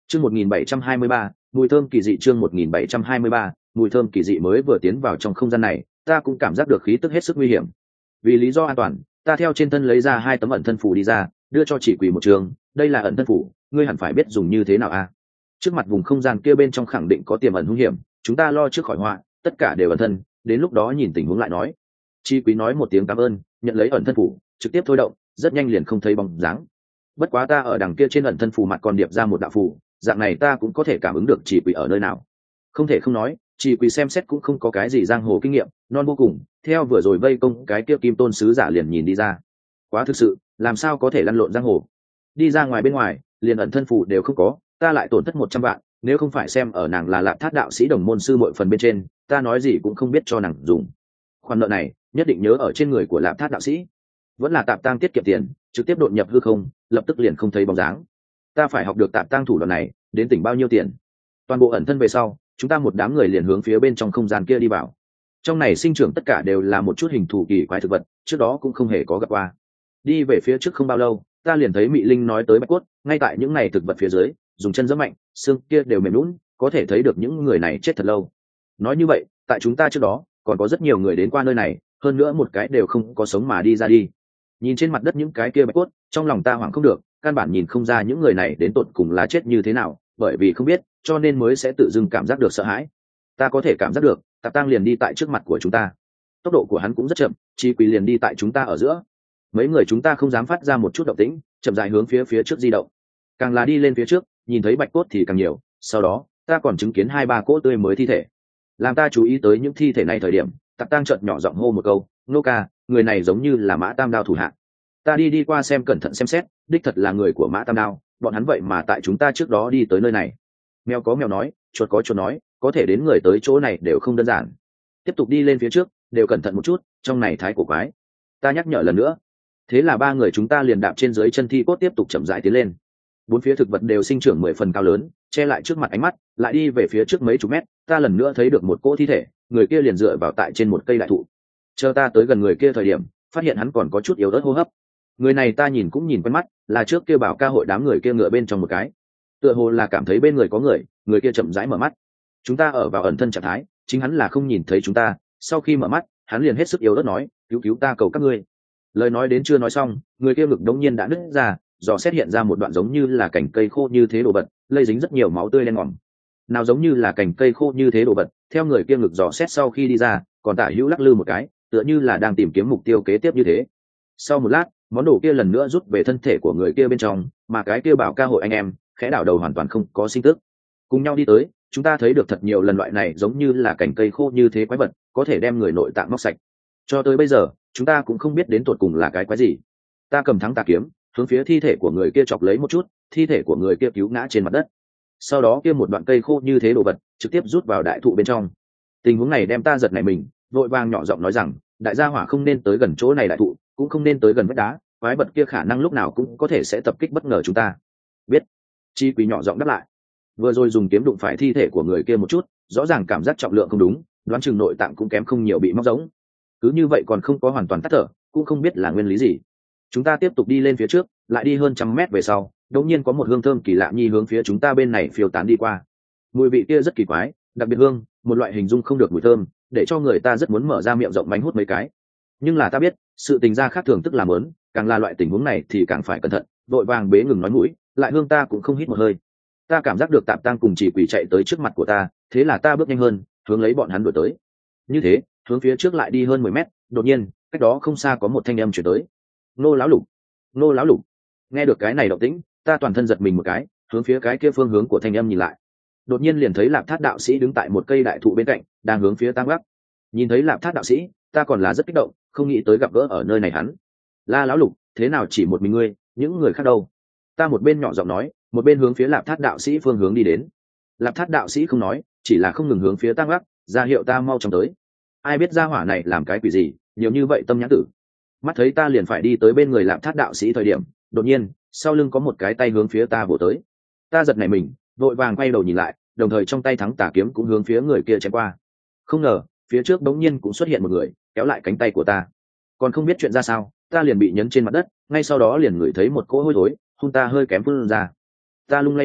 Chương 1723, mùi thơm kỳ dị. Chương 1723, mùi thơm kỳ dị. Mới vừa tiến vào trong không gian này, ta cũng cảm giác được khí tức hết sức nguy hiểm. Vì lý do an toàn, ta theo trên thân lấy ra 2 tấm ẩn thân phù đi ra, đưa cho Chỉ Quỳ một trường. Đây là ẩn thân phù, ngươi hẳn phải biết dùng như thế nào a. Trước mặt vùng không gian kia bên trong khẳng định có tiềm ẩn hung hiểm, chúng ta lo trước khỏi họa, tất cả đều ẩn thân, đến lúc đó nhìn tình huống lại nói. Chỉ Quý nói một tiếng cảm ơn, nhận lấy ẩn thân phù, trực tiếp thôi động, rất nhanh liền không thấy bóng dáng. Bất quá ta ở đằng kia trên ẩn thân phù mặt còn điệp ra một đạo phù, dạng này ta cũng có thể cảm ứng được Chỉ Quỳ ở nơi nào. Không thể không nói, Chỉ Quỳ xem xét cũng không có cái gì giang hồ kinh nghiệm, non vô cùng, theo vừa rồi vây công cái kia kim tôn sứ giả liền nhìn đi ra. Quá thực sự, làm sao có thể lăn lộn giang hồ. Đi ra ngoài bên ngoài, liền ẩn thân phù đều không có, ta lại tổn thất 100 vạn, nếu không phải xem ở nàng là Lạp Thát đạo sĩ đồng môn sư muội phần bên trên, ta nói gì cũng không biết cho nàng dùng. Khoản nợ này, nhất định nhớ ở trên người của Lạp Thát đạo sĩ. Vẫn là Tạp Tang tiết kiệm tiền, trực tiếp đột nhập hư không, lập tức liền không thấy bóng dáng. Ta phải học được Tạp Tang thủ đoạn này, đến tỉnh bao nhiêu tiền. Toàn bộ ẩn thân về sau, chúng ta một đám người liền hướng phía bên trong không gian kia đi vào. Trong này sinh trưởng tất cả đều là một chút hình thù kỳ quái thực vật, trước đó cũng không hề có gặp qua. Đi về phía trước không bao lâu, ta liền thấy Mị Linh nói tới Bạch Cốt, ngay tại những này thực vật phía dưới, dùng chân giẫm mạnh, xương kia đều mềm nhũn, có thể thấy được những người này chết thật lâu. Nói như vậy, tại chúng ta trước đó, còn có rất nhiều người đến qua nơi này, hơn nữa một cái đều không có sống mà đi ra đi. Nhìn trên mặt đất những cái kia bạch cốt, trong lòng ta hoảng không được, căn bản nhìn không ra những người này đến tột cùng là chết như thế nào, bởi vì không biết, cho nên mới sẽ tự dưng cảm giác được sợ hãi. Ta có thể cảm giác được, Tạp Tang liền đi tại trước mặt của chúng ta. Tốc độ của hắn cũng rất chậm, Chi Quỳ liền đi tại chúng ta ở giữa. Mấy người chúng ta không dám phát ra một chút động tĩnh, chậm rãi hướng phía trước di động. Càng là đi lên phía trước, nhìn thấy bạch cốt thì càng nhiều, sau đó, ta còn chứng kiến 2-3 cỗ tươi mới thi thể. Làm ta chú ý tới những thi thể này thời điểm, Tạp Tang chợt nhỏ giọng hô một câu, "Nô ca, người này giống như là Mã Tam Đao thủ hạ." Ta đi qua xem cẩn thận xem xét, đích thật là người của Mã Tam Đao, bọn hắn vậy mà tại chúng ta trước đó đi tới nơi này. Mèo có mèo nói, chuột có chuột nói, có thể đến người tới chỗ này đều không đơn giản. Tiếp tục đi lên phía trước, đều cẩn thận một chút, trong này thái cổ quái. Ta nhắc nhở lần nữa. Thế là 3 người chúng ta liền đạp trên dưới chân thi cốt tiếp tục chậm rãi tiến lên. 4 phía thực vật đều sinh trưởng 10 phần cao lớn, che lại trước mặt ánh mắt, lại đi về phía trước mấy chục mét, ta lần nữa thấy được một cỗ thi thể, người kia liền dựa vào tại trên một cây đại thụ. Chờ ta tới gần người kia thời điểm, phát hiện hắn còn có chút yếu ớt hô hấp. Người này ta nhìn cũng nhìn quen mắt, là trước kia bảo ca hội đám người kia ngựa bên trong một cái. Tựa hồ là cảm thấy bên người có người kia chậm rãi mở mắt. Chúng ta ở vào ẩn thân trạng thái, chính hắn là không nhìn thấy chúng ta, sau khi mở mắt, hắn liền hết sức yếu ớt nói, "Cứu cứu ta cầu các ngươi." Lời nói đến chưa nói xong, người kia ngực đống nhiên đã nứt ra, dò xét hiện ra một đoạn giống như là cành cây khô như thế đồ vật, lây dính rất nhiều máu tươi đen ngòm. Nào giống như là cành cây khô như thế đồ vật, theo người kia ngực dò xét sau khi đi ra, còn tả hữu lắc lư một cái, tựa như là đang tìm kiếm mục tiêu kế tiếp như thế. Sau một lát, món đồ kia lần nữa rút về thân thể của người kia bên trong, mà cái kia bảo ca hội anh em khẽ đảo đầu hoàn toàn không có sinh tức. Cùng nhau đi tới, chúng ta thấy được thật nhiều lần loại này giống như là cành cây khô như thế quái vật, có thể đem người nội tạng móc sạch. Cho tới bây giờ, chúng ta cũng không biết đến tột cùng là cái quái gì. Ta cầm thắng tà kiếm, hướng phía thi thể của người kia chọc lấy một chút, thi thể của người kia cứu ngã trên mặt đất. Sau đó kia một đoạn cây khô như thế đồ vật trực tiếp rút vào đại thụ bên trong. Tình huống này đem ta giật nảy mình, vội vàng nhỏ giọng nói rằng, đại gia hỏa không nên tới gần chỗ này đại thụ, cũng không nên tới gần vách đá, quái vật kia khả năng lúc nào cũng có thể sẽ tập kích bất ngờ chúng ta. Biết. Chi Quý nhỏ giọng đáp lại. Vừa rồi dùng kiếm đụng phải thi thể của người kia một chút, rõ ràng cảm giác trọng lượng không đúng, đoán chừng nội tạng cũng kém không nhiều bị móc giống. Cứ như vậy còn không có hoàn toàn tắt thở, cũng không biết là nguyên lý gì. Chúng ta tiếp tục đi lên phía trước, lại đi hơn 100 mét về sau, đột nhiên có một hương thơm kỳ lạ nhi hướng phía chúng ta bên này phiêu tán đi qua. Mùi vị kia rất kỳ quái, đặc biệt hương, một loại hình dung không được mùi thơm, để cho người ta rất muốn mở ra miệng rộng bánh hút mấy cái. Nhưng là ta biết, sự tình gia khác thường tức là mớn, càng là loại tình huống này thì càng phải cẩn thận, vội vàng bế ngừng nói mũi, lại hương ta cũng không hít một hơi. Ta cảm giác được Tạp Tang cùng Chỉ Quỷ chạy tới trước mặt của ta, thế là ta bước nhanh hơn, hướng lấy bọn hắn đuổi tới. Như thế, hướng phía trước lại đi hơn 10 mét, đột nhiên, cách đó không xa có một thanh âm truyền tới. Nô lão lục, nô lão lục. Nghe được cái này động tĩnh, ta toàn thân giật mình một cái, hướng phía cái kia phương hướng của thanh âm nhìn lại. Đột nhiên liền thấy Lạp Thát đạo sĩ đứng tại một cây đại thụ bên cạnh, đang hướng phía ta bắc. Nhìn thấy Lạp Thát đạo sĩ, ta còn là rất kích động, không nghĩ tới gặp gỡ ở nơi này hắn. La lão lục, thế nào chỉ một mình ngươi, những người khác đâu? Ta một bên nhỏ giọng nói, một bên hướng phía Lạp Thát đạo sĩ phương hướng đi đến. Lạp Thát đạo sĩ không nói, chỉ là không ngừng hướng phía ta bắc, ra hiệu ta mau chóng tới. Ai biết gia hỏa này làm cái quỷ gì, nhiều như vậy tâm nhãn tử. Mắt thấy ta liền phải đi tới bên người Lạp Thát đạo sĩ thời điểm, đột nhiên sau lưng có một cái tay hướng phía ta vỗ tới. Ta giật nảy mình, vội vàng quay đầu nhìn lại, đồng thời trong tay thắng tà kiếm cũng hướng phía người kia chém qua. Không ngờ phía trước bỗng nhiên cũng xuất hiện một người, kéo lại cánh tay của ta. Còn không biết chuyện ra sao, ta liền bị nhấn trên mặt đất, ngay sau đó liền ngửi thấy một cỗ hôi thối, hôn ta hơi kém phun ra. Ta lung lay đầu,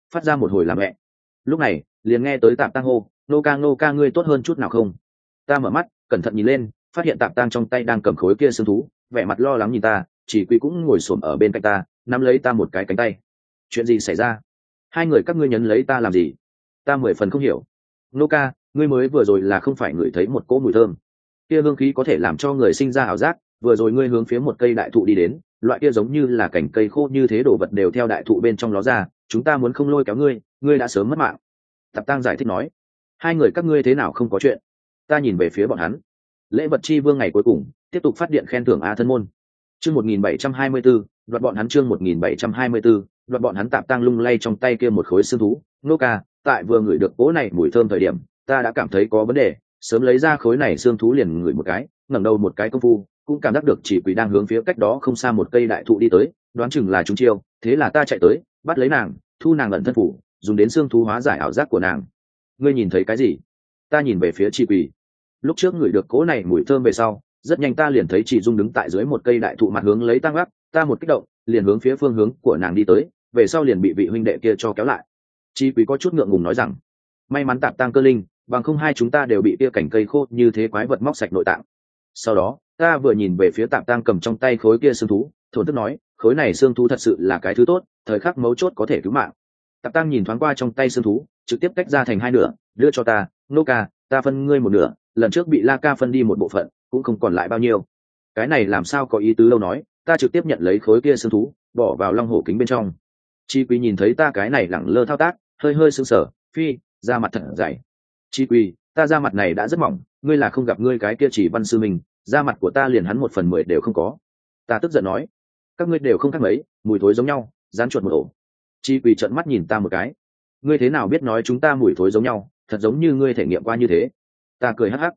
phát ra một hồi làm mẹ. Lúc này liền nghe tới Tạp Tăng hô, nô ca ngươi tốt hơn chút nào không? Ta mở mắt cẩn thận nhìn lên, phát hiện Tạp Tăng trong tay đang cầm khối kia xương thú, vẻ mặt lo lắng nhìn ta. Chỉ Quỳ cũng ngồi xổm ở bên cạnh ta, nắm lấy ta một cái cánh tay. Chuyện gì xảy ra? Hai người các ngươi nhấn lấy ta làm gì? Ta 10 phần không hiểu. Nô ca, ngươi mới vừa rồi là không phải ngửi thấy một cỗ mùi thơm? Kia hương khí có thể làm cho người sinh ra ảo giác. Vừa rồi ngươi hướng phía một cây đại thụ đi đến, loại kia giống như là cành cây khô như thế, đồ vật đều theo đại thụ bên trong ló ra. Chúng ta muốn không lôi kéo ngươi, ngươi đã sớm mất mạng. Tạp Tăng giải thích nói. Hai người các ngươi thế nào không có chuyện? Ta nhìn về phía bọn hắn. Lễ vật chi vương ngày cuối cùng tiếp tục phát điện khen thưởng A thân môn. Chương 1724, đoạt bọn hắn. Chương 1724, đoạt bọn hắn. Tạp Tăng lung lay trong tay kia một khối xương thú. Nô ca, tại vừa ngửi được cỗ này mùi thơm thời điểm, ta đã cảm thấy có vấn đề, sớm lấy ra khối này xương thú liền ngửi một cái, ngẩng đầu một cái công phu, cũng cảm giác được Chỉ Quỳ đang hướng phía cách đó không xa một cây đại thụ đi tới, đoán chừng là chúng chiêu, thế là ta chạy tới, bắt lấy nàng, thu nàng ẩn thân phủ, dùng đến xương thú hóa giải ảo giác của nàng. Ngươi nhìn thấy cái gì? Ta nhìn về phía Chỉ Quỳ. Lúc trước ngửi được cỗ này mùi thơm về sau, rất nhanh ta liền thấy Chỉ Dung đứng tại dưới một cây đại thụ mặt hướng lấy Tăng Gác, ta một kích động, liền hướng phía phương hướng của nàng đi tới, về sau liền bị vị huynh đệ kia cho kéo lại. Chỉ Quỳ có chút ngượng ngùng nói rằng, may mắn Tạp Tăng cơ linh, bằng không hai chúng ta đều bị kia cảnh cây khô như thế quái vật móc sạch nội tạng. Sau đó ta vừa nhìn về phía Tạp Tăng cầm trong tay khối kia xương thú, thổn thức nói, khối này xương thú thật sự là cái thứ tốt, thời khắc mấu chốt có thể cứu mạng. Tạp Tăng nhìn thoáng qua trong tay xương thú, trực tiếp tách ra thành hai nửa, đưa cho ta. Nô ca, ta phân ngươi một nửa, lần trước bị La ca phân đi một bộ phận, cũng không còn lại bao nhiêu. Cái này làm sao có ý tứ lâu nói, ta trực tiếp nhận lấy khối kia xương thú, bỏ vào long hổ kính bên trong. Chi Quỳ nhìn thấy ta cái này lẳng lơ thao tác, hơi hơi sững sờ, phi, da mặt thật dày. Chi Quỳ, ta da mặt này đã rất mỏng, ngươi là không gặp ngươi cái kia Chỉ Văn sư mình, da mặt của ta liền hắn 1/10 đều không có. Ta tức giận nói, các ngươi đều không khác mấy, mùi thối giống nhau, dán chuột một ổ. Chi Quỳ trợn mắt nhìn ta một cái, ngươi thế nào biết nói chúng ta mùi thối giống nhau, thật giống như ngươi thể nghiệm qua như thế. Ta cười hắc hắc,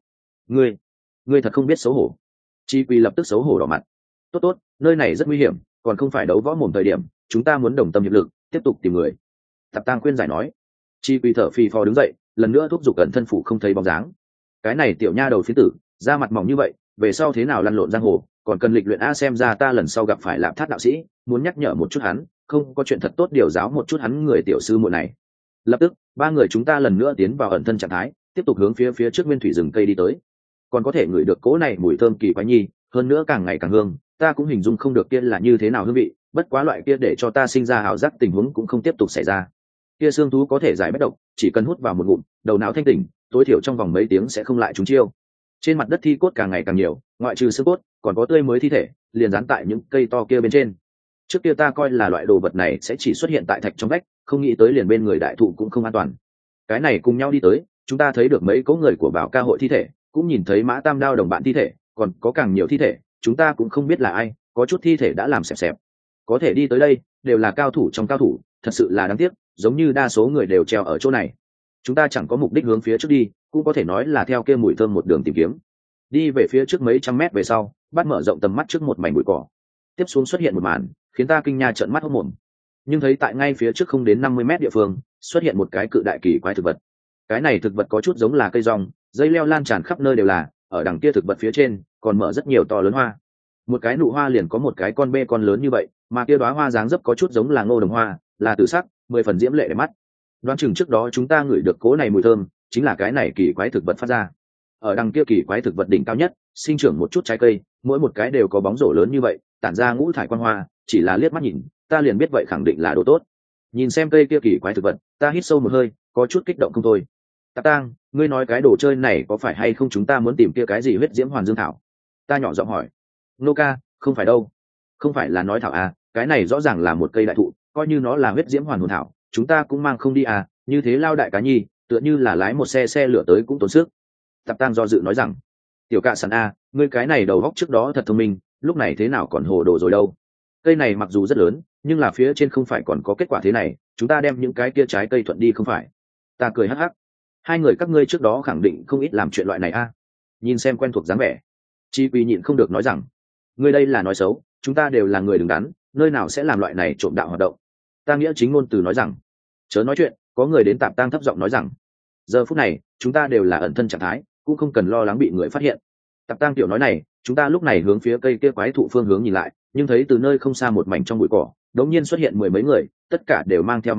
ngươi thật không biết xấu hổ. Chi Quỳ lập tức xấu hổ đỏ mặt. Tốt, nơi này rất nguy hiểm, còn không phải đấu võ mồm thời điểm, chúng ta muốn đồng tâm hiệp lực, tiếp tục tìm người. Tạp Tăng khuyên giải nói. Chi Quỳ thở phì phò đứng dậy, lần nữa thúc giục cẩn thân phủ không thấy bóng dáng. Cái này tiểu nha đầu phiến tử, da mặt mỏng như vậy, về sau thế nào lăn lộn giang hồ, còn cần lịch luyện a, xem ra ta lần sau gặp phải Lạm Thát đạo sĩ, muốn nhắc nhở một chút hắn, không có chuyện thật tốt điều giáo một chút hắn người tiểu sư muội này. Lập tức, ba người chúng ta lần nữa tiến vào ẩn thân trạng thái, tiếp tục hướng phía trước nguyên thủy rừng cây đi tới. Còn có thể ngửi được cỗ này mùi thơm kỳ quái nhi, hơn nữa càng ngày càng hương, ta cũng hình dung không được kia là như thế nào hương vị, bất quá loại kia để cho ta sinh ra ảo giác tình huống cũng không tiếp tục xảy ra. Kia xương thú có thể giải bất độc, chỉ cần hút vào một ngụm, đầu não thanh tỉnh, tối thiểu trong vòng mấy tiếng sẽ không lại trúng chiêu. Trên mặt đất thi cốt càng ngày càng nhiều, ngoại trừ xương cốt, còn có tươi mới thi thể, liền dán tại những cây to kia bên trên. Trước kia ta coi là loại đồ vật này sẽ chỉ xuất hiện tại thạch trong vách, không nghĩ tới liền bên người đại thụ cũng không an toàn. Cái này cùng nhau đi tới, chúng ta thấy được mấy cỗ người của Bảo Ca hội thi thể, cũng nhìn thấy Mã Tam Đao đồng bạn thi thể, còn có càng nhiều thi thể, chúng ta cũng không biết là ai, có chút thi thể đã làm xẹp xẹp. Có thể đi tới đây, đều là cao thủ trong cao thủ, thật sự là đáng tiếc, giống như đa số người đều treo ở chỗ này. Chúng ta chẳng có mục đích hướng phía trước đi, cũng có thể nói là theo kia mùi thơm một đường tìm kiếm. Đi về phía trước mấy trăm mét về sau, bắt mở rộng tầm mắt trước một mảnh bụi cỏ. Tiếp xuống xuất hiện một màn, khiến ta kinh nha trợn mắt hốt mồm. Nhưng thấy tại ngay phía trước không đến 50 mét địa phương, xuất hiện một cái cự đại kỳ quái thực vật. Cái này thực vật có chút giống là cây rong, dây leo lan tràn khắp nơi đều là, ở đằng kia thực vật phía trên còn mở rất nhiều to lớn hoa. Một cái nụ hoa liền có một cái con bê con lớn như vậy, mà kia đóa hoa dáng dấp có chút giống là ngô đồng hoa, là tử sắc, 10 phần diễm lệ để mắt. Đoán chừng trước đó chúng ta ngửi được cỗ này mùi thơm, chính là cái này kỳ quái thực vật phát ra. Ở đằng kia kỳ quái thực vật đỉnh cao nhất, sinh trưởng một chút trái cây, mỗi một cái đều có bóng rổ lớn như vậy, tản ra ngũ thải quang hoa, chỉ là liếc mắt nhìn, ta liền biết vậy khẳng định là đồ tốt. Nhìn xem cây kia kỳ quái thực vật, ta hít sâu một hơi, có chút kích động không thôi. Tạp Tăng, ngươi nói cái đồ chơi này có phải hay không chúng ta muốn tìm kia cái gì huyết diễm hoàn dương thảo? Ta nhỏ giọng hỏi. Nô ca, không phải đâu. Không phải là nói thảo à, cái này rõ ràng là một cây đại thụ, coi như nó là huyết diễm hoàn hồn thảo, chúng ta cũng mang không đi à, như thế lao đại cá nhi, tựa như là lái một xe lửa tới cũng tốn sức. Tạp Tăng do dự nói rằng, tiểu cạ sẵn a, ngươi cái này đầu góc trước đó thật thông minh, lúc này thế nào còn hồ đồ rồi đâu. Cây này mặc dù rất lớn, nhưng là phía trên không phải còn có kết quả thế này, chúng ta đem những cái kia trái cây thuận đi không phải. Ta cười hắc hắc. Hai người các ngươi trước đó khẳng định không ít làm chuyện loại này a. Nhìn xem quen thuộc dáng vẻ, Chi Quy nhịn không được nói rằng, ngươi đây là nói xấu, chúng ta đều là người đứng đắn, nơi nào sẽ làm loại này trộm đạo hoạt động. Ta nghĩa chính ngôn từ nói rằng, chớ nói chuyện, có người đến. Tạp Tăng thấp giọng nói rằng, giờ phút này chúng ta đều là ẩn thân trạng thái, cũng không cần lo lắng bị người phát hiện. Tạp Tăng tiểu nói này, chúng ta lúc này hướng phía cây kia quái thụ phương hướng nhìn lại, nhưng thấy từ nơi không xa một mảnh trong bụi cỏ đống nhiên xuất hiện 10 mấy người, tất cả đều mang theo mặt nạ,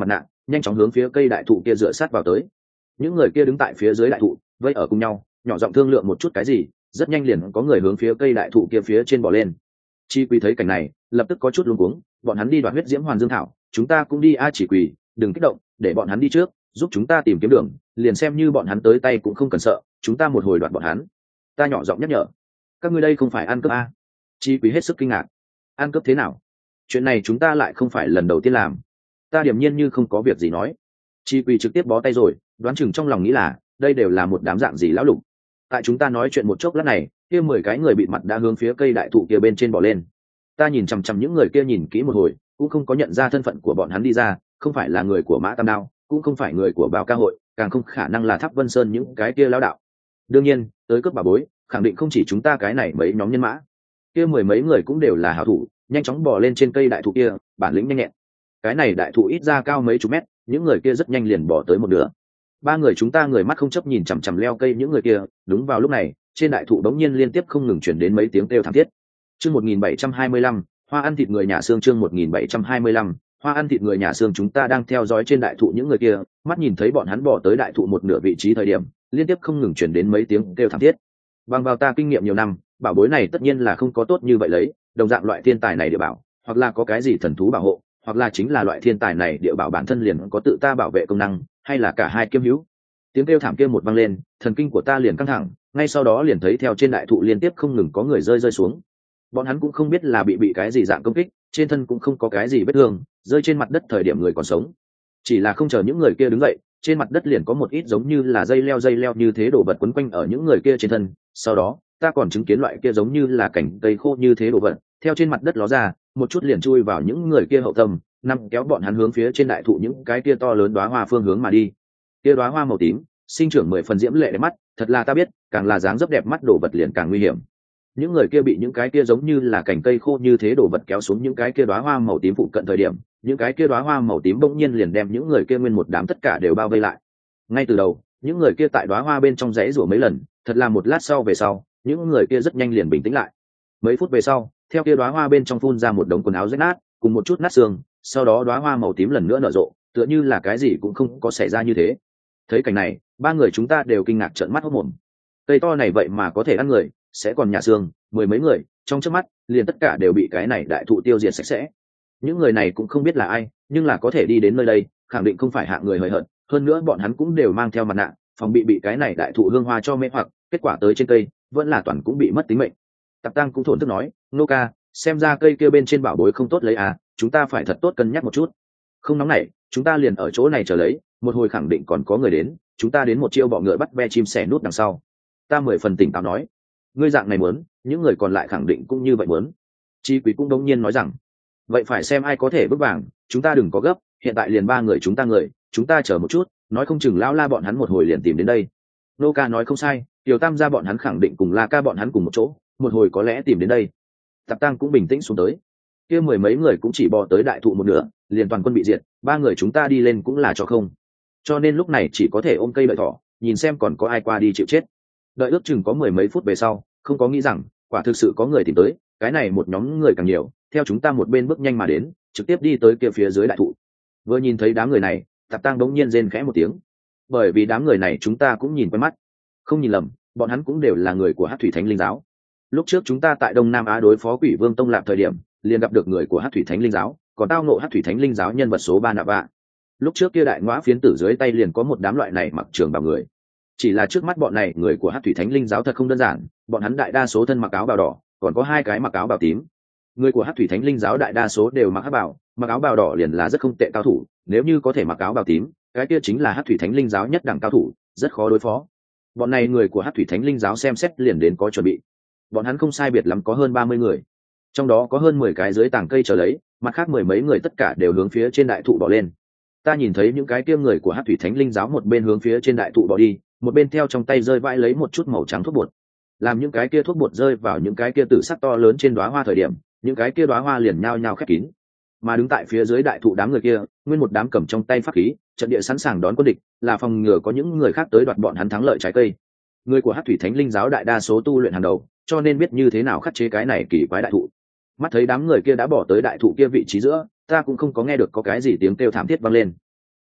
nhanh chóng hướng phía cây đại thụ kia dựa sát vào tới. Những người kia đứng tại phía dưới đại thụ vây ở cùng nhau, nhỏ giọng thương lượng một chút cái gì, rất nhanh liền có người hướng phía cây đại thụ kia phía trên bò lên. Chi Quỳ thấy cảnh này lập tức có chút luống cuống, bọn hắn đi đoạt huyết diễm hoàn dương thảo, chúng ta cũng đi a. Chỉ Quỳ đừng kích động, để bọn hắn đi trước, giúp chúng ta tìm kiếm đường, liền xem như bọn hắn tới tay cũng không cần sợ, chúng ta một hồi đoạt bọn hắn. Ta nhỏ giọng nhắc nhở. Các ngươi đây không phải ăn cướp a? Chi Quý hết sức kinh ngạc. Ăn cướp thế nào? Chuyện này chúng ta lại không phải lần đầu tiên làm. Ta điềm nhiên như không có việc gì nói. Chi Quý trực tiếp bó tay rồi, đoán chừng trong lòng nghĩ là đây đều là một đám dạng gì lão lục. Tại chúng ta nói chuyện một chốc lát này, kia 10 cái người bịt mặt đã hướng phía cây đại thụ kia bên trên bò lên. Ta nhìn chằm chằm những người kia nhìn kỹ một hồi, cũng không có nhận ra thân phận của bọn hắn đi ra, không phải là người của Mã Tam Đao, cũng không phải người của Bao Ca hội, càng không khả năng là Tháp Vân Sơn những cái kia lão đạo. Đương nhiên, tới cướp bà bối, khẳng định không chỉ chúng ta cái này mấy nhóm nhân mã. Kia 10 mấy người cũng đều là hảo thủ, nhanh chóng bò lên trên cây đại thụ kia, bản lĩnh nhanh nhẹn. Cái này đại thụ ít ra cao mấy chục mét, những người kia rất nhanh liền bò tới một nửa. Ba người chúng ta người mắt không chấp nhìn chằm chằm leo cây những người kia, đúng vào lúc này, trên đại thụ đống nhiên liên tiếp không ngừng truyền đến mấy tiếng kêu thảm thiết. Chương 1725, hoa ăn thịt người nhà xương. Chương 1725, hoa ăn thịt người nhà xương. Chúng ta đang theo dõi trên đại thụ những người kia, mắt nhìn thấy bọn hắn bò tới đại thụ một nửa vị trí thời điểm, liên tiếp không ngừng truyền đến mấy tiếng kêu thảm thiết. Bằng vào ta kinh nghiệm nhiều năm, bảo bối này tất nhiên là không có tốt như vậy lấy, đồng dạng loại thiên tài này địa bảo, hoặc là có cái gì thần thú bảo hộ, hoặc là chính là loại thiên tài này địa bảo bản thân liền có tự ta bảo vệ công năng, hay là cả hai kiêm hữu. Tiếng kêu thảm kia một vang lên, thần kinh của ta liền căng thẳng, ngay sau đó liền thấy theo trên đại thụ liên tiếp không ngừng có người rơi xuống. Bọn hắn cũng không biết là bị cái gì dạng công kích, trên thân cũng không có cái gì vết thương, rơi trên mặt đất thời điểm người còn sống. Chỉ là không chờ những người kia đứng dậy, trên mặt đất liền có một ít giống như là dây leo như thế đồ vật quấn quanh ở những người kia trên thân. Sau đó ta còn chứng kiến loại kia giống như là cành cây khô như thế đồ vật theo trên mặt đất ló ra, một chút liền chui vào những người kia hậu tâm, nằm kéo bọn hắn hướng phía trên đại thụ những cái kia to lớn đóa hoa phương hướng mà đi. Kia đóa hoa màu tím sinh trưởng 10 phần diễm lệ đẹp mắt, thật là ta biết, càng là dáng dấp đẹp mắt đồ vật liền càng nguy hiểm. Những người kia bị những cái kia giống như là cành cây khô như thế đồ vật kéo xuống những cái kia đóa hoa màu tím phụ cận thời điểm, những cái kia đóa hoa màu tím bỗng nhiên liền đem những người kia nguyên một đám tất cả đều bao vây lại. Ngay từ đầu, những người kia tại đóa hoa bên trong rẽ rủa mấy lần, thật là một lát sau về sau, những người kia rất nhanh liền bình tĩnh lại. Mấy phút về sau, theo kia đóa hoa bên trong phun ra một đống quần áo rách nát, cùng một chút nát xương, sau đó đóa hoa màu tím lần nữa nở rộ, tựa như là cái gì cũng không có xảy ra như thế. Thấy cảnh này, ba người chúng ta đều kinh ngạc trợn mắt hốt mồm. Cây to này vậy mà có thể ăn người, sẽ còn nhà xương, 10 mấy người, trong chớp mắt, liền tất cả đều bị cái này đại thụ tiêu diệt sạch sẽ. Những người này cũng không biết là ai, nhưng là có thể đi đến nơi đây, khẳng định không phải hạng người hời hợt, hơn nữa bọn hắn cũng đều mang theo mặt nạ, phòng bị cái này đại thụ hương hoa cho mê hoặc, kết quả tới trên cây, vẫn là toàn cũng bị mất tính mệnh. Tạp Tăng cũng thổn thức nói, nô ca, xem ra cây kia bên trên bảo bối không tốt lấy à, chúng ta phải thật tốt cân nhắc một chút. Không nóng nảy, chúng ta liền ở chỗ này chờ lấy, một hồi khẳng định còn có người đến, chúng ta đến một chiêu bọ ngựa bắt ve chim sẻ nút đằng sau. Ta 10 phần tỉnh táo nói, ngươi dạng này muốn, những người còn lại khẳng định cũng như vậy muốn. Chi Quý cũng đống nhiên nói rằng, vậy phải xem ai có thể bước vàng, chúng ta đừng có gấp, hiện tại liền 3 người, chúng ta chờ một chút, nói không chừng lão La bọn hắn một hồi liền tìm đến đây. Nô ca nói không sai, Tiểu Tam gia bọn hắn khẳng định cùng La ca bọn hắn cùng một chỗ, một hồi có lẽ tìm đến đây. Tạp Tăng cũng bình tĩnh xuống tới. Kia 10 mấy người cũng chỉ bò tới đại thụ một nửa, liền toàn quân bị diệt, 3 người chúng ta đi lên cũng là cho không. Cho nên lúc này chỉ có thể ôm cây đợi thỏ, nhìn xem còn có ai qua đi chịu chết. Đợi ước chừng có 10 mấy phút về sau, không có nghĩ rằng quả thực sự có người tìm tới, cái này một nhóm người càng nhiều, theo chúng ta một bên bước nhanh mà đến, trực tiếp đi tới kia phía dưới đại thụ. Vừa nhìn thấy đám người này, Tạp Tăng đống nhiên rên khẽ một tiếng, bởi vì đám người này chúng ta cũng nhìn quen mắt. Không nhìn lầm, bọn hắn cũng đều là người của Hắc Thủy Thánh Linh giáo. Lúc trước chúng ta tại Đông Nam Á đối phó Quỷ Vương Tông Lạp thời điểm, liền gặp được người của Hắc Thủy Thánh Linh giáo, còn tao ngộ Hắc Thủy Thánh Linh giáo nhân vật số 3 Nạp Vạ. Lúc trước kia đại ngõa phiến tử dưới tay liền có một đám loại này mặc trường bào người. Chỉ là trước mắt bọn này người của Hắc Thủy Thánh Linh giáo thật không đơn giản, bọn hắn đại đa số thân mặc áo bào đỏ, còn có 2 cái mặc áo bào tím. Người của Hắc Thủy Thánh Linh giáo đại đa số đều mặc hắc bào, mặc áo bào đỏ liền là rất không tệ cao thủ, nếu như có thể mặc áo bào tím, cái kia chính là Hắc Thủy Thánh Linh giáo nhất đẳng cao thủ, rất khó đối phó. Bọn này người của Hắc Thủy Thánh Linh giáo xem xét liền đến có chuẩn bị. Bọn hắn không sai biệt lắm có hơn 30 người, trong đó có hơn 10 cái dưới tảng cây chờ lấy, mặt khác 10 mấy người tất cả đều hướng phía trên đại thụ bỏ lên. Ta nhìn thấy những cái kia người của Hắc Thủy Thánh Linh giáo một bên hướng phía trên đại thụ bỏ đi, một bên theo trong tay rơi vãi lấy một chút màu trắng thuốc bột. Làm những cái kia thuốc bột rơi vào những cái kia tử sắc to lớn trên đóa hoa thời điểm, những cái kia đóa hoa liền nhao nhao khép kín. Mà đứng tại phía dưới đại thụ đám người kia, nguyên một đám cầm trong tay pháp khí, trận địa sẵn sàng đón quân địch, là phòng ngừa có những người khác tới đoạt bọn hắn thắng lợi trái cây. Người của Hắc Thủy Thánh Linh giáo đại đa số tu luyện hàng đầu, cho nên biết như thế nào khắc chế cái này kỳ quái đại thụ. Mắt thấy đám người kia đã bỏ tới đại thụ kia vị trí giữa, ta cũng không có nghe được có cái gì tiếng kêu thảm thiết vang lên.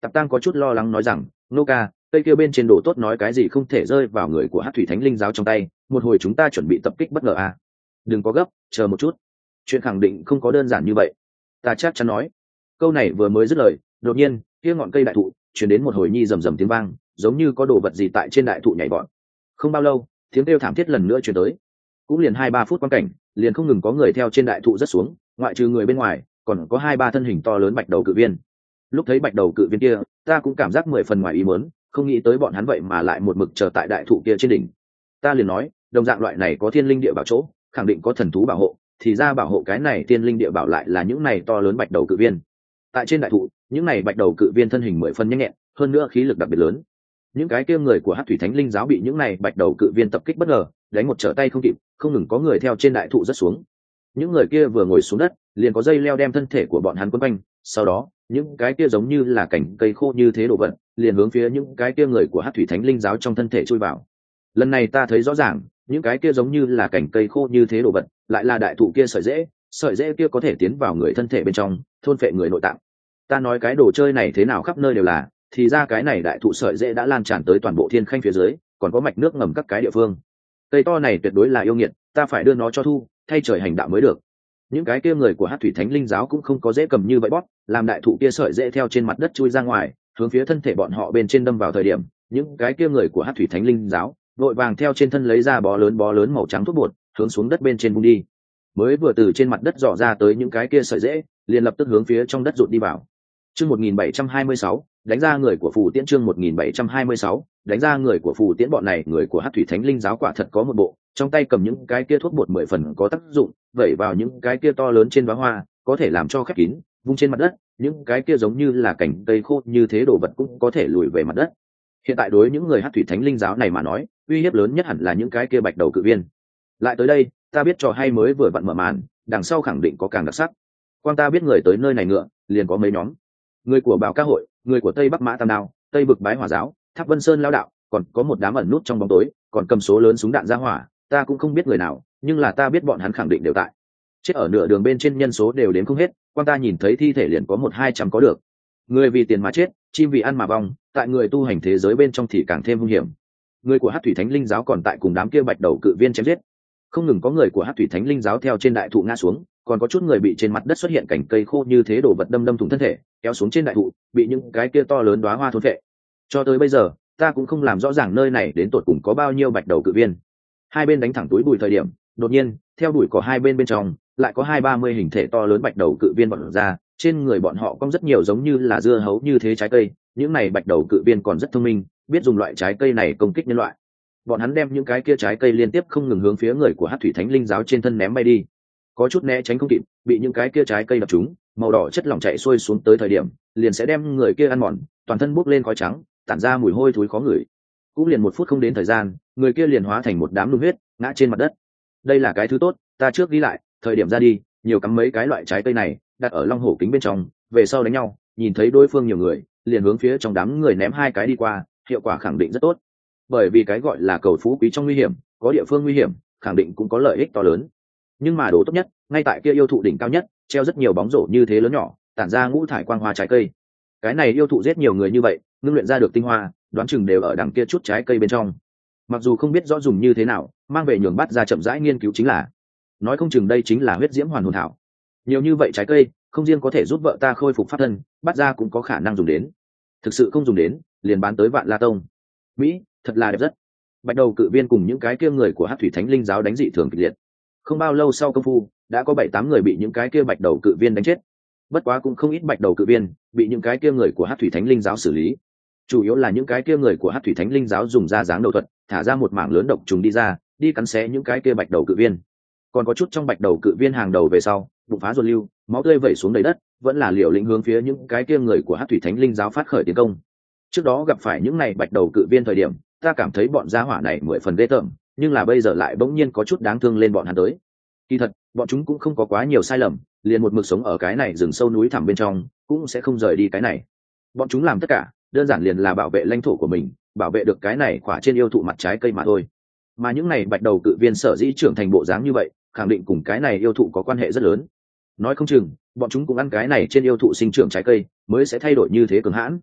Tạp Tăng có chút lo lắng nói rằng, nô ca, cây kia bên trên đồ tốt nói cái gì không thể rơi vào người của Hắc thủy thánh linh giáo trong tay, một hồi chúng ta chuẩn bị tập kích bất ngờ à. Đừng có gấp, chờ một chút, chuyện khẳng định không có đơn giản như vậy. Ta chắc chắn nói. Câu này vừa mới dứt lời, đột nhiên kia ngọn cây đại thụ chuyển đến một hồi nhi rầm rầm tiếng vang, giống như có đồ vật gì tại trên đại thụ nhảy vọt. Không bao lâu, tiếng kêu thảm thiết lần nữa chuyển tới. Cũng liền 2-3 phút quan cảnh, liền không ngừng có người theo trên đại thụ rất xuống, ngoại trừ người bên ngoài, còn có 2-3 thân hình to lớn bạch đầu cự viên. Lúc thấy bạch đầu cự viên kia, ta cũng cảm giác 10 phần ngoài ý muốn, không nghĩ tới bọn hắn vậy mà lại một mực chờ tại đại thụ kia trên đỉnh. Ta liền nói, đồng dạng loại này có thiên linh địa bảo chỗ, khẳng định có thần thú bảo hộ, thì ra bảo hộ cái này thiên linh địa bảo lại là những này to lớn bạch đầu cự viên. Tại trên đại thụ, những này bạch đầu cự viên thân hình 10 phần nhanh nhẹn, hơn nữa khí lực đặc biệt lớn. Những cái kia người của Hắc thủy thánh linh giáo bị những này bạch đầu cự viên tập kích bất ngờ, đánh một trở tay không kịp, không ngừng có người theo trên đại thụ rất xuống. Những người kia vừa ngồi xuống đất, liền có dây leo đem thân thể của bọn hắn quấn quanh, sau đó, những cái kia giống như là cành cây khô như thế đồ vật, liền hướng phía những cái kia người của Hắc thủy thánh linh giáo trong thân thể chui vào. Lần này ta thấy rõ ràng, những cái kia giống như là cành cây khô như thế đồ vật, lại là đại thụ kia sợi rễ kia có thể tiến vào người thân thể bên trong, thôn phệ người nội tạng. Ta nói cái đồ chơi này thế nào khắp nơi đều là, thì ra cái này đại thụ sợi rễ đã lan tràn tới toàn bộ thiên khanh phía dưới, còn có mạch nước ngầm các cái địa phương. Cây to này tuyệt đối là yêu nghiệt, ta phải đưa nó cho thu, thay trời hành đạo mới được. Những cái kia người của Hắc thủy thánh linh giáo cũng không có dễ cầm như vậy bóp, làm đại thụ kia sợi rễ theo trên mặt đất chui ra ngoài, hướng phía thân thể bọn họ bên trên đâm vào thời điểm, những cái kia người của Hắc thủy thánh linh giáo vội vàng theo trên thân lấy ra bó lớn màu trắng thuốc bột, hướng xuống đất bên trên vung đi. Mới vừa từ trên mặt đất dò ra tới những cái kia sợi rễ, liền lập tức hướng phía trong đất rụt đi vào. Chương 1726, đánh ra người của phù tiễn. Chương 1726, đánh ra người của phù tiễn. Bọn này người của Hắc thủy thánh linh giáo quả thật có một bộ, trong tay cầm những cái kia thuốc bột 10 phần có tác dụng, vẩy vào những cái kia to lớn trên đóa hoa, có thể làm cho khép kín, vung trên mặt đất, những cái kia giống như là cành cây khô như thế đồ vật cũng có thể lùi về mặt đất. Hiện tại đối những người Hắc thủy thánh linh giáo này mà nói, uy hiếp lớn nhất hẳn là những cái kia bạch đầu cự viên. Lại tới đây, ta biết trò hay mới vừa vặn mở màn, đằng sau khẳng định có càng đặc sắc. Quan ta biết người tới nơi này ngựa, liền có mấy nhóm. Người của Bảo Ca hội, người của Tây Bắc Mã Tam Đao, Tây Vực Bái Hỏa giáo, Tháp Vân Sơn lão đạo, còn có một đám ẩn nút trong bóng tối, còn cầm số lớn súng đạn ra hỏa, ta cũng không biết người nào, nhưng là ta biết bọn hắn khẳng định đều tại. Chết ở nửa đường bên trên nhân số đều đến không hết, quan ta nhìn thấy thi thể liền có 100-200 có được. Người vì tiền mà chết, chim vì ăn mà vong, tại người tu hành thế giới bên trong thì càng thêm hung hiểm. Người của Hắc thủy thánh linh giáo còn tại cùng đám kia bạch đầu cự viên chém giết. Không ngừng có người của Hắc thủy thánh linh giáo theo trên đại thụ ngã xuống, còn có chút người bị trên mặt đất xuất hiện cành cây khô như thế đổ vật đâm thủng thân thể, kéo xuống trên đại thụ, bị những cái kia to lớn đóa hoa thôn phệ. Cho tới bây giờ, ta cũng không làm rõ ràng nơi này đến tột cùng có bao nhiêu bạch đầu cự viên. Hai bên đánh thẳng túi bụi thời điểm, đột nhiên, theo bụi cỏ hai bên bên trong, lại có 20-30 hình thể to lớn bạch đầu cự viên bật ra, trên người bọn họ có rất nhiều giống như là dưa hấu như thế trái cây, những này bạch đầu cự viên còn rất thông minh, biết dùng loại trái cây này công kích nhân loại. Bọn hắn đem những cái kia trái cây liên tiếp không ngừng hướng phía người của Hắc thủy thánh linh giáo trên thân ném bay đi. Có chút né tránh không kịp, bị những cái kia trái cây đập trúng, màu đỏ chất lỏng chảy xuôi xuống tới thời điểm, liền sẽ đem người kia ăn mòn, toàn thân bốc lên khói trắng, tản ra mùi hôi thối khó ngửi. Cũng liền 1 phút không đến thời gian, người kia liền hóa thành một đám nung huyết, ngã trên mặt đất. Đây là cái thứ tốt, ta trước ghi lại, thời điểm ra đi, nhiều cắm mấy cái loại trái cây này, đặt ở long hổ kính bên trong, về sau đánh nhau, nhìn thấy đối phương nhiều người, liền hướng phía trong đám người ném 2 cái đi qua, hiệu quả khẳng định rất tốt. Bởi vì cái gọi là cầu phú quý trong nguy hiểm, có địa phương nguy hiểm, khẳng định cũng có lợi ích to lớn. Nhưng mà đồ tốt nhất, ngay tại kia yêu thụ đỉnh cao nhất, treo rất nhiều bóng rổ như thế lớn nhỏ, tản ra ngũ thải quang hoa trái cây. Cái này yêu thụ giết nhiều người như vậy, ngưng luyện ra được tinh hoa, đoán chừng đều ở đằng kia chút trái cây bên trong. Mặc dù không biết rõ dùng như thế nào, mang về nhường bắt ra chậm rãi nghiên cứu chính là. Nói không chừng đây chính là huyết diễm hoàn hồn thảo. Nhiều như vậy trái cây, không riêng có thể giúp vợ ta khôi phục pháp thân, bắt ra cũng có khả năng dùng đến. Thực sự không dùng đến, liền bán tới Vạn La Tông. Mỹ, thật là đẹp rất. Bạch đầu cự viên cùng những cái kia người của Hắc thủy thánh linh giáo đánh dị thường kịch liệt. Không bao lâu sau công phu, đã có 7-8 người bị những cái kia bạch đầu cự viên đánh chết. Bất quá cũng không ít bạch đầu cự viên bị những cái kia người của Hắc thủy thánh linh giáo xử lý. Chủ yếu là những cái kia người của Hắc thủy thánh linh giáo dùng ra dáng đầu thuật, thả ra một mảng lớn độc trùng đi ra, đi cắn xé những cái kia bạch đầu cự viên. Còn có chút trong bạch đầu cự viên hàng đầu về sau, bụng phá ruột lưu, máu tươi vẩy xuống đầy đất, vẫn là liều lĩnh hướng phía những cái kia người của Hắc thủy thánh linh giáo phát khởi tiến công. Trước đó gặp phải những này bạch đầu cự viên thời điểm, ta cảm thấy bọn gia hỏa này 10 phần ghê tởm, nhưng là bây giờ lại bỗng nhiên có chút đáng thương lên bọn hắn tới. Kỳ thật, bọn chúng cũng không có quá nhiều sai lầm, liền một mực sống ở cái này rừng sâu núi thẳm bên trong, cũng sẽ không rời đi cái này. Bọn chúng làm tất cả, đơn giản liền là bảo vệ lãnh thổ của mình, bảo vệ được cái này khỏa trên yêu thụ mặt trái cây mà thôi. Mà những này bạch đầu cự viên sở dĩ trưởng thành bộ dáng như vậy, khẳng định cùng cái này yêu thụ có quan hệ rất lớn. Nói không chừng, bọn chúng cũng ăn cái này trên yêu thụ sinh trưởng trái cây, mới sẽ thay đổi như thế cường hãn.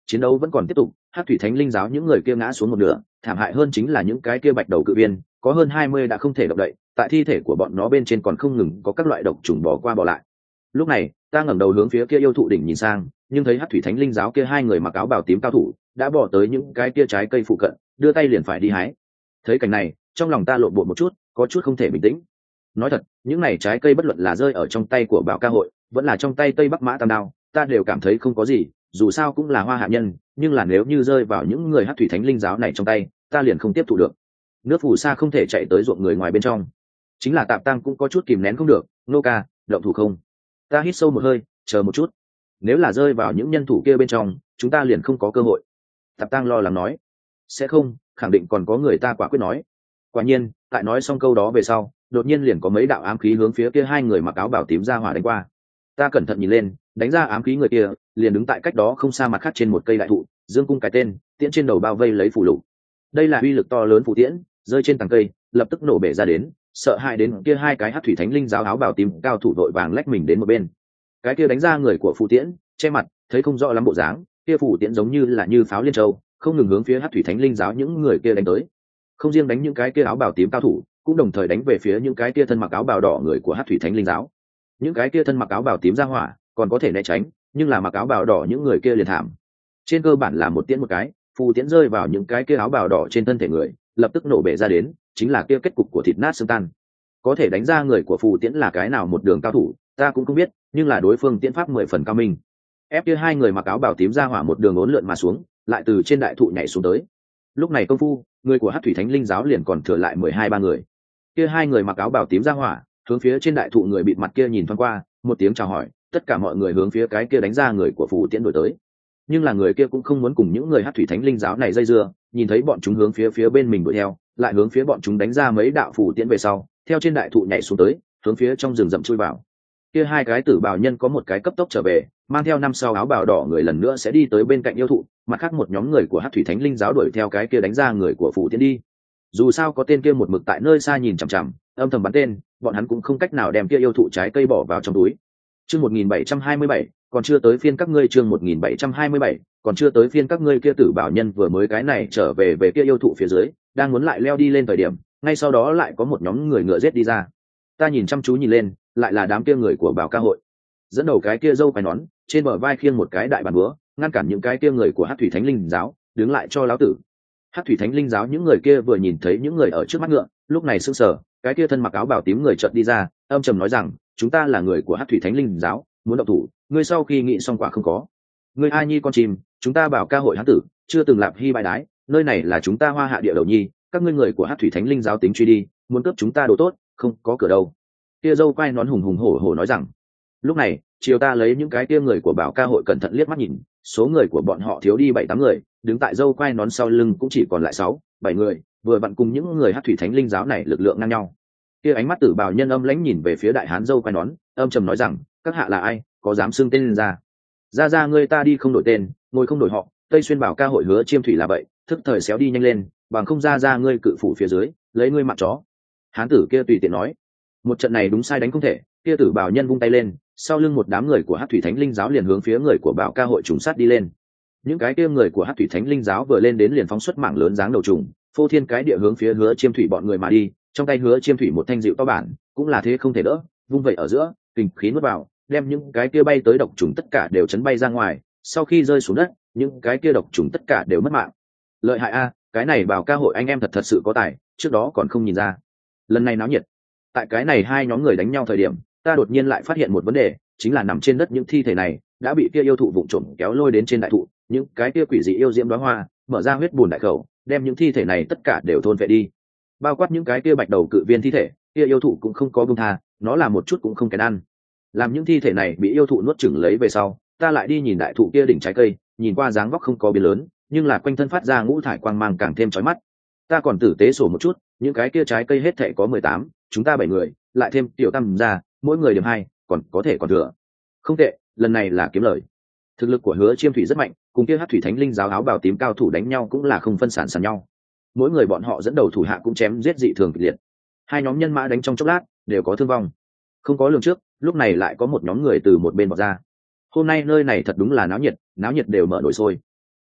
Chiến đấu vẫn còn tiếp tục, Hắc thủy thánh linh giáo những người kia ngã xuống một nửa, thảm hại hơn chính là những cái kia bạch đầu cự viên, có hơn 20 đã không thể động đậy, tại thi thể của bọn nó bên trên còn không ngừng có các loại độc trùng bò qua bò lại. Lúc này ta ngẩng đầu hướng phía kia yêu thụ đỉnh nhìn sang, nhưng thấy Hắc thủy thánh linh giáo kia hai người mặc áo bào tím cao thủ đã bỏ tới những cái kia trái cây phụ cận, đưa tay liền phải đi hái. Thấy cảnh này, trong lòng ta lộn bột một chút, có chút không thể bình tĩnh. Nói thật, những này trái cây bất luận là rơi ở trong tay của Bảo Ca hội, vẫn là trong tay Tây Bắc Mã Tam Đao, ta đều cảm thấy không có gì, dù sao cũng là hoa hạ nhân, nhưng là nếu như rơi vào những người Hắc thủy thánh linh giáo này trong tay, ta liền không tiếp thụ được. Nước phù sa không thể chạy tới ruộng người ngoài bên trong. Chính là Tạp Tăng cũng có chút kìm nén không được, nô ca, động thủ không? Ta hít sâu một hơi, chờ một chút. Nếu là rơi vào những nhân thủ kia bên trong, chúng ta liền không có cơ hội. Tạp Tăng lo lắng nói. Sẽ không, khẳng định còn có người, ta quả quyết nói. Quả nhiên, tại nói xong câu đó về sau, đột nhiên liền có mấy đạo ám khí hướng phía kia hai người mặc áo bảo tím ra hỏa đánh qua. Ta cẩn thận nhìn lên, đánh ra ám khí người kia liền đứng tại cách đó không xa mặt khác trên một cây đại thụ, dương cung cái tên, tiễn trên đầu bao vây lấy phù lục. Đây là uy lực to lớn phù tiễn, rơi trên tầng cây, lập tức nổ bể ra đến, sợ hãi đến kia hai cái Hắc thủy thánh linh giáo áo bảo tím cao thủ vội vàng lách mình đến một bên. Cái kia đánh ra người của phù tiễn, che mặt, thấy không rõ lắm bộ dáng, kia phù tiễn giống như là như pháo liên châu, không ngừng hướng phía Hắc thủy thánh linh giáo những người kia đánh tới. Không riêng đánh những cái kia áo bào tím cao thủ, cũng đồng thời đánh về phía những cái kia thân mặc áo bào đỏ người của Hắc thủy thánh linh giáo. Những cái kia thân mặc áo bào tím ra hỏa còn có thể né tránh, nhưng là mặc áo bào đỏ những người kia liền thảm. Trên cơ bản là một tiễn một cái, phù tiễn rơi vào những cái kia áo bào đỏ trên thân thể người, lập tức nổ bể ra đến, chính là kia kết cục của thịt nát xương tan. Có thể đánh ra người của phù tiễn là cái nào một đường cao thủ, ta cũng không biết, nhưng là đối phương tiễn pháp 10 phần cao minh. Ép kia hai người mặc áo bào tím ra hỏa một đường uốn lượn mà xuống, lại từ trên đại thụ nhảy xuống tới. Lúc này công phu, người của Hắc thủy thánh linh giáo liền còn thừa lại 12-13 người. Kia hai người mặc áo bào tím ra hỏa, hướng phía trên đại thụ người bịt mặt kia nhìn thoáng qua, một tiếng chào hỏi, tất cả mọi người hướng phía cái kia đánh ra người của phù tiễn đuổi tới. Nhưng là người kia cũng không muốn cùng những người Hắc thủy thánh linh giáo này dây dưa, nhìn thấy bọn chúng hướng phía bên mình đuổi theo, lại hướng phía bọn chúng đánh ra mấy đạo phù tiễn về sau, theo trên đại thụ nhảy xuống tới, hướng phía trong rừng rậm chui vào. Kia hai cái tử bào nhân có một cái cấp tốc trở về, mang theo năm sau áo bào đỏ người lần nữa sẽ đi tới bên cạnh yêu thụ, mặt khác một nhóm người của Hắc thủy thánh linh giáo đuổi theo cái kia đánh ra người của phù tiễn đi. Dù sao có tên kia một mực tại nơi xa nhìn chằm chằm, âm thầm bắn tên, bọn hắn cũng không cách nào đem kia yêu thụ trái cây bỏ vào trong túi. Chương 1727, còn chưa tới phiên các ngươi. Chương 1727, còn chưa tới phiên các ngươi. Kia tử bảo nhân vừa mới cái này trở về kia yêu thụ phía dưới, đang muốn lại leo đi lên thời điểm, ngay sau đó lại có một nhóm người ngựa giết đi ra. Ta nhìn chăm chú nhìn lên, lại là đám kia người của Bảo Ca hội. Dẫn đầu cái kia râu quai nón, trên bờ vai khiêng một cái đại bàn búa, ngăn cản những cái kia người của Hắc thủy thánh linh giáo, đứng lại cho lão tử. Hắc thủy thánh linh giáo những người kia vừa nhìn thấy những người ở trước mắt ngựa, lúc này sững sờ, cái kia thân mặc áo bào tím người chợt đi ra, âm trầm nói rằng, chúng ta là người của Hắc thủy thánh linh giáo, muốn động thủ, ngươi sau khi nghĩ xong quả không có. Ngươi ai nhi con chim, chúng ta Bảo Ca hội hán tử, chưa từng lạp hy bại đái, nơi này là chúng ta Hoa Hạ địa đầu nhi, các ngươi người của Hắc thủy thánh linh giáo tính truy đi, muốn cướp chúng ta đồ tốt, không có cửa đâu. Kia dâu quai nón hùng hùng hổ hổ nói rằng. Lúc này, chiều ta lấy những cái kia người của Bảo Ca hội cẩn thận liếc mắt nhìn, số người của bọn họ thiếu đi 7-8 người, đứng tại dâu quai nón sau lưng cũng chỉ còn lại 6-7 người, vừa vặn cùng những người Hắc thủy thánh linh giáo này lực lượng ngang nhau. Kia ánh mắt tử bào nhân âm lãnh nhìn về phía đại hán dâu quai nón, âm trầm nói rằng, các hạ là ai, có dám xưng tên lên ra ngươi ta đi không đổi tên, ngồi không đổi họ, Tây Xuyên Bảo Ca hội hứa chiêm thủy là vậy, thức thời xéo đi nhanh lên, bằng không ra ngươi cự phủ phía dưới, lấy ngươi mạng chó. Hán tử kia tùy tiện nói. Một trận này đúng sai đánh không thể, kia tử bào nhân vung tay lên, sau lưng một đám người của Hắc thủy thánh linh giáo liền hướng phía người của Bảo Ca hội trùng sát đi lên. Những cái kia người của Hắc thủy thánh linh giáo vừa lên đến liền phóng xuất mảng lớn dáng đầu trùng, phô thiên cái địa hướng phía hứa chiêm thủy bọn người mà đi, trong tay hứa chiêm thủy một thanh dịu to bản, cũng là thế không thể đỡ, vung vậy ở giữa, kình khí nuốt vào, đem những cái kia bay tới độc trùng tất cả đều chấn bay ra ngoài, sau khi rơi xuống đất, những cái kia độc trùng tất cả đều mất mạng. Lợi hại a, cái này Bảo Ca hội anh em thật sự có tài, trước đó còn không nhìn ra. Lần này náo nhiệt. Tại cái này hai nhóm người đánh nhau thời điểm, ta đột nhiên lại phát hiện một vấn đề, chính là nằm trên đất những thi thể này đã bị kia yêu thụ vụng trộm kéo lôi đến trên đại thụ, những cái kia quỷ dị yêu diễm đóa hoa mở ra huyết bùn đại khẩu, đem những thi thể này tất cả đều thôn vệ đi, bao quát những cái kia bạch đầu cự viên thi thể, kia yêu thụ cũng không có buông tha, nó là một chút cũng không kén ăn. Làm những thi thể này bị yêu thụ nuốt chửng lấy về sau, ta lại đi nhìn đại thụ kia đỉnh trái cây, nhìn qua dáng vóc không có biến lớn, nhưng là quanh thân phát ra ngũ thải quang mang càng thêm chói mắt. Ta còn tử tế sổ một chút, những cái kia trái cây hết thảy có 18, chúng ta 7 người, lại thêm tiểu tam ra, mỗi người điểm 2, còn có thể còn thừa. Không tệ, lần này là kiếm lời. Thực lực của hứa chiêm thủy rất mạnh, cùng kia Hắc thủy thánh linh giáo áo bào tím cao thủ đánh nhau cũng là không phân sản sàn nhau. Mỗi người bọn họ dẫn đầu thủ hạ cũng chém giết dị thường kịch liệt. Hai nhóm nhân mã đánh trong chốc lát đều có thương vong. Không có lường trước, lúc này lại có một nhóm người từ một bên vọt ra. Hôm nay nơi này thật đúng là náo nhiệt đều mở nổi sôi.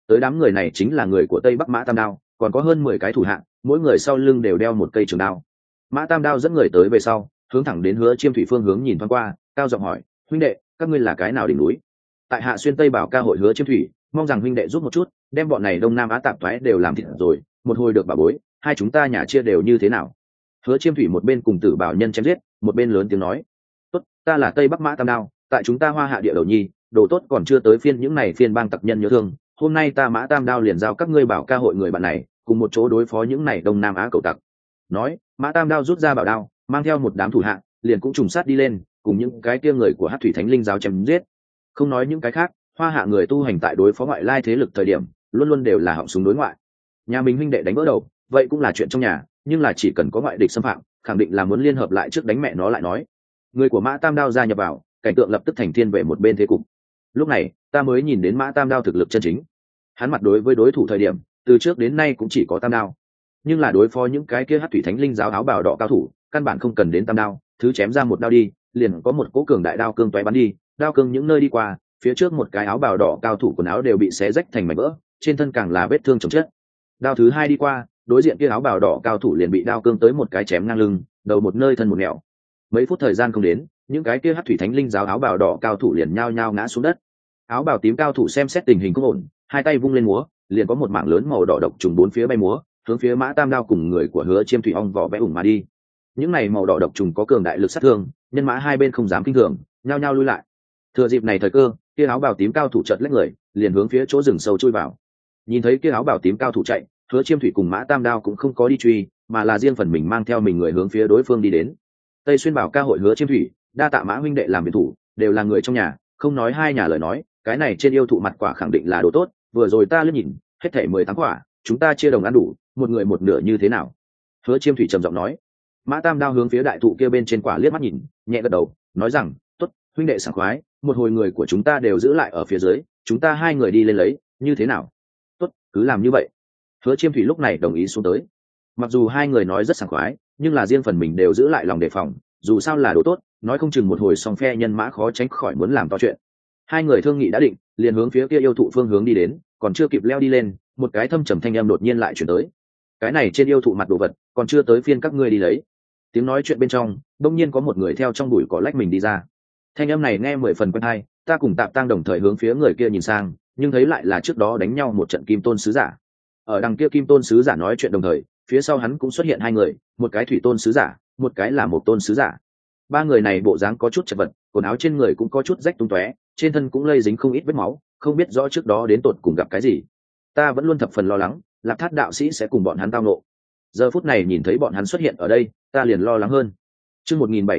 tới đám người này chính là người của Tây Bắc Mã Tam Đao, còn có hơn 10 cái thủ hạ, mỗi người sau lưng đều đeo một cây trường đao. Mã Tam Đao dẫn người tới về sau, hướng thẳng đến Hứa Chiêm Thủy phương hướng nhìn thoáng qua, cao giọng hỏi: huynh đệ, các ngươi là cái nào đỉnh núi? Tại hạ xuyên Tây Bảo ca hội Hứa Chiêm Thủy, mong rằng huynh đệ giúp một chút, đem bọn này Đông Nam Á tạp thoái đều làm thịt rồi, một hồi được bà bối, hai chúng ta nhà chia đều như thế nào? Hứa Chiêm Thủy một bên cùng Tử Bảo nhân chém giết, một bên lớn tiếng nói: tốt, ta là Tây Bắc Mã Tam Đao, tại chúng ta Hoa Hạ địa đầu nhi, đồ tốt còn chưa tới phiên những này phiên bang tặc nhân nhớ thương, hôm nay ta Mã Tam Đao liền giao các ngươi Bảo ca hội người bạn này, cùng một chỗ đối phó những này Đông Nam Á cầu tặc. Nói, Mã Tam Đao rút ra bảo đao, mang theo một đám thủ hạ, liền cũng trùng sát đi lên, cùng những cái kia người của Hắc Thủy Thánh Linh giáo chém giết. Không nói những cái khác, Hoa Hạ người tu hành tại đối phó ngoại lai thế lực thời điểm, luôn luôn đều là họng súng đối ngoại. Nhà mình huynh đệ đánh vỡ đầu, vậy cũng là chuyện trong nhà, nhưng là chỉ cần có ngoại địch xâm phạm, khẳng định là muốn liên hợp lại trước đánh mẹ nó lại nói. Người của Mã Tam Đao gia nhập vào, cảnh tượng lập tức thành thiên về một bên thế cục. Lúc này, ta mới nhìn đến Mã Tam Đao thực lực chân chính. Hắn mặt đối với đối thủ thời điểm, từ trước đến nay cũng chỉ có Tam Đao, nhưng là đối phó những cái kia Hắc Thủy Thánh Linh giáo áo bào đỏ cao thủ, căn bản không cần đến Tam Đao, thứ chém ra một đao đi, liền có một cỗ cường đại đao cương toé bắn đi, đao cương những nơi đi qua, phía trước một cái áo bào đỏ cao thủ quần áo đều bị xé rách thành mảnh vỡ, trên thân càng là vết thương chồng chất. Đao thứ hai đi qua, đối diện kia áo bào đỏ cao thủ liền bị đao cương tới một cái chém ngang lưng, đầu một nơi thân một nẻo. Mấy phút thời gian không đến, những cái kia Hắc Thủy Thánh Linh giáo áo bào đỏ cao thủ liền nhao nhao ngã xuống đất. Áo bào tím cao thủ xem xét tình hình không ổn, hai tay vung lên múa, liền có một mảng lớn màu đỏ độc trùng bốn phía bay múa, hướng phía Mã Tam Đao cùng người của Hứa Chiêm Thủy ong vỏ vẽ ủng mà đi. Những này màu đỏ độc trùng có cường đại lực sát thương, nhân mã hai bên không dám kinh thường, nhao nhao lui lại. Thừa dịp này thời cơ, kia áo bào tím cao thủ chợt lách người, liền hướng phía chỗ rừng sâu chui vào. Nhìn thấy kia áo bào tím cao thủ chạy, Hứa Chiêm Thủy cùng Mã Tam Đao cũng không có đi truy, mà là riêng phần mình mang theo mình người hướng phía đối phương đi đến. Tây Xuyên Bảo ca hội Hứa Chiêm Thủy, đa tạ Mã huynh đệ làm biệt thủ, đều là người trong nhà, không nói hai nhà lời nói, cái này trên yêu thụ mặt quả khẳng định là đồ tốt, vừa rồi ta liếc nhìn, hết thảy 18 quả, chúng ta chia đồng ăn đủ, một người một nửa như thế nào? Hứa Chiêm Thủy trầm giọng nói. Mã Tam Đao hướng phía đại thụ kia bên trên quả liếc mắt nhìn, nhẹ gật đầu, nói rằng: tốt, huynh đệ sảng khoái, một hồi người của chúng ta đều giữ lại ở phía dưới, chúng ta hai người đi lên lấy, như thế nào? Tốt, cứ làm như vậy. Hứa Chiêm Thủy lúc này đồng ý xuống tới. Mặc dù hai người nói rất sảng khoái, nhưng là riêng phần mình đều giữ lại lòng đề phòng, dù sao là đồ tốt, nói không chừng một hồi song phe nhân mã khó tránh khỏi muốn làm to chuyện. Hai người thương nghị đã định, liền hướng phía kia yêu thụ phương hướng đi đến, còn chưa kịp leo đi lên, một cái thâm trầm thanh âm đột nhiên lại chuyển tới: cái này trên yêu thụ mặt đồ vật, còn chưa tới phiên các ngươi đi lấy. Tiếng nói chuyện bên trong, đông nhiên có một người theo trong bụi cỏ lách mình đi ra. Thanh âm này nghe 10 phần quen tai, ta cùng Tạp Tăng đồng thời hướng phía người kia nhìn sang, nhưng thấy lại là trước đó đánh nhau một trận Kim Tôn sứ giả. Ở đằng kia Kim Tôn sứ giả nói chuyện đồng thời, phía sau hắn cũng xuất hiện hai người, một cái Thủy Tôn sứ giả, một cái là Mộc Tôn sứ giả. Ba người này bộ dáng có chút chật vật, quần áo trên người cũng có chút rách tung tóe, trên thân cũng lây dính không ít vết máu, không biết rõ trước đó đến tột cùng gặp cái gì. Ta vẫn luôn thập phần lo lắng, Lạp Thát đạo sĩ sẽ cùng bọn hắn tao ngộ. Giờ phút này nhìn thấy bọn hắn xuất hiện ở đây, ta liền lo lắng hơn. Chương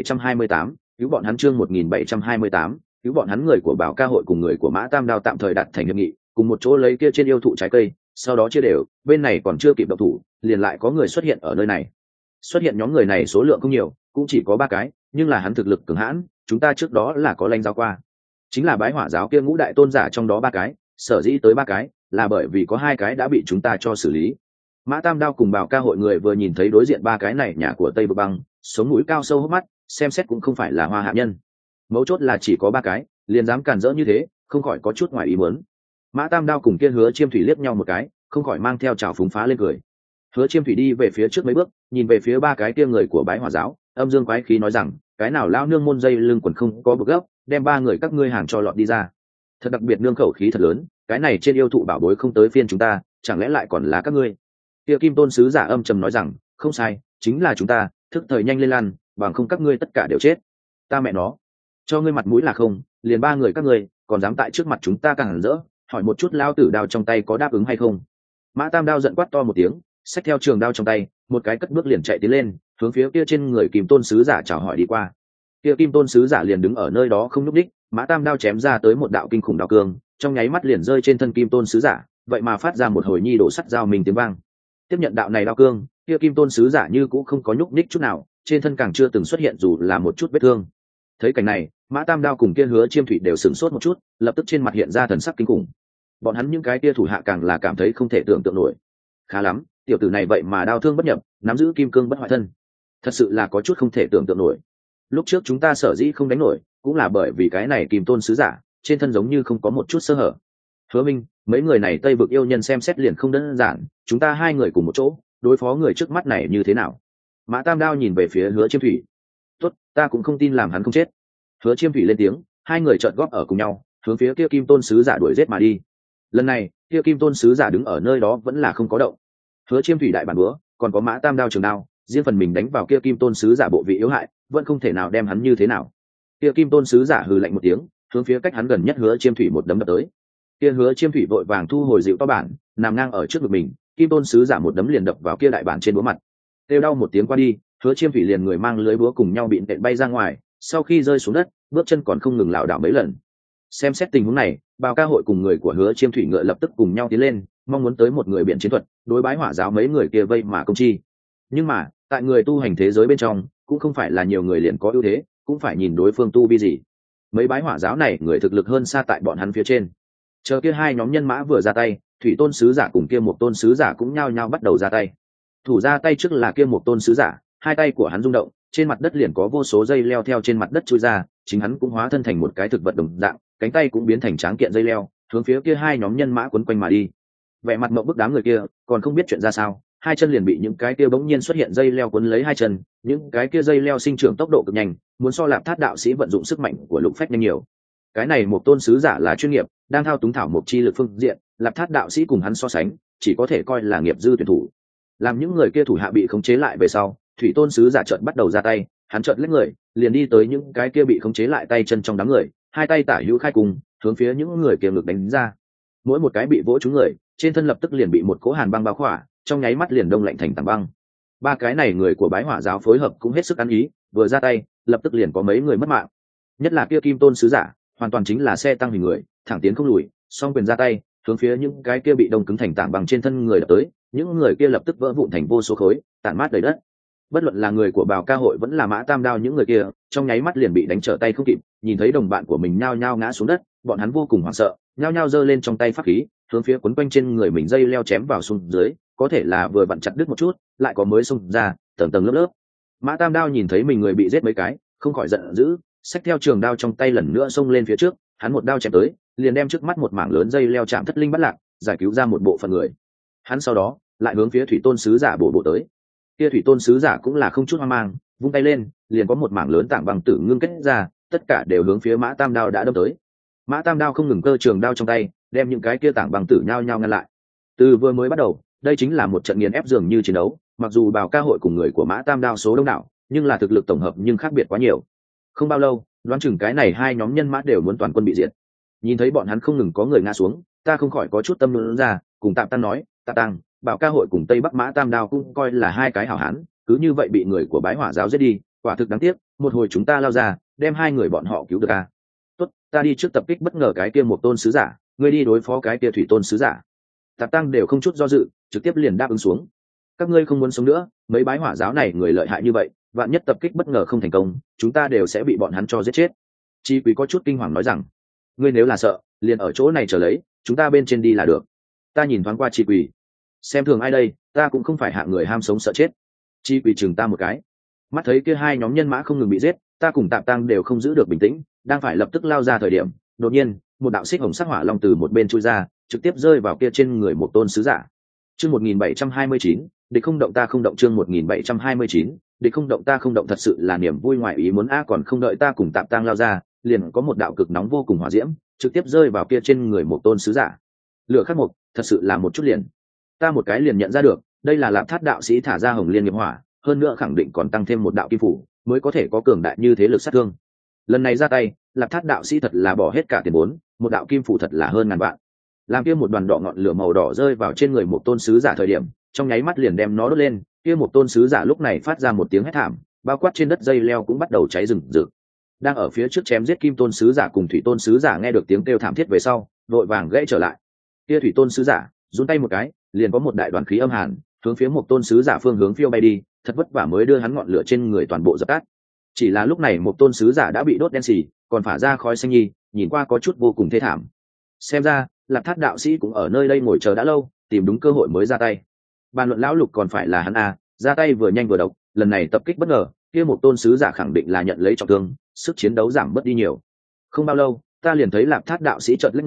1728, cứu bọn hắn. Chương 1728, cứu bọn hắn. Người của Bảo ca hội cùng người của Mã Tam Đao tạm thời đặt thành hiệp nghị, cùng một chỗ lấy kia trên yêu thụ trái cây, sau đó chia đều, bên này còn chưa kịp động thủ, liền lại có người xuất hiện ở nơi này. Xuất hiện nhóm người này số lượng không nhiều, cũng chỉ có 3 cái, nhưng là hắn thực lực cường hãn, chúng ta trước đó là có lãnh giáo qua. Chính là Bái Hỏa giáo kia ngũ đại tôn giả trong đó 3 cái, sở dĩ tới 3 cái, là bởi vì có 2 cái đã bị chúng ta cho xử lý. Mã Tam Đao cùng Bảo ca hội người vừa nhìn thấy đối diện 3 cái này nhà của Tây Vực Băng, sống mũi cao sâu hốc mắt, xem xét cũng không phải là Hoa Hạ nhân. Mấu chốt là chỉ có 3 cái, liền dám cản rỡ như thế, không khỏi có chút ngoài ý muốn. Mã Tam Đao cùng kia Hứa Chiêm Thủy liếc nhau một cái, không khỏi mang theo trào phúng phá lên cười. Hứa Chiêm Thủy đi về phía trước mấy bước, nhìn về phía 3 cái kia người của Bái Hỏa giáo, âm dương quái khí nói rằng: cái nào lao nương môn dây lưng quần không có bực gấp, đem 3 người các ngươi hàng cho lọt đi ra. Thật đặc biệt nương khẩu khí thật lớn, cái này trên yêu thụ bảo bối không tới phiên chúng ta, chẳng lẽ lại còn là các ngươi? Kia Kim Tôn sứ giả âm trầm nói rằng: không sai, chính là chúng ta, thức thời nhanh lên lăn, bằng không các ngươi tất cả đều chết. Ta mẹ nó, cho ngươi mặt mũi là không, liền 3 người các ngươi còn dám tại trước mặt chúng ta càng hẳn rỡ, hỏi một chút lao tử đao trong tay có đáp ứng hay không? Mã Tam Đao giận quát to một tiếng, xách theo trường đao trong tay, một cái cất bước liền chạy tiến lên, hướng phía kia trên người Kim Tôn sứ giả chào hỏi đi qua. Kia Kim Tôn sứ giả liền đứng ở nơi đó không nhúc nhích, Mã Tam Đao chém ra tới một đạo kinh khủng đao cương, trong nháy mắt liền rơi trên thân Kim Tôn sứ giả, vậy mà phát ra một hồi nhi đổ sắt dao mình tiếng vang. Tiếp nhận đạo này đao cương, kia Kim Tôn sứ giả như cũng không có nhúc nhích chút nào, trên thân càng chưa từng xuất hiện dù là một chút vết thương. Thấy cảnh này, Mã Tam Đao cùng kia Hứa Chiêm Thủy đều sửng sốt một chút, lập tức trên mặt hiện ra thần sắc kinh khủng. Bọn hắn những cái kia thủ hạ càng là cảm thấy không thể tưởng tượng nổi. Khá lắm, tiểu tử này vậy mà đao thương bất nhập, nắm giữ kim cương bất hoại thân, thật sự là có chút không thể tưởng tượng nổi. Lúc trước chúng ta sở dĩ không đánh nổi, cũng là bởi vì cái này Kim Tôn sứ giả trên thân giống như không có một chút sơ hở. Hứa Minh, mấy người này Tây vực yêu nhân xem xét liền không đơn giản, chúng ta hai người cùng một chỗ đối phó người trước mắt này như thế nào? Mã Tam Đao nhìn về phía Hứa Chiêm Thủy. Tốt, ta cũng không tin làm hắn không chết. Hứa Chiêm Thủy lên tiếng, hai người chợt góp ở cùng nhau, hướng phía kia Kim Tôn sứ giả đuổi giết mà đi. Lần này, kia Kim Tôn sứ giả đứng ở nơi đó vẫn là không có động. Hứa Chiêm Thủy đại bản búa, còn có Mã Tam Đao trường đao, riêng phần mình đánh vào kia Kim Tôn sứ giả bộ vị yếu hại, vẫn không thể nào đem hắn như thế nào. Kia Kim Tôn sứ giả hừ lạnh một tiếng, hướng phía cách hắn gần nhất Hứa Chiêm Thủy một đấm đập tới. Kia Hứa Chiêm Thủy vội vàng thu hồi dịu to bản, nằm ngang ở trước ngực mình, Kim Tôn sứ giả một đấm liền đập vào kia đại bản trên búa mặt. Kêu đau một tiếng qua đi, Hứa Chiêm Thủy liền người mang lưới búa cùng nhau bị tện bay ra ngoài, sau khi rơi xuống đất, bước chân còn không ngừng lảo đảo mấy lần. Xem xét tình huống này, Bào Ca hội cùng người của Hứa Chiêm Thủy ngựa lập tức cùng nhau tiến lên, mong muốn tới một người biện chiến thuật, đối bái hỏa giáo mấy người kia vây mà công chi. Nhưng mà, tại người tu hành thế giới bên trong, cũng không phải là nhiều người liền có ưu thế, cũng phải nhìn đối phương tu vi gì. Mấy bái hỏa giáo này người thực lực hơn xa tại bọn hắn phía trên. Chờ kia hai nhóm nhân mã vừa ra tay, Thủy Tôn sứ giả cùng kia một tôn sứ giả cũng nhao nhao bắt đầu ra tay. Thủ ra tay trước là kia một tôn sứ giả, hai tay của hắn rung động, trên mặt đất liền có vô số dây leo theo trên mặt đất chui ra, chính hắn cũng hóa thân thành một cái thực vật đồng dạng, cánh tay cũng biến thành tráng kiện dây leo, hướng phía kia hai nhóm nhân mã quấn quanh mà đi. Vẻ mặt mộng bức đám người kia, còn không biết chuyện ra sao, hai chân liền bị những cái kia bỗng nhiên xuất hiện dây leo quấn lấy hai chân, những cái kia dây leo sinh trưởng tốc độ cực nhanh, muốn so Lạp Thát đạo sĩ vận dụng sức mạnh của lục phách nhanh nhiều. Cái này một tôn sứ giả là chuyên nghiệp, đang thao túng thảo mộc chi lực phương diện, Lạp Thát đạo sĩ cùng hắn so sánh, chỉ có thể coi là nghiệp dư tuyển thủ. Làm những người kia thủ hạ bị khống chế lại về sau, Thủy Tôn sứ giả chợt bắt đầu ra tay, hắn chợt lách người, liền đi tới những cái kia bị khống chế lại tay chân trong đám người, hai tay tả hữu khai cùng, hướng phía những người kia ngược đánh ra. Mỗi một cái bị vỗ trúng người, trên thân lập tức liền bị một cỗ hàn băng bao khỏa, trong nháy mắt liền đông lạnh thành tảng băng. Ba cái này người của bái hỏa giáo phối hợp cũng hết sức ăn ý, vừa ra tay, lập tức liền có mấy người mất mạng. Nhất là kia Kim Tôn sứ giả, hoàn toàn chính là xe tăng hình người, thẳng tiến không lùi, song quyền ra tay, hướng phía những cái kia bị đông cứng thành tảng băng trên thân người đập tới, những người kia lập tức vỡ vụn thành vô số khối, tản mát đầy đất. Bất luận là người của Bào Ca hội vẫn là Mã Tam Đao, những người kia trong nháy mắt liền bị đánh trở tay không kịp, nhìn thấy đồng bạn của mình nhao nhao ngã xuống đất, bọn hắn vô cùng hoảng sợ, nhao nhao giơ lên trong tay pháp khí, hướng phía quấn quanh trên người mình dây leo chém vào xuống dưới, có thể là vừa vặn chặt đứt một chút, lại có mới xông ra, tầng tầng lớp lớp. Mã Tam Đao nhìn thấy mình người bị giết mấy cái, không khỏi giận dữ, xách theo trường đao trong tay lần nữa xông lên phía trước, hắn một đao chém tới, liền đem trước mắt một mảng lớn dây leo chạm thất linh bắt lạc, giải cứu ra một bộ phận người. Hắn sau đó lại hướng phía Thủy Tôn sứ giả bổ tới. Kia Thủy Tôn sứ giả cũng là không chút hoang mang, vung tay lên, liền có một mảng lớn tảng băng tử ngưng kết ra, tất cả đều hướng phía Mã Tam Đao đã đâm tới. Mã Tam Đao không ngừng cơ trường đao trong tay, đem những cái kia tảng băng tử nhao nhao ngăn lại. Từ vừa mới bắt đầu, đây chính là một trận nghiền ép dường như chiến đấu, mặc dù Bào Ca hội cùng người của Mã Tam Đao số đông đảo, nhưng là thực lực tổng hợp nhưng khác biệt quá nhiều. Không bao lâu, đoán chừng cái này hai nhóm nhân mã đều muốn toàn quân bị diệt. Nhìn thấy bọn hắn không ngừng có người ngã xuống, ta không khỏi có chút tâm luôn ra, cùng Tạm Tăng nói, Tạm Tăng, Bào Ca hội cùng Tây Bắc Mã Tam Đao cũng coi là hai cái hảo hán, cứ như vậy bị người của bái hỏa giáo giết đi, quả thực đáng tiếc, một hồi chúng ta lao ra, đem hai người bọn họ cứu được à. Tốt, ta đi trước tập kích bất ngờ cái kia một tôn sứ giả, ngươi đi đối phó cái kia Thủy Tôn sứ giả. Tạm Tăng đều không chút do dự, trực tiếp liền đáp ứng xuống. Các ngươi không muốn sống nữa, mấy bái hỏa giáo này người lợi hại như vậy, vạn nhất tập kích bất ngờ không thành công, chúng ta đều sẽ bị bọn hắn cho giết chết. Chi Quý có chút kinh hoàng nói rằng, ngươi nếu là sợ, liền ở chỗ này chờ lấy, chúng ta bên trên đi là được. Ta nhìn thoáng qua Chi Quý, xem thường ai đây, ta cũng không phải hạng người ham sống sợ chết. Chi Quý chừng ta một cái, mắt thấy kia hai nhóm nhân mã không ngừng bị giết, ta cùng Tạm Tăng đều không giữ được bình tĩnh, đang phải lập tức lao ra thời điểm, đột nhiên một đạo xích hồng sắc hỏa long từ một bên chui ra, trực tiếp rơi vào kia trên người một tôn sứ giả. Chương 1729, địch không động ta không động. Chương 1729, địch không động ta không động. Thật sự là niềm vui ngoài ý muốn a, còn không đợi ta cùng Tạm Tăng lao ra, liền có một đạo cực nóng vô cùng hỏa diễm trực tiếp rơi vào kia trên người một tôn sứ giả. Lửa khắc mộc, thật sự là một chút liền, ta một cái liền nhận ra được, đây là Lạp Thát đạo sĩ thả ra hồng liên nghiệp hỏa, hơn nữa khẳng định còn tăng thêm một đạo kim phủ, mới có thể có cường đại như thế lực sát thương. Lần này ra tay, Lạp Thát đạo sĩ thật là bỏ hết cả tiền vốn, một đạo kim phủ thật là hơn ngàn vạn. Làm kia một đoàn đỏ ngọn lửa màu đỏ rơi vào trên người một tôn sứ giả thời điểm, trong nháy mắt liền đem nó đốt lên, kia một tôn sứ giả lúc này phát ra một tiếng hét thảm, bao quát trên đất dây leo cũng bắt đầu cháy rừng rực. Đang ở phía trước chém giết Kim Tôn sứ giả cùng Thủy Tôn sứ giả nghe được tiếng kêu thảm thiết về sau, vội vàng gãy trở lại. Kia Thủy Tôn sứ giả giương tay một cái, liền có một đại đoàn khí âm hàn hướng phía một tôn sứ giả phương hướng phiêu bay đi, thật vất vả mới đưa hắn ngọn lửa trên người toàn bộ dập tắt. Chỉ là lúc này một tôn sứ giả đã bị đốt đen xì, còn phả ra khói xanh nhi, nhìn qua có chút vô cùng thê thảm. Xem ra Lạp Thát đạo sĩ cũng ở nơi đây ngồi chờ đã lâu, tìm đúng cơ hội mới ra tay. Bàn luận lão Lục còn phải là hắn à, ra tay vừa nhanh vừa độc, lần này tập kích bất ngờ, kia một tôn sứ giả khẳng định là nhận lấy trọng thương, sức chiến đấu giảm bớt đi nhiều. Không bao lâu, ta liền thấy Lạp Thát đạo sĩ chợt lách người,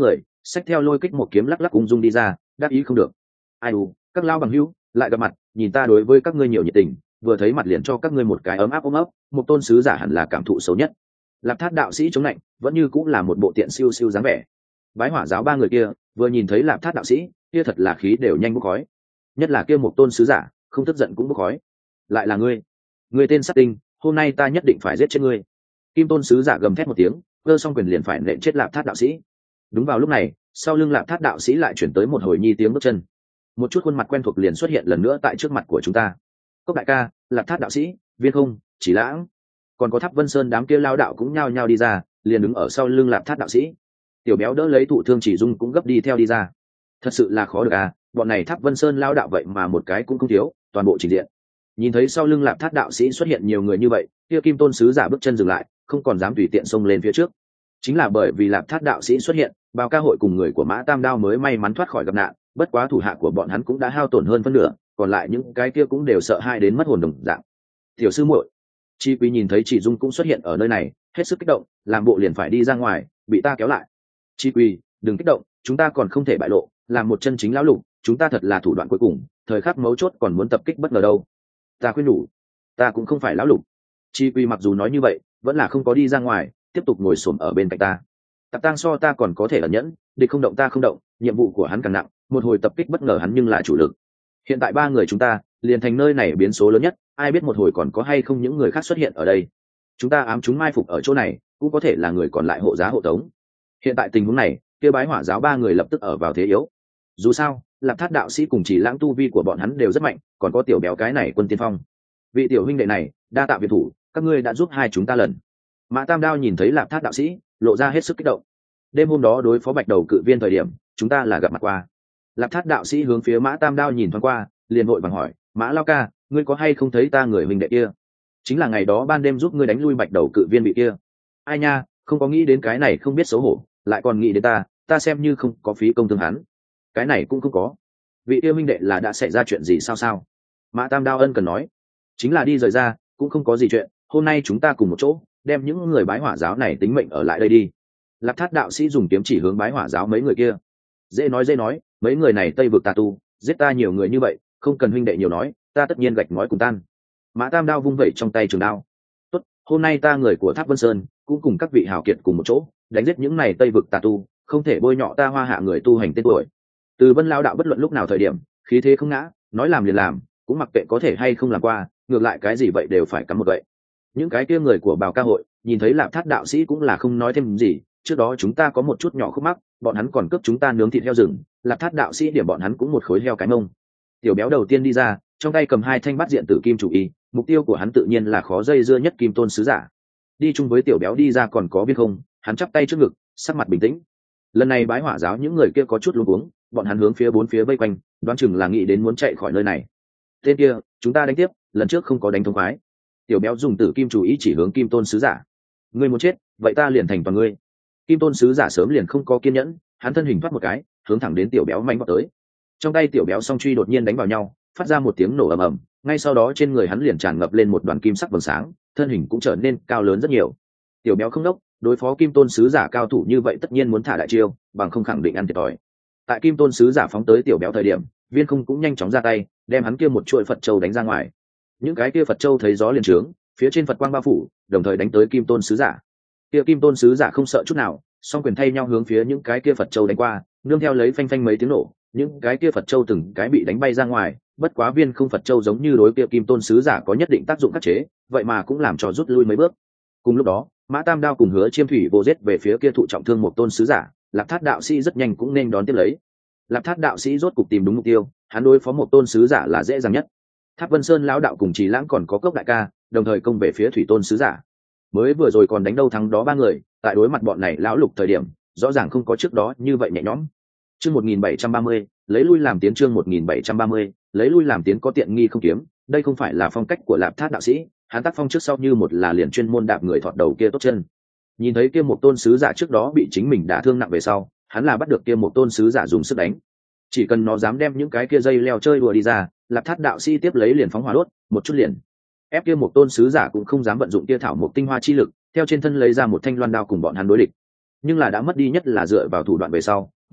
xách theo lôi kích một kiếm lắc lắc ung dung đi ra, đáp ý không được. Ai u, các lao bằng hữu lại gặp mặt, nhìn ta đối với các ngươi nhiều nhiệt tình, vừa thấy mặt liền cho các ngươi một cái ấm áp ôm ấp, một tôn sứ giả hẳn là cảm thụ xấu nhất. Lạp Thát đạo sĩ chống lạnh, vẫn như cũng là một bộ tiện siêu siêu dáng vẻ. Bái Hỏa giáo ba người kia vừa nhìn thấy Lạp Thát đạo sĩ, kia thật là khí đều nhanh bốc khói. Nhất là kia một tôn sứ giả, không tức giận cũng bốc khói. Lại là ngươi tên sát tinh, hôm nay ta nhất định phải giết chết ngươi. Kim tôn sứ giả gầm thét một tiếng, cơ xong quyền liền phải nện chết Lạp Thát đạo sĩ. Đúng vào lúc này, sau lưng Lạp Thát đạo sĩ lại chuyển tới một hồi nhi tiếng bước chân. Một chút khuôn mặt quen thuộc liền xuất hiện lần nữa tại trước mặt của chúng ta. Cốc đại ca, Lạp Thát đạo sĩ, Viên Không, Chỉ Lãng, còn có Tháp Vân Sơn đám kia lao đạo cũng nhao nhao đi ra, liền đứng ở sau lưng Lạp Thát đạo sĩ. Tiểu béo đỡ lấy thụ thương Chỉ Dung cũng gấp đi theo đi ra. Thật sự là khó được à, bọn này Tháp Vân Sơn lao đạo vậy mà một cái cũng không thiếu, toàn bộ trình diện. Nhìn thấy sau lưng Lạp Thát đạo sĩ xuất hiện nhiều người như vậy, kia Kim tôn sứ giả bước chân dừng lại, không còn dám tùy tiện xông lên phía trước. Chính là bởi vì Lạp Thát đạo sĩ xuất hiện, Bao Ca hội cùng người của Mã Tam Đao mới may mắn thoát khỏi gặp nạn, bất quá thủ hạ của bọn hắn cũng đã hao tổn hơn phân nửa, còn lại những cái kia cũng đều sợ hai đến mất hồn đồng dạng. Tiểu sư muội, Chi Quý nhìn thấy Chỉ Dung cũng xuất hiện ở nơi này, hết sức kích động, làm bộ liền phải đi ra ngoài, bị ta kéo lại. Chi Quý, đừng kích động, chúng ta còn không thể bại lộ, làm một chân chính lão lục, chúng ta thật là thủ đoạn cuối cùng, thời khắc mấu chốt còn muốn tập kích bất ngờ đâu. Ta khuyên nhủ, ta cũng không phải lão lục. Chi Quý mặc dù nói như vậy, vẫn là không có đi ra ngoài, tiếp tục ngồi xổm ở bên cạnh ta. Tạp Tang so ta còn có thể ẩn nhẫn, địch không động ta không động, nhiệm vụ của hắn càng nặng, một hồi tập kích bất ngờ hắn nhưng là chủ lực. Hiện tại ba người chúng ta liền thành nơi này biến số lớn nhất, ai biết một hồi còn có hay không những người khác xuất hiện ở đây. Chúng ta ám chúng mai phục ở chỗ này, cũng có thể là người còn lại hộ giá hộ tống. Hiện tại tình huống này, kia Bái Hỏa giáo ba người lập tức ở vào thế yếu. Dù sao, Lạp Thát đạo sĩ cùng Chỉ Lãng tu vi của bọn hắn đều rất mạnh, còn có tiểu béo cái này quân tiên phong. Vị tiểu huynh đệ này, đa tạ viện thủ, các ngươi đã giúp hai chúng ta lần. Mã Tam Đao nhìn thấy Lạp Thát đạo sĩ, lộ ra hết sức kích động. Đêm hôm đó đối phó Bạch Đầu cự viên thời điểm, chúng ta là gặp mặt qua. Lạp Thát đạo sĩ hướng phía Mã Tam Đao nhìn thoáng qua, liền vội vàng hỏi, Mã Lao ca, ngươi có hay không thấy ta người huynh đệ kia? Chính là ngày đó ban đêm giúp ngươi đánh lui Bạch Đầu cự viên bị kia. Ai nha, không có nghĩ đến cái này không biết xấu hổ, lại còn nghĩ đến ta xem như không có phí công thương hắn. Cái này cũng không có. Vị yêu huynh đệ là đã xảy ra chuyện gì sao? Mã Tam Đao ân cần nói, chính là đi rời ra, cũng không có gì chuyện, hôm nay chúng ta cùng một chỗ, đem những người Bái Hỏa giáo này tính mệnh ở lại đây đi. Lạp Thát đạo sĩ dùng kiếm chỉ hướng Bái Hỏa giáo mấy người kia. Dễ nói, mấy người này Tây vực tà tu, giết ta nhiều người như vậy, không cần huynh đệ nhiều nói, ta tất nhiên gạch ngói cùng tan. Mã Tam Đao vung vẩy trong tay trường đao. Tốt, hôm nay ta người của Tháp Vân Sơn cũng cùng các vị hào kiệt cùng một chỗ, đánh giết những này Tây vực tà tu, không thể bôi nhọ ta Hoa Hạ người tu hành tên tuổi. Từ Vân Lao đạo bất luận lúc nào thời điểm, khí thế không ngã, nói làm liền làm, cũng mặc kệ có thể hay không làm qua, ngược lại cái gì vậy đều phải cắm một vậy. Những cái kia người của Bào Ca hội, nhìn thấy Lạp Thát đạo sĩ cũng là không nói thêm gì, trước đó chúng ta có một chút nhỏ khúc mắc, bọn hắn còn cướp chúng ta nướng thịt heo rừng, Lạp Thát đạo sĩ điểm bọn hắn cũng một khối heo cái mông. Tiểu béo đầu tiên đi ra, trong tay cầm hai thanh bát diện tử kim chủ y, mục tiêu của hắn tự nhiên là khó dây dưa nhất Kim tôn sứ giả. Đi chung với tiểu béo đi ra còn có Viên Không, hắn chắp tay trước ngực, sắc mặt bình tĩnh. Lần này Bái Hỏa giáo những người kia có chút luống cuống, bọn hắn hướng phía bốn phía vây quanh, đoán chừng là nghĩ đến muốn chạy khỏi nơi này. Tên kia, chúng ta đánh tiếp, lần trước không có đánh thông khoái. Tiểu béo dùng tử kim chủ ý chỉ hướng Kim tôn sứ giả. Ngươi muốn chết, vậy ta liền thành toàn ngươi. Kim tôn sứ giả sớm liền không có kiên nhẫn, hắn thân hình thoát một cái, hướng thẳng đến tiểu béo manh vào tới. Trong tay tiểu béo song truy đột nhiên đánh vào nhau, phát ra một tiếng nổ ầm ầm, ngay sau đó trên người hắn liền tràn ngập lên một đoàn kim sắc vầng sáng, thân hình cũng trở nên cao lớn rất nhiều. Tiểu béo không đốc, đối phó Kim tôn sứ giả cao thủ như vậy tất nhiên muốn thả đại chiêu, bằng không khẳng định ăn thiệt thòi. Tại Kim tôn sứ giả phóng tới tiểu béo thời điểm, Viên Không cũng nhanh chóng ra tay, đem hắn kia một chuỗi Phật châu đánh ra ngoài. Những cái kia Phật châu thấy gió liền trướng, phía trên Phật quang bao phủ, đồng thời đánh tới Kim tôn sứ giả. Kia Kim tôn sứ giả không sợ chút nào, song quyền thay nhau hướng phía những cái kia Phật châu đánh qua, nương theo lấy phanh phanh mấy tiếng nổ, những cái kia Phật châu từng cái bị đánh bay ra ngoài. Bất quá Viên Không Phật châu giống như đối kia Kim tôn sứ giả có nhất định tác dụng khắc chế, vậy mà cũng làm cho rút lui mấy bước. Cùng lúc đó, Mã Tam Đao cùng Hứa Chiêm Thủy vô giết về phía kia thụ trọng thương một tôn sứ giả, Lạp Thát đạo sĩ rất nhanh cũng nên đón tiếp lấy. Lạp Thát đạo sĩ rốt cục tìm đúng mục tiêu, hắn đối phó một tôn sứ giả là dễ dàng nhất. Tháp Vân Sơn lão đạo cùng Trì Lãng còn có Cốc đại ca, đồng thời công về phía thủy tôn sứ giả. Mới vừa rồi còn đánh đâu thắng đó ba người, tại đối mặt bọn này lão lục thời điểm, rõ ràng không có trước đó như vậy nhẹ nhõm. Chương 1730, lấy lui làm tiến, chương 1730, lấy lui làm tiến có tiện nghi không kiếm, đây không phải là phong cách của Lạp Thát đạo sĩ, hắn tác phong trước sau như một là liền chuyên môn đạp người thọt đầu kia tốt chân. Nhìn thấy kia một tôn sứ giả trước đó bị chính mình đả thương nặng về sau, hắn là bắt được kia một tôn sứ giả dùng sức đánh. Chỉ cần nó dám đem những cái kia dây leo chơi đùa đi ra, Lạp Thát đạo sĩ tiếp lấy liền phóng hỏa đốt, một chút liền ép kia một tôn sứ giả cũng không dám vận dụng kia thảo một tinh hoa chi lực, theo trên thân lấy ra một thanh loan đao cùng bọn hắn đối địch. Nhưng là đã mất đi nhất là dựa vào thủ đoạn về sau,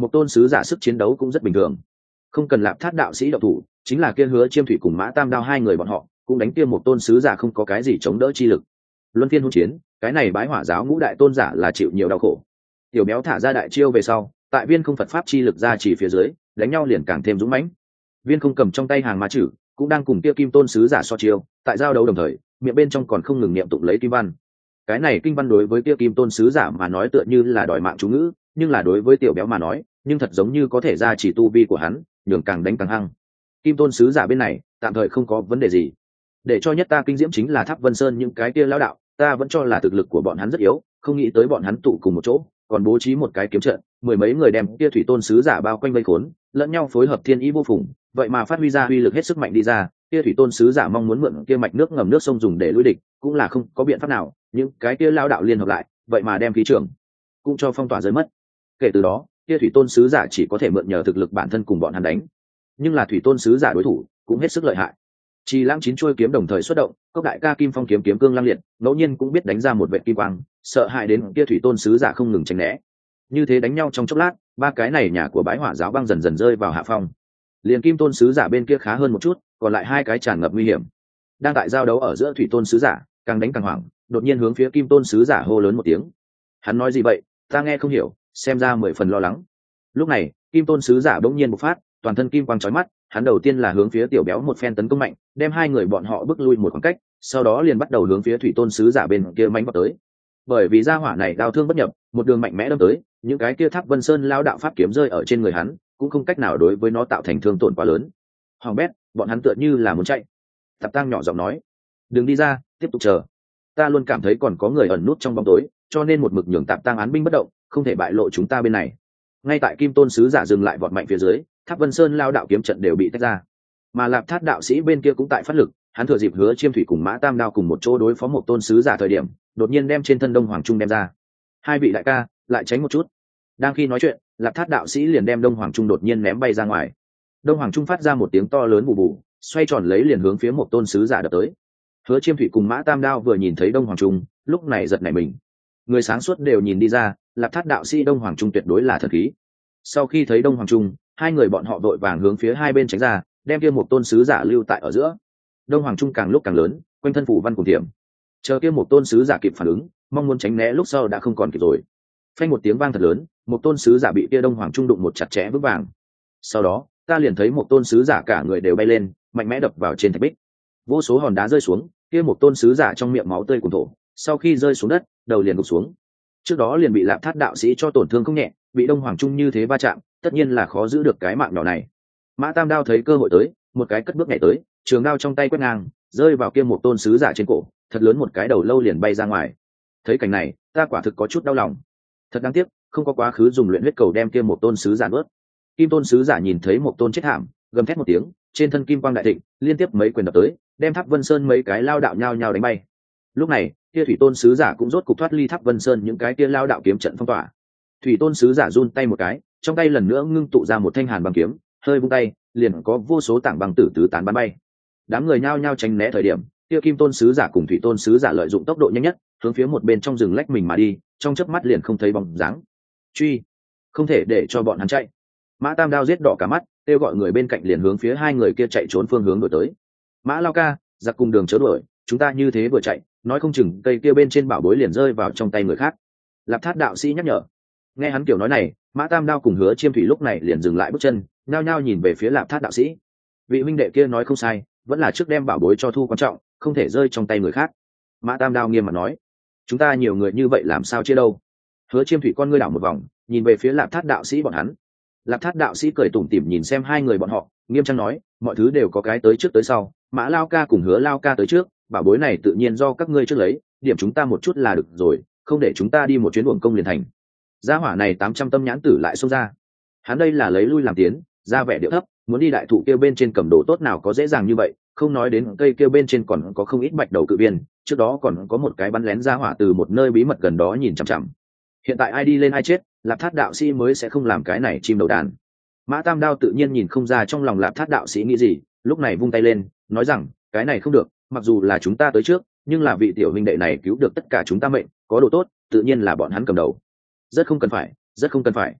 một tôn sứ giả sức chiến đấu cũng rất bình thường, không cần Lạp Thát đạo sĩ động thủ, chính là kia Hứa Chiêm Thủy cùng Mã Tam Đao hai người bọn họ cũng đánh kia một tôn sứ giả không có cái gì chống đỡ chi lực. Luân phiên hỗn chiến, cái này Bái Hỏa giáo ngũ đại tôn giả là chịu nhiều đau khổ. Tiểu Béo thả ra đại chiêu về sau, tại Viên Không Phật pháp chi lực ra chỉ phía dưới, đánh nhau liền càng thêm dũng mãnh. Viên Không cầm trong tay hàng ma chử, cũng đang cùng kia Kim Tôn sứ giả so chiêu, tại giao đấu đồng thời, miệng bên trong còn không ngừng niệm tụng lấy kim văn. Cái này kinh văn đối với kia Kim Tôn sứ giả mà nói tựa như là đòi mạng chú ngữ, nhưng là đối với Tiểu Béo mà nói, nhưng thật giống như có thể ra chỉ tu vi của hắn, nhường càng đánh càng hăng. Kim Tôn sứ giả bên này, tạm thời không có vấn đề gì. Để cho nhất ta kinh diễm chính là Tháp Vân Sơn những cái kia lão đạo, ta vẫn cho là thực lực của bọn hắn rất yếu, không nghĩ tới bọn hắn tụ cùng một chỗ, còn bố trí một cái kiếm trận, mười mấy người đem kia thủy tôn sứ giả bao quanh vây khốn, lẫn nhau phối hợp thiên ý vô phùng, vậy mà phát huy ra uy lực hết sức mạnh đi ra. Kia thủy tôn sứ giả mong muốn mượn kia mạch nước ngầm nước sông dùng để lui địch, cũng là không có biện pháp nào, những cái kia lão đạo liên hợp lại, vậy mà đem khí trường cũng cho phong tỏa rơi mất. Kể từ đó, kia thủy tôn sứ giả chỉ có thể mượn nhờ thực lực bản thân cùng bọn hắn đánh, nhưng là thủy tôn sứ giả đối thủ cũng hết sức lợi hại. Chi lãng chín chuôi kiếm đồng thời xuất động, cốc đại ca kim phong kiếm kiếm cương lăng liệt, ngẫu nhiên cũng biết đánh ra một vệ kim quang, sợ hãi đến kia thủy tôn sứ giả không ngừng tránh né. Như thế đánh nhau trong chốc lát, ba cái này nhà của Bái Hỏa giáo băng dần dần rơi vào hạ phong. Liền kim tôn sứ giả bên kia khá hơn một chút, còn lại hai cái tràn ngập nguy hiểm. Đang tại giao đấu ở giữa thủy tôn sứ giả, càng đánh càng hoảng, đột nhiên hướng phía kim tôn sứ giả hô lớn một tiếng. Hắn nói gì vậy? Ta nghe không hiểu, xem ra 10 phần lo lắng. Lúc này, kim tôn sứ giả bỗng nhiên bộc phát, toàn thân kim quang chói mắt, hắn đầu tiên là hướng phía Tiểu Béo một phen tấn công mạnh, đem hai người bọn họ bước lui một khoảng cách, sau đó liền bắt đầu hướng phía thủy tôn sứ giả bên kia mãnh vào tới. Bởi vì gia hỏa này đao thương bất nhập, một đường mạnh mẽ đâm tới, những cái kia Tháp Vân Sơn lao đạo pháp kiếm rơi ở trên người hắn, cũng không cách nào đối với nó tạo thành thương tổn quá lớn. Hoàng bét, bọn hắn tựa như là muốn chạy. Tạp Tăng nhỏ giọng nói, đừng đi ra, tiếp tục chờ. Ta luôn cảm thấy còn có người ẩn nút trong bóng tối, cho nên một mực nhường Tạp Tăng án binh bất động, không thể bại lộ chúng ta bên này. Ngay tại kim tôn sứ giả dừng lại vọt mạnh phía dưới, Tháp Vân Sơn lao đạo kiếm trận đều bị tách ra, mà Lạp Thát đạo sĩ bên kia cũng tại phát lực, hắn thừa dịp Hứa Chiêm Thủy cùng Mã Tam Đao cùng một chỗ đối phó một tôn sứ giả thời điểm, đột nhiên đem trên thân Đông Hoàng Trung đem ra. Hai vị đại ca, lại tránh một chút. Đang khi nói chuyện, Lạp Thát đạo sĩ liền đem Đông Hoàng Trung đột nhiên ném bay ra ngoài. Đông Hoàng Trung phát ra một tiếng to lớn bù bù, xoay tròn lấy liền hướng phía một tôn sứ giả đập tới. Hứa Chiêm Thủy cùng Mã Tam Đao vừa nhìn thấy Đông Hoàng Trung, lúc này giật nảy mình. Người sáng suốt đều nhìn đi ra, Lạp Thát đạo sĩ Đông Hoàng Trung tuyệt đối là thần khí. Sau khi thấy Đông Hoàng Trung, hai người bọn họ vội vàng hướng phía hai bên tránh ra, đem kia một tôn sứ giả lưu tại ở giữa. Đông Hoàng Trung càng lúc càng lớn, quanh thân phủ văn cùng tiệm. Chờ kia một tôn sứ giả kịp phản ứng, mong muốn tránh né lúc sau đã không còn kịp rồi. Phanh một tiếng vang thật lớn, một tôn sứ giả bị kia Đông Hoàng Trung đụng một chặt chẽ vững vàng. Sau đó, ta liền thấy một tôn sứ giả cả người đều bay lên, mạnh mẽ đập vào trên thạch bích. Vô số hòn đá rơi xuống, kia một tôn sứ giả trong miệng máu tươi cuồn thổ, sau khi rơi xuống đất, đầu liền gục xuống. Trước đó liền bị Lạp Thát đạo sĩ cho tổn thương không nhẹ, bị Đông Hoàng Trung như thế va chạm, tất nhiên là khó giữ được cái mạng nhỏ này. Mã Tam Đao thấy cơ hội tới, một cái cất bước nhảy tới, trường đao trong tay quét ngang, rơi vào kia một tôn sứ giả trên cổ, thật lớn một cái đầu lâu liền bay ra ngoài. Thấy cảnh này, ta quả thực có chút đau lòng. Thật đáng tiếc, không có quá khứ dùng luyện huyết cầu đem kia một tôn sứ giả nuốt. Kim tôn sứ giả nhìn thấy một tôn chết thảm, gầm thét một tiếng, trên thân kim quang đại thịnh, liên tiếp mấy quyền đập tới, đem Tháp Vân Sơn mấy cái lao đạo nhao nhao đánh bay. Lúc này, kia thủy tôn sứ giả cũng rốt cục thoát ly Tháp Vân Sơn những cái kia lao đạo kiếm trận phong tỏa. Thủy tôn sứ giả run tay một cái, trong tay lần nữa ngưng tụ ra một thanh hàn băng kiếm, hơi vung tay, liền có vô số tảng băng tử tứ tán bắn bay. Đám người nhao nhao tránh né thời điểm, kia kim tôn sứ giả cùng thủy tôn sứ giả lợi dụng tốc độ nhanh nhất, hướng phía một bên trong rừng lách mình mà đi, trong chớp mắt liền không thấy bóng dáng. Truy, không thể để cho bọn hắn chạy. Mã Tam Đao giết đỏ cả mắt, kêu gọi người bên cạnh liền hướng phía hai người kia chạy trốn phương hướng đuổi tới. Mã Lao ca, giặc cùng đường chớ đuổi, chúng ta như thế vừa chạy, nói không chừng cây kia bên trên bảo bối liền rơi vào trong tay người khác. Lạp Thát đạo sĩ nhắc nhở. Nghe hắn kiểu nói này, Mã Tam Đao cùng Hứa Chiêm Thủy lúc này liền dừng lại bước chân, nhao nhao nhìn về phía Lạp Thát đạo sĩ. Vị huynh đệ kia nói không sai, vẫn là trước đem bảo bối cho thu quan trọng, không thể rơi trong tay người khác. Mã Tam Đao nghiêm mặt nói. Chúng ta nhiều người như vậy làm sao chia đâu? Hứa Chiêm Thủy con ngươi đảo một vòng, nhìn về phía Lạp Thát đạo sĩ bọn hắn. Lạp Thát đạo sĩ cười tủm tỉm nhìn xem hai người bọn họ, nghiêm trang nói, mọi thứ đều có cái tới trước tới sau, Mã Lao ca cùng Hứa Lao ca tới trước, bảo bối này tự nhiên do các ngươi trước lấy, điểm chúng ta một chút là được rồi, không để chúng ta đi một chuyến uổng công liền thành. Gia hỏa này 800 tâm nhãn tử lại xông ra, hắn đây là lấy lui làm tiến, ra vẻ điệu thấp, muốn đi đại thụ kêu bên trên cầm đồ tốt nào có dễ dàng như vậy, không nói đến cây kêu bên trên còn có không ít bạch đầu cự viên, trước đó còn có một cái bắn lén gia hỏa từ một nơi bí mật gần đó nhìn chằm chằm. Hiện tại ai đi lên ai chết, Lạp Thát đạo sĩ mới sẽ không làm cái này chim đầu đàn. Mã Tam Đao tự nhiên nhìn không ra trong lòng Lạp Thát đạo sĩ nghĩ gì, lúc này vung tay lên, nói rằng, cái này không được, mặc dù là chúng ta tới trước, nhưng là vị tiểu huynh đệ này cứu được tất cả chúng ta mệnh, có đồ tốt, tự nhiên là bọn hắn cầm đầu. Rất không cần phải, rất không cần phải.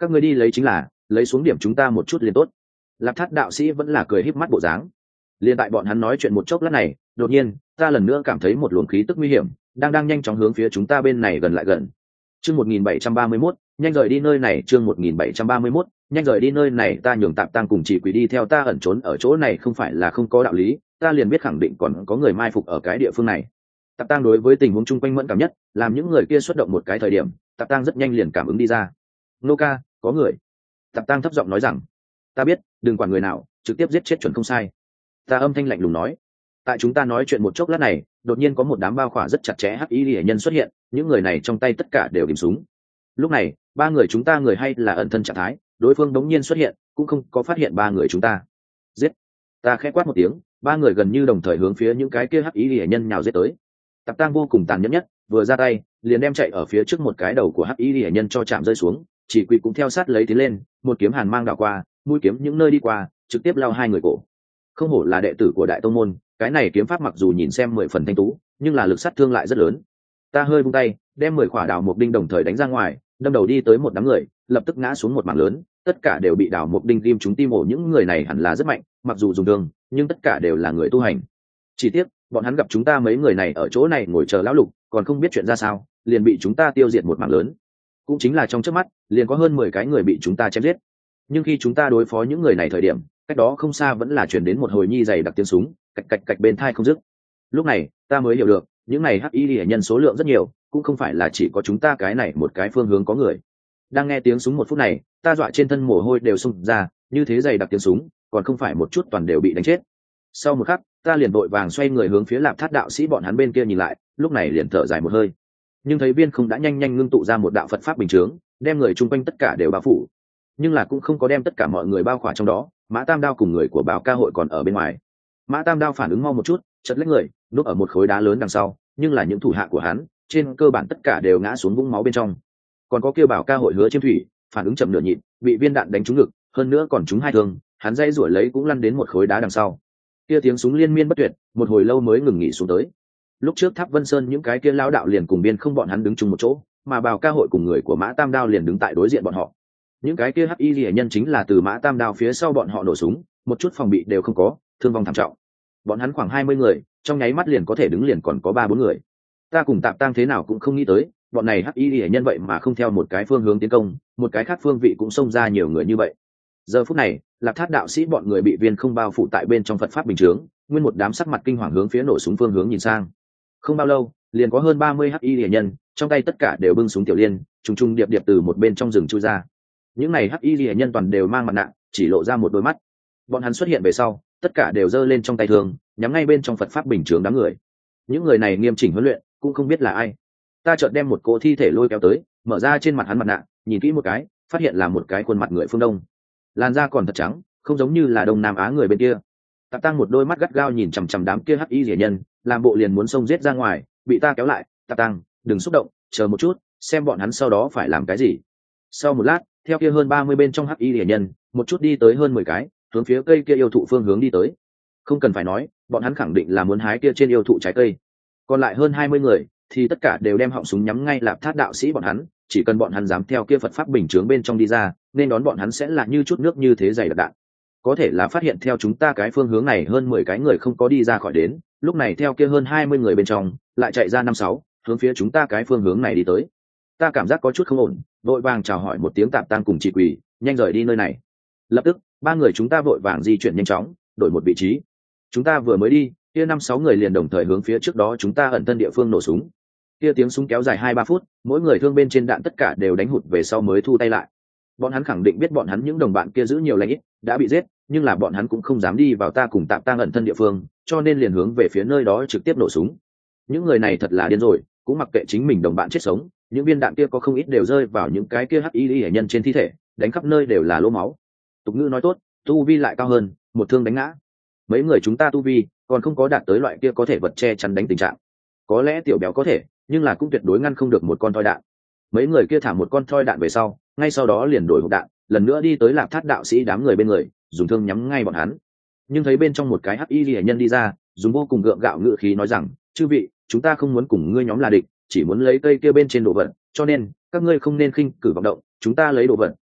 các ngươi đi lấy chính là lấy xuống điểm chúng ta một chút liền tốt. Lạp Thát đạo sĩ vẫn là cười híp mắt bộ dáng. Liên tại bọn hắn nói chuyện một chốc lát này, đột nhiên ta lần nữa cảm thấy một luồng khí tức nguy hiểm đang nhanh chóng hướng phía chúng ta bên này gần lại gần. Chương 1731, nhanh rời đi nơi này. Chương 1731, nhanh rời đi nơi này. Ta nhường Tạp Tăng cùng Chỉ Quỷ đi theo ta ẩn trốn ở chỗ này không phải là không có đạo lý, ta liền biết khẳng định còn có người mai phục ở cái địa phương này. Tạp Tăng đối với tình huống chung quanh mẫn cảm nhất, làm những người kia xuất động một cái thời điểm, Tạp Tăng rất nhanh liền cảm ứng đi ra. Nô ca, có người. Tạp Tăng thấp giọng nói rằng, ta biết, đừng quản người nào, trực tiếp giết chết chuẩn không sai. Ta âm thanh lạnh lùng nói. Tại chúng ta nói chuyện một chốc lát này, đột nhiên có một đám bao khỏa rất chặt chẽ hắc y hệ nhân xuất hiện, những người này trong tay tất cả đều kìm súng. Lúc này ba người chúng ta người hay là ẩn thân trạng thái, đối phương đống nhiên xuất hiện cũng không có phát hiện ba người chúng ta. Giết. Ta khẽ quát một tiếng, ba người gần như đồng thời hướng phía những cái kia hắc y hệ nhân nhào giết tới. Tạp Tăng vô cùng tàn nhẫn nhất, vừa ra tay liền đem chạy ở phía trước một cái đầu của hắc y hệ nhân cho chạm rơi xuống, Chỉ Quỷ cũng theo sát lấy tiến lên, một kiếm hàn mang đảo qua, mũi kiếm những nơi đi qua trực tiếp lao hai người cổ. Không hổ là đệ tử của đại tông môn, cái này kiếm pháp mặc dù nhìn xem 10 phần thanh tú, nhưng là lực sát thương lại rất lớn. Ta hơi vung tay, đem 10 quả đào mục đinh đồng thời đánh ra ngoài, đâm đầu đi tới một đám người, lập tức ngã xuống một mảng lớn, tất cả đều bị đào mục đinh ghim trúng tim ổ. Những người này hẳn là rất mạnh, mặc dù dùng thương, nhưng tất cả đều là người tu hành. Chỉ tiếc, bọn hắn gặp chúng ta mấy người này ở chỗ này ngồi chờ lão lục, còn không biết chuyện ra sao, liền bị chúng ta tiêu diệt một mảng lớn. Cũng chính là trong chớp mắt, liền có hơn 10 cái người bị chúng ta chém giết. Nhưng khi chúng ta đối phó những người này thời điểm, cách đó không xa vẫn là truyền đến một hồi nhi dày đặc tiếng súng, cạch cạch cạch bên tai không dứt. Lúc này ta mới hiểu được, những này hắc y hệ nhân số lượng rất nhiều, cũng không phải là chỉ có chúng ta cái này một cái phương hướng có người. Đang nghe tiếng súng một phút này, ta dọa trên thân mồ hôi đều xung ra, như thế dày đặc tiếng súng, còn không phải một chút toàn đều bị đánh chết. Sau một khắc, ta liền vội vàng xoay người hướng phía Lạp Thát đạo sĩ bọn hắn bên kia nhìn lại, lúc này liền thở dài một hơi. Nhưng thấy viên không đã nhanh ngưng tụ ra một đạo Phật pháp bình chướng, đem người chung quanh tất cả đều bao phủ, nhưng là cũng không có đem tất cả mọi người bao khỏa trong đó. Mã Tam Đao cùng người của Bảo Ca hội còn ở bên ngoài. Mã Tam Đao phản ứng mau một chút, chật lấy người núp ở một khối đá lớn đằng sau, nhưng là những thủ hạ của hắn trên cơ bản tất cả đều ngã xuống vũng máu bên trong. Còn có kia Bảo Ca hội Hứa Chiêm Thủy phản ứng chậm nửa nhịn, bị viên đạn đánh trúng ngực, hơn nữa còn trúng hai thương, hắn dây rủi lấy cũng lăn đến một khối đá đằng sau. Kia tiếng súng liên miên bất tuyệt, một hồi lâu mới ngừng nghỉ xuống tới. Lúc trước Tháp Vân Sơn những cái kia lão đạo liền cùng biên không bọn hắn đứng chung một chỗ, mà Bảo Ca hội cùng người của Mã Tam Đao liền đứng tại đối diện bọn họ. Những cái kia hắc y liễu nhân chính là từ Mã Tam Đao phía sau bọn họ nổ súng, một chút phòng bị đều không có, thương vong thảm trọng. Bọn hắn khoảng 20 người, trong nháy mắt liền có thể đứng liền còn có 3-4 người. Ta cùng Tạp Tăng thế nào cũng không nghĩ tới, bọn này hắc y liễu nhân vậy mà không theo một cái phương hướng tiến công, một cái khác phương vị cũng xông ra nhiều người như vậy. Giờ phút này, Lạp Thát đạo sĩ bọn người bị viên không bao phủ tại bên trong Phật pháp bình chướng, nguyên một đám sắc mặt kinh hoàng hướng phía nổ súng phương hướng nhìn sang. Không bao lâu, liền có hơn 30 hắc y liễu nhân, trong tay tất cả đều bưng súng tiểu liên, trùng trùng điệp điệp từ một bên trong rừng chui ra. Những này hắc y liễu nhân toàn đều mang mặt nạ, chỉ lộ ra một đôi mắt. Bọn hắn xuất hiện về sau, tất cả đều giơ lên trong tay thương, nhắm ngay bên trong Phật pháp bình chướng đám người. Những người này nghiêm chỉnh huấn luyện, cũng không biết là ai. Ta chợt đem một cỗ thi thể lôi kéo tới, mở ra trên mặt hắn mặt nạ, nhìn kỹ một cái, phát hiện là một cái khuôn mặt người phương Đông, làn da còn thật trắng, không giống như là Đông Nam Á người bên kia. Tạp Tăng một đôi mắt gắt gao nhìn chằm chằm đám kia hắc y liễu nhân, làm bộ liền muốn xông giết ra ngoài, bị ta kéo lại. Tạp Tăng, đừng xúc động, chờ một chút, xem bọn hắn sau đó phải làm cái gì. Sau một lát, theo kia hơn 30 bên trong hắc y liễu nhân, một chút đi tới hơn 10 cái, hướng phía cây kia yêu thụ phương hướng đi tới. Không cần phải nói, bọn hắn khẳng định là muốn hái kia trên yêu thụ trái cây. Còn lại hơn 20 người thì tất cả đều đem họng súng nhắm ngay Lạp Thát đạo sĩ bọn hắn, chỉ cần bọn hắn dám theo kia Phật pháp bình chướng bên trong đi ra, nên đón bọn hắn sẽ là như chút nước như thế dày đặc đạn. Có thể là phát hiện theo chúng ta cái phương hướng này hơn 10 cái người không có đi ra khỏi đến, lúc này theo kia hơn 20 người bên trong, lại chạy ra 5-6, hướng phía chúng ta cái phương hướng này đi tới. Ta cảm giác có chút không ổn, vội vàng chào hỏi một tiếng Tạp Tăng cùng Chỉ Quỷ, nhanh rời đi nơi này. Lập tức, ba người chúng ta vội vàng di chuyển nhanh chóng, đổi một vị trí. Chúng ta vừa mới đi, kia 5-6 người liền đồng thời hướng phía trước đó chúng ta ẩn thân địa phương nổ súng. Kia tiếng súng kéo dài 2-3 phút, mỗi người thương bên trên đạn tất cả đều đánh hụt về sau mới thu tay lại. Bọn hắn khẳng định biết bọn hắn những đồng bạn kia giữ nhiều lãnh ít, đã bị giết, nhưng là bọn hắn cũng không dám đi vào ta cùng Tạp Tăng ẩn thân địa phương, cho nên liền hướng về phía nơi đó trực tiếp nổ súng. Những người này thật là điên rồi, cũng mặc kệ chính mình đồng bạn chết sống, những viên đạn kia có không ít đều rơi vào những cái kia hắc y hệ nhân trên thi thể, đánh khắp nơi đều là lỗ máu. Tục ngữ nói tốt, tu vi lại cao hơn, một thương đánh ngã. Mấy người chúng ta tu vi còn không có đạt tới loại kia có thể vật che chắn đánh tình trạng. Có lẽ tiểu béo có thể, nhưng là cũng tuyệt đối ngăn không được một con thoi đạn. Mấy người kia thả một con thoi đạn về sau, ngay sau đó liền đổi hộp đạn, lần nữa đi tới Lạp Thát đạo sĩ đám người bên người, dùng thương nhắm ngay bọn hắn. Nhưng thấy bên trong một cái hắc y hệ nhân đi ra, dùng vô cùng gượng gạo ngữ khí nói rằng, chư vị, chúng ta không muốn cùng ngươi nhóm là địch, chỉ muốn lấy cây kia bên trên đồ vật, cho nên các ngươi không nên khinh cử vọng động, chúng ta lấy đồ vật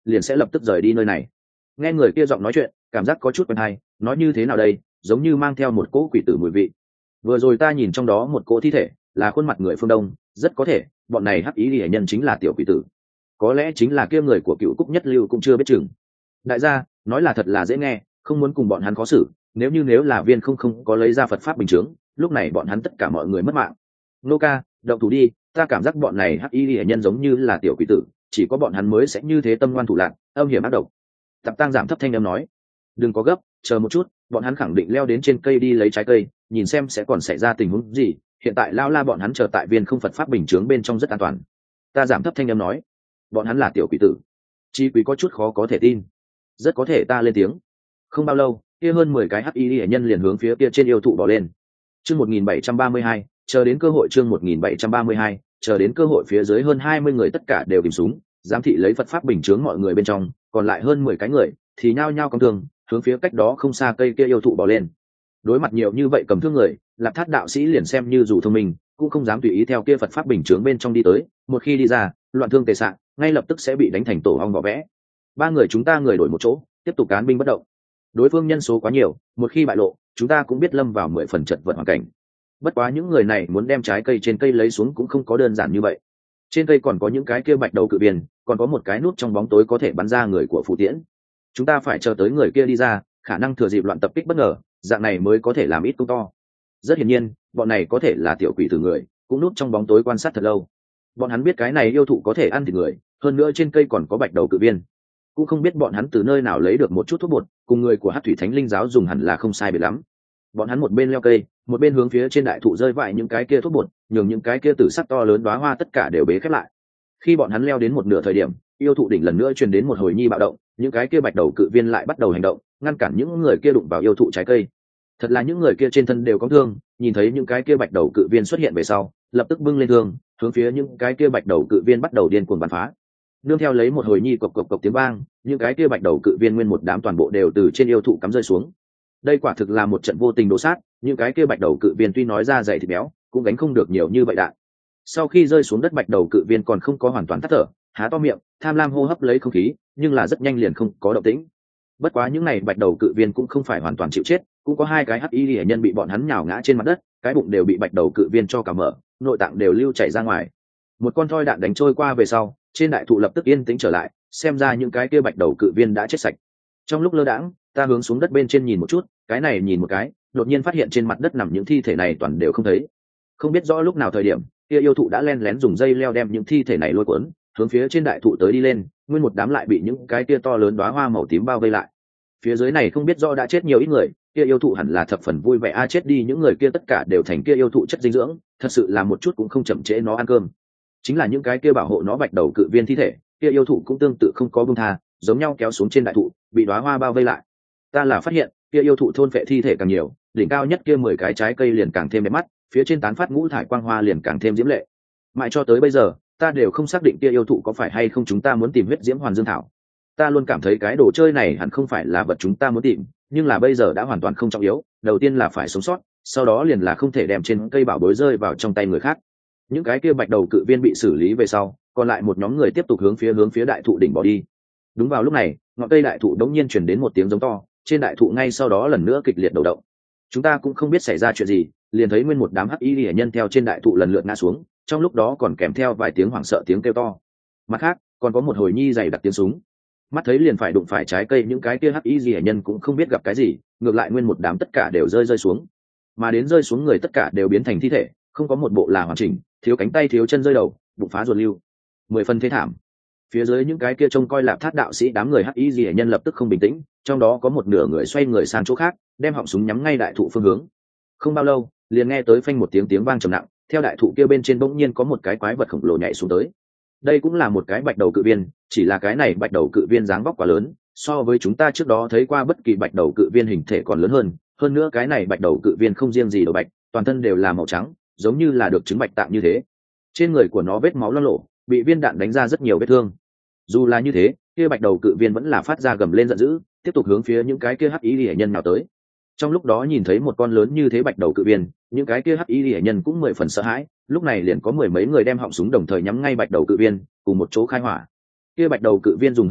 liền sẽ lập tức rời đi nơi này. Nghe người kia giọng nói chuyện, cảm giác có chút quen hay, nói như thế nào đây, giống như mang theo một cỗ quỷ tử mùi vị. Vừa rồi ta nhìn trong đó một cỗ thi thể, là khuôn mặt người phương Đông, rất có thể bọn này hắc ý liễu nhân chính là tiểu quỷ tử, có lẽ chính là kia người của Cựu Cúc Nhất Lưu cũng chưa biết chừng. Đại gia nói là thật là dễ nghe, không muốn cùng bọn hắn khó xử, nếu là Viên không có lấy ra Phật pháp bình chướng, lúc này bọn hắn tất cả mọi người mất mạng. Nô ca, động thủ đi, ta cảm giác bọn này hắc y liễu nhân giống như là tiểu quỷ tử, chỉ có bọn hắn mới sẽ như thế tâm ngoan thủ lạn, âm hiểm ác độc. Tập Tăng giảm thấp thanh âm nói, đừng có gấp, chờ một chút, bọn hắn khẳng định leo đến trên cây đi lấy trái cây, nhìn xem sẽ còn xảy ra tình huống gì. Hiện tại lao la bọn hắn chờ tại Viên không Phật pháp bình chướng bên trong rất an toàn. Ta giảm thấp thanh âm nói, bọn hắn là tiểu quỷ tử. Chi quý có chút khó có thể tin. Rất có thể ta lên tiếng. Không bao lâu, kia hơn 10 cái hắc y liễu nhân liền hướng phía kia trên yêu thụ bỏ lên. Chương 1732, chờ đến cơ hội. Chương 1732, chờ đến cơ hội. Phía dưới hơn 20 người tất cả đều kìm súng, giám thị lấy Phật pháp bình chướng mọi người bên trong, còn lại hơn 10 cái người thì nhao nhao cầm thương, hướng phía cách đó không xa cây kia yêu thụ bỏ lên. Đối mặt nhiều như vậy cầm thương người, Lạp Thát đạo sĩ liền xem như dù thông minh, cũng không dám tùy ý theo kia Phật pháp bình chướng bên trong đi tới, một khi đi ra, loạn thương tề sạng, ngay lập tức sẽ bị đánh thành tổ ong vỏ vẽ. Ba người chúng ta người đổi một chỗ, tiếp tục cán binh bất động. Đối phương nhân số quá nhiều, một khi bại lộ, chúng ta cũng biết lâm vào 10 phần chật vật hoàn cảnh. Bất quá những người này muốn đem trái cây trên cây lấy xuống cũng không có đơn giản như vậy. Trên cây còn có những cái kia bạch đầu cự viên, còn có một cái nút trong bóng tối có thể bắn ra người của Phù Tiễn. Chúng ta phải chờ tới người kia đi ra, khả năng thừa dịp loạn tập kích bất ngờ, dạng này mới có thể làm ít công to. Rất hiển nhiên, bọn này có thể là tiểu quỷ tử người, cũng nút trong bóng tối quan sát thật lâu. Bọn hắn biết cái này yêu thụ có thể ăn thịt người, hơn nữa trên cây còn có bạch đầu cự viên, cũng không biết bọn hắn từ nơi nào lấy được một chút thuốc bột, cùng người của Hắc Thủy Thánh Linh giáo dùng hẳn là không sai biệt lắm. Bọn hắn một bên leo cây, một bên hướng phía trên đại thụ rơi vãi những cái kia thuốc bột, nhường những cái kia tử sắc to lớn đóa hoa tất cả đều bế khép lại. Khi bọn hắn leo đến một nửa thời điểm, yêu thụ đỉnh lần nữa truyền đến một hồi nhi bạo động, những cái kia bạch đầu cự viên lại bắt đầu hành động, ngăn cản những người kia đụng vào yêu thụ trái cây. Thật là những người kia trên thân đều có thương, nhìn thấy những cái kia bạch đầu cự viên xuất hiện về sau, lập tức bưng lên thương, hướng phía những cái kia bạch đầu cự viên bắt đầu điên cuồng bắn phá. Nương theo lấy một hồi nhi cộc cộc cộc tiếng vang, những cái kia bạch đầu cự viên nguyên một đám toàn bộ đều từ trên yêu thụ cắm rơi xuống. Đây quả thực là một trận vô tình đổ sát, những cái kia bạch đầu cự viên tuy nói ra dày thịt béo, cũng gánh không được nhiều như vậy đạn. Sau khi rơi xuống đất, bạch đầu cự viên còn không có hoàn toàn tắt thở, há to miệng, tham lam hô hấp lấy không khí, nhưng là rất nhanh liền không có động tĩnh. Bất quá những này bạch đầu cự viên cũng không phải hoàn toàn chịu chết, cũng có hai cái hắc y liễu nhân bị bọn hắn nhào ngã trên mặt đất, cái bụng đều bị bạch đầu cự viên cho cả mở, nội tạng đều lưu chảy ra ngoài. Một con thoi đạn đánh trôi qua về sau, trên đại thụ lập tức yên tĩnh trở lại, xem ra những cái kia bạch đầu cự viên đã chết sạch. Trong lúc lơ đãng, ta hướng xuống đất bên trên nhìn một chút, cái này nhìn một cái, đột nhiên phát hiện trên mặt đất nằm những thi thể này toàn đều không thấy. Không biết rõ lúc nào thời điểm, kia yêu thụ đã len lén dùng dây leo đem những thi thể này lôi cuốn, hướng phía trên đại thụ tới đi lên, nguyên một đám lại bị những cái kia to lớn đóa hoa màu tím bao vây lại. Phía dưới này không biết rõ đã chết nhiều ít người, kia yêu thụ hẳn là thập phần vui vẻ, chết đi những người kia tất cả đều thành kia yêu thụ chất dinh dưỡng, thật sự là một chút cũng không chậm trễ nó ăn cơm. Chính là những cái kia bảo hộ nó bạch đầu cự viên thi thể, kia yêu thụ cũng tương tự không có buông tha, giống nhau kéo xuống trên đại thụ, bị đóa hoa bao vây lại. Ta là phát hiện, kia yêu thụ thôn phệ thi thể càng nhiều, đỉnh cao nhất kia 10 cái trái cây liền càng thêm đẹp mắt, phía trên tán phát ngũ thải quang hoa liền càng thêm diễm lệ. Mãi cho tới bây giờ, ta đều không xác định kia yêu thụ có phải hay không chúng ta muốn tìm huyết diễm hoàn dương thảo. Ta luôn cảm thấy cái đồ chơi này hẳn không phải là vật chúng ta muốn tìm, nhưng là bây giờ đã hoàn toàn không trọng yếu, đầu tiên là phải sống sót, sau đó liền là không thể đem trên cây bảo bối rơi vào trong tay người khác. Những cái kia bạch đầu cự viên bị xử lý về sau, còn lại một nhóm người tiếp tục hướng phía đại thụ đỉnh bỏ đi. Đúng vào lúc này, ngọn cây đại thụ đống nhiên truyền đến một tiếng giống to, trên đại thụ ngay sau đó lần nữa kịch liệt đầu động. Chúng ta cũng không biết xảy ra chuyện gì, liền thấy nguyên một đám hắc y liễu nhân theo trên đại thụ lần lượt ngã xuống, trong lúc đó còn kèm theo vài tiếng hoảng sợ tiếng kêu to. Mặt khác, còn có một hồi nhi dày đặc tiếng súng. Mắt thấy liền phải đụng phải trái cây, những cái kia hắc y liễu nhân cũng không biết gặp cái gì, ngược lại nguyên một đám tất cả đều rơi xuống. Mà đến rơi xuống người tất cả đều biến thành thi thể, không có một bộ là hoàn chỉnh, thiếu cánh tay thiếu chân rơi đầu, bụng phá ruột lưu, 10 phần thế thảm. Phía dưới những cái kia trông coi Lạp Thát đạo sĩ đám người hắc y liễu nhân lập tức không bình tĩnh, trong đó có một nửa người xoay người sang chỗ khác, đem họng súng nhắm ngay đại thụ phương hướng. Không bao lâu, liền nghe tới phanh một tiếng vang trầm nặng, theo đại thụ kia bên trên bỗng nhiên có một cái quái vật khổng lồ nhảy xuống tới. Đây cũng là một cái bạch đầu cự viên, chỉ là cái này bạch đầu cự viên dáng vóc quá lớn, so với chúng ta trước đó thấy qua bất kỳ bạch đầu cự viên hình thể còn lớn hơn nữa cái này bạch đầu cự viên không riêng gì đầu bạch, toàn thân đều là màu trắng, giống như là được trứng bạch tạng như thế. Trên người của nó vết máu loang lổ, bị viên đạn đánh ra rất nhiều vết thương. Dù là như thế, kia bạch đầu cự viên vẫn là phát ra gầm lên giận dữ, tiếp tục hướng phía những cái kia hắc y liễu nhân nào tới. Trong lúc đó nhìn thấy một con lớn như thế bạch đầu cự viên, những cái kia hắc y liễu nhân cũng 10 phần sợ hãi, lúc này liền có 10 mấy người đem họng súng đồng thời nhắm ngay bạch đầu cự viên, cùng một chỗ khai hỏa. Kia bạch đầu cự viên dùng hết toàn lực,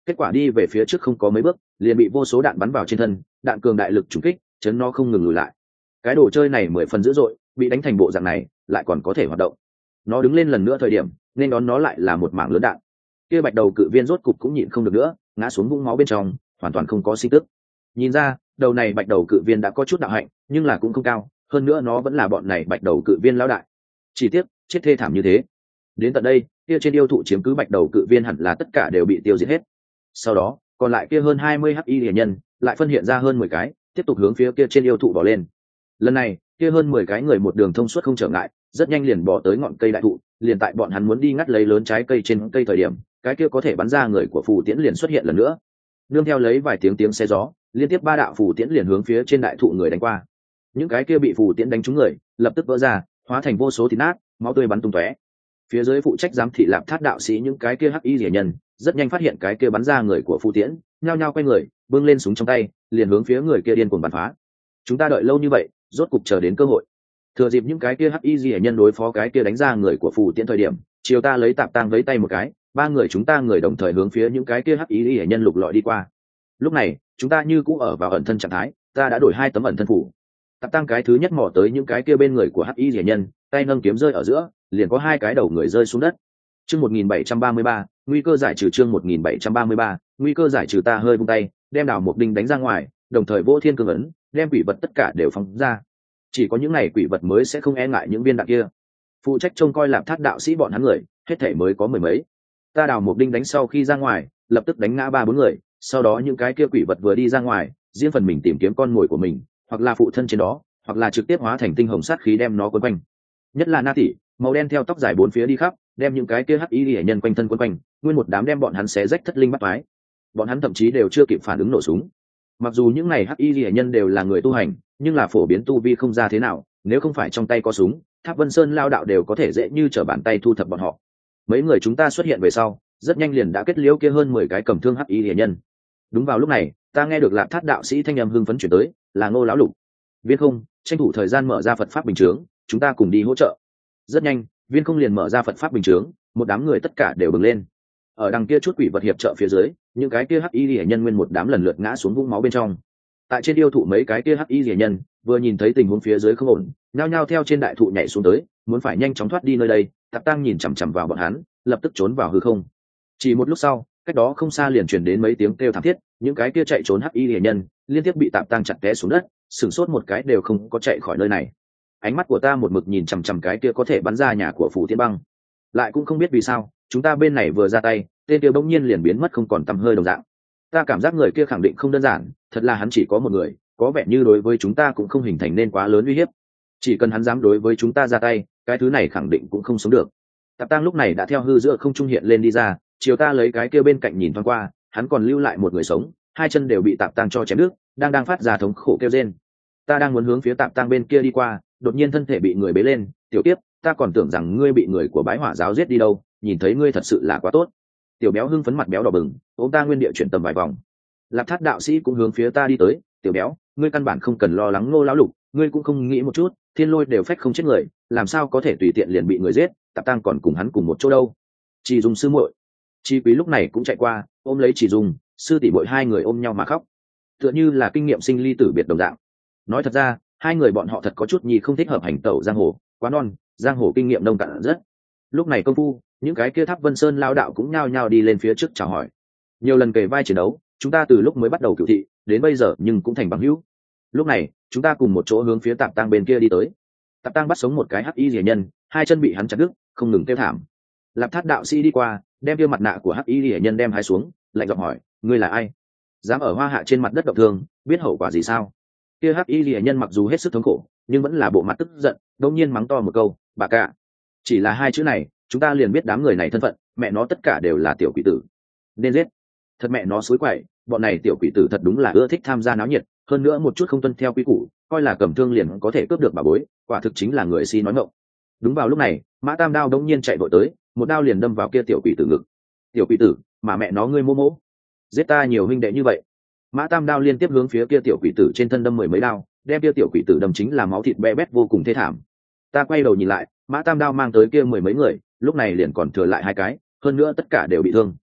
kết quả đi về phía trước không có mấy bước liền bị vô số đạn bắn vào trên thân, đạn cường đại lực trúng kích chấn nó không ngừng lùi lại. Cái đồ chơi này 10 phần dữ dội, bị đánh thành bộ dạng này lại còn có thể hoạt động. Nó đứng lên lần nữa thời điểm nên đón nó lại là một mảng lớn đạn. Kia bạch đầu cự viên rốt cục cũng nhịn không được nữa, ngã xuống vũng máu bên trong, hoàn toàn không có sinh tức. Nhìn ra đầu này bạch đầu cự viên đã có chút đạo hạnh, nhưng là cũng không cao, hơn nữa nó vẫn là bọn này bạch đầu cự viên lão đại. Chỉ tiếc chết thê thảm như thế. Đến tận đây kia trên yêu thụ chiếm cứ bạch đầu cự viên hẳn là tất cả đều bị tiêu diệt hết. Sau đó còn lại kia hơn 20 hắc y liễu nhân lại phân hiện ra hơn 10 cái, tiếp tục hướng phía kia trên yêu thụ bỏ lên. Lần này kia hơn 10 cái người một đường thông suốt không trở ngại, rất nhanh liền bỏ tới ngọn cây đại thụ. Liền tại bọn hắn muốn đi ngắt lấy lớn trái cây trên cây thời điểm, cái kia có thể bắn ra người của phù tiễn liền xuất hiện lần nữa. Nương theo lấy vài tiếng xe gió, liên tiếp 3 đạo phù tiễn liền hướng phía trên đại thụ người đánh qua. Những cái kia bị phù tiễn đánh trúng người lập tức vỡ ra, hóa thành vô số thịt nát, máu tươi bắn tung tóe. Phía dưới phụ trách giám thị Lạp Thát đạo sĩ những cái kia hắc y rỉa nhân rất nhanh phát hiện cái kia bắn ra người của phù tiễn, nhao nhao quay người bưng lên súng trong tay liền hướng phía người kia điên cuồng bắn phá. Chúng ta đợi lâu như vậy rốt cục chờ đến cơ hội. Thừa dịp những cái kia hắc y rỉa nhân đối phó cái kia đánh ra người của phù tiễn thời điểm, chiều ta lấy tạp tang với tay một cái, 3 người chúng ta người đồng thời hướng phía những cái kia hắc y rỉa nhân lục lọi đi qua. Lúc này chúng ta như cũ ở vào ẩn thân trạng thái, ta đã đổi 2 tấm ẩn thân phủ. Tạp tăng cái thứ nhất mò tới những cái kia bên người của hắc y rỉa nhân, tay nâng kiếm rơi ở giữa, liền có 2 cái đầu người rơi xuống đất. Chương 1733, nguy cơ giải trừ. Chương 1733, nguy cơ giải trừ. Ta hơi vung tay, đem đào một đinh đánh ra ngoài, đồng thời vỗ thiên cương ấn, đem quỷ vật tất cả đều phóng ra. Chỉ có những này quỷ vật mới sẽ không e ngại những viên đạn kia. Phụ trách trông coi Lạp Thát đạo sĩ bọn hắn người, hết thảy mới có 10 mấy. Ta đào một đinh đánh sau khi ra ngoài, lập tức đánh ngã 3-4 người, sau đó những cái kia quỷ vật vừa đi ra ngoài, riêng phần mình tìm kiếm con mồi của mình, hoặc là phụ thân trên đó, hoặc là trực tiếp hóa thành tinh hồng sát khí đem nó quấn quanh. Nhất là Na tỷ, màu đen theo tóc dài 4 phía đi khắp, đem những cái kia hắc y liễu nhân quanh thân quấn quanh, nguyên một đám đem bọn hắn xé rách thất linh bắt toái. Bọn hắn thậm chí đều chưa kịp phản ứng nổ súng. Mặc dù những này hắc y liễu nhân đều là người tu hành, nhưng là phổ biến tu vi không ra thế nào, nếu không phải trong tay có súng, Tháp Vân Sơn lao đạo đều có thể dễ như trở bàn tay thu thập bọn họ. Mấy người chúng ta xuất hiện về sau, rất nhanh liền đã kết liễu kia hơn 10 cái cầm thương hắc y liễu nhân. Đúng vào lúc này, ta nghe được Lạp Thát đạo sĩ thanh âm hưng phấn chuyển tới, là Ngô lão lục. Viên Không, tranh thủ thời gian mở ra Phật pháp bình chướng, chúng ta cùng đi hỗ trợ. Rất nhanh, Viên Không liền mở ra Phật pháp bình chướng, một đám người tất cả đều bừng lên. Ở đằng kia chút quỷ vật hiệp trợ phía dưới, những cái kia hắc y liễu nhân nguyên một đám lần lượt ngã xuống vũng máu bên trong. Tại trên yêu thụ mấy cái kia hắc y liễu nhân vừa nhìn thấy tình huống phía dưới không ổn, nhao nhao theo trên đại thụ nhảy xuống tới, muốn phải nhanh chóng thoát đi nơi đây. Tạp Tăng nhìn chằm chằm vào bọn hắn, lập tức trốn vào hư không. Chỉ một lúc sau, cách đó không xa liền truyền đến mấy tiếng kêu thảm thiết, những cái kia chạy trốn hắc y liễu nhân liên tiếp bị Tạp Tăng chặt té xuống đất, sửng sốt một cái đều không có chạy khỏi nơi này. Ánh mắt của ta một mực nhìn chằm chằm cái kia có thể bắn ra nhà của Phù Tiễn Băng, lại cũng không biết vì sao chúng ta bên này vừa ra tay, tên kia bỗng nhiên liền biến mất không còn tăm hơi đồng dạng. Ta cảm giác người kia khẳng định không đơn giản, thật là hắn chỉ có một người, có vẻ như đối với chúng ta cũng không hình thành nên quá lớn uy hiếp. Chỉ cần hắn dám đối với chúng ta ra tay, cái thứ này khẳng định cũng không sống được. Tạp Tăng lúc này đã theo hư giữa không trung hiện lên đi ra, chiều ta lấy cái kia bên cạnh nhìn thoáng qua, hắn còn lưu lại một người sống, 2 chân đều bị Tạp Tăng cho chém đứt, đang phát ra thống khổ kêu rên. Ta đang muốn hướng phía Tạp Tăng bên kia đi qua, đột nhiên thân thể bị người bế lên. Tiểu Tiếp, ta còn tưởng rằng ngươi bị người của Bái Hỏa giáo giết đi đâu, nhìn thấy ngươi thật sự là quá tốt. Tiểu Béo hưng phấn mặt béo đỏ bừng, ôm ta nguyên địa chuyển tầm vài vòng. Lạp Thát đạo sĩ cũng hướng phía ta đi tới. Tiểu Béo, ngươi căn bản không cần lo lắng Ngô lão lục, ngươi cũng không nghĩ một chút, Thiên Lôi đều phách không chết người, làm sao có thể tùy tiện liền bị người giết. Tạp Tăng còn cùng hắn cùng một chỗ đâu. Chỉ Dung sư muội, Chi Quý lúc này cũng chạy qua, ôm lấy Chỉ Dung, sư tỷ muội 2 người ôm nhau mà khóc, tựa như là kinh nghiệm sinh ly tử biệt đồng dạng. Nói thật ra, 2 người bọn họ thật có chút nhi không thích hợp hành tẩu giang hồ, quá non, giang hồ kinh nghiệm nông cạn rất. Lúc này công phu, những cái kia Tháp Vân Sơn lao đạo cũng nhao nhao đi lên phía trước chào hỏi. Nhiều lần kề vai chiến đấu, chúng ta từ lúc mới bắt đầu cửu thị đến bây giờ nhưng cũng thành bằng hữu. Lúc này chúng ta cùng một chỗ hướng phía Tạp Tăng bên kia đi tới. Tạp Tăng bắt sống một cái hắc y rỉa nhân, 2 chân bị hắn chặt đứt, không ngừng kêu thảm. Lạp Thát đạo sĩ đi qua, đem kia mặt nạ của hắc y rỉa nhân đem hái xuống, lạnh giọng hỏi, ngươi là ai, dám ở Hoa Hạ trên mặt đất động thương, biết hậu quả gì sao? Kia hắc y rỉa nhân mặc dù hết sức thống khổ, nhưng vẫn là bộ mặt tức giận, đột nhiên mắng to một câu, bà cả. Chỉ là 2 chữ này, chúng ta liền biết đám người này thân phận, mẹ nó tất cả đều là tiểu quỷ tử, nên giết. Thật mẹ nó xối quậy, bọn này tiểu quỷ tử thật đúng là ưa thích tham gia náo nhiệt, hơn nữa một chút không tuân theo quy củ, coi là cầm thương liền có thể cướp được bà bối, quả thực chính là người si nói ngọng. Đúng vào lúc này, Mã Tam Đao đống nhiên chạy vội tới, một đao liền đâm vào kia tiểu quỷ tử ngực. Tiểu quỷ tử, mà mẹ nó ngươi mô mỗ, giết ta nhiều huynh đệ như vậy. Mã Tam Đao liên tiếp hướng phía kia tiểu quỷ tử trên thân đâm 10 mấy đao, đem kia tiểu quỷ tử đâm chính là máu thịt be bét vô cùng thê thảm. Ta quay đầu nhìn lại, Mã Tam Đao mang tới kia 10 mấy người, lúc này liền còn thừa lại 2 cái, hơn nữa tất cả đều bị thương.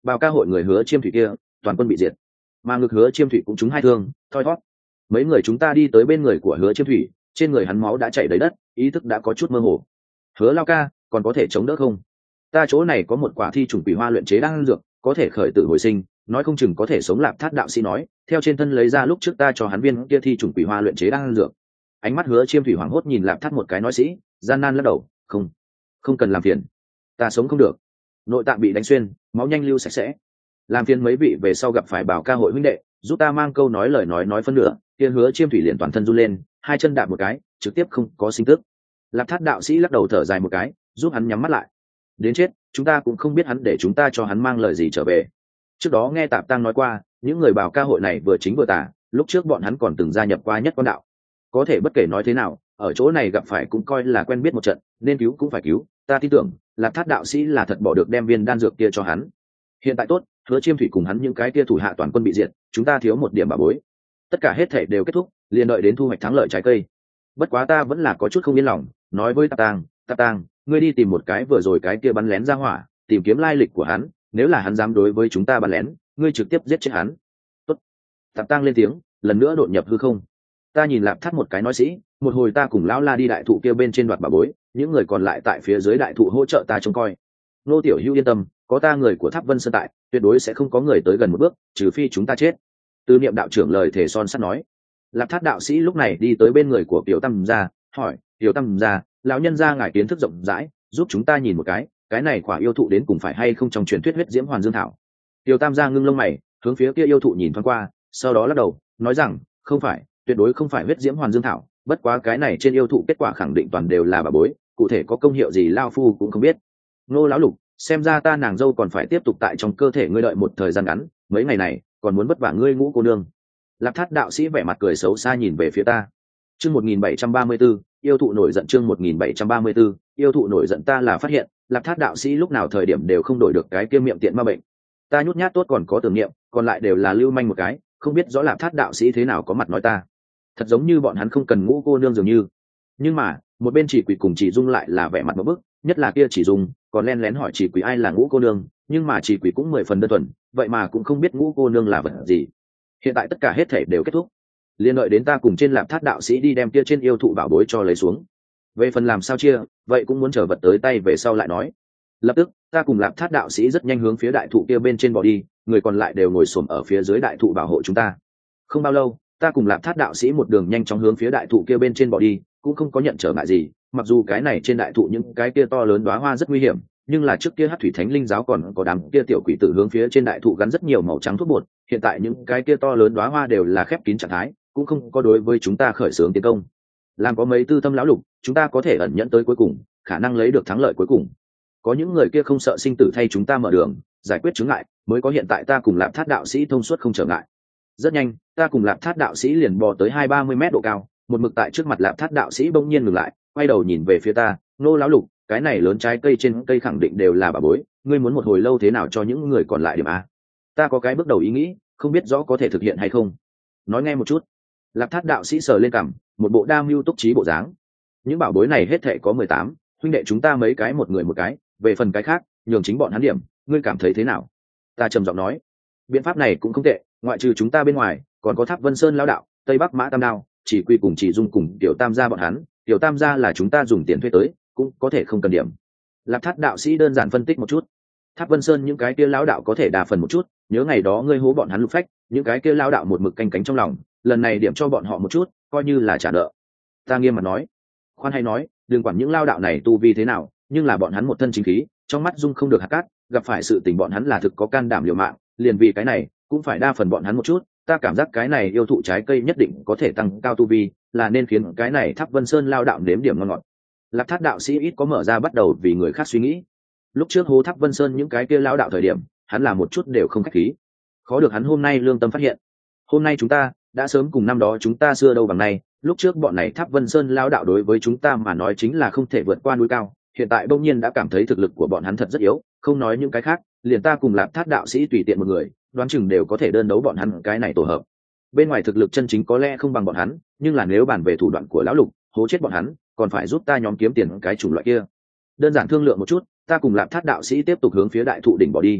Bào ca hội người Hứa Chiêm Thủy kia toàn quân bị diệt, mà ngực Hứa Chiêm Thủy cũng trúng 2 thương, thoi thoát. Mấy người chúng ta đi tới bên người của Hứa Chiêm Thủy, trên người hắn máu đã chảy đầy đất, ý thức đã có chút mơ hồ. Hứa Lao ca, còn có thể chống đỡ không? Ta chỗ này có một quả thi trùng quỷ hoa luyện chế đan dược, có thể khởi tử hồi sinh, nói không chừng có thể sống. Lạp Thát đạo sĩ nói, theo trên thân lấy ra lúc trước ta cho hắn viên kia thi trùng quỷ hoa luyện chế đan dược. Ánh mắt Hứa Chiêm Thủy hoảng hốt nhìn Lạp Thát một cái, nói sĩ gian nan lắc đầu, không cần làm phiền, ta sống không được, nội tạng bị đánh xuyên, máu nhanh lưu sạch sẽ. Làm phiền mấy vị về sau gặp phải Bảo ca hội huynh đệ, giúp ta mang câu nói lời nói phân nửa. Kia Hứa Chiêm Thủy liền toàn thân run lên, 2 chân đạp một cái, trực tiếp không có sinh tức. Lạp Thát đạo sĩ lắc đầu thở dài một cái, giúp hắn nhắm mắt lại. Đến chết chúng ta cũng không biết hắn để chúng ta cho hắn mang lời gì trở về. Trước đó nghe Tạp Tăng nói qua, những người Bảo ca hội này vừa chính vừa tà, lúc trước bọn hắn còn từng gia nhập qua Nhất Quan đạo. Có thể bất kể nói thế nào, ở chỗ này gặp phải cũng coi là quen biết một trận, nên cứu cũng phải cứu. Ta tin tưởng Lạp Thát đạo sĩ là thật bỏ được đem viên đan dược kia cho hắn. Hiện tại tốt, Hứa Chiêm Thủy cùng hắn những cái kia thủ hạ toàn quân bị diệt, chúng ta thiếu một điểm bảo bối. Tất cả hết thảy đều kết thúc, liền đợi đến thu hoạch thắng lợi trái cây. Bất quá ta vẫn là có chút không yên lòng, nói với Tạp Tăng, ngươi đi tìm một cái vừa rồi cái kia bắn lén ra hỏa, tìm kiếm lai lịch của hắn, nếu là hắn dám đối với chúng ta bắn lén, ngươi trực tiếp giết chết hắn. Tốt. Tạp Tăng lên tiếng, lần nữa đột nhập hư không. Ta nhìn Lạp Thát một cái, nói sĩ một hồi ta cùng lão La đi đại thụ kia bên trên đoạt bảo bối, những người còn lại tại phía dưới đại thụ hỗ trợ ta trông coi. Nô tiểu hữu yên tâm, có ta người của Tháp Vân Sơn tại, tuyệt đối sẽ không có người tới gần một bước, trừ phi chúng ta chết. Tư Niệm đạo trưởng lời thề son sắt nói. Lạp Thát đạo sĩ lúc này đi tới bên người của Tiểu Tam gia, hỏi, Tiểu Tam gia, lão nhân gia ngài kiến thức rộng rãi, giúp chúng ta nhìn một cái này quả yêu thụ đến cùng phải hay không trong truyền thuyết huyết diễm hoàn dương thảo. Tiểu Tam gia ngưng lông mày, hướng phía kia yêu thụ nhìn thoáng qua, sau đó lắc đầu, nói rằng, không phải, tuyệt đối không phải huyết diễm hoàn dương thảo, bất quá cái này trên yêu thụ kết quả khẳng định toàn đều là bà bối, cụ thể có công hiệu gì lao phu cũng không biết. Nô lão lục, xem ra ta nàng dâu còn phải tiếp tục tại trong cơ thể ngươi đợi một thời gian ngắn, mấy ngày này còn muốn vất vả ngươi Ngũ cô nương. Lạp Thát đạo sĩ vẻ mặt cười xấu xa nhìn về phía ta. Chương 1734, yêu thụ nổi giận. Chương 1734, yêu thụ nổi giận. Ta là phát hiện Lạp Thát đạo sĩ lúc nào thời điểm đều không đổi được cái kiêm miệng tiện ma bệnh. Ta nhút nhát tốt còn có tưởng niệm, còn lại đều là lưu manh một cái, không biết rõ Lạp Thát đạo sĩ thế nào có mặt nói ta. Thật giống như bọn hắn không cần Ngũ cô nương dường như. Nhưng mà một bên Chỉ Quỷ cùng Chỉ Dung lại là vẻ mặt một bức, nhất là kia Chỉ Dung còn len lén hỏi Chỉ Quỷ ai là Ngũ cô nương, nhưng mà Chỉ Quỷ cũng 10 phần đơn thuần, vậy mà cũng không biết Ngũ cô nương là vật gì. Hiện tại tất cả hết thể đều kết thúc, liên đợi đến ta cùng trên Lạp Thát đạo sĩ đi đem kia trên yêu thụ bảo bối cho lấy xuống. Về phần làm sao chia, vậy cũng muốn chờ vật tới tay về sau lại nói. Lập tức ta cùng Lạp Thát đạo sĩ rất nhanh hướng phía đại thụ kia bên trên bỏ đi, người còn lại đều ngồi xổm ở phía dưới đại thụ bảo hộ chúng ta. Không bao lâu, ta cùng Lạp Thát đạo sĩ một đường nhanh chóng hướng phía đại thụ kia bên trên bỏ đi, cũng không có nhận trở ngại gì. Mặc dù cái này trên đại thụ những cái kia to lớn đóa hoa rất nguy hiểm, nhưng là trước kia Hắc Thủy Thánh Linh giáo còn có đám kia tiểu quỷ tử hướng phía trên đại thụ gắn rất nhiều màu trắng thuốc bột, hiện tại những cái kia to lớn đóa hoa đều là khép kín trạng thái, cũng không có đối với chúng ta khởi xướng tiến công. Làm có mấy tư tâm lão lục, chúng ta có thể ẩn nhẫn tới cuối cùng, khả năng lấy được thắng lợi cuối cùng. Có những người kia không sợ sinh tử thay chúng ta mở đường, giải quyết chướng ngại, mới có hiện tại ta cùng Lạp Thát đạo sĩ thông suốt không trở ngại. Rất nhanh, ta cùng Lạp Thát đạo sĩ liền bò tới 20-30 mét độ cao, một mực tại trước mặt Lạp Thát đạo sĩ bỗng nhiên ngừng lại, quay đầu nhìn về phía ta, Nô lão lục, cái này lớn trái cây trên cây khẳng định đều là bà bối, ngươi muốn một hồi lâu thế nào cho những người còn lại điểm a? Ta có cái bước đầu ý nghĩ, không biết rõ có thể thực hiện hay không. Nói nghe một chút. Lạp Thát đạo sĩ sờ lên cằm, một bộ đa mưu túc trí bộ dáng. Những bảo bối này hết thệ có 18, huynh đệ chúng ta mấy cái một người một cái, về phần cái khác, nhường chính bọn hắn điểm, ngươi cảm thấy thế nào? Ta trầm giọng nói, biện pháp này cũng không tệ, ngoại trừ chúng ta bên ngoài, còn có Tháp Vân Sơn lão đạo, Tây Bắc Mã Tam Đao, Chỉ Quy cùng Chỉ Dung cùng Tiểu Tam gia bọn hắn, Tiểu Tam gia là chúng ta dùng tiền thuê tới, cũng có thể không cần điểm. Lạp Thát đạo sĩ đơn giản phân tích một chút. Tháp Vân Sơn những cái kia lão đạo có thể đa phần một chút, nhớ ngày đó ngươi hố bọn hắn lục phách, những cái kia lão đạo một mực canh cánh trong lòng, lần này điểm cho bọn họ một chút, coi như là trả nợ. Ta nghiêm mặt nói, khoan hay nói, đừng quản những lão đạo này tu vi thế nào, nhưng là bọn hắn một thân chính khí, trong mắt dung không được hạt cát, gặp phải sự tình bọn hắn là thực có can đảm liều mạng, liền vì cái này, cũng phải đa phần bọn hắn một chút. Ta cảm giác cái này yêu thụ trái cây nhất định có thể tăng cao tu vi, là nên khiến cái này Tháp Vân Sơn lão đạo nếm điểm ngon ngọt. Lạp Thát đạo sĩ ít có mở ra bắt đầu vì người khác suy nghĩ. Lúc trước hố Tháp Vân Sơn những cái kia lão đạo thời điểm, hắn là một chút đều không khách khí. Khó được hắn hôm nay lương tâm phát hiện. Hôm nay chúng ta đã sớm cùng năm đó chúng ta xưa đâu bằng nay, lúc trước bọn này Tháp Vân Sơn lão đạo đối với chúng ta mà nói chính là không thể vượt qua núi cao, hiện tại bỗng nhiên đã cảm thấy thực lực của bọn hắn thật rất yếu, không nói những cái khác, liền ta cùng Lạp Thát đạo sĩ tùy tiện một người, đoán chừng đều có thể đơn đấu bọn hắn cái này tổ hợp. Bên ngoài thực lực chân chính có lẽ không bằng bọn hắn, nhưng là nếu bàn về thủ đoạn của lão lục, hố chết bọn hắn, còn phải giúp ta nhóm kiếm tiền cái chủng loại kia. Đơn giản thương lượng một chút, ta cùng Lạp Thát đạo sĩ tiếp tục hướng phía đại thụ đỉnh bỏ đi.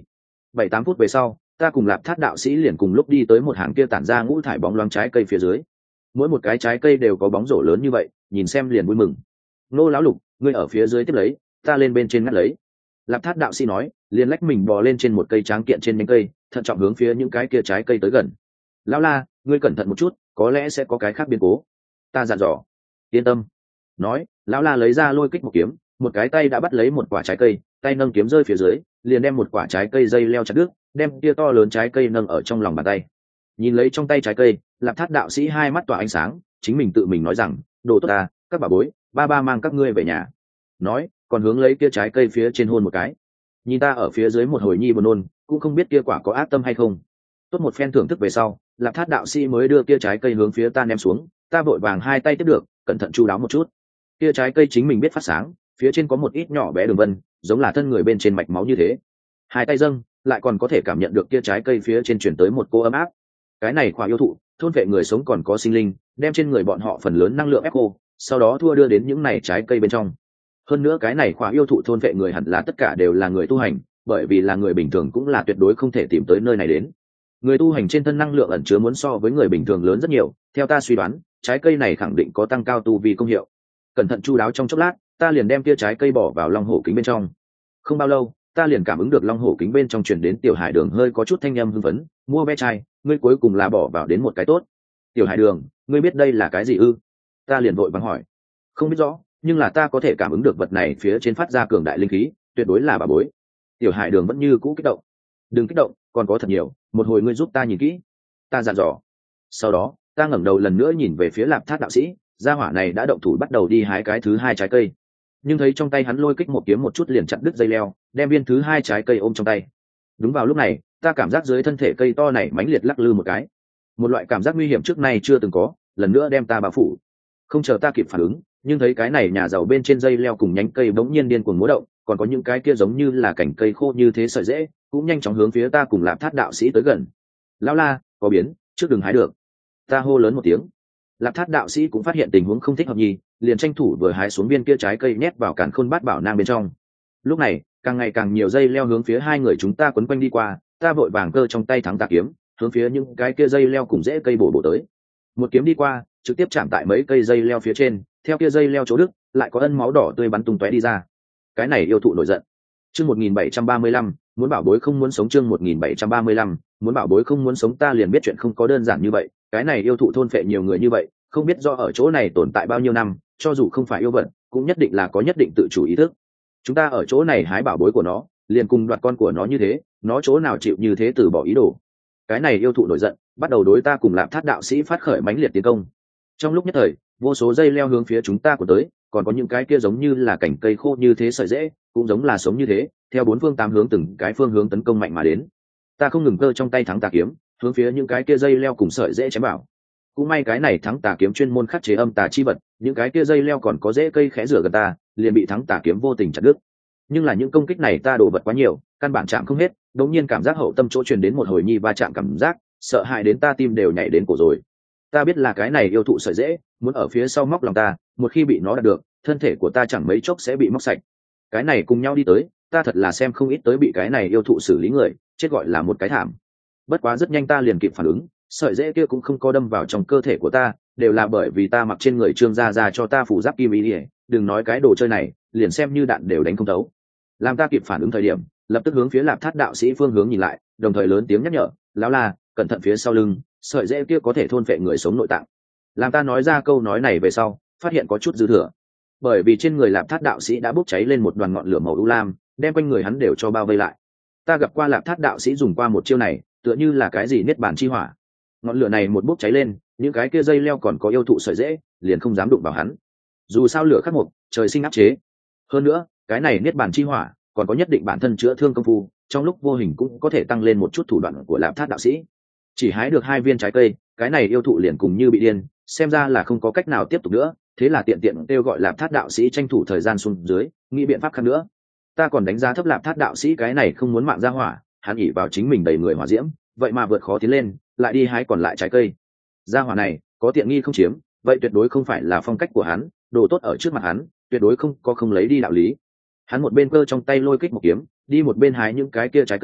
7-8 phút về sau, ta cùng Lạp Thát đạo sĩ liền cùng lúc đi tới một hàng kia tản ra ngũ thải bóng loáng trái cây phía dưới. Mỗi một cái trái cây đều có bóng rổ lớn như vậy, nhìn xem liền vui mừng. Nô lão lục, ngươi ở phía dưới tiếp lấy, ta lên bên trên ngắt lấy. Lạp Thát đạo sĩ nói, liền lách mình bò lên trên một cây tráng kiện trên nhánh cây, thận trọng hướng phía những cái kia trái cây tới gần. Lão la, ngươi cẩn thận một chút, có lẽ sẽ có cái khác biến cố. Ta dặn dò. Yên tâm. Nói, lão la lấy ra lôi kích một kiếm, một cái tay đã bắt lấy một quả trái cây, tay nâng kiếm rơi phía dưới, liền đem một quả trái cây dây leo chặt đứt, đem kia to lớn trái cây nâng ở trong lòng bàn tay. Nhìn lấy trong tay trái cây, Lạp Thát đạo sĩ hai mắt tỏa ánh sáng, chính mình tự mình nói rằng, đồ tốt ta, các bà bối, ba ba mang các ngươi về nhà. Nói, còn hướng lấy kia trái cây phía trên hôn một cái. Nhìn ta ở phía dưới một hồi nhi buồn nôn, cũng không biết kia quả có ác tâm hay không. Tốt một phen thưởng thức về sau, Lạp Thát đạo sĩ mới đưa kia trái cây hướng phía ta ném xuống, ta vội vàng hai tay tiếp được, cẩn thận chu đáo một chút. Kia trái cây chính mình biết phát sáng, phía trên có một ít nhỏ bé đường vân, giống là thân người bên trên mạch máu như thế. Hai tay dâng, lại còn có thể cảm nhận được kia trái cây phía trên chuyển tới một cô ấm áp. Cái này quả yêu thụ, thôn vệ người sống còn có sinh linh, đem trên người bọn họ phần lớn năng lượng ép cô, sau đó thua đưa đến những này trái cây bên trong. Hơn nữa cái này quả yêu thụ thôn vệ người hẳn là tất cả đều là người tu hành, bởi vì là người bình thường cũng là tuyệt đối không thể tìm tới nơi này đến. Người tu hành trên thân năng lượng ẩn chứa muốn so với người bình thường lớn rất nhiều, theo ta suy đoán, trái cây này khẳng định có tăng cao tu vi công hiệu. Cẩn thận chu đáo trong chốc lát, ta liền đem kia trái cây bỏ vào long hổ kính bên trong. Không bao lâu, ta liền cảm ứng được long hổ kính bên trong truyền đến Tiểu Hải Đường hơi có chút thanh âm hưng phấn, mua ve chai, ngươi cuối cùng là bỏ vào đến một cái tốt. Tiểu Hải Đường, ngươi biết đây là cái gì ư? Ta liền vội vàng hỏi. Không biết rõ, nhưng là ta có thể cảm ứng được vật này phía trên phát ra cường đại linh khí, tuyệt đối là bà bối. Tiểu Hải Đường vẫn như cũ kích động. Đừng kích động, còn có thật nhiều, một hồi ngươi giúp ta nhìn kỹ. Ta dặn dò. Sau đó, ta ngẩng đầu lần nữa nhìn về phía Lạp Thát đạo sĩ, gia hỏa này đã động thủ bắt đầu đi hái cái thứ hai trái cây. Nhưng thấy trong tay hắn lôi kích một kiếm một chút liền chặt đứt dây leo, đem viên thứ hai trái cây ôm trong tay. Đúng vào lúc này, ta cảm giác dưới thân thể cây to này mãnh liệt lắc lư một cái. Một loại cảm giác nguy hiểm trước nay chưa từng có, lần nữa đem ta bao phủ. Không chờ ta kịp phản ứng, nhưng thấy cái này nhà giàu bên trên dây leo cùng nhánh cây bỗng nhiên điên cuồng múa động, còn có những cái kia giống như là cành cây khô như thế sợi rễ, cũng nhanh chóng hướng phía ta cùng Lạp Thát đạo sĩ tới gần. Lão la, có biến, trước đừng hái được. Ta hô lớn một tiếng. Lạp Thát đạo sĩ cũng phát hiện tình huống không thích hợp nhì, liền tranh thủ vừa hái xuống viên kia trái cây nhét vào càn khôn bát bảo nang bên trong. Lúc này, càng ngày càng nhiều dây leo hướng phía hai người chúng ta quấn quanh đi qua, ta vội vàng cơ trong tay thắng tà kiếm, hướng phía những cái kia dây leo cùng rễ cây bổ tới. Một kiếm đi qua, trực tiếp chạm tại mấy cây dây leo phía trên, theo kia dây leo chỗ đứt, lại có ân máu đỏ tươi bắn tung tóe đi ra. Cái này yêu thụ nổi giận. Chương 1735, muốn bảo bối không muốn sống. Chương 1735, muốn bảo bối không muốn sống. Ta liền biết chuyện không có đơn giản như vậy, cái này yêu thụ thôn phệ nhiều người như vậy, không biết do ở chỗ này tồn tại bao nhiêu năm, cho dù không phải yêu vật, cũng nhất định là có nhất định tự chủ ý thức. Chúng ta ở chỗ này hái bảo bối của nó, liền cùng đoạt con của nó như thế, nó chỗ nào chịu như thế từ bỏ ý đồ. Cái này yêu thụ nổi giận, bắt đầu đối ta cùng Lạp Thát đạo sĩ phát khởi mãnh liệt tiến công. Trong lúc nhất thời, vô số dây leo hướng phía chúng ta của tới, còn có những cái kia giống như là cành cây khô như thế sợi rễ, cũng giống là sống như thế, theo bốn phương tám hướng từng cái phương hướng tấn công mạnh mà đến. Ta không ngừng cơ trong tay thắng tà kiếm, hướng phía những cái kia dây leo cùng sợi rễ chém vào. Cũng may cái này thắng tà kiếm chuyên môn khắc chế âm tà chi vật, những cái kia dây leo còn có rễ cây khẽ rửa gần ta, liền bị thắng tà kiếm vô tình chặt đứt. Nhưng là những công kích này ta đổ vật quá nhiều, căn bản chạm không hết, đột nhiên cảm giác hậu tâm chỗ truyền đến một hồi nhi va chạm cảm giác, sợ hãi đến ta tim đều nhảy đến cổ rồi. Ta biết là cái này yêu thụ sợi rễ, muốn ở phía sau móc lòng ta, một khi bị nó đạt được, thân thể của ta chẳng mấy chốc sẽ bị móc sạch. Cái này cùng nhau đi tới, ta thật là xem không ít tới bị cái này yêu thụ xử lý người, chết gọi là một cái thảm. Bất quá rất nhanh ta liền kịp phản ứng, sợi rễ kia cũng không có đâm vào trong cơ thể của ta, đều là bởi vì ta mặc trên người Trương gia ra cho ta phủ giáp kim ý, đừng nói cái đồ chơi này, liền xem như đạn đều đánh không thấu. Làm ta kịp phản ứng thời điểm, lập tức hướng phía Lạp Thát đạo sĩ phương hướng nhìn lại, đồng thời lớn tiếng nhắc nhở, lão la, cẩn thận phía sau lưng, sợi rễ kia có thể thôn phệ người sống nội tạng. Làm ta nói ra câu nói này về sau, phát hiện có chút dư thừa, bởi vì trên người Lạp Thát đạo sĩ đã bốc cháy lên một đoàn ngọn lửa màu u lam, đem quanh người hắn đều cho bao vây lại. Ta gặp qua Lạp Thát đạo sĩ dùng qua một chiêu này, tựa như là cái gì niết bàn chi hỏa. Ngọn lửa này một bốc cháy lên, những cái kia dây leo còn có yêu thụ sợi rễ, liền không dám đụng vào hắn. Dù sao lửa khắc mộc, trời sinh áp chế. Hơn nữa, cái này niết bàn chi hỏa còn có nhất định bản thân chữa thương công phu, trong lúc vô hình cũng có thể tăng lên một chút thủ đoạn của Lạp Thát đạo sĩ. Chỉ hái được 2 viên trái cây, cái này yêu thụ liền cùng như bị điên, xem ra là không có cách nào tiếp tục nữa, thế là tiện kêu gọi Lạp Thát đạo sĩ tranh thủ thời gian xuống dưới, nghĩ biện pháp khác nữa. Ta còn đánh giá thấp Lạp Thát đạo sĩ cái này không muốn mạng ra hỏa, hắn ỷ vào chính mình đầy người hỏa diễm, vậy mà vượt khó tiến lên, lại đi hái còn lại trái cây. Gia hỏa này có tiện nghi không chiếm, vậy tuyệt đối không phải là phong cách của hắn, đồ tốt ở trước mặt hắn, tuyệt đối không có không lấy đi đạo lý. Hắn một bên cơ trong tay lôi kích một kiếm, đi một bên hái những cái kia trái cây,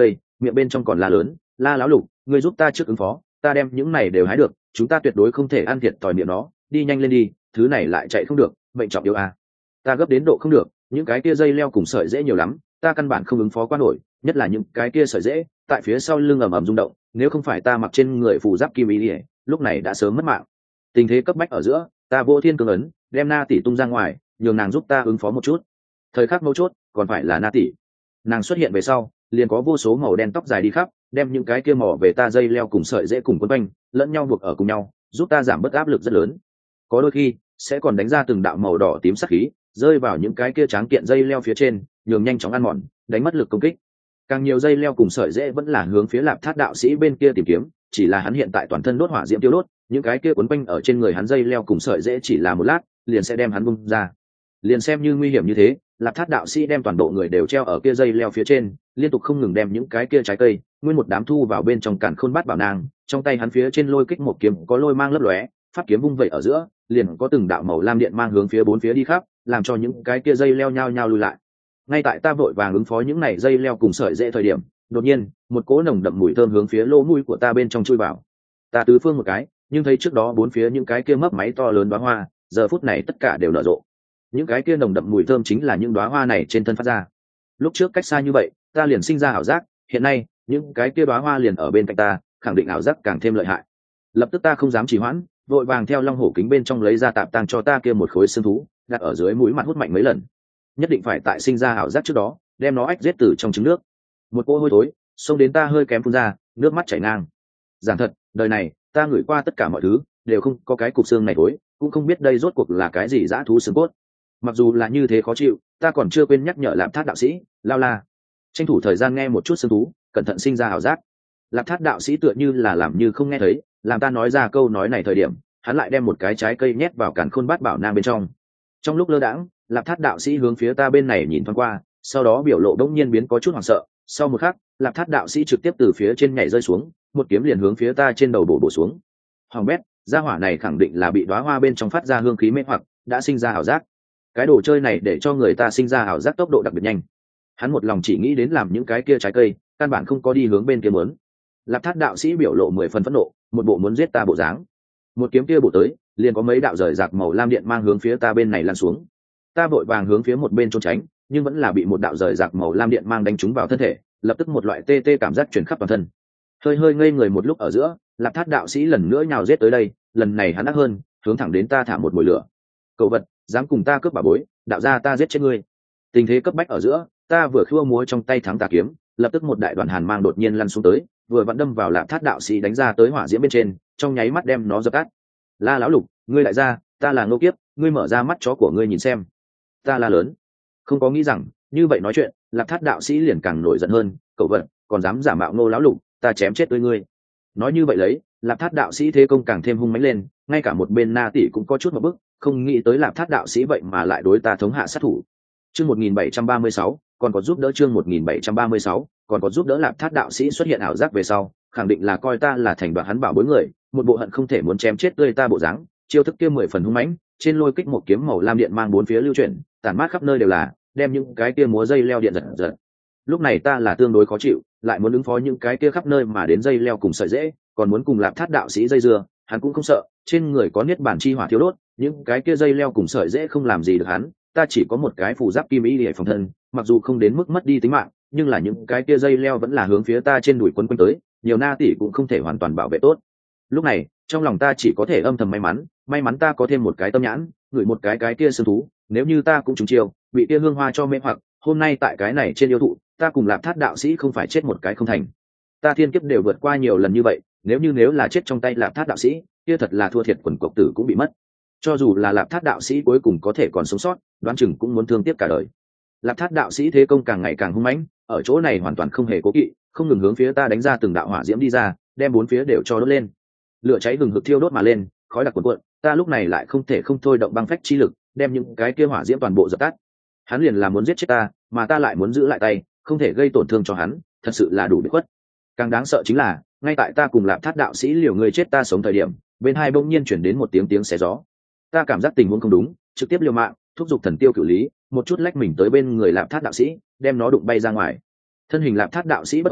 miệng bên trong còn la lớn: La lão lục, ngươi giúp ta trước ứng phó, ta đem những này đều hái được, chúng ta tuyệt đối không thể ăn thiệt thòi miệng nó, đi nhanh lên đi, thứ này lại chạy không được, mệnh trọng yếu à. Ta gấp đến độ không được, những cái kia dây leo cùng sợi dễ nhiều lắm, ta căn bản không ứng phó qua nổi, nhất là những cái kia sợi dễ tại phía sau lưng ầm ầm rung động, nếu không phải ta mặc trên người phù giáp kim y, lúc này đã sớm mất mạng. Tình thế cấp bách ở giữa, ta vô thiên cương ấn, đem Na tỷ tung ra ngoài, nhường nàng giúp ta ứng phó một chút. Thời khắc mấu chốt còn phải là Na tỷ. Nàng xuất hiện về sau, liền có vô số màu đen tóc dài đi khắp, đem những cái kia mỏ về ta dây leo cùng sợi dễ cùng quấn quanh, lẫn nhau buộc ở cùng nhau, giúp ta giảm bớt áp lực rất lớn. Có đôi khi sẽ còn đánh ra từng đạo màu đỏ tím sắc khí, rơi vào những cái kia tráng kiện dây leo phía trên, nhường nhanh chóng ăn mòn, đánh mất lực công kích. Càng nhiều dây leo cùng sợi dễ vẫn là hướng phía Lạp Thát đạo sĩ bên kia tìm kiếm, chỉ là hắn hiện tại toàn thân đốt hỏa diễm tiêu đốt, những cái kia quấn quanh ở trên người hắn dây leo cùng sợi dễ chỉ là một lát, liền sẽ đem hắn bung ra. Liền xem như nguy hiểm như thế, Lạp Thát đạo sĩ đem toàn bộ người đều treo ở kia dây leo phía trên, liên tục không ngừng đem những cái kia trái cây, nguyên một đám thu vào bên trong càn khôn bát bảo nang, trong tay hắn phía trên lôi kích một kiếm có lôi mang lấp lóe, pháp kiếm vung vẩy ở giữa, liền có từng đạo màu lam điện mang hướng phía bốn phía đi khắp, làm cho những cái kia dây leo nhao nhao lùi lại. Ngay tại ta vội vàng ứng phó những này dây leo cùng sợi dễ thời điểm, đột nhiên một cỗ nồng đậm mùi thơm hướng phía lỗ mũi của ta bên trong chui vào. Ta tứ phương một cái, nhưng thấy trước đó bốn phía những cái kia mấp máy to lớn đóa hoa, giờ phút này tất cả đều nở rộ. Những cái kia nồng đậm mùi thơm chính là những đóa hoa này trên thân phát ra. Lúc trước cách xa như vậy, ta liền sinh ra ảo giác, hiện nay những cái kia đóa hoa liền ở bên cạnh ta, khẳng định ảo giác càng thêm lợi hại. Lập tức ta không dám trì hoãn, vội vàng theo long hổ kính bên trong lấy ra tạp tang cho ta kia một khối xương thú, đặt ở dưới mũi mặt hút mạnh mấy lần. Nhất định phải tại sinh ra ảo giác trước đó, đem nó ách giết từ trong trứng nước. Một cỗ hôi thối xông đến ta hơi kém phun ra, nước mắt chảy ngang. Giảng thật, đời này ta ngửi qua tất cả mọi thứ, đều không có cái cục xương này thối, cũng không biết đây rốt cuộc là cái gì dã thú xương cốt. Mặc dù là như thế khó chịu, ta còn chưa quên nhắc nhở Lạp Thát đạo sĩ, lao la, tranh thủ thời gian nghe một chút xương thú, cẩn thận sinh ra ảo giác. Lạp Thát đạo sĩ tựa như là làm như không nghe thấy, làm ta nói ra câu nói này thời điểm, hắn lại đem một cái trái cây nhét vào càn khôn bát bảo nang bên trong. Trong lúc lơ đãng, Lạp Thát đạo sĩ hướng phía ta bên này nhìn thoáng qua, sau đó biểu lộ đống nhiên biến có chút hoảng sợ. Sau một khắc, Lạp Thát đạo sĩ trực tiếp từ phía trên nhảy rơi xuống, một kiếm liền hướng phía ta trên đầu bổ xuống. Hoàng bét, gia hỏa này khẳng định là bị đóa hoa bên trong phát ra hương khí mê hoặc, đã sinh ra ảo giác. Cái đồ chơi này để cho người ta sinh ra ảo giác tốc độ đặc biệt nhanh. Hắn một lòng chỉ nghĩ đến làm những cái kia trái cây, căn bản không có đi hướng bên kia muốn. Lạp Thát đạo sĩ biểu lộ 10 phần phẫn nộ, một bộ muốn giết ta bộ dáng. Một kiếm kia bổ tới, liền có mấy đạo rời rạc màu lam điện mang hướng phía ta bên này lan xuống. Ta vội vàng hướng phía một bên trốn tránh, nhưng vẫn là bị một đạo rời rạc màu lam điện mang đánh trúng vào thân thể, lập tức một loại tê tê cảm giác truyền khắp toàn thân. Hơi ngây người một lúc ở giữa, Lạp Thát đạo sĩ lần nữa nhào giết tới đây, lần này hắn ác hơn, hướng thẳng đến ta thả một mồi lửa. Cậu vật, dám cùng ta cướp bảo bối, đạo gia ta giết chết ngươi. Tình thế cấp bách ở giữa, ta vừa khua múa trong tay thắng tà kiếm, lập tức một đại đoàn hàn mang đột nhiên lăn xuống tới, vừa vặn đâm vào Lạp Thát đạo sĩ đánh ra tới hỏa diễm bên trên, trong nháy mắt đem nó dập tắt. La lão lục, ngươi lại ra, ta là Ngô Kiếp, ngươi mở ra mắt chó của ngươi nhìn xem. Ta la lớn, không có nghĩ rằng như vậy nói chuyện, Lạp Thát đạo sĩ liền càng nổi giận hơn. Cậu vật, còn dám giả mạo Ngô lão lục, ta chém chết ngươi. Nói như vậy lấy, Lạp Thát đạo sĩ thế công càng thêm hung mãnh lên, ngay cả một bên Na tỷ cũng có chút một bức, không nghĩ tới Lạp Thát đạo sĩ vậy mà lại đối ta thống hạ sát thủ. Chương 1736, còn có giúp đỡ chương 1736, còn có giúp đỡ. Lạp Thát đạo sĩ xuất hiện ảo giác về sau, khẳng định là coi ta là thành đoạt hắn bảo bối người, một bộ hận không thể muốn chém chết tươi ta bộ dáng, chiêu thức kia 10 phần hung mãnh, trên lôi kích một kiếm màu lam điện mang bốn phía lưu chuyển, tản mát khắp nơi đều là, đem những cái kia múa dây leo điện giật giật. Lúc này ta là tương đối khó chịu, lại muốn ứng phó những cái kia khắp nơi mà đến dây leo cùng sợi dễ, còn muốn cùng Lạp Thát đạo sĩ dây dưa, hắn cũng không sợ, trên người có niết bản chi hỏa thiếu đốt, những cái kia dây leo cùng sợi dễ không làm gì được hắn, ta chỉ có một cái phù giáp kim ý để phòng thân, mặc dù không đến mức mất đi tính mạng, nhưng là những cái kia dây leo vẫn là hướng phía ta trên đùi quấn quanh tới, nhiều Na tỷ cũng không thể hoàn toàn bảo vệ tốt. Lúc này, trong lòng ta chỉ có thể âm thầm may mắn ta có thêm một cái tâm nhãn, gửi một cái kia xương thú, nếu như ta cũng trúng chiêu, bị kia hương hoa cho mê hoặc, hôm nay tại cái này trên yêu thụ, ta cùng Lạp Thát đạo sĩ không phải chết một cái không thành. Ta thiên kiếp đều vượt qua nhiều lần như vậy, nếu là chết trong tay Lạp Thát đạo sĩ, kia thật là thua thiệt quần cộc tử cũng bị mất. Cho dù là Lạp Thát đạo sĩ cuối cùng có thể còn sống sót, đoán chừng cũng muốn thương tiếc cả đời. Lạp Thát đạo sĩ thế công càng ngày càng hung mãnh, ở chỗ này hoàn toàn không hề cố kỵ, không ngừng hướng phía ta đánh ra từng đạo hỏa diễm đi ra, đem bốn phía đều cho đốt lên. Lửa cháy hừng hực thiêu đốt mà lên, khói đặc cuồn cuộn, ta lúc này lại không thể không thôi động băng phách chi lực, đem những cái kia hỏa diễm toàn bộ dập tắt. Hắn liền là muốn giết chết ta, mà ta lại muốn giữ lại tay, không thể gây tổn thương cho hắn, thật sự là đủ bị khuất. Càng đáng sợ chính là, ngay tại ta cùng Lạp Thát đạo sĩ liều người chết ta sống thời điểm, bên hai bỗng nhiên chuyển đến một tiếng xé gió. Ta cảm giác tình huống không đúng, trực tiếp liều mạng, thúc giục thần tiêu cửu lý, một chút lách mình tới bên người Lạp Thát đạo sĩ, đem nó đụng bay ra ngoài. Thân hình Lạp Thát đạo sĩ bất ổn,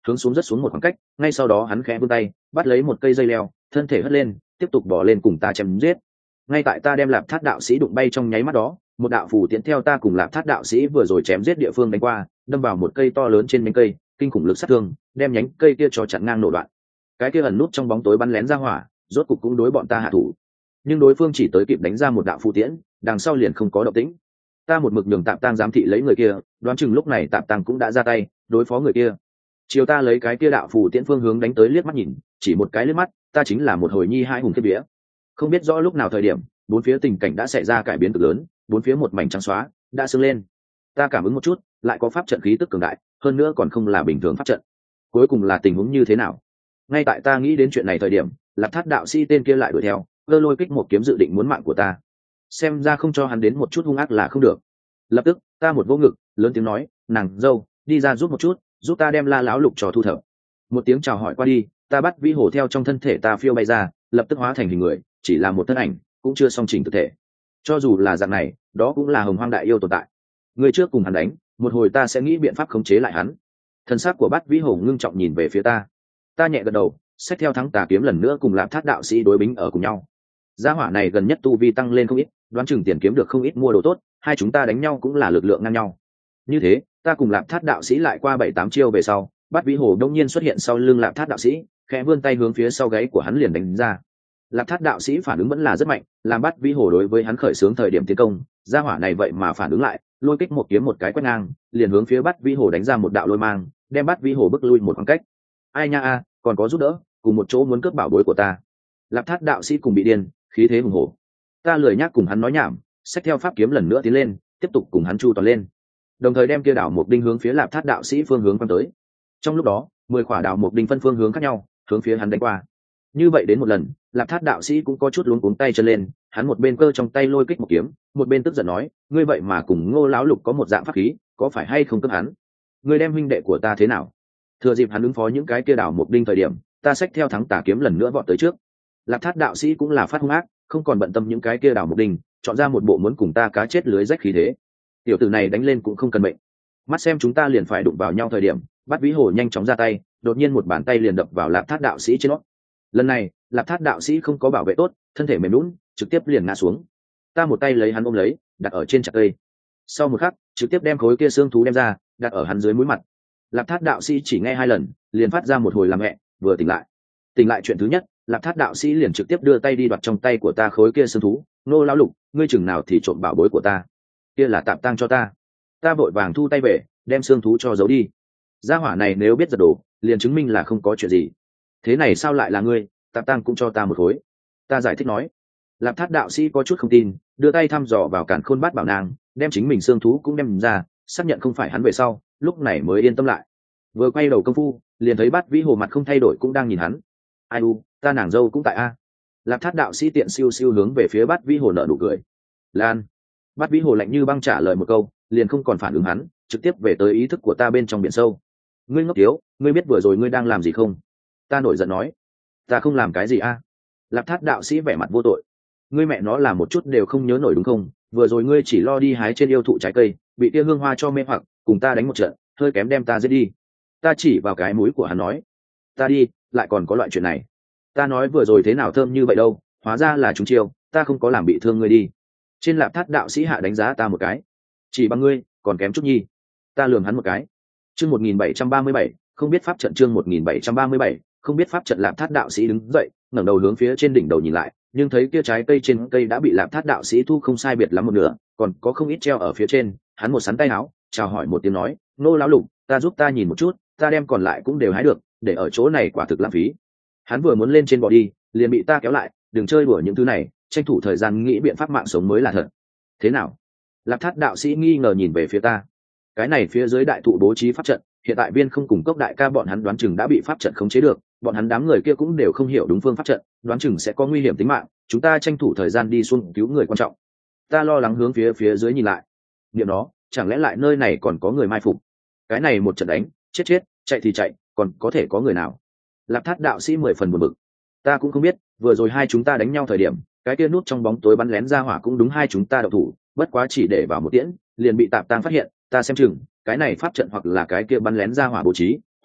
hướng xuống rất xuống một khoảng cách, ngay sau đó hắn khẽ vươn tay bắt lấy một cây dây leo, thân thể hất lên tiếp tục bỏ lên cùng ta chém giết. Ngay tại ta đem Lạp Thát đạo sĩ đụng bay trong nháy mắt đó, một đạo phù tiễn theo ta cùng Lạp Thát đạo sĩ vừa rồi chém giết địa phương đánh qua, đâm vào một cây to lớn trên nhánh cây, kinh khủng lực sát thương đem nhánh cây kia cho chặn ngang nổ đoạn. Cái kia ẩn nút trong bóng tối bắn lén ra hỏa rốt cục cũng đối bọn ta hạ thủ, nhưng đối phương chỉ tới kịp đánh ra một đạo phù tiễn, đằng sau liền không có động tĩnh. Ta một mực nhường Tạp Tang giám thị lấy người kia, đoán chừng lúc này Tạp Tang cũng đã ra tay đối phó người kia. Chiều ta lấy cái kia đạo phù tiễn phương hướng đánh tới, liếc mắt nhìn, chỉ một cái liếc mắt, ta chính là một hồi nhi hai hùng kiếp vía. Không biết rõ lúc nào thời điểm, bốn phía tình cảnh đã xảy ra cải biến cực lớn, bốn phía một mảnh trắng xóa đã sưng lên. Ta cảm ứng một chút, lại có pháp trận khí tức cường đại, hơn nữa còn không là bình thường pháp trận. Cuối cùng là tình huống như thế nào? Ngay tại ta nghĩ đến chuyện này thời điểm, Lạp Thát đạo sĩ tên kia lại đuổi theo, cơ lôi kích một kiếm dự định muốn mạng của ta. Xem ra không cho hắn đến một chút hung ác là không được. Lập tức ta một vô ngực lớn tiếng nói, nàng dâu đi ra giúp một chút, giúp ta đem La Láo Lục trò thu thập. Một tiếng chào hỏi qua đi, ta bắt vĩ hổ theo trong thân thể ta phiêu bay ra, lập tức hóa thành hình người, chỉ là một thân ảnh cũng chưa song chỉnh thực thể. Cho dù là dạng này, đó cũng là Hồng Hoang đại yêu tồn tại. Người trước cùng hắn đánh, một hồi ta sẽ nghĩ biện pháp khống chế lại hắn. Thân xác của Bát Vĩ Hổ ngưng trọng nhìn về phía ta. Ta nhẹ gật đầu, xách theo Thắng Tà kiếm lần nữa cùng Lạp Thát đạo sĩ đối bính ở cùng nhau. Gia hỏa này gần nhất tu vi tăng lên không ít, đoán chừng tiền kiếm được không ít mua đồ tốt, hai chúng ta đánh nhau cũng là lực lượng ngang nhau. Như thế, ta cùng Lạp Thát đạo sĩ lại qua 7-8 chiêu về sau, Bát Vĩ Hổ đông nhiên xuất hiện sau lưng Lạp Thát đạo sĩ, khẽ vươn tay hướng phía sau gáy của hắn liền đánh ra. Lạp Thát đạo sĩ phản ứng vẫn là rất mạnh, làm Bát Vĩ Hổ đối với hắn khởi xướng thời điểm tiến công, gia hỏa này vậy mà phản ứng lại, lôi kích một kiếm một cái quét ngang, liền hướng phía Bát Vĩ Hổ đánh ra một đạo lôi mang, đem Bát Vĩ Hổ bức lui một khoảng cách. Ai nha a, còn có giúp đỡ, cùng một chỗ muốn cướp bảo bối của ta. Lạp Thát đạo sĩ cùng bị điên, khí thế hùng hổ. Ta lười nhác cùng hắn nói nhảm, xách theo pháp kiếm lần nữa tiến lên, tiếp tục cùng hắn chu toàn lên, đồng thời đem kia đảo một đinh hướng phía Lạp Thát đạo sĩ phương hướng quan tới. Trong lúc đó 10 quả đảo một đinh phân phương hướng khác nhau hướng phía hắn đánh qua. Như vậy đến một lần, Lạp Thát đạo sĩ cũng có chút luống cuống tay chân lên, hắn một bên cơ trong tay lôi kích một kiếm, một bên tức giận nói, ngươi vậy mà cùng Ngô lão lục có một dạng pháp khí, có phải hay không cướp hắn? Ngươi đem huynh đệ của ta thế nào? Thừa dịp hắn ứng phó những cái kia đảo một đinh thời điểm, ta xách theo Thắng Tà kiếm lần nữa vọt tới trước. Lạp Thát đạo sĩ cũng là phát hung ác, không còn bận tâm những cái kia đảo một đinh, chọn ra một bộ muốn cùng ta cá chết lưới rách khí thế. Tiểu tử này đánh lên cũng không cần mệnh. Mắt xem chúng ta liền phải đụng vào nhau thời điểm, Bát Vĩ Hổ nhanh chóng ra tay, đột nhiên một bàn tay liền đập vào Lạp Thát đạo sĩ trên nót. Lần này Lạp Thát đạo sĩ không có bảo vệ tốt, thân thể mềm lún, trực tiếp liền ngã xuống. Ta một tay lấy hắn ôm lấy, đặt ở trên chặt cây. Sau một khắc, trực tiếp đem khối kia xương thú đem ra, đặt ở hắn dưới mũi mặt. Lạp Thát đạo sĩ chỉ nghe 2 lần, liền phát ra một hồi làm mẹ, vừa tỉnh lại. Tỉnh lại chuyện thứ nhất, Lạp Thát đạo sĩ liền trực tiếp đưa tay đi đoạt trong tay của ta khối kia xương thú. Nô lão lục, ngươi chừng nào thì trộm bảo bối của ta? Kia là tạm tang cho ta. Ta vội vàng thu tay về, đem xương thú cho giấu đi. Gia hỏa này nếu biết giật đồ, liền chứng minh là không có chuyện gì. Thế này sao lại là ngươi? Tạm tang cũng cho ta một khối. Ta giải thích nói. Lạp Thát đạo sĩ có chút không tin, đưa tay thăm dò vào càn khôn bát bảo nàng, đem chính mình xương thú cũng đem ra, xác nhận không phải hắn về sau, lúc này mới yên tâm lại. Vừa quay đầu công phu, liền thấy Bát Vĩ Hồ mặt không thay đổi cũng đang nhìn hắn. Ai u, ta nàng dâu cũng tại a. Lạp Thát đạo sĩ tiện siêu siêu hướng về phía Bát Vĩ Hồ nở nụ cười. Lan. Bát Vĩ Hồ lạnh như băng trả lời một câu, liền không còn phản ứng hắn, trực tiếp về tới ý thức của ta bên trong biển sâu. Ngươi ngốc tiếu, ngươi biết vừa rồi ngươi đang làm gì không? Ta nổi giận nói. Ta không làm cái gì a? Lạp Thát đạo sĩ vẻ mặt vô tội. Ngươi mẹ nó làm một chút đều không nhớ nổi đúng không? Vừa rồi ngươi chỉ lo đi hái trên yêu thụ trái cây, bị tia hương hoa cho mê hoặc, cùng ta đánh một trận, hơi kém đem ta giết đi. Ta chỉ vào cái mũi của hắn nói. Ta đi, lại còn có loại chuyện này. Ta nói vừa rồi thế nào thơm như vậy đâu, hóa ra là chúng chiêu, ta không có làm bị thương ngươi đi. Trên Lạp Thát đạo sĩ hạ đánh giá ta một cái. Chỉ bằng ngươi, còn kém chút nhi. Ta lườm hắn một cái. Chương 1737, không biết pháp trận. Chương 1737, không biết pháp trận. Lạp Thát đạo sĩ đứng dậy, ngẩng đầu hướng phía trên đỉnh đầu nhìn lại, nhưng thấy kia trái cây trên cây đã bị Lạp Thát đạo sĩ thu không sai biệt lắm một nửa, còn có không ít treo ở phía trên. Hắn một sắn tay áo, chào hỏi một tiếng nói, Nô lão lục, ta giúp ta nhìn một chút, ta đem còn lại cũng đều hái được, để ở chỗ này quả thực lãng phí. Hắn vừa muốn lên trên bò đi, liền bị ta kéo lại, đừng chơi đùa những thứ này, tranh thủ thời gian nghĩ biện pháp mạng sống mới là thật. Thế nào? Lạp Thát đạo sĩ nghi ngờ nhìn về phía ta. Cái này phía dưới đại thụ bố trí pháp trận, hiện tại Viên không cùng Cốc đại ca bọn hắn đoán chừng đã bị pháp trận khống chế được, bọn hắn đám người kia cũng đều không hiểu đúng phương pháp trận, đoán chừng sẽ có nguy hiểm tính mạng, chúng ta tranh thủ thời gian đi xuống cứu người quan trọng. Ta lo lắng hướng phía dưới nhìn lại. Niệm nó, chẳng lẽ lại nơi này còn có người mai phục? Cái này một trận đánh, chết, chạy thì chạy, còn có thể có người nào? Lạp Thát đạo sĩ 10 phần buồn bực. Ta cũng không biết, vừa rồi hai chúng ta đánh nhau thời điểm, cái kia nút trong bóng tối bắn lén ra hỏa cũng đúng hai chúng ta động thủ, bất quá chỉ để vào một tiễn, liền bị Tạp Tang phát hiện, ta xem chừng, cái này pháp trận hoặc là cái kia bắn lén ra hỏa bố trí,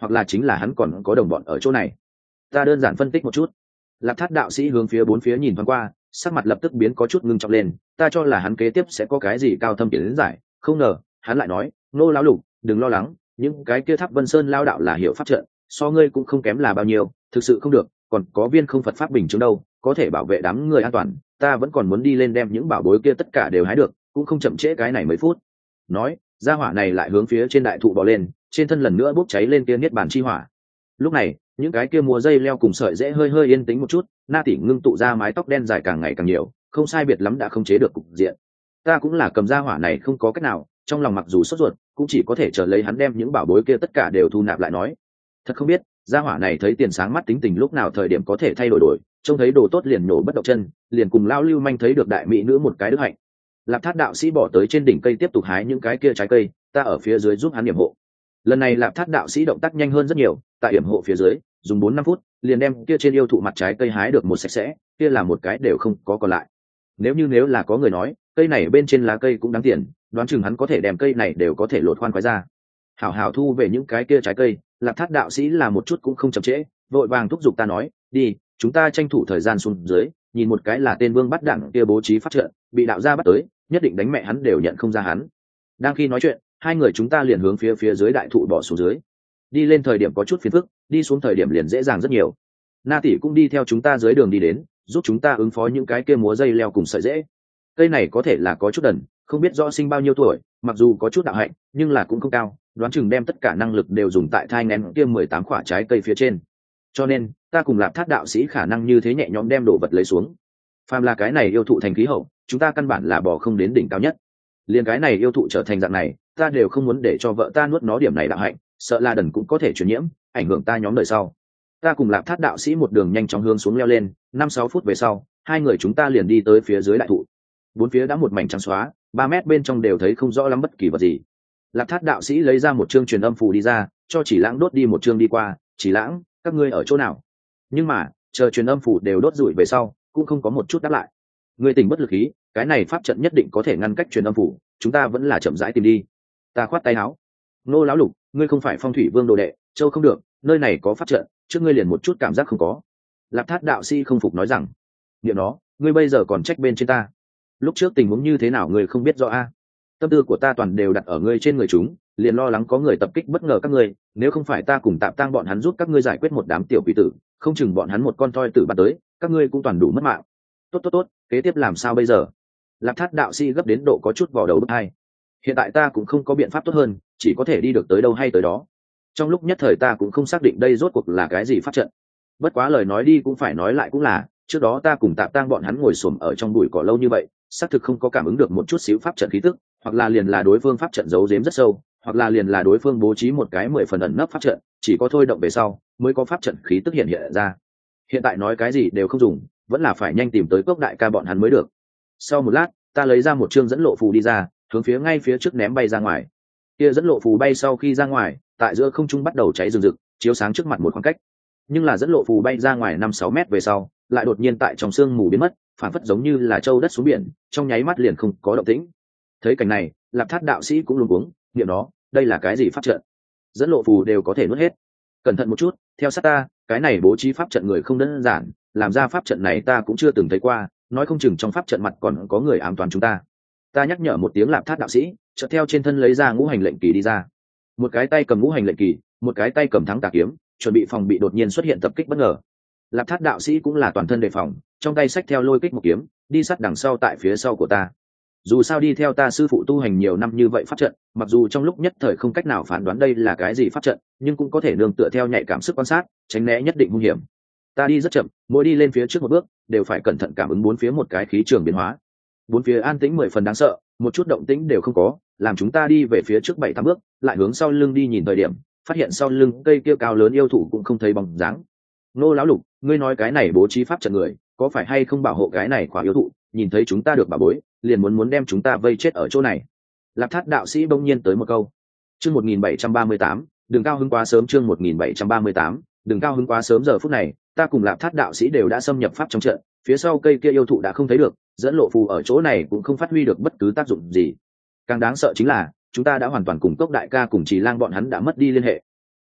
hoặc là chính là hắn còn có đồng bọn ở chỗ này. Ta đơn giản phân tích một chút. Lạp Thát đạo sĩ hướng phía bốn phía nhìn thoáng qua, sắc mặt lập tức biến có chút ngưng trọng lên. Ta cho là hắn kế tiếp sẽ có cái gì cao thâm kiến giải, không ngờ hắn lại nói: Nô lão lục, đừng lo lắng, những cái kia Tháp Vân Sơn lao đạo là hiệu pháp trận, so ngươi cũng không kém là bao nhiêu, thực sự không được, còn có viên không Phật pháp bình chứng đâu, có thể bảo vệ đám người an toàn. Ta vẫn còn muốn đi lên đem những bảo bối kia tất cả đều hái được, cũng không chậm trễ cái này mấy phút. Nói, gia hỏa này lại hướng phía trên đại thụ bò lên, trên thân lần nữa bốc cháy lên kia niết bàn chi hỏa. Lúc này, những cái kia múa dây leo cùng sợi dễ hơi hơi yên tĩnh một chút, Na Tỷ ngưng tụ ra mái tóc đen dài càng ngày càng nhiều, không sai biệt lắm đã không chế được cục diện. Ta cũng là cầm gia hỏa này không có cách nào, trong lòng mặc dù sốt ruột, cũng chỉ có thể chờ lấy hắn đem những bảo bối kia tất cả đều thu nạp lại nói. Thật không biết, gia hỏa này thấy tiền sáng mắt tính tình lúc nào thời điểm có thể thay đổi, trông thấy đồ tốt liền nổ bất động chân, liền cùng lao lưu manh thấy được đại mỹ nữ một cái đức hạnh. Lạp Thát đạo sĩ bỏ tới trên đỉnh cây tiếp tục hái những cái kia trái cây, ta ở phía dưới giúp hắn yểm hộ. Lần này Lạp Thát đạo sĩ động tác nhanh hơn rất nhiều, tại yểm hộ phía dưới, dùng 4-5 phút, liền đem kia trên yêu thụ mặt trái cây hái được một sạch sẽ, kia là một cái đều không có còn lại. Nếu là có người nói, cây này bên trên lá cây cũng đáng tiền, đoán chừng hắn có thể đem cây này đều có thể lột khoan khoái ra. Hảo hảo thu về những cái kia trái cây, Lạp Thát đạo sĩ là một chút cũng không chậm trễ, vội vàng thúc giục ta nói: đi, chúng ta tranh thủ thời gian xuống dưới, nhìn một cái là tên vương bắt đẳng kia bố trí pháp trận, bị đạo gia bắt tới, nhất định đánh mẹ hắn đều nhận không ra hắn. Đang khi nói chuyện, hai người chúng ta liền hướng phía dưới đại thụ bỏ xuống dưới. Đi lên thời điểm có chút phiền phức, đi xuống thời điểm liền dễ dàng rất nhiều. Na Tỷ cũng đi theo chúng ta dưới đường đi đến, giúp chúng ta ứng phó những cái kia múa dây leo cùng sợi dễ. Cây này có thể là có chút đần, không biết rõ sinh bao nhiêu tuổi, mặc dù có chút đạo hạnh, nhưng là cũng không cao, đoán chừng đem tất cả năng lực đều dùng tại thai nghén kia 18 quả trái cây phía trên. Cho nên, ta cùng Lạp Thát đạo sĩ khả năng như thế nhẹ nhõm đem đồ vật lấy xuống. Phàm là cái này yêu thụ thành khí hậu, chúng ta căn bản là bỏ không đến đỉnh cao nhất. Liên cái này yêu thụ trở thành dạng này, ta đều không muốn để cho vợ ta nuốt nó điểm này đạo hạnh, sợ là đần cũng có thể truyền nhiễm, ảnh hưởng ta nhóm đời sau. Ta cùng Lạp Thát đạo sĩ một đường nhanh chóng hướng xuống leo lên, 5-6 phút về sau, hai người chúng ta liền đi tới phía dưới đại thụ. Bốn phía đã một mảnh trắng xóa, 3 mét bên trong đều thấy không rõ lắm bất kỳ vật gì. Lạp Thát đạo sĩ lấy ra một chương truyền âm phù đi ra, cho Chỉ Lãng đốt đi một chương đi qua. Chỉ Lãng, các ngươi ở chỗ nào? Nhưng mà, chờ truyền âm phù đều đốt rủi về sau, cũng không có một chút đáp lại. Ngươi tỉnh bất lực khí, cái này pháp trận nhất định có thể ngăn cách truyền âm phù, chúng ta vẫn là chậm rãi tìm đi. Ta khoát tay áo. Nô lão lục, ngươi không phải Phong Thủy Vương đồ đệ, châu không được, nơi này có pháp trận, trước ngươi liền một chút cảm giác không có. Lạp Thát đạo sĩ không phục nói rằng, niệm nó, ngươi bây giờ còn trách bên trên ta. Lúc trước tình huống như thế nào ngươi không biết rõ a? Tâm tư của ta toàn đều đặt ở ngươi trên người chúng, liền lo lắng có người tập kích bất ngờ các ngươi, nếu không phải ta cùng Tạp Tang bọn hắn giúp các ngươi giải quyết một đám tiểu quỷ tử, không chừng bọn hắn một con toi tử bắt tới, các ngươi cũng toàn đủ mất mạng. Tốt, kế tiếp làm sao bây giờ? Lạp Thát đạo sĩ gấp đến độ có chút vò đầu bứt tai. Hiện tại ta cũng không có biện pháp tốt hơn, chỉ có thể đi được tới đâu hay tới đó. Trong lúc nhất thời ta cũng không xác định đây rốt cuộc là cái gì pháp trận. Bất quá lời nói đi cũng phải nói lại cũng là, trước đó ta cùng Tạp Tang bọn hắn ngồi xổm ở trong bụi cỏ lâu như vậy, xác thực không có cảm ứng được một chút xíu pháp trận khí tức, hoặc là liền là đối phương pháp trận giấu giếm rất sâu, hoặc là liền là đối phương bố trí một cái 10 phần ẩn nấp pháp trận, chỉ có thôi động về sau mới có pháp trận khí tức hiện ra. Hiện tại nói cái gì đều không dùng, vẫn là phải nhanh tìm tới Cốc đại ca bọn hắn mới được. Sau một lát, ta lấy ra một chương dẫn lộ phù đi ra, hướng phía ngay phía trước ném bay ra ngoài. Kia dẫn lộ phù bay sau khi ra ngoài, tại giữa không trung bắt đầu cháy rừng rực, chiếu sáng trước mặt một khoảng cách. Nhưng là dẫn lộ phù bay ra ngoài 5-6 mét về sau, lại đột nhiên tại trong sương mù biến mất, phản phất giống như là trâu đất xuống biển, trong nháy mắt liền không có động tĩnh. Thấy cảnh này, Lạp Thát đạo sĩ cũng luống cuống, niệm đó, đây là cái gì pháp trận? Dẫn lộ phù đều có thể nuốt hết. Cẩn thận một chút, theo sát ta, cái này bố trí pháp trận người không đơn giản, làm ra pháp trận này ta cũng chưa từng thấy qua, nói không chừng trong pháp trận mặt còn có người ám toán chúng ta. Ta nhắc nhở một tiếng Lạp Thát đạo sĩ, chợt theo trên thân lấy ra ngũ hành lệnh kỳ đi ra. Một cái tay cầm ngũ hành lệnh kỳ, một cái tay cầm thắng tà kiếm, chuẩn bị phòng bị đột nhiên xuất hiện tập kích bất ngờ. Lạp Thát đạo sĩ cũng là toàn thân đề phòng, trong tay xách theo lôi kích một kiếm, đi sát đằng sau tại phía sau của ta. Dù sao đi theo ta sư phụ tu hành nhiều năm như vậy pháp trận, mặc dù trong lúc nhất thời không cách nào phán đoán đây là cái gì pháp trận, nhưng cũng có thể nương tựa theo nhạy cảm sức quan sát, tránh né nhất định nguy hiểm. Ta đi rất chậm, mỗi đi lên phía trước một bước, đều phải cẩn thận cảm ứng bốn phía một cái khí trường biến hóa. Bốn phía an tĩnh 10 phần đáng sợ, một chút động tĩnh đều không có, làm chúng ta đi về phía trước 7-8 bước, lại hướng sau lưng đi nhìn thời điểm, phát hiện sau lưng cây kia cao lớn yêu thụ cũng không thấy bóng dáng. Nô lão lục, ngươi nói cái này bố trí pháp trận người, có phải hay không bảo hộ cái này khỏa yêu thụ, nhìn thấy chúng ta được bảo bối, liền muốn đem chúng ta vây chết ở chỗ này. Lạp Thát đạo sĩ bỗng nhiên tới một câu. Chương 1738, đừng cao hứng quá sớm. Chương 1738, đừng cao hứng quá sớm. Giờ phút này, ta cùng Lạp Thát đạo sĩ đều đã xâm nhập pháp trong trận, phía sau cây kia yêu thụ đã không thấy được, dẫn lộ phù ở chỗ này cũng không phát huy được bất cứ tác dụng gì. Càng đáng sợ chính là, chúng ta đã hoàn toàn cùng Cốc đại ca cùng Trì Lang bọn hắn đã mất đi liên hệ.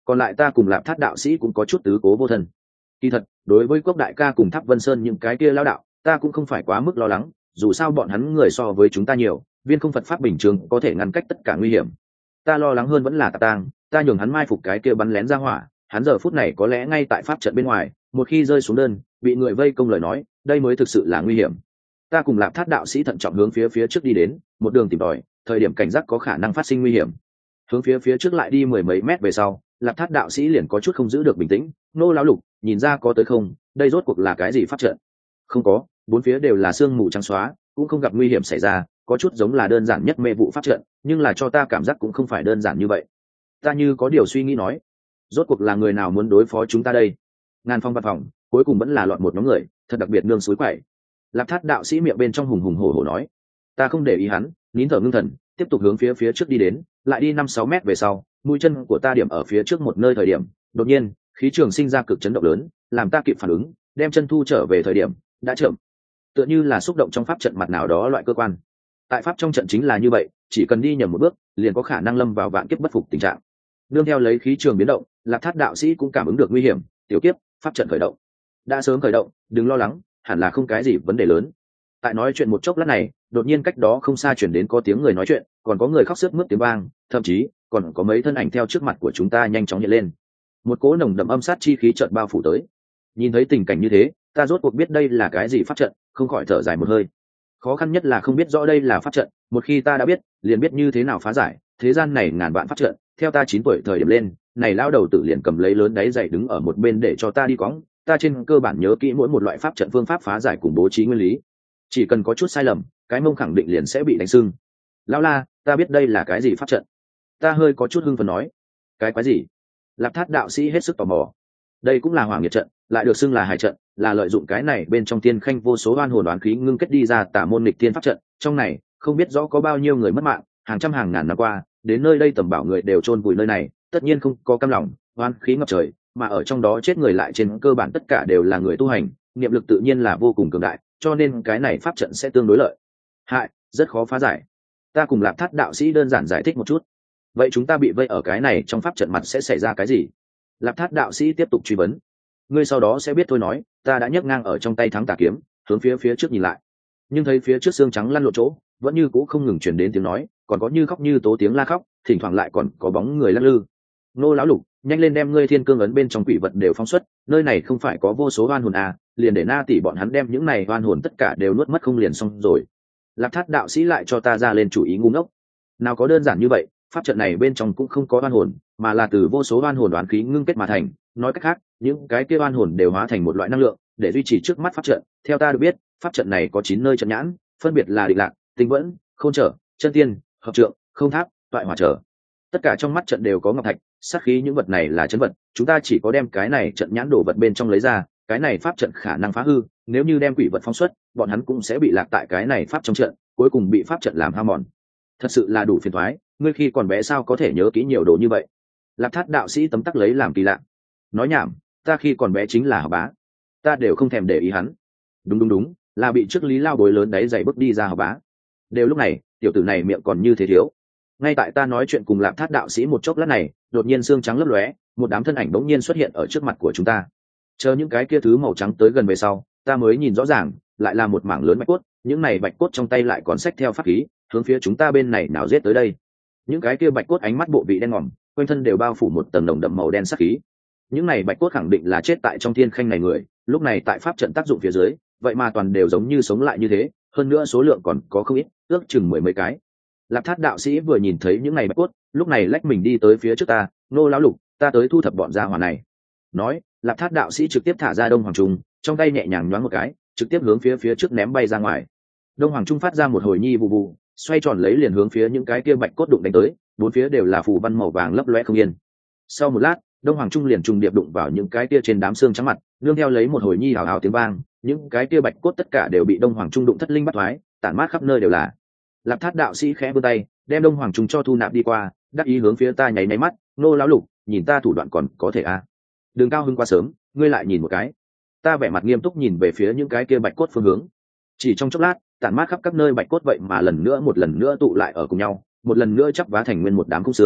còn lại ta cùng Lạp Thát đạo sĩ cũng có chút tứ cố vô thân. Kỳ thật đối với Cốc đại ca cùng Tháp Vân Sơn những cái kia lao đạo, ta cũng không phải quá mức lo lắng, dù sao bọn hắn người so với chúng ta nhiều, viên không Phật pháp bình thường có thể ngăn cách tất cả nguy hiểm. Ta lo lắng hơn vẫn là Tạp Tang, ta nhường hắn mai phục cái kia bắn lén ra hỏa, hắn giờ phút này có lẽ ngay tại pháp trận bên ngoài, một khi rơi xuống đơn, bị người vây công lời nói, đây mới thực sự là nguy hiểm. Ta cùng Lạp Thát đạo sĩ thận trọng hướng phía trước đi đến, một đường tìm tòi, thời điểm cảnh giác có khả năng phát sinh nguy hiểm. Hướng phía trước lại đi mười mấy mét về sau, Lạp Thát đạo sĩ liền có chút không giữ được bình tĩnh. Nô lão lục, nhìn ra có tới không, đây rốt cuộc là cái gì pháp trận? Không có, bốn phía đều là sương mù trắng xóa, cũng không gặp nguy hiểm xảy ra, có chút giống là đơn giản nhất mê vụ pháp trận, nhưng là cho ta cảm giác cũng không phải đơn giản như vậy. Ta như có điều suy nghĩ nói, rốt cuộc là người nào muốn đối phó chúng ta đây? Ngàn phong văn phòng, cuối cùng vẫn là loạn một nhóm người, thật đặc biệt nương suối quậy. Lạp Thát đạo sĩ miệng bên trong hùng hùng hổ hổ nói, ta không để ý hắn, nín thở ngưng thần, tiếp tục hướng phía trước đi đến, lại đi 5-6 mét về sau, mũi chân của ta điểm ở phía trước một nơi thời điểm, đột nhiên khí trường sinh ra cực chấn động lớn, làm ta kịp phản ứng, đem chân thu trở về thời điểm đã chậm, tựa như là xúc động trong pháp trận mặt nào đó loại cơ quan. Tại pháp trong trận chính là như vậy, chỉ cần đi nhầm một bước liền có khả năng lâm vào vạn kiếp bất phục tình trạng. Nương theo lấy khí trường biến động, Lạp Thát đạo sĩ cũng cảm ứng được nguy hiểm, tiểu kiếp, pháp trận khởi động. Đã sớm khởi động, đừng lo lắng, hẳn là không cái gì vấn đề lớn. Tại nói chuyện một chốc lát này, đột nhiên cách đó không xa chuyển đến có tiếng người nói chuyện, còn có người khóc sướt mướt tiếng vang, thậm chí còn có mấy thân ảnh theo trước mặt của chúng ta nhanh chóng hiện lên. Một cỗ nồng đậm âm sát chi khí chợt bao phủ tới. Nhìn thấy tình cảnh như thế, ta rốt cuộc biết đây là cái gì pháp trận, không khỏi thở dài một hơi. Khó khăn nhất là không biết rõ đây là pháp trận, một khi ta đã biết, liền biết như thế nào phá giải. Thế gian này ngàn vạn pháp trận, theo ta 9 tuổi thời điểm lên, này lao đầu tử liền cầm lấy lớn đáy dày đứng ở một bên để cho ta đi cõng. Ta trên cơ bản nhớ kỹ mỗi một loại pháp trận phương pháp phá giải cùng bố trí nguyên lý. Chỉ cần có chút sai lầm, cái mông khẳng định liền sẽ bị đánh sưng. Lão la, ta biết đây là cái gì pháp trận. Ta hơi có chút hưng phấn nói, cái quái gì? Lạp Thát đạo sĩ hết sức tò mò. Đây cũng là hỏa nghiệt trận, lại được xưng là hài trận, là lợi dụng cái này bên trong tiên khanh vô số oan hồn oán khí ngưng kết đi ra tà môn nghịch tiên pháp trận. Trong này không biết rõ có bao nhiêu người mất mạng, hàng trăm hàng ngàn năm qua, đến nơi đây tầm bảo người đều chôn vùi nơi này, tất nhiên không có cam lòng, oán khí ngập trời, mà ở trong đó chết người lại trên cơ bản tất cả đều là người tu hành, niệm lực tự nhiên là vô cùng cường đại, cho nên cái này pháp trận sẽ tương đối lợi hại, rất khó phá giải. Ta cùng Lạp Thát đạo sĩ đơn giản giải thích một chút. Vậy chúng ta bị vây ở cái này trong pháp trận mặt sẽ xảy ra cái gì? Lạp Thát đạo sĩ tiếp tục truy vấn. Ngươi sau đó sẽ biết thôi nói, ta đã nhấc ngang ở trong tay thắng tà kiếm, hướng phía trước nhìn lại. Nhưng thấy phía trước xương trắng lăn lộn chỗ, vẫn như cũ không ngừng truyền đến tiếng nói, còn có như khóc như tố tiếng la khóc, thỉnh thoảng lại còn có bóng người lắc lư. Nô lão lục, nhanh lên đem ngươi thiên cương ấn bên trong quỷ vật đều phóng xuất, nơi này không phải có vô số oan hồn à, liền để na tỷ bọn hắn đem những này oan hồn tất cả đều nuốt mất không liền xong rồi. Lạp Thát đạo sĩ lại cho ta ra lên chủ ý ngu ngốc. Nào có đơn giản như vậy, pháp trận này bên trong cũng không có oan hồn, mà là từ vô số oan hồn đoán khí ngưng kết mà thành. Nói cách khác, những cái kia oan hồn đều hóa thành một loại năng lượng để duy trì trước mắt pháp trận. Theo ta được biết, pháp trận này có 9 nơi trận nhãn, phân biệt là Định Lạc, Tinh Vẫn, Không Trở, Chân Tiên, Hợp Trượng, Không Tháp, Toại Hỏa Trở. Tất cả trong mắt trận đều có ngọc thạch, sát khí những vật này là chân vật, chúng ta chỉ có đem cái này trận nhãn đổ vật bên trong lấy ra, cái này pháp trận khả năng phá hư, nếu như đem quỷ vật phóng xuất, bọn hắn cũng sẽ bị lạc tại cái này pháp trong trận, cuối cùng bị pháp trận làm hao mòn. Thật sự là đủ phiền toái, ngươi khi còn bé sao có thể nhớ kỹ nhiều đồ như vậy? Lạp Thát đạo sĩ tấm tắc lấy làm kỳ lạ. Nói nhảm, ta khi còn bé chính là học bá, ta đều không thèm để ý hắn. Đúng, là bị trước Lý Lao bối lớn đấy giày bước đi ra học bá. Đều lúc này, tiểu tử này miệng còn như thế thiếu. Ngay tại ta nói chuyện cùng Lạp Thát đạo sĩ một chốc lát này, đột nhiên xương trắng lấp lóe, một đám thân ảnh bỗng nhiên xuất hiện ở trước mặt của chúng ta. Chờ những cái kia thứ màu trắng tới gần về sau, ta mới nhìn rõ ràng, lại là một mảng lớn bạch cốt, những này bạch cốt trong tay lại còn xách theo pháp khí, hướng phía chúng ta bên này nào giết tới đây. Những cái kia bạch cốt ánh mắt bộ vị đen ngòm, quanh thân đều bao phủ một tầng nồng đậm màu đen sát khí. Những này bạch cốt khẳng định là chết tại trong thiên khanh này người, lúc này tại pháp trận tác dụng phía dưới, vậy mà toàn đều giống như sống lại như thế, hơn nữa số lượng còn có không ít, ước chừng 10 mấy cái. Lạp Thát đạo sĩ vừa nhìn thấy những này bạch cốt, lúc này lách mình đi tới phía trước ta, Nô lão lục, ta tới thu thập bọn gia hỏa này. Nói, Lạp Thát đạo sĩ trực tiếp thả ra Đông Hoàng Trung, trong tay nhẹ nhàng nhoáng một cái, trực tiếp hướng phía trước ném bay ra ngoài. Đông Hoàng Trung phát ra một hồi nhi vụ vụ, xoay tròn lấy liền hướng phía những cái kia bạch cốt đụng đánh tới, bốn phía đều là phù văn màu vàng lấp loé không yên. Sau một lát, Đông Hoàng Trung liền trùng điệp đụng vào những cái kia trên đám xương trắng mặt, nương theo lấy một hồi nhi hào hào tiếng vang, những cái kia bạch cốt tất cả đều bị Đông Hoàng Trung đụng thất linh bắt thoái, tản mát khắp nơi đều là. Lạp Thát đạo sĩ khẽ vươn tay, đem Đông Hoàng Trung cho thu nạp đi qua, đắc ý hướng phía ta nháy nháy mắt, Nô lão lục, nhìn ta thủ đoạn còn có thể à? Đường cao hưng quá sớm, ngươi lại nhìn một cái. Ta vẻ mặt nghiêm túc nhìn về phía những cái kia bạch cốt phương hướng. Chỉ trong chốc lát, tản mát khắp các nơi bạch cốt vậy mà một lần nữa tụ lại ở cùng nhau, một lần nữa chắp vá thành nguyên một đám khung xương,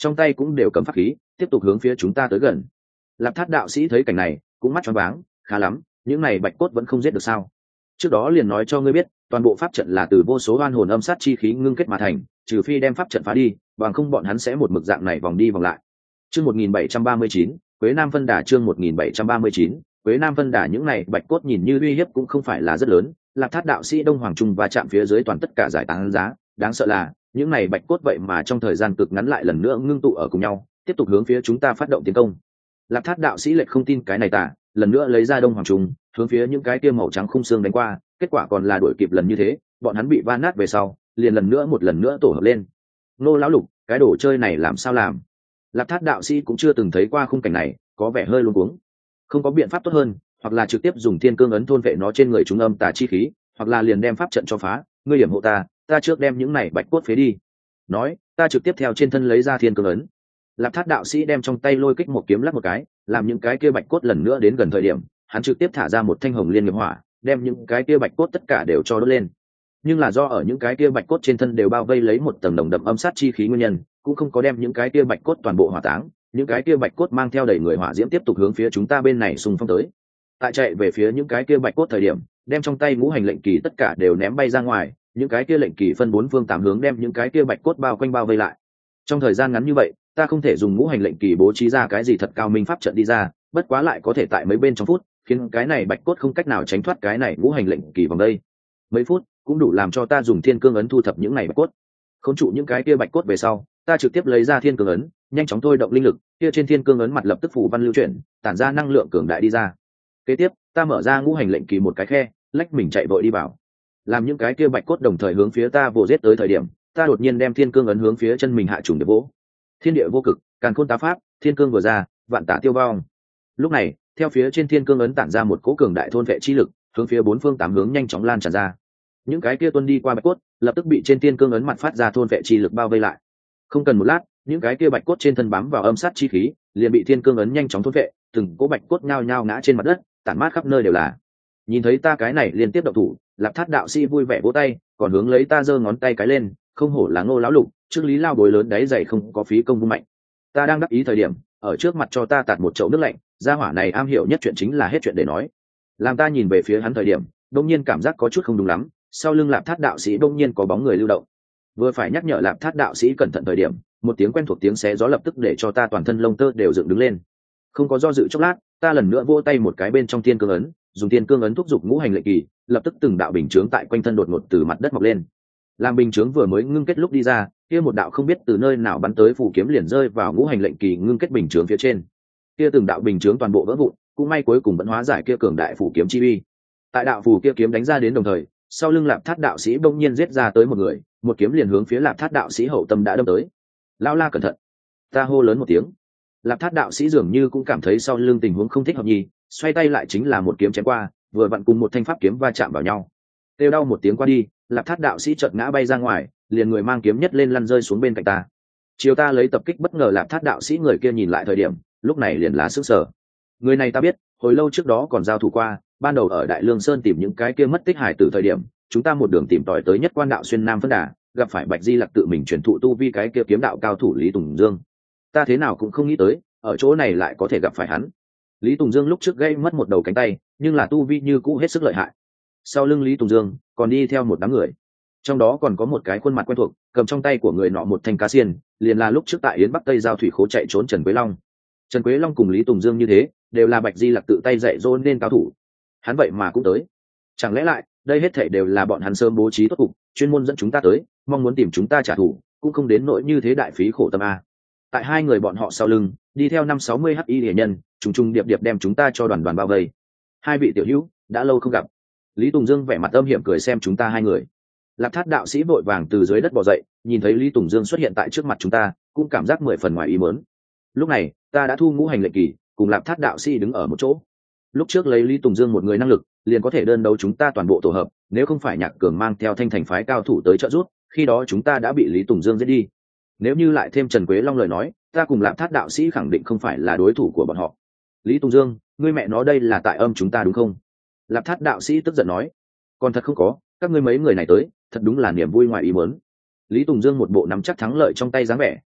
trong tay cũng đều cầm pháp khí tiếp tục hướng phía chúng ta tới gần. Lạp Thát đạo sĩ thấy cảnh này cũng mắt choáng váng, khá lắm, những này bạch cốt vẫn không giết được sao? Trước đó liền nói cho ngươi biết, toàn bộ pháp trận là từ vô số oan hồn âm sát chi khí ngưng kết mà thành, trừ phi đem pháp trận phá đi, bằng không bọn hắn sẽ một mực dạng này vòng đi vòng lại. Chương 1739, Quế Nam Vân Đà. Chương 1739, Quế Nam Vân Đà. Những này bạch cốt nhìn như uy hiếp cũng không phải là rất lớn, Lạp Thát đạo sĩ Đông Hoàng Trung và chạm phía dưới toàn tất cả giải tán giá, đáng sợ là những này bạch cốt vậy mà trong thời gian cực ngắn lại lần nữa ngưng tụ ở cùng nhau, tiếp tục hướng phía chúng ta phát động tiến công. Lạp Thát đạo sĩ lệch không tin cái này tả, lần nữa lấy ra Đông Hoàng Trung, hướng phía những cái kia màu trắng khung xương đánh qua, kết quả còn là đuổi kịp lần như thế, bọn hắn bị va nát về sau, liền một lần nữa tổ hợp lên. Nô lão lục, cái đồ chơi này làm sao làm? Lạp Thát đạo sĩ cũng chưa từng thấy qua khung cảnh này, có vẻ hơi luống cuống. Không có biện pháp tốt hơn, hoặc là trực tiếp dùng thiên cương ấn thôn vệ nó trên người chúng âm tà chi khí, hoặc là liền đem pháp trận cho phá, ngươi hiểm hộ ta trước đem những này bạch cốt phế đi. Nói, ta trực tiếp theo trên thân lấy ra thiên cương ấn. Lạp Thát đạo sĩ đem trong tay lôi kích một kiếm lắc một cái, làm những cái kia bạch cốt lần nữa đến gần thời điểm, hắn trực tiếp thả ra một thanh hồng liên nghiệp hỏa, đem những cái kia bạch cốt tất cả đều cho đốt lên. Nhưng là do ở những cái kia bạch cốt trên thân đều bao vây lấy một tầng nồng đậm âm sát chi khí nguyên nhân, cũng không có đem những cái kia bạch cốt toàn bộ hỏa táng, những cái kia bạch cốt mang theo đầy người hỏa diễm tiếp tục hướng phía chúng ta bên này xung phong tới. Tại chạy về phía những cái kia bạch cốt thời điểm, đem trong tay ngũ hành lệnh kỳ tất cả đều ném bay ra ngoài, những cái kia lệnh kỳ phân bốn phương tám hướng đem những cái kia bạch cốt bao quanh bao vây lại. Trong thời gian ngắn như vậy, ta không thể dùng ngũ hành lệnh kỳ bố trí ra cái gì thật cao minh pháp trận đi ra, bất quá lại có thể tại mấy bên trong phút khiến cái này bạch cốt không cách nào tránh thoát cái này ngũ hành lệnh kỳ vòng đây. Mấy phút cũng đủ làm cho ta dùng thiên cương ấn thu thập những này bạch cốt. Khống trụ những cái kia bạch cốt về sau, ta trực tiếp lấy ra thiên cương ấn, nhanh chóng thôi động linh lực, kia trên thiên cương ấn mặt lập tức phủ văn lưu chuyển, tản ra năng lượng cường đại đi ra. Kế tiếp, ta mở ra ngũ hành lệnh kỳ một cái khe, lách mình chạy vội đi vào. Làm những cái kia bạch cốt đồng thời hướng phía ta vồ giết tới thời điểm, ta đột nhiên đem thiên cương ấn hướng phía chân mình hạ trùng để vỗ. Thiên địa vô cực, càn khôn tá pháp, thiên cương vừa ra, vạn tả tiêu vong. Lúc này, theo phía trên thiên cương ấn tản ra một cỗ cường đại thôn vệ chi lực, hướng phía bốn phương tám hướng nhanh chóng lan tràn ra. Những cái kia tuân đi qua bạch cốt, lập tức bị trên thiên cương ấn mặt phát ra thôn vệ chi lực bao vây lại. Không cần một lát, những cái kia bạch cốt trên thân bám vào âm sát chi khí, liền bị thiên cương ấn nhanh chóng thôn vệ, từng cỗ bạch cốt nhao nhao ngã trên mặt đất, tản mát khắp nơi đều là. Nhìn thấy ta cái này liên tiếp động thủ, Lạp Thát đạo sĩ vui vẻ vỗ tay, còn hướng lấy ta giơ ngón tay cái lên, không hổ là Ngô lão lục, trước lý lao bối lớn đáy dày không có phí công vung mạnh. Ta đang đắc ý thời điểm, ở trước mặt cho ta tạt một chậu nước lạnh, gia hỏa này am hiểu nhất chuyện chính là hết chuyện để nói. Làm ta nhìn về phía hắn thời điểm, đông nhiên cảm giác có chút không đúng lắm, sau lưng Lạp Thát đạo sĩ đông nhiên có bóng người lưu động. Vừa phải nhắc nhở Lạp Thát đạo sĩ cẩn thận thời điểm, một tiếng quen thuộc tiếng xé gió lập tức để cho ta toàn thân lông tơ đều dựng đứng lên. Không có do dự chốc lát, ta lần nữa vỗ tay một cái bên trong thiên cương ấn, dùng thiên cương ấn thúc giục ngũ hành lệnh kỳ, lập tức từng đạo bình chướng tại quanh thân đột ngột từ mặt đất mọc lên. Làm bình chướng vừa mới ngưng kết lúc đi ra, kia một đạo không biết từ nơi nào bắn tới phù kiếm liền rơi vào ngũ hành lệnh kỳ ngưng kết bình chướng phía trên. Kia từng đạo bình chướng toàn bộ vỡ vụn, cũng may cuối cùng vẫn hóa giải kia cường đại phù kiếm chi uy. Tại đạo phù kia kiếm đánh ra đến đồng thời, sau lưng Lạp Thát đạo sĩ bỗng nhiên giết ra tới một người, một kiếm liền hướng phía Lạp Thát đạo sĩ hậu tâm đã đâm tới. Lão la cẩn thận! Ta hô lớn một tiếng. Lạp Thát đạo sĩ dường như cũng cảm thấy sau lưng tình huống không thích hợp nhì, xoay tay lại chính là một kiếm chém qua, vừa vặn cùng một thanh pháp kiếm va chạm vào nhau. Kêu đau một tiếng qua đi, Lạp Thát đạo sĩ chợt ngã bay ra ngoài, liền người mang kiếm nhất lên lăn rơi xuống bên cạnh ta. Chiều ta lấy tập kích bất ngờ Lạp Thát đạo sĩ người kia nhìn lại thời điểm, lúc này liền lá sức sở. Người này ta biết, hồi lâu trước đó còn giao thủ qua, ban đầu ở Đại Lương Sơn tìm những cái kia mất tích hải tử thời điểm, chúng ta một đường tìm tòi tới Nhất Quan đạo xuyên Nam Vân Đà, gặp phải Bạch Di Lặc tự mình truyền thụ tu vi cái kia kiếm đạo cao thủ Lý Tùng Dương. Ta thế nào cũng không nghĩ tới, ở chỗ này lại có thể gặp phải hắn. Lý Tùng Dương lúc trước gây mất một đầu cánh tay, nhưng là tu vi như cũ hết sức lợi hại. Sau lưng Lý Tùng Dương còn đi theo một đám người, trong đó còn có một cái khuôn mặt quen thuộc, cầm trong tay của người nọ một thanh cá xiên, liền là lúc trước tại Yến Bắc Tây giao thủy khố chạy trốn Trần Quế Long. Trần Quế Long cùng Lý Tùng Dương như thế, đều là Bạch Di Lặc tự tay dạy dỗ nên cao thủ. Hắn vậy mà cũng tới. Chẳng lẽ lại, đây hết thảy đều là bọn hắn sớm bố trí tốt cục, chuyên môn dẫn chúng ta tới, mong muốn tìm chúng ta trả thù, cũng không đến nỗi như thế đại phí khổ tâm a. Tại hai người bọn họ sau lưng, đi theo 560 hắc y liễu nhân, trùng trùng điệp điệp đem chúng ta cho đoàn đoàn bao vây. Hai vị tiểu hữu, đã lâu không gặp. Lý Tùng Dương vẻ mặt âm hiểm cười xem chúng ta hai người. Lạp Thát đạo sĩ vội vàng từ dưới đất bò dậy, nhìn thấy Lý Tùng Dương xuất hiện tại trước mặt chúng ta, cũng cảm giác 10 phần ngoài ý muốn. Lúc này, ta đã thu ngũ hành lệnh kỳ, cùng Lạp Thát đạo sĩ đứng ở một chỗ. Lúc trước lấy Lý Tùng Dương một người năng lực, liền có thể đơn đấu chúng ta toàn bộ tổ hợp, nếu không phải Nhạc Cường mang theo Thanh Thành phái cao thủ tới trợ giúp, khi đó chúng ta đã bị Lý Tùng Dương giết đi. Nếu như lại thêm Trần Quế Long lời nói, ta cùng Lạp Thát đạo sĩ khẳng định không phải là đối thủ của bọn họ. Lý Tùng Dương, ngươi mẹ nó đây là tại âm chúng ta đúng không? Lạp Thát đạo sĩ tức giận nói. Còn thật không có, các ngươi mấy người này tới, thật đúng là niềm vui ngoài ý muốn. Lý Tùng Dương một bộ nắm chắc thắng lợi trong tay dáng vẻ,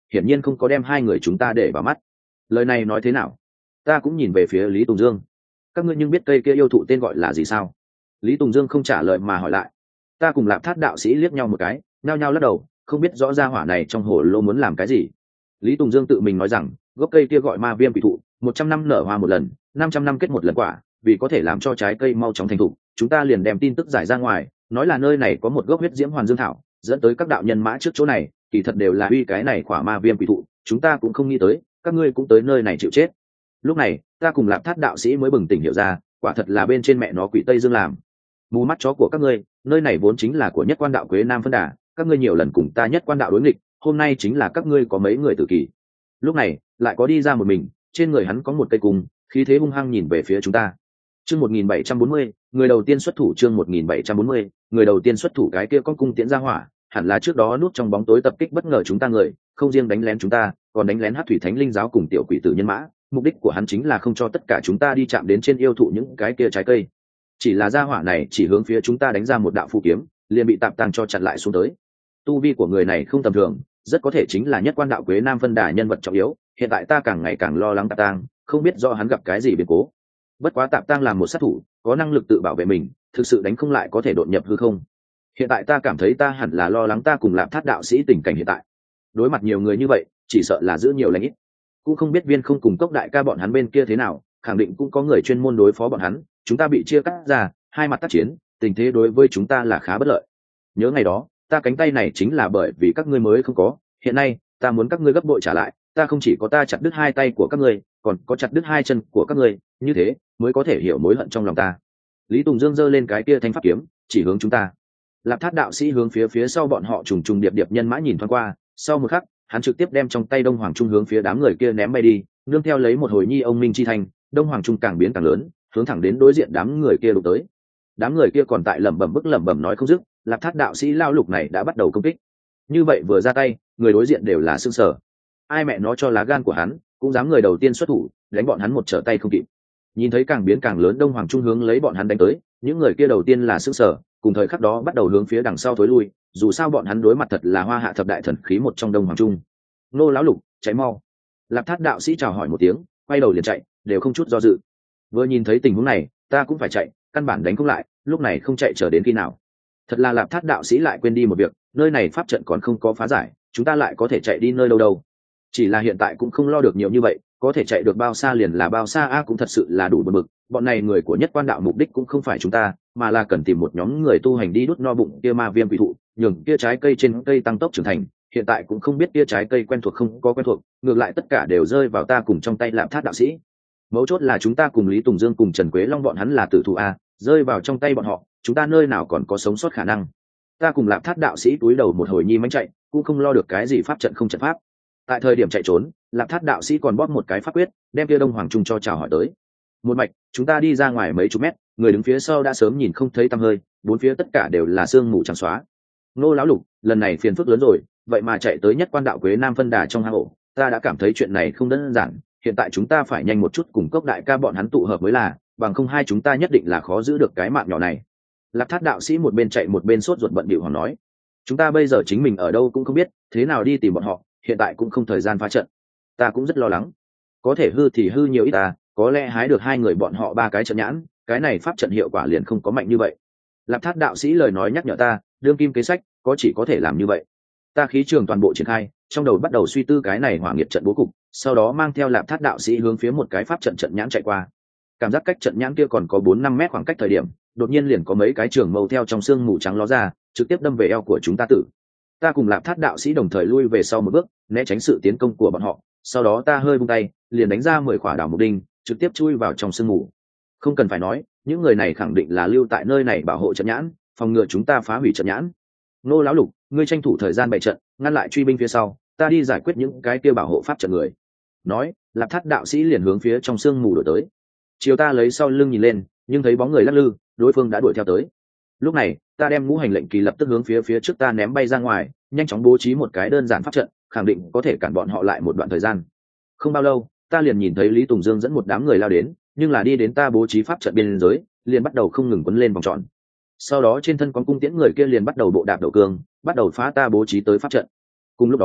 hiển nhiên không có đem hai người chúng ta để vào mắt. Lời này nói thế nào? Ta cũng nhìn về phía Lý Tùng Dương. Các ngươi nhưng biết cây kia yêu thụ tên gọi là gì sao? Lý Tùng Dương không trả lời mà hỏi lại. Ta cùng Lạp Thát đạo sĩ liếc nhau một cái, nhao nhao lắc đầu, không biết rõ ra hỏa này trong hồ lô muốn làm cái gì. Lý Tùng Dương tự mình nói rằng, gốc cây kia gọi ma viêm quỷ thụ, 100 năm nở hoa một lần, 500 năm kết một lần quả, vì có thể làm cho trái cây mau chóng thành thục, chúng ta liền đem tin tức giải ra ngoài, nói là nơi này có một gốc huyết diễm hoàn dương thảo, dẫn tới các đạo nhân mã trước chỗ này, kỳ thật đều là uy cái này quả ma viêm quỷ thụ, chúng ta cũng không nghĩ tới, các ngươi cũng tới nơi này chịu chết. Lúc này, ta cùng Lạp Thát đạo sĩ mới bừng tỉnh hiểu ra, quả thật là bên trên mẹ nó quỷ Tây Dương làm. Mù mắt chó của các ngươi, nơi này vốn chính là của Nhất Quan đạo Quế Nam phân đà, các ngươi nhiều lần cùng ta Nhất Quan đạo đối nghịch, hôm nay chính là các ngươi có mấy người tử kỳ. Lúc này, lại có đi ra một mình, trên người hắn có một cây cung, khí thế hung hăng nhìn về phía chúng ta. Chương 1740, người đầu tiên xuất thủ. Chương 1740, người đầu tiên xuất thủ. Cái kia con cung tiễn ra hỏa, hẳn là trước đó núp trong bóng tối tập kích bất ngờ chúng ta người, không riêng đánh lén chúng ta, còn đánh lén Hắc Thủy Thánh Linh giáo cùng tiểu quỷ tử nhân mã. Mục đích của hắn chính là không cho tất cả chúng ta đi chạm đến trên yêu thụ những cái kia trái cây. Chỉ là gia hỏa này chỉ hướng phía chúng ta đánh ra một đạo phù kiếm, liền bị tạp tăng cho chặn lại xuống tới. Tu vi của người này không tầm thường, rất có thể chính là Nhất Quan đạo Quế Nam phân đà nhân vật trọng yếu. Hiện tại ta càng ngày càng lo lắng tạp tăng, không biết do hắn gặp cái gì biến cố. Bất quá tạp tăng làm một sát thủ, có năng lực tự bảo vệ mình, thực sự đánh không lại có thể đột nhập hư không. Hiện tại ta cảm thấy ta hẳn là lo lắng ta cùng Lạp Thát đạo sĩ tình cảnh hiện tại. Đối mặt nhiều người như vậy, chỉ sợ là giữ nhiều lành ít. Cũng không biết Viên Không cùng Cốc đại ca bọn hắn bên kia thế nào, khẳng định cũng có người chuyên môn đối phó bọn hắn, chúng ta bị chia cắt ra, hai mặt tác chiến, tình thế đối với chúng ta là khá bất lợi. Nhớ ngày đó, ta cánh tay này chính là bởi vì các ngươi mới không có, hiện nay, ta muốn các ngươi gấp bội trả lại, ta không chỉ có ta chặt đứt hai tay của các ngươi, còn có chặt đứt hai chân của các ngươi, như thế mới có thể hiểu mối hận trong lòng ta. Lý Tùng Dương giơ lên cái kia thanh pháp kiếm, chỉ hướng chúng ta. Lạp Thát đạo sĩ hướng phía sau bọn họ trùng trùng điệp điệp nhân mã nhìn thoáng qua, sau một khắc, hắn trực tiếp đem trong tay Đông Hoàng Trung hướng phía đám người kia ném bay đi, nương theo lấy một hồi nhi ông minh chi thành, Đông Hoàng Trung càng biến càng lớn, hướng thẳng đến đối diện đám người kia đụng tới. Đám người kia còn tại lẩm bẩm nói không dứt, Lạp Thát đạo sĩ lao lục này đã bắt đầu công kích. Như vậy vừa ra tay, người đối diện đều là sững sờ. Ai mẹ nó cho lá gan của hắn, cũng dám người đầu tiên xuất thủ, đánh bọn hắn một trở tay không kịp. Nhìn thấy càng biến càng lớn Đông Hoàng Trung hướng lấy bọn hắn đánh tới, những người kia đầu tiên là sững sờ, cùng thời khắc đó bắt đầu hướng phía đằng sau thối lui, dù sao bọn hắn đối mặt thật là Hoa Hạ thập đại thần khí một trong Đông Hoàng Trung. Nô lão lục, cháy mau. Lạp Thát đạo sĩ chào hỏi một tiếng, quay đầu liền chạy, đều không chút do dự. Vừa nhìn thấy tình huống này, ta cũng phải chạy, căn bản đánh không lại, lúc này không chạy chờ đến khi nào. Thật là Lạp Thát đạo sĩ lại quên đi một việc, nơi này pháp trận còn không có phá giải, chúng ta lại có thể chạy đi nơi đâu đâu. Chỉ là hiện tại cũng không lo được nhiều như vậy, có thể chạy được bao xa liền là bao xa a, cũng thật sự là đủ bực bực. Bọn này người của Nhất Quan đạo mục đích cũng không phải chúng ta, mà là cần tìm một nhóm người tu hành đi đút no bụng kia ma viêm quỷ thụ, nhường kia trái cây trên cây tăng tốc trưởng thành. Hiện tại cũng không biết kia trái cây quen thuộc không có quen thuộc, ngược lại tất cả đều rơi vào ta cùng trong tay Lạp Thát đạo sĩ. Mấu chốt là chúng ta cùng Lý Tùng Dương cùng Trần Quế Long bọn hắn là tử thủ a, rơi vào trong tay bọn họ, chúng ta nơi nào còn có sống sót khả năng. Ta cùng Lạp Thát đạo sĩ túi đầu một hồi nhi mánh chạy, cũng không lo được cái gì pháp trận không trận pháp. Tại thời điểm chạy trốn, Lạp Thát đạo sĩ còn bóp một cái pháp quyết, đem kia Đông Hoàng Trung cho chào hỏi tới. Một mạch, chúng ta đi ra ngoài mấy chục mét, người đứng phía sau đã sớm nhìn không thấy tăm hơi, bốn phía tất cả đều là sương mù trắng xóa. Nô lão lục, lần này phiền phức lớn rồi, vậy mà chạy tới Nhất Quan đạo Quế Nam phân đà trong hang ổ, ta đã cảm thấy chuyện này không đơn giản, hiện tại chúng ta phải nhanh một chút cùng Cốc đại ca bọn hắn tụ hợp mới là, bằng không hai chúng ta nhất định là khó giữ được cái mạng nhỏ này. Lạp Thát đạo sĩ một bên chạy một bên sốt ruột bận bịu hỏi nói, chúng ta bây giờ chính mình ở đâu cũng không biết, thế nào đi tìm bọn họ, hiện tại cũng không thời gian phá trận. Ta cũng rất lo lắng, có thể hư thì hư nhiều ít ta, có lẽ hái được hai người bọn họ ba cái trận nhãn, cái này pháp trận hiệu quả liền không có mạnh như vậy. Lạp Thát đạo sĩ lời nói nhắc nhở ta, đương kim kế sách có chỉ có thể làm như vậy. Ta khí trường toàn bộ triển khai, trong đầu bắt đầu suy tư cái này hỏa nghiệt trận bố cục, sau đó mang theo Lạp Thát đạo sĩ hướng phía một cái pháp trận trận nhãn chạy qua. Cảm giác cách trận nhãn kia còn có 4-5 mét khoảng cách thời điểm, đột nhiên liền có mấy cái trường mâu theo trong xương mù trắng ló ra, trực tiếp đâm về eo của chúng ta tử. Ta cùng Lạp Thát đạo sĩ đồng thời lui về sau một bước, né tránh sự tiến công của bọn họ, sau đó ta hơi vung tay, liền đánh ra 10 quả đào mục đinh, trực tiếp chui vào trong sương mù. Không cần phải nói, những người này khẳng định là lưu tại nơi này bảo hộ trận nhãn, phòng ngừa chúng ta phá hủy trận nhãn. Nô lão lục, ngươi tranh thủ thời gian bày trận, ngăn lại truy binh phía sau, ta đi giải quyết những cái kia bảo hộ pháp trận người. Nói, Lạp Thát đạo sĩ liền hướng phía trong sương mù đuổi tới. Chiều ta lấy sau lưng nhìn lên, nhưng thấy bóng người lắc lư, đối phương đã đuổi theo tới. Lúc này, ta đem ngũ hành lệnh kỳ lập tức hướng phía trước ta ném bay ra ngoài, nhanh chóng bố trí một cái đơn giản pháp trận, khẳng định có thể cản bọn họ lại một đoạn thời gian. Không bao lâu, ta liền nhìn thấy Lý Tùng Dương dẫn một đám người lao đến, nhưng là đi đến ta bố trí pháp trận biên giới, liền bắt đầu không ngừng quấn lên vòng tròn. Sau đó trên thân con cung tiễn người kia liền bắt đầu bộ đạp đầu cương, bắt đầu phá ta bố trí tới pháp trận. Cùng lúc đó,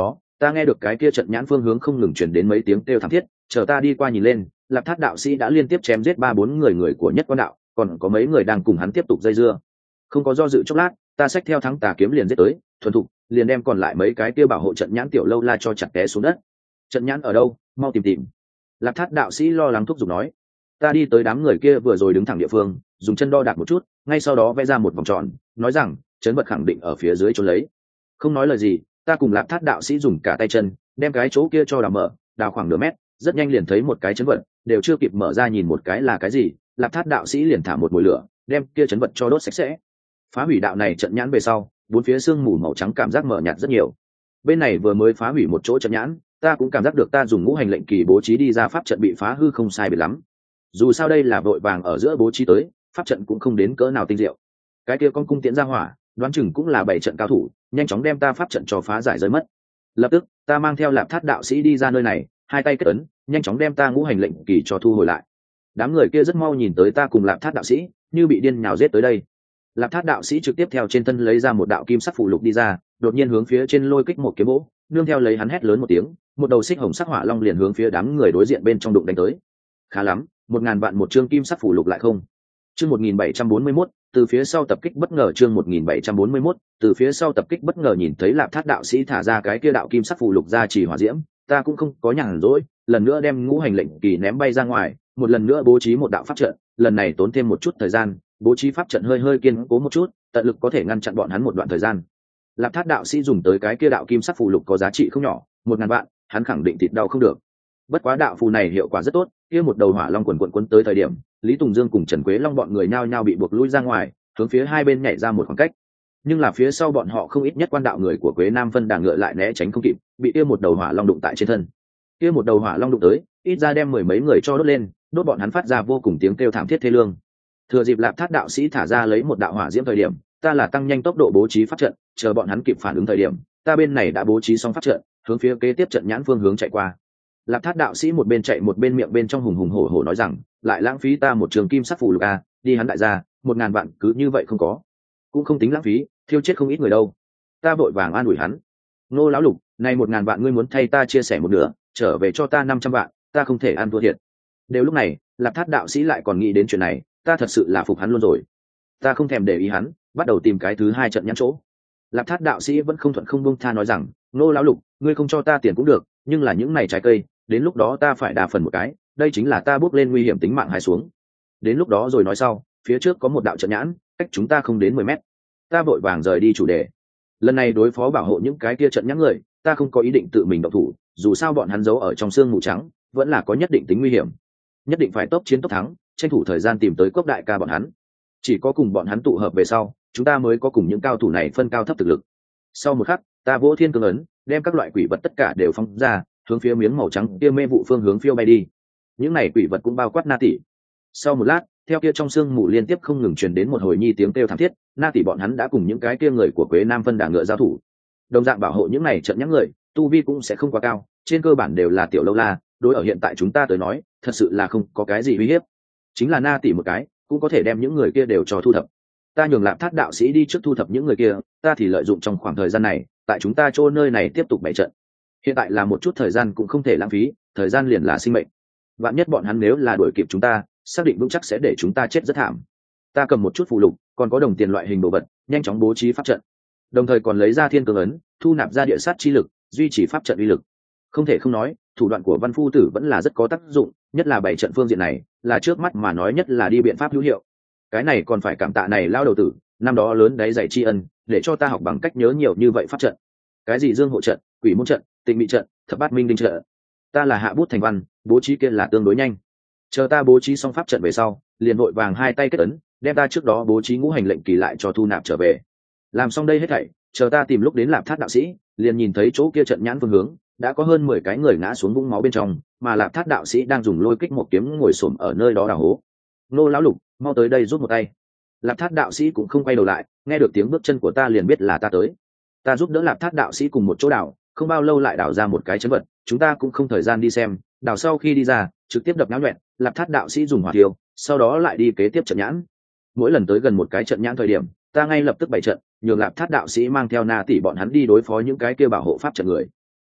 Ta nghe được cái kia trận nhãn phương hướng không ngừng chuyển đến mấy tiếng kêu thảm thiết, chờ ta đi qua nhìn lên, Lạp Thát đạo sĩ đã liên tiếp chém giết 3-4 người của Nhất Quan đạo, còn có mấy người đang cùng hắn tiếp tục dây dưa. Không có do dự chốc lát, ta xách theo thắng tà kiếm liền giết tới, thuần thục liền đem còn lại mấy cái kia bảo hộ trận nhãn tiểu lâu la cho chặt té xuống đất. Trận nhãn ở đâu, mau tìm tìm. Lạp Thát đạo sĩ lo lắng thúc giục nói. Ta đi tới đám người kia vừa rồi đứng thẳng địa phương, dùng chân đo đạc một chút, ngay sau đó vẽ ra một vòng tròn, nói rằng trấn vật khẳng định ở phía dưới chỗ lấy. Không nói lời gì, ta cùng Lạp Thát đạo sĩ dùng cả tay chân đem cái chỗ kia cho đào mở, đào khoảng nửa mét, rất nhanh liền thấy một cái chấn vật, đều chưa kịp mở ra nhìn một cái là cái gì, Lạp Thát đạo sĩ liền thả một mồi lửa, đem kia chấn vật cho đốt sạch sẽ. Phá hủy đạo này trận nhãn về sau, bốn phía sương mù màu trắng cảm giác mờ nhạt rất nhiều. Bên này vừa mới phá hủy một chỗ trận nhãn, ta cũng cảm giác được ta dùng ngũ hành lệnh kỳ bố trí đi ra pháp trận bị phá hư không sai biệt lắm. Dù sao đây là vội vàng ở giữa bố trí tới, pháp trận cũng không đến cỡ nào tinh diệu. Cái kia con cung tiễn ra hỏa, đoán chừng cũng là 7 trận cao thủ, nhanh chóng đem ta pháp trận cho phá giải rơi mất. Lập tức ta mang theo Lạp Thát đạo sĩ đi ra nơi này, hai tay kết ấn, nhanh chóng đem ta ngũ hành lệnh kỳ cho thu hồi lại. Đám người kia rất mau nhìn tới ta cùng Lạp Thát đạo sĩ, như bị điên nhào giết tới đây. Lạp Thát đạo sĩ trực tiếp theo trên thân lấy ra một đạo kim sắc phù lục đi ra, đột nhiên hướng phía trên lôi kích một kiếm bổ, nương theo lấy hắn hét lớn một tiếng, một đầu xích hồng sắc hỏa long liền hướng phía đám người đối diện bên trong đụng đánh tới. Khá lắm, 1000 vạn một chương kim sắc phù lục lại không. Chương 1741, từ phía sau tập kích bất ngờ. Chương 1741, từ phía sau tập kích bất ngờ. Nhìn thấy Lạp Thát đạo sĩ thả ra cái kia đạo kim sắc phù lục ra chỉ hỏa diễm, ta cũng không có nhàn rỗi, lần nữa đem ngũ hành lệnh kỳ ném bay ra ngoài, một lần nữa bố trí một đạo pháp trận, lần này tốn thêm một chút thời gian, bố trí pháp trận hơi kiên cố một chút, tận lực có thể ngăn chặn bọn hắn một đoạn thời gian. Lạp Thát đạo sĩ dùng tới cái kia đạo kim sắc phù lục có giá trị không nhỏ, 1000 vạn, hắn khẳng định thịt đau không được. Bất quá đạo phù này hiệu quả rất tốt, kia một đầu hỏa long quần tới thời điểm, Lý Tùng Dương cùng Trần Quế Long bọn người nhao nhao bị buộc lui ra ngoài, hướng phía hai bên nhảy ra một khoảng cách. Nhưng là phía sau bọn họ không ít Nhất Quan đạo người của Quế Nam Phân đà ngựa lại né tránh không kịp, bị kia một đầu hỏa long đụng tại trên thân. Kia một đầu hỏa long đụng tới, ít ra đem 10 mấy người cho đốt lên, đốt bọn hắn phát ra vô cùng tiếng kêu thảm thiết thê lương. Thừa dịp Lạp Thát đạo sĩ thả ra lấy một đạo hỏa diễm thời điểm, ta là tăng nhanh tốc độ bố trí pháp trận, chờ bọn hắn kịp phản ứng thời điểm, ta bên này đã bố trí xong pháp trận, hướng phía kế tiếp trận nhãn phương hướng chạy qua. Lạp Thát đạo sĩ một bên chạy một bên miệng bên trong hùng hùng hổ hổ nói rằng, lại lãng phí ta một trường kim sắc phù lục a, đi hắn đại gia, 1000 vạn cứ như vậy không có, cũng không tính lãng phí, thiêu chết không ít người đâu. Ta vội vàng an ủi hắn, Nô lão lục, này 1000 vạn ngươi muốn thay ta chia sẻ một nửa, trở về cho ta 500 vạn, ta không thể ăn thua thiệt. Đều lúc này, Lạp Thát đạo sĩ lại còn nghĩ đến chuyện này, ta thật sự là phục hắn luôn rồi. Ta không thèm để ý hắn, bắt đầu tìm cái thứ hai trận nhãn chỗ. Lạp Thát đạo sĩ vẫn không thuận không buông tha nói rằng, Nô lão lục, ngươi không cho ta tiền cũng được, nhưng là những này trái cây, đến lúc đó ta phải đa phần một cái, đây chính là ta bước lên nguy hiểm tính mạng hai xuống. Đến lúc đó rồi nói sau, phía trước có một đạo trận nhãn, cách chúng ta không đến 10 mét. Ta vội vàng rời đi chủ đề. Lần này đối phó bảo hộ những cái kia trận nhãn người, ta không có ý định tự mình động thủ, dù sao bọn hắn giấu ở trong xương mù trắng, vẫn là có nhất định tính nguy hiểm. Nhất định phải tốc chiến tốc thắng, tranh thủ thời gian tìm tới Cốc đại ca bọn hắn. Chỉ có cùng bọn hắn tụ hợp về sau, chúng ta mới có cùng những cao thủ này phân cao thấp thực lực. Sau một khắc, ta vỗ thiên cương ấn, đem các loại quỷ vật tất cả đều phóng ra, hướng phía miếng màu trắng kia mê vụ phương hướng phiêu bay đi. Những này quỷ vật cũng bao quát Na Tỷ. Sau một lát, theo kia trong xương mù liên tiếp không ngừng truyền đến một hồi nhi tiếng kêu thảm thiết, Na Tỷ bọn hắn đã cùng những cái kia người của Quế Nam Phân đà ngựa giao thủ. Đồng dạng bảo hộ những này trận nhãn người, tu vi cũng sẽ không quá cao, trên cơ bản đều là tiểu lâu la, đối ở hiện tại chúng ta tới nói, thật sự là không có cái gì uy hiếp. Chính là Na Tỷ một cái, cũng có thể đem những người kia đều cho thu thập. Ta nhường Lạp Thát đạo sĩ đi trước thu thập những người kia, ta thì lợi dụng trong khoảng thời gian này, tại chúng ta chỗ nơi này tiếp tục bày trận. Hiện tại là một chút thời gian cũng không thể lãng phí, thời gian liền là sinh mệnh. Vạn nhất bọn hắn nếu là đuổi kịp chúng ta, xác định vững chắc sẽ để chúng ta chết rất thảm. Ta cầm một chút phụ lục, còn có đồng tiền loại hình đồ vật, nhanh chóng bố trí pháp trận. Đồng thời còn lấy ra thiên cương ấn, thu nạp ra địa sát chi lực, duy trì pháp trận uy lực. Không thể không nói, thủ đoạn của Văn Phu Tử vẫn là rất có tác dụng, nhất là bày trận phương diện này, là trước mắt mà nói nhất là đi biện pháp hữu hiệu. Cái này còn phải cảm tạ này lao đầu tử, năm đó lớn đáy dạy tri ân, để cho ta học bằng cách nhớ nhiều như vậy pháp trận. Cái gì dương hộ trận, quỷ môn trận, tịnh mị trận, thập bát minh đinh trận, ta là hạ bút thành văn, bố trí kia là tương đối nhanh. Chờ ta bố trí xong pháp trận về sau, liền vội vàng hai tay kết ấn, đem ta trước đó bố trí ngũ hành lệnh kỳ lại cho thu nạp trở về. Làm xong đây hết thảy, chờ ta tìm lúc đến Lạp Thát đạo sĩ, liền nhìn thấy chỗ kia trận nhãn phương hướng, đã có hơn 10 cái người ngã xuống vũng máu bên trong, mà Lạp Thát đạo sĩ đang dùng lôi kích một kiếm ngồi xổm ở nơi đó đào hố. Nô lão lục, mau tới đây giúp một tay. Lạp Thát đạo sĩ cũng không quay đầu lại, nghe được tiếng bước chân của ta liền biết là ta tới. Ta giúp đỡ Lạp Thát đạo sĩ cùng một chỗ đào, không bao lâu lại đào ra một cái chấn vật, chúng ta cũng không thời gian đi xem, đào sau khi đi ra, trực tiếp đập náo nhuẹn, Lạp Thát đạo sĩ dùng hỏa tiêu, sau đó lại đi kế tiếp trận nhãn. Mỗi lần tới gần một cái trận nhãn thời điểm, ta ngay lập tức bày trận, nhường Lạp Thát đạo sĩ mang theo Na Tỷ bọn hắn đi đối phó những cái kia bảo hộ pháp trận người.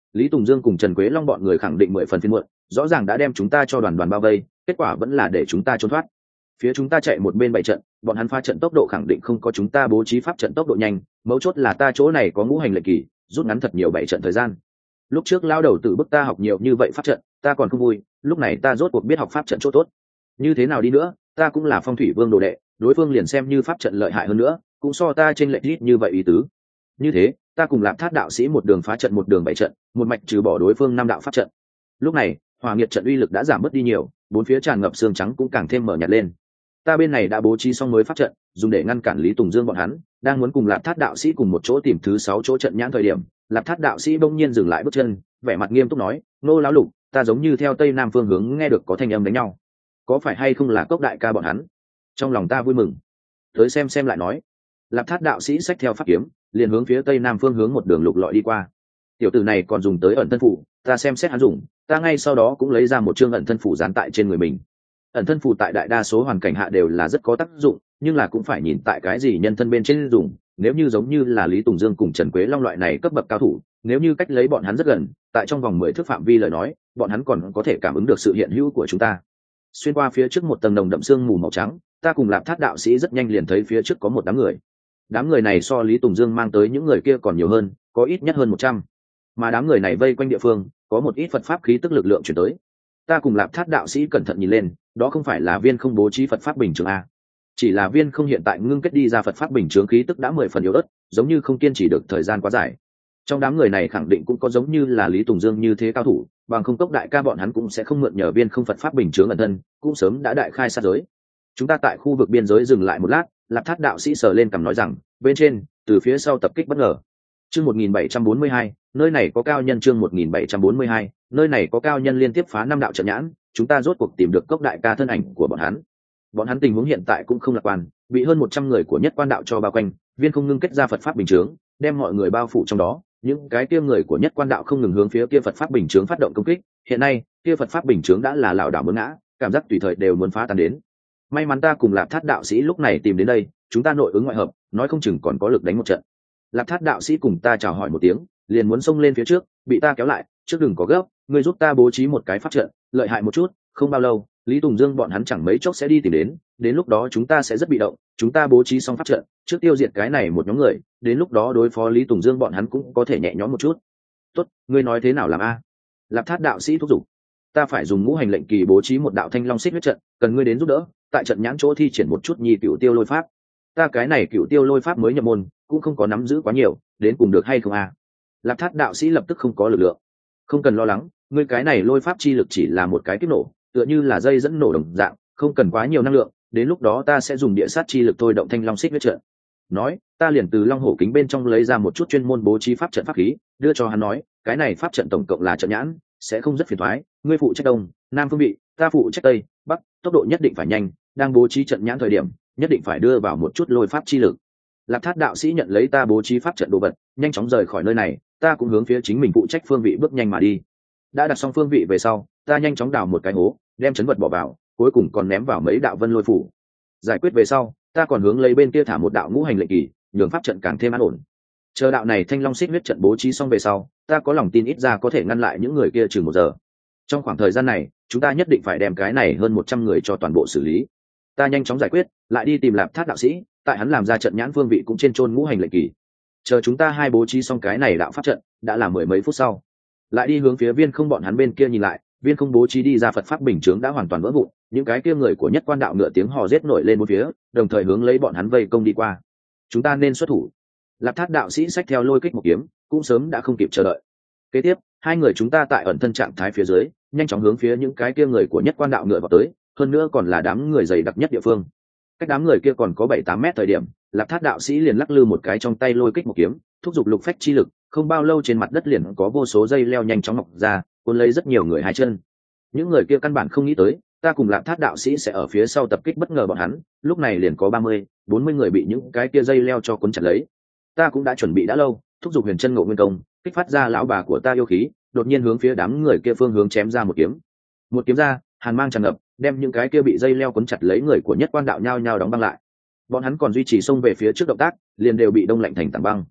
Lý Tùng Dương cùng Trần Quế Long bọn người khẳng định 10 phần phiền muộn, rõ ràng đã đem chúng ta cho đoàn đoàn bao vây, kết quả vẫn là để chúng ta trốn thoát. Phía chúng ta chạy một bên bày trận, bọn hắn phá trận tốc độ khẳng định không có chúng ta bố trí pháp trận tốc độ nhanh, mấu chốt là ta chỗ này có ngũ hành lệnh kỳ, rút ngắn thật nhiều bày trận thời gian. Lúc trước lao đầu tự bức ta học nhiều như vậy pháp trận, ta còn không vui, lúc này ta rốt cuộc biết học pháp trận chỗ tốt. Như thế nào đi nữa, ta cũng là Phong Thủy Vương đồ đệ, đối phương liền xem như pháp trận lợi hại hơn nữa, cũng so ta trên lệch ít như vậy ý tứ. Như thế, ta cùng Lạp Thát đạo sĩ một đường phá trận một đường bày trận, một mạch trừ bỏ đối phương 5 đạo pháp trận. Lúc này, Hỏa Nghiệt trận uy lực đã giảm bớt đi nhiều, bốn phía tràn ngập sương trắng cũng càng thêm mở nhạt lên. Ta bên này đã bố trí xong mới pháp trận, dùng để ngăn cản Lý Tùng Dương bọn hắn, đang muốn cùng Lạp Thát đạo sĩ cùng một chỗ tìm thứ 6 chỗ trận nhãn thời điểm, Lạp Thát đạo sĩ bỗng nhiên dừng lại bước chân, vẻ mặt nghiêm túc nói: "Nô lão lục, ta giống như theo tây nam phương hướng nghe được có thanh âm đánh nhau, có phải hay không là Cốc đại ca bọn hắn?" Trong lòng ta vui mừng, tới xem lại nói. Lạp Thát đạo sĩ xách theo pháp kiếm, liền hướng phía tây nam phương hướng một đường lục lọi đi qua. Tiểu tử này còn dùng tới ẩn thân phủ, ta xem xét hắn dùng, ta ngay sau đó cũng lấy ra một chương ẩn thân phủ dán tại trên người mình. Ẩn thân phủ tại đại đa số hoàn cảnh hạ đều là rất có tác dụng, nhưng là cũng phải nhìn tại cái gì nhân thân bên trên dùng. Nếu như giống như là Lý Tùng Dương cùng Trần Quế Long loại này cấp bậc cao thủ, nếu như cách lấy bọn hắn rất gần, tại trong vòng 10 thước phạm vi lời nói, bọn hắn còn có thể cảm ứng được sự hiện hữu của chúng ta. Xuyên qua phía trước một tầng nồng đậm sương mù màu trắng, ta cùng Lạp Thát đạo sĩ rất nhanh liền thấy phía trước có một đám người. Đám người này so Lý Tùng Dương mang tới những người kia còn nhiều hơn, có ít nhất hơn 100. Mà đám người này vây quanh địa phương, có một ít Phật pháp khí tức lực lượng chuyển tới. Ta cùng Lạp Thát đạo sĩ cẩn thận nhìn lên, đó không phải là viên không bố trí Phật pháp bình chướng a, chỉ là viên không hiện tại ngưng kết đi ra Phật pháp bình chướng khí tức đã 10 phần yếu ớt, giống như không kiên trì được thời gian quá dài. Trong đám người này khẳng định cũng có giống như là Lý Tùng Dương như thế cao thủ, bằng không Cốc đại ca bọn hắn cũng sẽ không mượn nhờ viên không Phật pháp bình chướng ẩn thân, cũng sớm đã đại khai sát giới. Chúng ta tại khu vực biên giới dừng lại một lát, Lạp Thát đạo sĩ sờ lên cằm nói rằng: "Bên trên, từ phía sau tập kích bất ngờ." Chương 1742, nơi này có cao nhân. Chương 1742, nơi này có cao nhân liên tiếp phá 5 đạo trận nhãn, chúng ta rốt cuộc tìm được Cốc đại ca thân ảnh của bọn hắn. Bọn hắn tình huống hiện tại cũng không lạc quan, bị hơn 100 người của Nhất Quan đạo cho bao quanh, viên không ngưng kết ra Phật pháp bình chướng, đem mọi người bao phủ trong đó. Những cái kia người của Nhất Quan đạo không ngừng hướng phía kia Phật pháp bình chướng phát động công kích, hiện nay, kia Phật pháp bình chướng đã là lảo đảo muốn ngã, cảm giác tùy thời đều muốn phá tan đến. May mắn ta cùng Lạp Thát đạo sĩ lúc này tìm đến đây, chúng ta nội ứng ngoại hợp, nói không chừng còn có lực đánh một trận. Lạp Thát đạo sĩ cùng ta chào hỏi một tiếng, liền muốn xông lên phía trước, bị ta kéo lại: "Trước đừng có gấp, ngươi giúp ta bố trí một cái pháp trận, lợi hại một chút, không bao lâu, Lý Tùng Dương bọn hắn chẳng mấy chốc sẽ đi tìm đến lúc đó chúng ta sẽ rất bị động, chúng ta bố trí xong pháp trận, trước tiêu diệt cái này một nhóm người, đến lúc đó đối phó Lý Tùng Dương bọn hắn cũng có thể nhẹ nhõm một chút." "Tốt, ngươi nói thế nào làm a?" Lạp Thát đạo sĩ thúc giục. "Ta phải dùng ngũ hành lệnh kỳ bố trí một đạo thanh long xích huyết trận, cần ngươi đến giúp đỡ, tại trận nhãn chỗ thi triển một chút nhi Cửu Tiêu Lôi pháp." Ta cái này Cửu Tiêu Lôi pháp mới nhập môn, cũng không có nắm giữ quá nhiều, đến cùng được hay không a? Lạp Thát đạo sĩ lập tức không có lực lượng. "Không cần lo lắng, ngươi cái này lôi pháp chi lực chỉ là một cái kích nổ, tựa như là dây dẫn nổ đồng dạng, không cần quá nhiều năng lượng, đến lúc đó ta sẽ dùng địa sát chi lực thôi động thanh long xích huyết trận." Nói, ta liền từ long hổ kính bên trong lấy ra một chút chuyên môn bố trí pháp trận pháp khí, đưa cho hắn nói: "Cái này pháp trận tổng cộng là trận nhãn, sẽ không rất phiền toái, ngươi phụ trách đông, nam phương vị, ta phụ trách tây, bắc, tốc độ nhất định phải nhanh, đang bố trí trận nhãn thời điểm, nhất định phải đưa vào một chút lôi pháp chi lực." Lạp Thát đạo sĩ nhận lấy ta bố trí pháp trận đồ vật, nhanh chóng rời khỏi nơi này, ta cũng hướng phía chính mình phụ trách phương vị bước nhanh mà đi. Đã đặt xong phương vị về sau, ta nhanh chóng đào một cái hố, đem trấn vật bỏ vào, cuối cùng còn ném vào mấy đạo vân lôi phủ. Giải quyết về sau, ta còn hướng lấy bên kia thả một đạo ngũ hành lệnh kỳ, nhường pháp trận càng thêm an ổn. Chờ đạo này thanh long xích huyết trận bố trí xong về sau, ta có lòng tin ít ra có thể ngăn lại những người kia chừng 1 giờ. Trong khoảng thời gian này, chúng ta nhất định phải đem cái này hơn 100 người cho toàn bộ xử lý. Ta nhanh chóng giải quyết, lại đi tìm Lạp Thát đạo sĩ, tại hắn làm ra trận nhãn phương vị cũng trên chôn ngũ hành lệnh kỳ. Chờ chúng ta hai bố trí xong cái này đạo pháp trận, đã là 10 mấy phút sau, lại đi hướng phía viên không bọn hắn bên kia nhìn lại, viên không bố trí đi ra Phật pháp bình chướng đã hoàn toàn vỡ vụn, những cái kia người của Nhất Quan đạo ngựa tiếng hò rết nổi lên bốn phía, đồng thời hướng lấy bọn hắn vây công đi qua. Chúng ta nên xuất thủ. Lạp Thát đạo sĩ xách theo lôi kích một kiếm, cũng sớm đã không kịp chờ đợi. Kế tiếp, hai người chúng ta tại ẩn thân trạng thái phía dưới, nhanh chóng hướng phía những cái kia người của Nhất Quan đạo ngựa vào tới, hơn nữa còn là đám người dày đặc nhất địa phương. Cách đám người kia còn có 7-8 mét thời điểm, Lạp Thát đạo sĩ liền lắc lư một cái trong tay lôi kích một kiếm, thúc giục lục phách chi lực, không bao lâu trên mặt đất liền có vô số dây leo nhanh chóng mọc ra, cuốn lấy rất nhiều người hai chân. Những người kia căn bản không nghĩ tới, ta cùng Lạp Thát đạo sĩ sẽ ở phía sau tập kích bất ngờ bọn hắn, lúc này liền có 30-40 người bị những cái kia dây leo cho cuốn chặt lấy. Ta cũng đã chuẩn bị đã lâu, thúc giục Huyền Chân Ngộ Nguyên Công, kích phát ra lão bà của ta yêu khí, đột nhiên hướng phía đám người kia phương hướng chém ra một kiếm. Một kiếm ra, hàn mang tràn ngập, đem những cái kia bị dây leo cuốn chặt lấy người của Nhất Quan đạo nhao nhao đóng băng lại. Bọn hắn còn duy trì xông về phía trước động tác, liền đều bị đông lạnh thành tảng băng.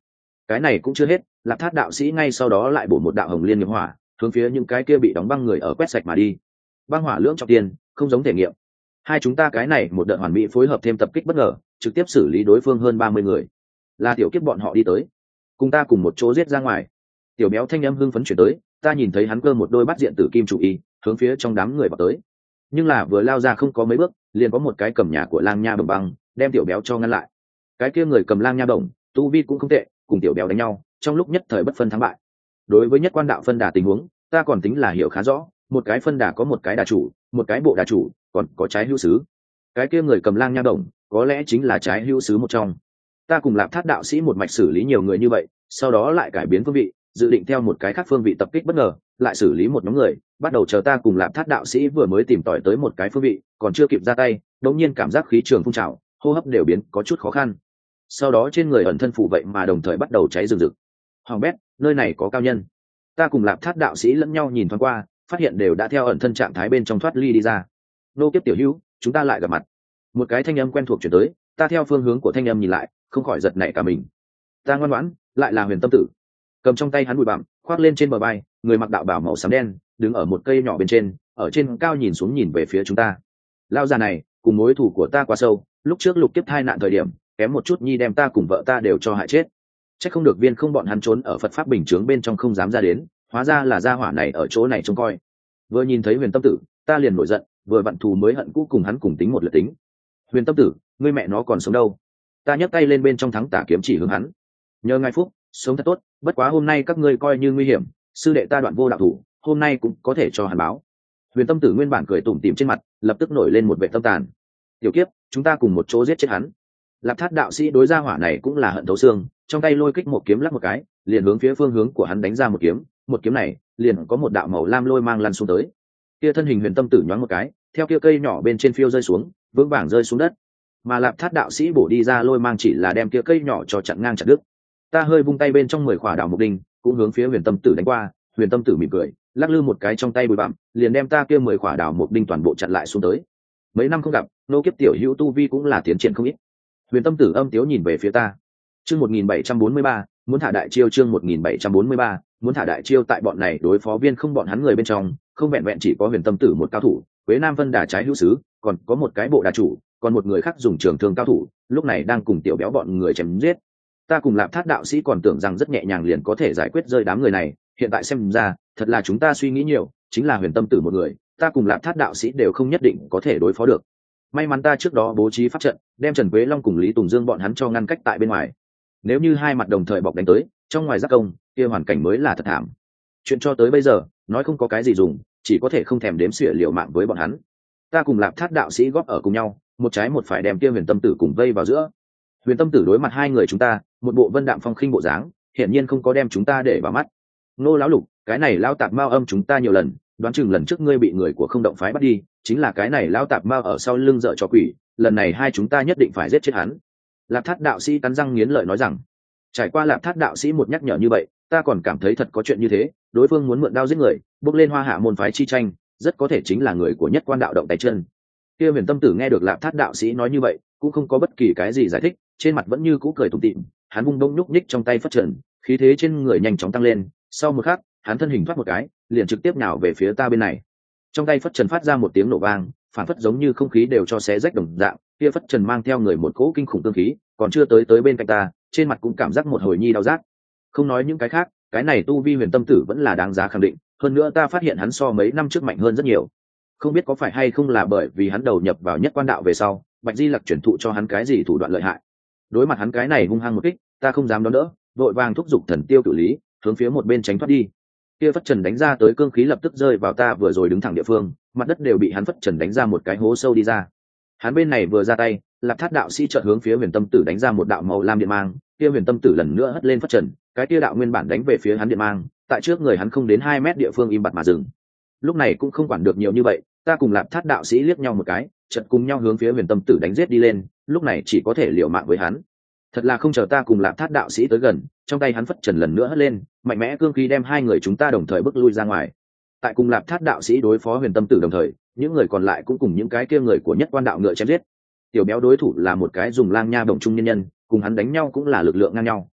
Cái này cũng chưa hết, Lạp Thát đạo sĩ ngay sau đó lại bổ một đạo hồng liên nghiệp hỏa hướng phía những cái kia bị đóng băng người ở quét sạch mà đi. Băng hỏa lưỡng trọng tiền, không giống thể nghiệm. Hai chúng ta cái này một đợt hoàn mỹ phối hợp thêm tập kích bất ngờ, trực tiếp xử lý đối phương hơn 30 người. Là tiểu kiếp bọn họ đi tới, cùng ta cùng một chỗ giết ra ngoài. Tiểu béo thanh âm hưng phấn chuyển tới, ta nhìn thấy hắn cơ một đôi bắt diện tử kim chủ y, hướng phía trong đám người vào tới. Nhưng là vừa lao ra không có mấy bước, liền có một cái cầm nhà của lang nha bồng băng, đem tiểu béo cho ngăn lại. Cái kia người cầm lang nha bồng, tu vi cũng không tệ, cùng tiểu béo đánh nhau, trong lúc nhất thời bất phân thắng bại. Đối với nhất quan đạo phân đà tình huống, ta còn tính là hiểu khá rõ, một cái phân đà có một cái đà chủ, một cái bộ đà chủ, còn có trái hữu sứ. Cái kia người cầm lang nha bồng, có lẽ chính là trái hữu sứ một trong. Ta cùng Lạp Thát đạo sĩ một mạch xử lý nhiều người như vậy, sau đó lại cải biến phương vị, dự định theo một cái khác phương vị tập kích bất ngờ, lại xử lý một nhóm người, bắt đầu chờ ta cùng Lạp Thát đạo sĩ vừa mới tìm tòi tới một cái phương vị, còn chưa kịp ra tay, đột nhiên cảm giác khí trường phun trào, hô hấp đều biến có chút khó khăn. Sau đó trên người ẩn thân phù vậy mà đồng thời bắt đầu cháy rừng rực. Hoàng bét, nơi này có cao nhân. Ta cùng Lạp Thát đạo sĩ lẫn nhau nhìn thoáng qua, phát hiện đều đã theo ẩn thân trạng thái bên trong thoát ly đi ra. Nô kiếp tiểu hữu, chúng ta lại gặp mặt. Một cái thanh âm quen thuộc chuyển tới, ta theo phương hướng của thanh âm nhìn lại, không khỏi giật nảy cả mình. Ta ngoan ngoãn, lại là Huyền Tâm Tử. Cầm trong tay hắn bụi bặm, khoác lên trên bờ vai, người mặc đạo bào màu xám đen, đứng ở một cây nhỏ bên trên, ở trên cao nhìn xuống nhìn về phía chúng ta. Lao già này, cùng mối thù của ta quá sâu, lúc trước lục kiếp thai nạn thời điểm, kém một chút nhi đem ta cùng vợ ta đều cho hại chết. Chắc không được viên không bọn hắn trốn ở Phật pháp bình chướng bên trong không dám ra đến, hóa ra là gia hỏa này ở chỗ này trông coi. Vừa nhìn thấy Huyền Tâm Tử, ta liền nổi giận, vừa vặn thù mới hận cũ cùng hắn cùng tính một lượt tính. Huyền Tâm Tử, ngươi mẹ nó còn sống đâu? Ta nhấc tay lên bên trong thắng tả kiếm chỉ hướng hắn. Nhờ ngài phúc, sống thật tốt, bất quá hôm nay các ngươi coi như nguy hiểm, sư đệ ta Đoạn Vô đạo thủ, hôm nay cũng có thể cho hắn báo. Huyền Tâm Tử nguyên bản cười tủm tỉm trên mặt, lập tức nổi lên một vẻ tâm tàn. Tiểu kiếp, chúng ta cùng một chỗ giết chết hắn. Lạp Thát đạo sĩ đối gia hỏa này cũng là hận thấu xương, trong tay lôi kích một kiếm lắc một cái, liền hướng phía phương hướng của hắn đánh ra một kiếm này, liền có một đạo màu lam lôi mang lăn xuống tới. Kia thân hình Huyền Tâm Tử nhoáng một cái, theo kia cây nhỏ bên trên phiêu rơi xuống, vững vàng rơi xuống đất. Mà Lạp Thát đạo sĩ bổ đi ra lôi mang chỉ là đem kia cây nhỏ cho chặn ngang chặt đứt. Ta hơi vung tay bên trong 10 khỏa đào mục đinh, cũng hướng phía Huyền Tâm Tử đánh qua. Huyền Tâm Tử mỉm cười, lắc lư một cái trong tay bụi bặm, liền đem ta kia 10 khỏa đào mục đinh toàn bộ chặn lại xuống tới. Mấy năm không gặp, nô kiếp tiểu hữu tu vi cũng là tiến triển không ít. Huyền Tâm Tử âm tiếu nhìn về phía ta. Chương 1743, muốn thả đại chiêu. Chương 1743, muốn thả đại chiêu. Tại bọn này đối phó viên không bọn hắn người bên trong, không vẹn vẹn chỉ có Huyền Tâm Tử một cao thủ, Quế Nam Vân đà trái hữu sứ, còn có một cái bộ đà chủ, còn một người khác dùng trường thương cao thủ, lúc này đang cùng tiểu béo bọn người chém giết. Ta cùng Lạp Thát đạo sĩ còn tưởng rằng rất nhẹ nhàng liền có thể giải quyết rơi đám người này, hiện tại xem ra, thật là chúng ta suy nghĩ nhiều, chính là Huyền Tâm Tử một người, ta cùng Lạp Thát đạo sĩ đều không nhất định có thể đối phó được. May mắn ta trước đó bố trí pháp trận, đem Trần Quế Long cùng Lý Tùng Dương bọn hắn cho ngăn cách tại bên ngoài. Nếu như hai mặt đồng thời bọc đánh tới, trong ngoài giác công, kia hoàn cảnh mới là thật thảm. Chuyện cho tới bây giờ, nói không có cái gì dùng, chỉ có thể không thèm đếm xỉa liều mạng với bọn hắn. Ta cùng Lạp Thát đạo sĩ góp ở cùng nhau, một trái một phải đem kia Huyền Tâm Tử cùng vây vào giữa. Huyền Tâm Tử đối mặt hai người chúng ta, một bộ vân đạm phong khinh bộ dáng, hiển nhiên không có đem chúng ta để vào mắt. Nô lão lục, cái này lao tạp mao âm chúng ta nhiều lần, đoán chừng lần trước ngươi bị người của không động phái bắt đi, chính là cái này lao tạp mao ở sau lưng dợ cho quỷ, lần này hai chúng ta nhất định phải giết chết hắn. Lạp Thát đạo sĩ cắn răng nghiến lợi nói rằng. Trải qua Lạp Thát đạo sĩ một nhắc nhở như vậy, ta còn cảm thấy thật có chuyện như thế, đối phương muốn mượn đao giết người, bước lên Hoa Hạ môn phái chi tranh, rất có thể chính là người của nhất quan đạo động tay chân. Kia Huyền Tâm Tử nghe được Lạp Thát đạo sĩ nói như vậy, cũng không có bất kỳ cái gì giải thích, trên mặt vẫn như cũ cười tủm tỉm, hắn vung đông nhúc nhích trong tay phất trần, khí thế trên người nhanh chóng tăng lên, sau một khắc, hắn thân hình thoát một cái, liền trực tiếp nhào về phía ta bên này. Trong tay phất trần phát ra một tiếng nổ vang, phản phất giống như không khí đều cho xé rách đồng dạng, kia phất trần mang theo người một cỗ kinh khủng tương khí, còn chưa tới bên cạnh ta, trên mặt cũng cảm giác một hồi nhi đau rát. Không nói những cái khác, cái này tu vi Huyền Tâm Tử vẫn là đáng giá khẳng định, hơn nữa ta phát hiện hắn so mấy năm trước mạnh hơn rất nhiều. Không biết có phải hay không là bởi vì hắn đầu nhập vào nhất quan đạo về sau, Bạch Di Lặc chuyển thụ cho hắn cái gì thủ đoạn lợi hại. Đối mặt hắn cái này hung hăng một kích, ta không dám đón đỡ, vội vàng thúc giục thần tiêu cử lý, hướng phía một bên tránh thoát đi. Kia phất trần đánh ra tới cương khí lập tức rơi vào ta vừa rồi đứng thẳng địa phương, mặt đất đều bị hắn phất trần đánh ra một cái hố sâu đi ra. Hắn bên này vừa ra tay, Lạp Thát đạo sĩ chợt hướng phía Huyền Tâm Tử đánh ra một đạo màu lam điện mang, kia Huyền Tâm Tử lần nữa hất lên phất trần, cái kia đạo nguyên bản đánh về phía hắn điện mang, tại trước người hắn không đến 2 mét địa phương im bặt mà dừng. Lúc này cũng không quản được nhiều như vậy, ta cùng Lạp Thát đạo sĩ liếc nhau một cái, chợt cùng nhau hướng phía Huyền Tâm Tử đánh giết đi lên, lúc này chỉ có thể liều mạng với hắn. Thật là không chờ ta cùng Lạp Thát đạo sĩ tới gần, trong tay hắn phất trần lần nữa hất lên, mạnh mẽ cương khí đem hai người chúng ta đồng thời bước lui ra ngoài. Tại cùng Lạp Thát đạo sĩ đối phó Huyền Tâm Tử đồng thời, những người còn lại cũng cùng những cái kia người của nhất quan đạo ngựa chém giết. Tiểu béo đối thủ là một cái dùng lang nha bổng trung nhân nhân, cùng hắn đánh nhau cũng là lực lượng ngang nhau.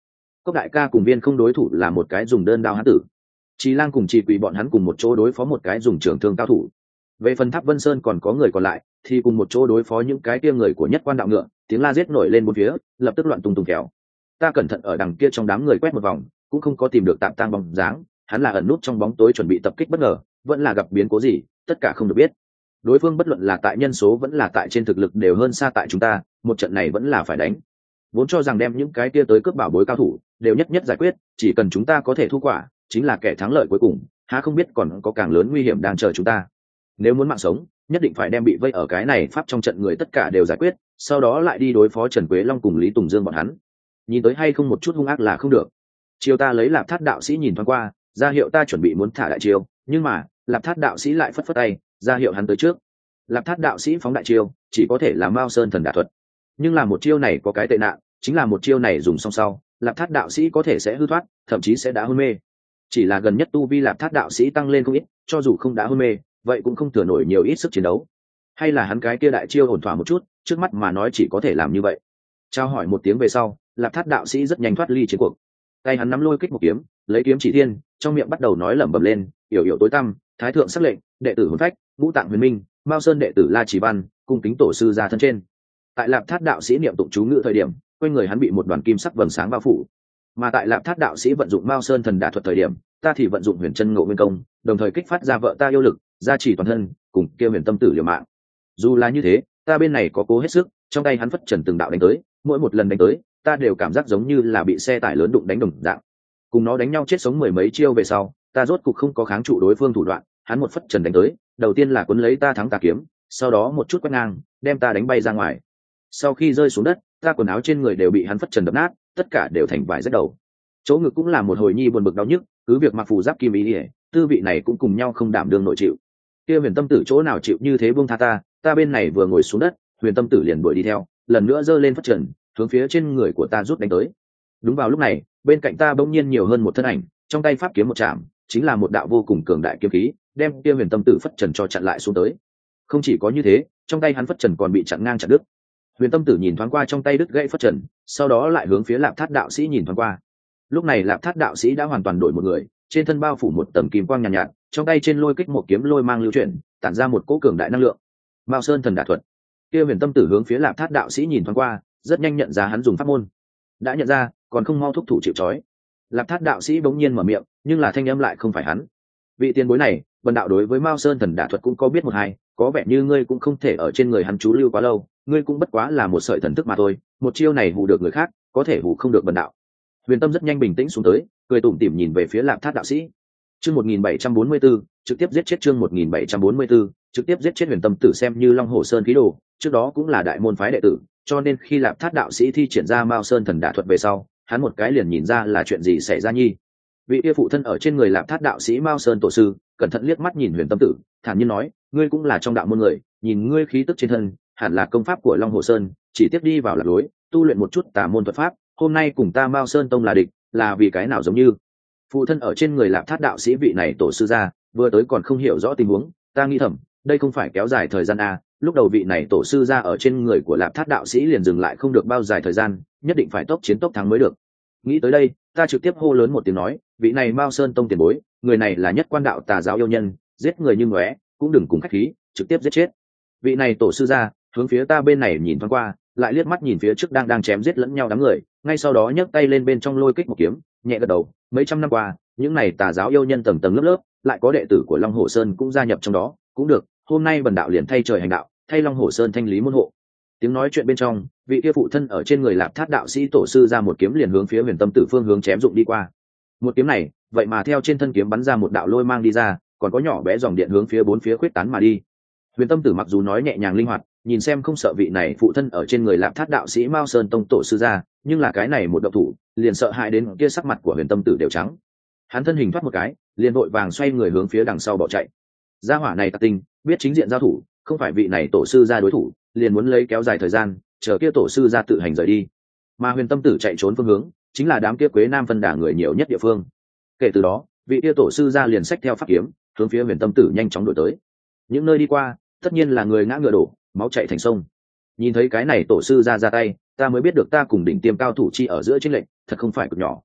Cốc đại ca cùng Viên Không đối thủ là một cái dùng đơn đao hán tử, Trì Lang cùng Trì Quỷ bọn hắn cùng một chỗ đối phó một cái dùng trường thương cao thủ. Về phần Tháp Vân Sơn còn có người còn lại thì cùng một chỗ đối phó những cái kia người của Nhất Quan đạo ngựa, tiếng la giết nổi lên bốn phía, lập tức loạn tung tung kéo. Ta cẩn thận ở đằng kia trong đám người quét một vòng, cũng không có tìm được Tạm Tang bóng dáng, hắn là ẩn nút trong bóng tối chuẩn bị tập kích bất ngờ, vẫn là gặp biến cố gì, tất cả không được biết. Đối phương bất luận là tại nhân số vẫn là tại trên thực lực đều hơn xa tại chúng ta, một trận này vẫn là phải đánh. Vốn cho rằng đem những cái kia tới cướp bảo bối cao thủ đều nhất nhất giải quyết, chỉ cần chúng ta có thể thu quả, chính là kẻ thắng lợi cuối cùng, há không biết còn có càng lớn nguy hiểm đang chờ chúng ta. Nếu muốn mạng sống, nhất định phải đem bị vây ở cái này pháp trong trận người tất cả đều giải quyết, sau đó lại đi đối phó Trần Quế Long cùng Lý Tùng Dương bọn hắn. Nhìn tới hay không một chút hung ác là không được. Chiều ta lấy Lạp Thát đạo sĩ nhìn thoáng qua, ra hiệu ta chuẩn bị muốn thả đại chiêu, nhưng mà Lạp Thát đạo sĩ lại phất phất tay, ra hiệu hắn tới trước. Lạp Thát đạo sĩ phóng đại chiêu chỉ có thể là Mao Sơn thần đả thuật, nhưng là một chiêu này có cái tệ nạn, chính là một chiêu này dùng xong sau Lạp Thát đạo sĩ có thể sẽ hư thoát, thậm chí sẽ đã hôn mê. Chỉ là gần nhất tu vi Lạp Thát đạo sĩ tăng lên không ít, cho dù không đã hôn mê vậy cũng không thừa nổi nhiều ít sức chiến đấu. Hay là hắn cái kia đại chiêu ổn thỏa một chút, trước mắt mà nói chỉ có thể làm như vậy. Trao hỏi một tiếng về sau, Lạp Thát đạo sĩ rất nhanh thoát ly chiến cuộc. Tay hắn nắm lôi kích một kiếm, lấy kiếm chỉ thiên, trong miệng bắt đầu nói lẩm bẩm lên, yểu yểu tối tăm, thái thượng sắc lệnh, đệ tử hồn phách, ngũ tạng huyền minh, Mao Sơn đệ tử La Chỉ Văn, cung kính tổ sư ra thân trên. Tại Lạp Thát đạo sĩ niệm tụng chú ngữ thời điểm, quanh người hắn bị một đoàn kim sắc vầng sáng bao phủ. Mà tại Lạp Thát đạo sĩ vận dụng Mao Sơn thần đả thuật thời điểm, ta thì vận dụng Huyền Chân Ngộ Nguyên công, đồng thời kích phát ra vợ ta yêu lực, gia trì toàn thân, cùng kia Huyền Tâm Tử liều mạng. Dù là như thế, ta bên này có cố hết sức, trong tay hắn phất trần từng đạo đánh tới, mỗi một lần đánh tới, ta đều cảm giác giống như là bị xe tải lớn đụng đánh đồng dạng. Cùng nó đánh nhau chết sống mười mấy chiêu về sau, ta rốt cục không có kháng trụ đối phương thủ đoạn, hắn một phất trần đánh tới, đầu tiên là cuốn lấy ta thắng tà kiếm, sau đó một chút quét ngang, đem ta đánh bay ra ngoài. Sau khi rơi xuống đất, ta quần áo trên người đều bị hắn phất trần đập nát, tất cả đều thành vải rách đầu. Chỗ ngực cũng là một hồi nhi buồn bực đau nhức, cứ việc mặc phù giáp kim ý, tư vị này cũng cùng nhau không đảm đương nội chịu. Kia Huyền Tâm Tử chỗ nào chịu như thế buông tha ta bên này vừa ngồi xuống đất, Huyền Tâm Tử liền đuổi đi theo, lần nữa giơ lên phất trần, hướng phía trên người của ta rút đánh tới. Đúng vào lúc này, bên cạnh ta bỗng nhiên nhiều hơn một thân ảnh, trong tay pháp kiếm một chạm, chính là một đạo vô cùng cường đại kiếm khí, đem kia Huyền Tâm Tử phất trần cho chặn lại xuống tới. Không chỉ có như thế, trong tay hắn phất trần còn bị chặn ngang chặt đứt. Huyền Tâm Tử nhìn thoáng qua trong tay đứt gãy phất trần, sau đó lại hướng phía Lạp Thát đạo sĩ nhìn thoáng qua. Lúc này Lạp Thát đạo sĩ đã hoàn toàn đổi một người, trên thân bao phủ một tầng kim quang nhàn nhạt, trong tay trên lôi kích một kiếm lôi mang lưu chuyển, tản ra một cỗ cường đại năng lượng. Mao Sơn thần đả thuật. Kia Huyền Tâm Tử hướng phía Lạp Thát đạo sĩ nhìn thoáng qua, rất nhanh nhận ra hắn dùng pháp môn. Đã nhận ra, còn không mau thúc thủ chịu trói. Lạp Thát đạo sĩ bỗng nhiên mở miệng, nhưng là thanh âm lại không phải hắn. Vị tiền bối này, bần đạo đối với Mao Sơn thần đả thuật cũng có biết một hai, có vẻ như ngươi cũng không thể ở trên người hắn chú lưu quá lâu, ngươi cũng bất quá là một sợi thần thức mà thôi, một chiêu này hù được người khác, có thể hù không được bần đạo. Huyền Tâm rất nhanh bình tĩnh xuống tới, cười tủm tỉm nhìn về phía Lạp Thát đạo sĩ. Chương 1744, trực tiếp giết chết chương 1744, trực tiếp giết chết Huyền Tâm Tử xem như Long Hồ Sơn khí đồ, trước đó cũng là đại môn phái đệ tử, cho nên khi Lạp Thát đạo sĩ thi triển ra Mao Sơn thần đả thuật về sau, hắn một cái liền nhìn ra là chuyện gì xảy ra nhi. Vị kia phụ thân ở trên người Lạp Thát đạo sĩ Mao Sơn tổ sư, cẩn thận liếc mắt nhìn Huyền Tâm Tử, thản nhiên nói, ngươi cũng là trong đạo môn người, nhìn ngươi khí tức trên thân, hẳn là công pháp của Long Hồ Sơn, chỉ tiếp đi vào lạc lối, tu luyện một chút tà môn thuật pháp, hôm nay cùng ta Mao Sơn tông là địch, là vì cái nào giống như. Phụ thân ở trên người Lạp Thát đạo sĩ vị này tổ sư ra, vừa tới còn không hiểu rõ tình huống, ta nghĩ thầm, đây không phải kéo dài thời gian a, lúc đầu vị này tổ sư ra ở trên người của Lạp Thát đạo sĩ liền dừng lại không được bao dài thời gian, nhất định phải tốc chiến tốc thắng mới được. Nghĩ tới đây, ta trực tiếp hô lớn một tiếng nói, vị này Mao Sơn tông tiền bối, người này là Nhất Quan đạo tà giáo yêu nhân, giết người như ngóe, cũng đừng cùng khách khí, trực tiếp giết chết. Vị này tổ sư ra hướng phía ta bên này nhìn thoáng qua, lại liếc mắt nhìn phía trước đang chém giết lẫn nhau đám người, ngay sau đó nhấc tay lên bên trong lôi kích một kiếm, nhẹ gật đầu, mấy trăm năm qua, những này tà giáo yêu nhân tầng tầng lớp lớp, lại có đệ tử của Long Hồ Sơn cũng gia nhập trong đó, cũng được, hôm nay bần đạo liền thay trời hành đạo, thay Long Hồ Sơn thanh lý môn hộ. Tiếng nói chuyện bên trong, vị kia phụ thân ở trên người Lạp Thát đạo sĩ tổ sư ra một kiếm liền hướng phía Huyền Tâm Tử phương hướng chém dụng đi qua. Một kiếm này, vậy mà theo trên thân kiếm bắn ra một đạo lôi mang đi ra, còn có nhỏ bé dòng điện hướng phía bốn phía khuyết tán mà đi. Huyền Tâm Tử mặc dù nói nhẹ nhàng linh hoạt, nhìn xem không sợ vị này phụ thân ở trên người Lạp Thát đạo sĩ Mao Sơn tông tổ sư ra, nhưng là cái này một động thủ, liền sợ hãi đến kia sắc mặt của Huyền Tâm Tử đều trắng. Hắn thân hình thoát một cái, liền vội vàng xoay người hướng phía đằng sau bỏ chạy. Gia hỏa này tặc tinh, biết chính diện giao thủ, không phải vị này tổ sư ra đối thủ, liền muốn lấy kéo dài thời gian, chờ kia tổ sư ra tự hành rời đi. Mà Huyền Tâm Tử chạy trốn phương hướng, chính là đám kia Quế Nam phân đà người nhiều nhất địa phương. Kể từ đó, vị kia tổ sư ra liền xách theo pháp kiếm, hướng phía Huyền Tâm Tử nhanh chóng đuổi tới. Những nơi đi qua, tất nhiên là người ngã ngựa đổ, máu chảy thành sông. Nhìn thấy cái này tổ sư ra tay, ta mới biết được ta cùng đỉnh tiêm cao thủ chi ở giữa chiến lệnh, thật không phải cực nhỏ.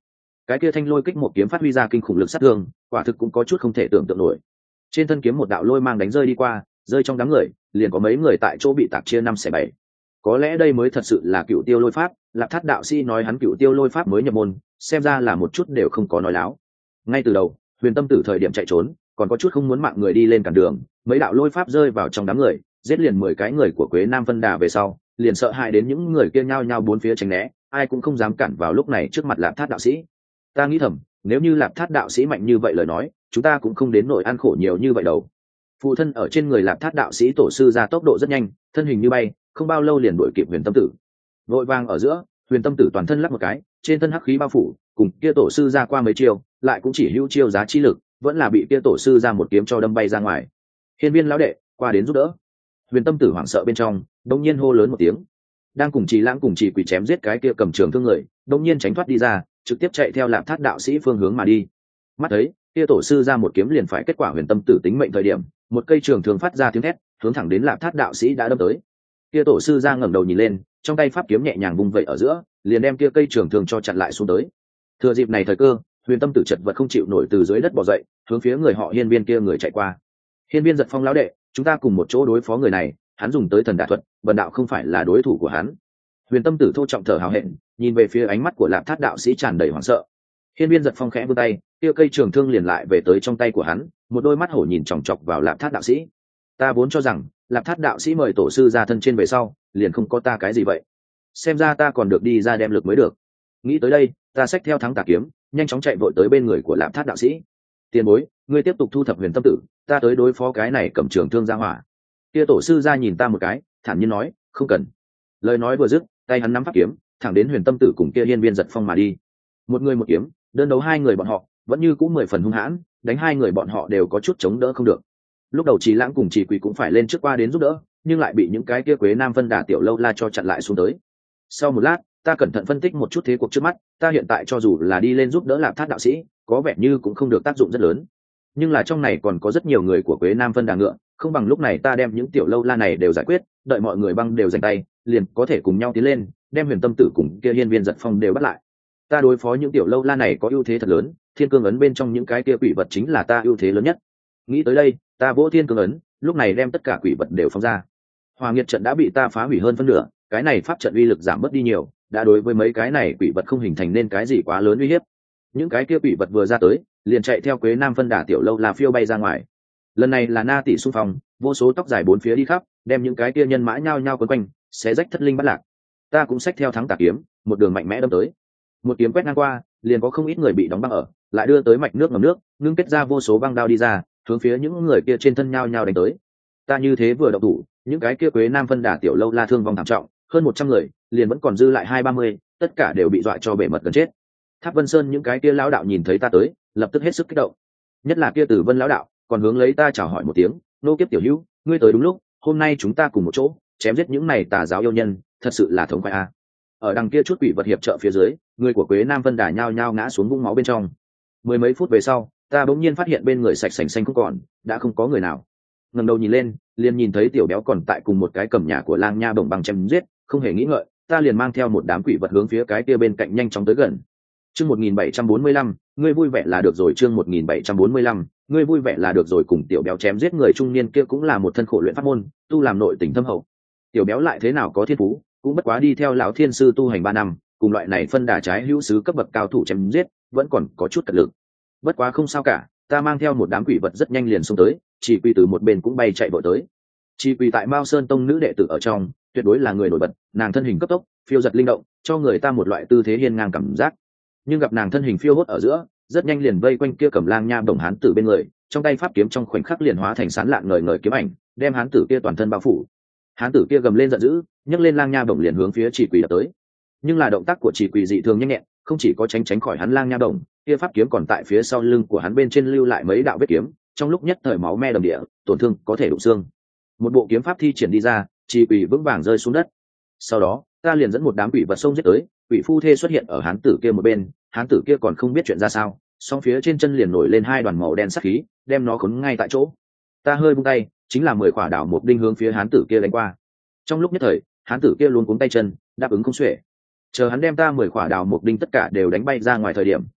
cái kia thanh lôi kích một kiếm phát huy ra kinh khủng lực sát thương, quả thực cũng có chút không thể tưởng tượng nổi. Trên thân kiếm một đạo lôi mang đánh rơi đi qua, rơi trong đám người, liền có mấy người tại chỗ bị tạc chia 5/7. Có lẽ đây mới thật sự là cựu tiêu lôi pháp. Lạp Thát đạo sĩ nói hắn cựu tiêu lôi pháp mới nhập môn, xem ra là một chút đều không có nói láo. Ngay từ đầu, Huyền Tâm Tử thời điểm chạy trốn, còn có chút không muốn mạng người đi lên cản đường, mấy đạo lôi pháp rơi vào trong đám người, giết liền 10 cái người của Quế Nam Vân Đà về sau, liền sợ hãi đến những người kia nhao nhao bốn phía tránh né, ai cũng không dám cản vào lúc này trước mặt Lạp Thát đạo sĩ. Ta nghĩ thầm, nếu như Lạp Thát đạo sĩ mạnh như vậy lời nói, chúng ta cũng không đến nỗi ăn khổ nhiều như vậy đâu. Phụ thân ở trên người Lạp Thát đạo sĩ tổ sư ra tốc độ rất nhanh, thân hình như bay, không bao lâu liền đuổi kịp Huyền Tâm Tử. Vội vàng ở giữa, Huyền Tâm Tử toàn thân lắc một cái, trên thân hắc khí bao phủ, cùng kia tổ sư ra qua mấy chiêu, lại cũng chỉ hữu chiêu giá chi lực, vẫn là bị kia tổ sư ra một kiếm cho đâm bay ra ngoài. Hiên Viên lão đệ, qua đến giúp đỡ. Huyền Tâm Tử hoảng sợ bên trong, đột nhiên hô lớn một tiếng. Đang cùng Trì Lãng cùng Trì Quỷ chém giết cái kia cầm trường thương người, đột nhiên tránh thoát đi ra, trực tiếp chạy theo Lạp Thát đạo sĩ phương hướng mà đi. Mắt thấy, kia tổ sư ra một kiếm liền phải kết quả Huyền Tâm Tử tính mệnh thời điểm, một cây trường thương phát ra tiếng thét, hướng thẳng đến Lạp Thát đạo sĩ đã đâm tới. Kia tổ sư ra ngẩng đầu nhìn lên, trong tay pháp kiếm nhẹ nhàng vung vậy ở giữa, liền đem kia cây trường thương cho chặn lại xuống tới. Thừa dịp này thời cơ, Huyền Tâm Tử chật vật không chịu nổi từ dưới đất bò dậy, hướng phía người họ Hiên Viên kia người chạy qua. Hiên Viên Giật Phong lão đệ, chúng ta cùng một chỗ đối phó người này, hắn dùng tới thần đả thuật, bần đạo không phải là đối thủ của hắn. Huyền Tâm Tử thô trọng thở hào hẹn, nhìn về phía ánh mắt của Lạp Thát đạo sĩ tràn đầy hoảng sợ. Hiên Viên Giật Phong khẽ vươn tay, kia cây trường thương liền lại về tới trong tay của hắn, một đôi mắt hổ nhìn chòng chọc vào Lạp Thát đạo sĩ. Ta vốn cho rằng Lạp Thát đạo sĩ mời tổ sư ra thân trên về sau, liền không có ta cái gì vậy. Xem ra ta còn được đi ra đem lực mới được. Nghĩ tới đây, ta xách theo thắng tà kiếm, nhanh chóng chạy vội tới bên người của Lạp Thát đạo sĩ. Tiền bối, ngươi tiếp tục thu thập Huyền Tâm Tử, ta tới đối phó cái này cầm trường thương ra hỏa. Kia tổ sư ra nhìn ta một cái, thản nhiên nói, không cần. Lời nói vừa dứt, tay hắn nắm pháp kiếm, thẳng đến Huyền Tâm Tử cùng kia Hiên Viên Giật Phong mà đi. Một người một kiếm, đơn đấu hai người bọn họ, vẫn như cũ 10 phần hung hãn, đánh hai người bọn họ đều có chút chống đỡ không được. Lúc đầu Trì Lãng cùng Trì Quỷ cũng phải lên trước qua đến giúp đỡ, nhưng lại bị những cái kia Quế Nam Vân Đà tiểu lâu la cho chặn lại xuống tới. Sau một lát, ta cẩn thận phân tích một chút thế cuộc trước mắt, ta hiện tại cho dù là đi lên giúp đỡ Lạp Thát đạo sĩ, có vẻ như cũng không được tác dụng rất lớn. Nhưng là trong này còn có rất nhiều người của Quế Nam Vân Đà ngựa, không bằng lúc này ta đem những tiểu lâu la này đều giải quyết, đợi mọi người băng đều giành tay, liền có thể cùng nhau tiến lên, đem Huyền Tâm Tử cùng kia Hiên Viên Giật Phong đều bắt lại. Ta đối phó những tiểu lâu la này có ưu thế thật lớn, thiên cương ấn bên trong những cái kia quỷ vật chính là ta ưu thế lớn nhất. Nghĩ tới đây, ta vỗ thiên cương ấn, lúc này đem tất cả quỷ vật đều phóng ra. Hỏa Nghiệt trận đã bị ta phá hủy hơn phân nửa, cái này pháp trận uy lực giảm bớt đi nhiều, đã đối với mấy cái này quỷ vật không hình thành nên cái gì quá lớn uy hiếp. Những cái kia quỷ vật vừa ra tới, liền chạy theo Quế Nam Vân Đà tiểu lâu la phiêu bay ra ngoài. Lần này là Na tỷ xung phong, vô số tóc dài bốn phía đi khắp, đem những cái kia nhân mã nhao nhao quấn quanh, xé rách thất linh bắt lạc. Ta cũng xách theo thắng tà kiếm, một đường mạnh mẽ đâm tới. Một kiếm quét ngang qua, liền có không ít người bị đóng băng ở, lại đưa tới mạch nước ngầm nước, ngưng kết ra vô số băng đao đi ra, hướng phía những người kia trên thân nhao nhao đánh tới. Ta như thế vừa động thủ, những cái kia Quế Nam Vân Đà tiểu lâu la thương vong thảm trọng, hơn 100 người, liền vẫn còn dư lại 20-30, tất cả đều bị dọa cho bể mật gần chết. Tháp Vân Sơn những cái kia lão đạo nhìn thấy ta tới, lập tức hết sức kích động. Nhất là kia Tử Vân lão đạo, còn hướng lấy ta chào hỏi một tiếng, nô kiếp tiểu hữu, ngươi tới đúng lúc, hôm nay chúng ta cùng một chỗ chém giết những này tà giáo yêu nhân, thật sự là thống khoái a. Ở đằng kia chút quỷ vật hiệp trợ phía dưới, người của Quế Nam Vân Đà nhao nhao ngã xuống vũng máu bên trong. Mười mấy phút về sau, ta bỗng nhiên phát hiện bên người sạch sành xanh không còn, đã không có người nào. Ngẩng đầu nhìn lên, liền nhìn thấy tiểu béo còn tại cùng một cái cầm nhà của Lang Nha Bổng bằng chém giết, không hề nghĩ ngợi, ta liền mang theo một đám quỷ vật hướng phía cái kia bên cạnh nhanh chóng tới gần. Chương 1745, ngươi vui vẻ là được rồi. Chương 1745, ngươi vui vẻ là được rồi. Cùng tiểu béo chém giết người trung niên kia cũng là một thân khổ luyện pháp môn, tu làm nội tình thâm hậu. Tiểu béo lại thế nào có thiên phú, cũng bất quá đi theo lão thiên sư tu hành 3 năm, cùng loại này phân đà trái hữu sứ cấp bậc cao thủ chém giết, vẫn còn có chút cật lực. Bất quá không sao cả, ta mang theo một đám quỷ vật rất nhanh liền xông tới, Chỉ Quy từ một bên cũng bay chạy vội tới. Chỉ Quy tại Mao Sơn Tông nữ đệ tử ở trong, tuyệt đối là người nổi bật, nàng thân hình cấp tốc, phiêu giật linh động, cho người ta một loại tư thế hiên ngang cảm giác. Nhưng gặp nàng thân hình phiêu hốt ở giữa, rất nhanh liền vây quanh kia cầm Lang Nha Bổng hán tử bên người, trong tay pháp kiếm trong khoảnh khắc liền hóa thành sán lạn ngời ngời kiếm ảnh, đem hán tử kia toàn thân bao phủ. Hán tử kia gầm lên giận dữ, nhấc lên Lang Nha Bổng liền hướng phía Chỉ Quy đập tới. Nhưng là động tác của Chỉ Quy dị thường nhanh nhẹn, không chỉ có tránh khỏi hắn Lang Nha Bổng, kia pháp kiếm còn tại phía sau lưng của hắn bên trên lưu lại mấy đạo vết kiếm, trong lúc nhất thời máu me đầm địa, tổn thương có thể đụng xương. Một bộ kiếm pháp thi triển đi ra, Chỉ Quy vững vàng rơi xuống đất. Sau đó, ta liền dẫn một đám quỷ vật xông giết tới, quỷ phu thê xuất hiện ở hán tử kia một bên, hán tử kia còn không biết chuyện ra sao, song phía trên chân liền nổi lên 2 đoàn màu đen sắc khí, đem nó khốn ngay tại chỗ. Ta hơi vung tay, chính là 10 quả đảo mục đinh hướng phía hán tử kia đánh qua. Trong lúc nhất thời, hán tử kia luôn cuống tay chân, đáp ứng không xuể. Chờ hắn đem ta 10 quả đảo mục đinh tất cả đều đánh bay ra ngoài thời điểm,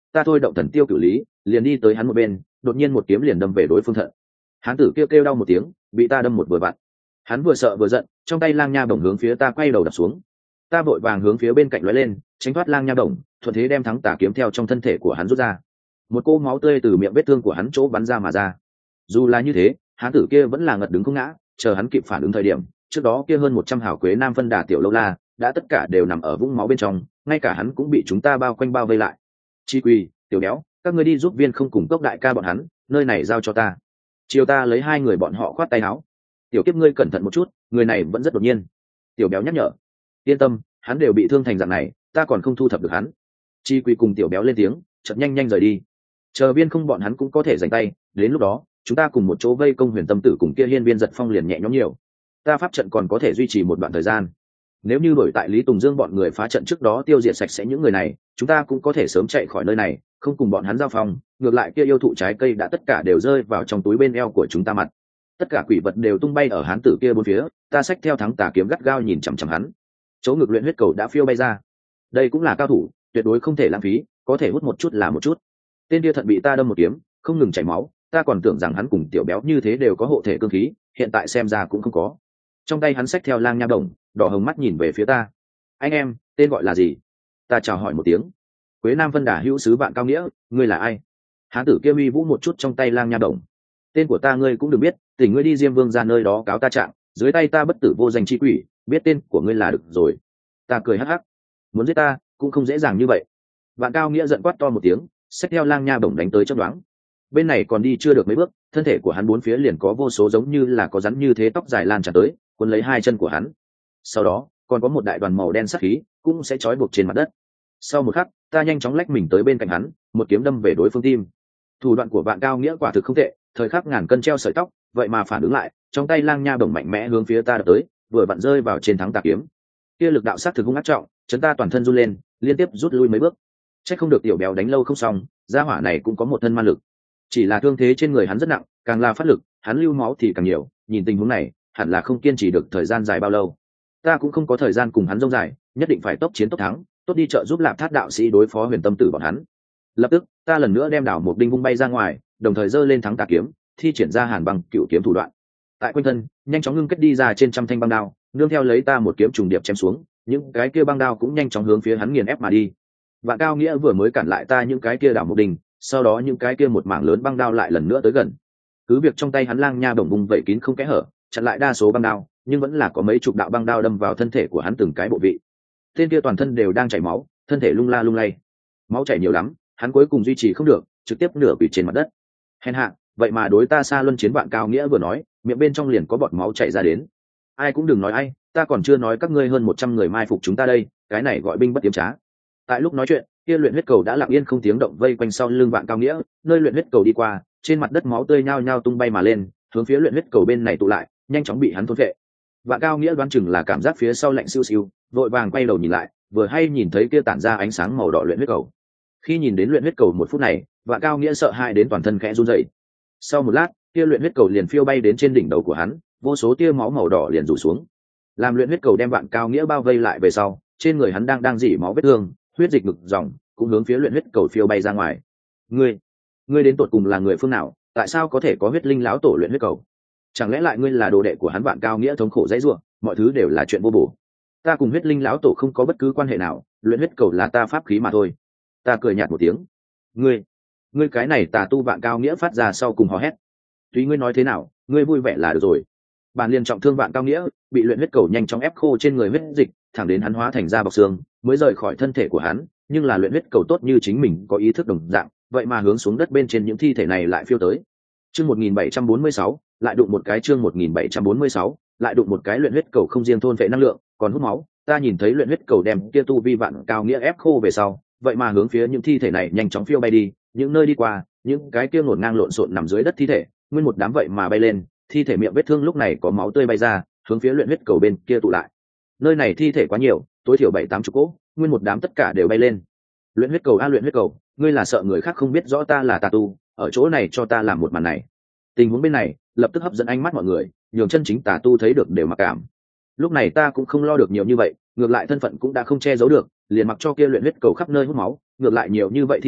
ta thôi động thần tiêu cửu lý liền đi tới hắn một bên, đột nhiên một kiếm liền đâm về đối phương thận. Hán tử kêu đau một tiếng, bị ta đâm một vừa vặn. Hắn vừa sợ vừa giận, trong tay lang nha bổng hướng phía ta quay đầu đập xuống. Ta vội vàng hướng phía bên cạnh lóe lên, tránh thoát lang nha bổng, thuận thế đem thắng tà kiếm theo trong thân thể của hắn rút ra. Một cô máu tươi từ miệng vết thương của hắn chỗ bắn ra mà ra. Dù là như thế, hán tử kia vẫn là ngật đứng không ngã, chờ hắn kịp phản ứng thời điểm, trước đó kia hơn 100 hảo quế nam phân đà tiểu lâu la đã tất cả đều nằm ở vũng máu bên trong, ngay cả hắn cũng bị chúng ta bao quanh bao vây lại. Chi Quỳ, Tiểu Béo, các ngươi đi giúp Viên Không cùng Cốc đại ca bọn hắn, nơi này giao cho ta. Chiều ta lấy hai người bọn họ khoát tay áo. Tiểu Kiếp ngươi cẩn thận một chút, người này vẫn rất đột nhiên. Tiểu Béo nhắc nhở. Yên tâm, hắn đều bị thương thành dạng này, ta còn không thu thập được hắn. Chi Quỳ cùng Tiểu Béo lên tiếng, chợt nhanh nhanh rời đi. Chờ Viên Không bọn hắn cũng có thể giành tay, đến lúc đó chúng ta cùng một chỗ vây công Huyền Tâm Tử cùng kia Hiên Viên Giật Phong liền nhẹ nhõm nhiều. Ta pháp trận còn có thể duy trì một đoạn thời gian. Nếu như đổi tại Lý Tùng Dương bọn người phá trận trước đó tiêu diệt sạch sẽ những người này, chúng ta cũng có thể sớm chạy khỏi nơi này, không cùng bọn hắn giao phòng. Ngược lại kia yêu thụ trái cây đã tất cả đều rơi vào trong túi bên eo của chúng ta mặt. Tất cả quỷ vật đều tung bay ở hán tử kia bốn phía, ta xách theo thắng tà kiếm gắt gao nhìn chằm chằm hắn. Chỗ ngực luyện huyết cầu đã phiêu bay ra. Đây cũng là cao thủ, tuyệt đối không thể lãng phí, có thể hút một chút là một chút. Tên kia thận bị ta đâm một kiếm, không ngừng chảy máu, ta còn tưởng rằng hắn cùng Tiểu Béo như thế đều có hộ thể cương khí, hiện tại xem ra cũng không có. Trong tay hắn xách theo lang nha đồng, đỏ hồng mắt nhìn về phía ta. Anh em, tên gọi là gì? Ta chào hỏi một tiếng. Quế Nam Vân Đà hữu sứ Vạn Cao Nghĩa, ngươi là ai? Hán tử kia uy vũ một chút trong tay lang nha đồng. Tên của ta ngươi cũng đừng biết, tỉnh ngươi đi Diêm Vương ra nơi đó cáo ta trạng, dưới tay ta bất tử vô danh chi quỷ, biết tên của ngươi là được rồi. Ta cười hắc hắc. Muốn giết ta cũng không dễ dàng như vậy. Vạn Cao Nghĩa giận quát to một tiếng, xách theo lang nha bổng đánh tới chớp nhoáng. Bên này còn đi chưa được mấy bước, thân thể của hắn bốn phía liền có vô số giống như là có rắn như thế tóc dài lan tràn tới, cuốn lấy hai chân của hắn. Sau đó còn có một đại đoàn màu đen sắc khí cũng sẽ trói buộc trên mặt đất. Sau một khắc, ta nhanh chóng lách mình tới bên cạnh hắn, một kiếm đâm về đối phương tim. Thủ đoạn của Vạn Cao Nghĩa quả thực không tệ, thời khắc ngàn cân treo sợi tóc, vậy mà phản ứng lại, trong tay lang nha bổng mạnh mẽ hướng phía ta đập tới, vừa vặn rơi vào trên thắng tà kiếm. Kia lực đạo sát thực hung ác trọng, chấn ta toàn thân run lên, liên tiếp rút lui mấy bước. Chắc không được Tiểu Béo đánh lâu không xong, gia hỏa này cũng có một thân ma lực. Chỉ là thương thế trên người hắn rất nặng, càng là phát lực, hắn lưu máu thì càng nhiều, nhìn tình huống này, hẳn là không kiên trì được thời gian dài bao lâu. Ta cũng không có thời gian cùng hắn dông dài, nhất định phải tốc chiến tốc thắng, tốt đi trợ giúp Lạp Thát đạo sĩ đối phó Huyền Tâm Tử bọn hắn. Lập tức, ta lần nữa đem đảo một đinh vung bay ra ngoài, đồng thời giơ lên thắng tà kiếm, thi triển ra Hàn Băng Cựu kiếm thủ đoạn. Tại quanh thân, nhanh chóng ngưng kết đi ra trên trăm thanh băng đao, nương theo lấy ta một kiếm trùng điệp chém xuống, những cái kia băng đao cũng nhanh chóng hướng phía hắn nghiền ép mà đi. Vạn Cao Nghĩa vừa mới cản lại ta những cái kia đảo một đinh, sau đó những cái kia một mảng lớn băng đao lại lần nữa tới gần. Cứ việc trong tay hắn lang nha bổng vùng vẩy kín không kẽ hở, chặn lại đa số băng đao, nhưng vẫn là có mấy chục đạo băng đao đâm vào thân thể của hắn từng cái bộ vị. Tên kia toàn thân đều đang chảy máu, thân thể lung la lung lay, máu chảy nhiều lắm, hắn cuối cùng duy trì không được, trực tiếp nửa quỳ trên mặt đất. Hèn hạ, vậy mà đối ta xa luân chiến Vạn Cao Nghĩa vừa nói, miệng bên trong liền có bọt máu chảy ra đến. Ai cũng đừng nói ai, ta còn chưa nói các ngươi hơn 100 người mai phục chúng ta đây, cái này gọi binh bất tiếm trá. Tại lúc nói chuyện, kia luyện huyết cầu đã lặng yên không tiếng động vây quanh sau lưng Vạn Cao Nghĩa, nơi luyện huyết cầu đi qua, trên mặt đất máu tươi nhao nhao tung bay mà lên, hướng phía luyện huyết cầu bên này tụ lại, nhanh chóng bị hắn thôn vệ. Vạn Cao Nghĩa đoán chừng là cảm giác phía sau lạnh siêu siêu, vội vàng quay đầu nhìn lại, vừa hay nhìn thấy kia tản ra ánh sáng màu đỏ luyện huyết cầu. Khi nhìn đến luyện huyết cầu một phút này, Vạn Cao Nghĩa sợ hãi đến toàn thân khẽ run rẩy. Sau một lát, kia luyện huyết cầu liền phiêu bay đến trên đỉnh đầu của hắn, vô số tia máu màu đỏ liền rủ xuống. Làm luyện huyết cầu đem Vạn Cao Nghĩa bao vây lại về sau, trên người hắn đang rỉ máu vết thương, huyết dịch ngực dòng, cũng hướng phía luyện huyết cầu phiêu bay ra ngoài. Ngươi đến tột cùng là người phương nào? Tại sao có thể có huyết linh lão tổ luyện huyết cầu? Chẳng lẽ lại ngươi là đồ đệ của hắn Vạn Cao Nghĩa thống khổ dãy rủa, mọi thứ đều là chuyện vô bổ. Ta cùng huyết linh lão tổ không có bất cứ quan hệ nào, luyện huyết cầu là ta pháp khí mà thôi. Ta cười nhạt một tiếng. Ngươi cái này tà tu Vạn Cao Nghĩa phát ra sau cùng hò hét. Tùy ngươi nói thế nào, ngươi vui vẻ là được rồi. Bản liền trọng thương Vạn Cao Nghĩa, bị luyện huyết cầu nhanh chóng ép khô trên người huyết dịch, thẳng đến hắn hóa thành ra bọc xương, mới rời khỏi thân thể của hắn. Nhưng là luyện huyết cầu tốt như chính mình có ý thức đồng dạng, vậy mà hướng xuống đất bên trên những thi thể này lại phiêu tới. Chương 1746, lại đụng một cái chương 1746, lại đụng một cái luyện huyết cầu không riêng thôn vệ năng lượng, còn hút máu. Ta nhìn thấy luyện huyết cầu đem kia tu vi Vạn Cao Nghĩa ép khô về sau, vậy mà hướng phía những thi thể này nhanh chóng phiêu bay đi, những nơi đi qua, những cái kia ngổn ngang lộn xộn nằm dưới đất thi thể, nguyên một đám vậy mà bay lên, thi thể miệng vết thương lúc này có máu tươi bay ra, hướng phía luyện huyết cầu bên kia tụ lại. Nơi này thi thể quá nhiều, tối thiểu 7-8 cỗ, nguyên một đám tất cả đều bay lên. Luyện huyết cầu a luyện huyết cầu, ngươi là sợ người khác không biết rõ ta là tà tu, ở chỗ này cho ta làm một màn này. Tình huống bên này lập tức hấp dẫn ánh mắt mọi người, nhường chân chính tà tu thấy được đều mặc cảm. Lúc này ta cũng không lo được nhiều như vậy, ngược lại thân phận cũng đã không che giấu được, liền mặc cho kia luyện huyết cầu khắp nơi hút máu, ngược lại nhiều như vậy thi thể,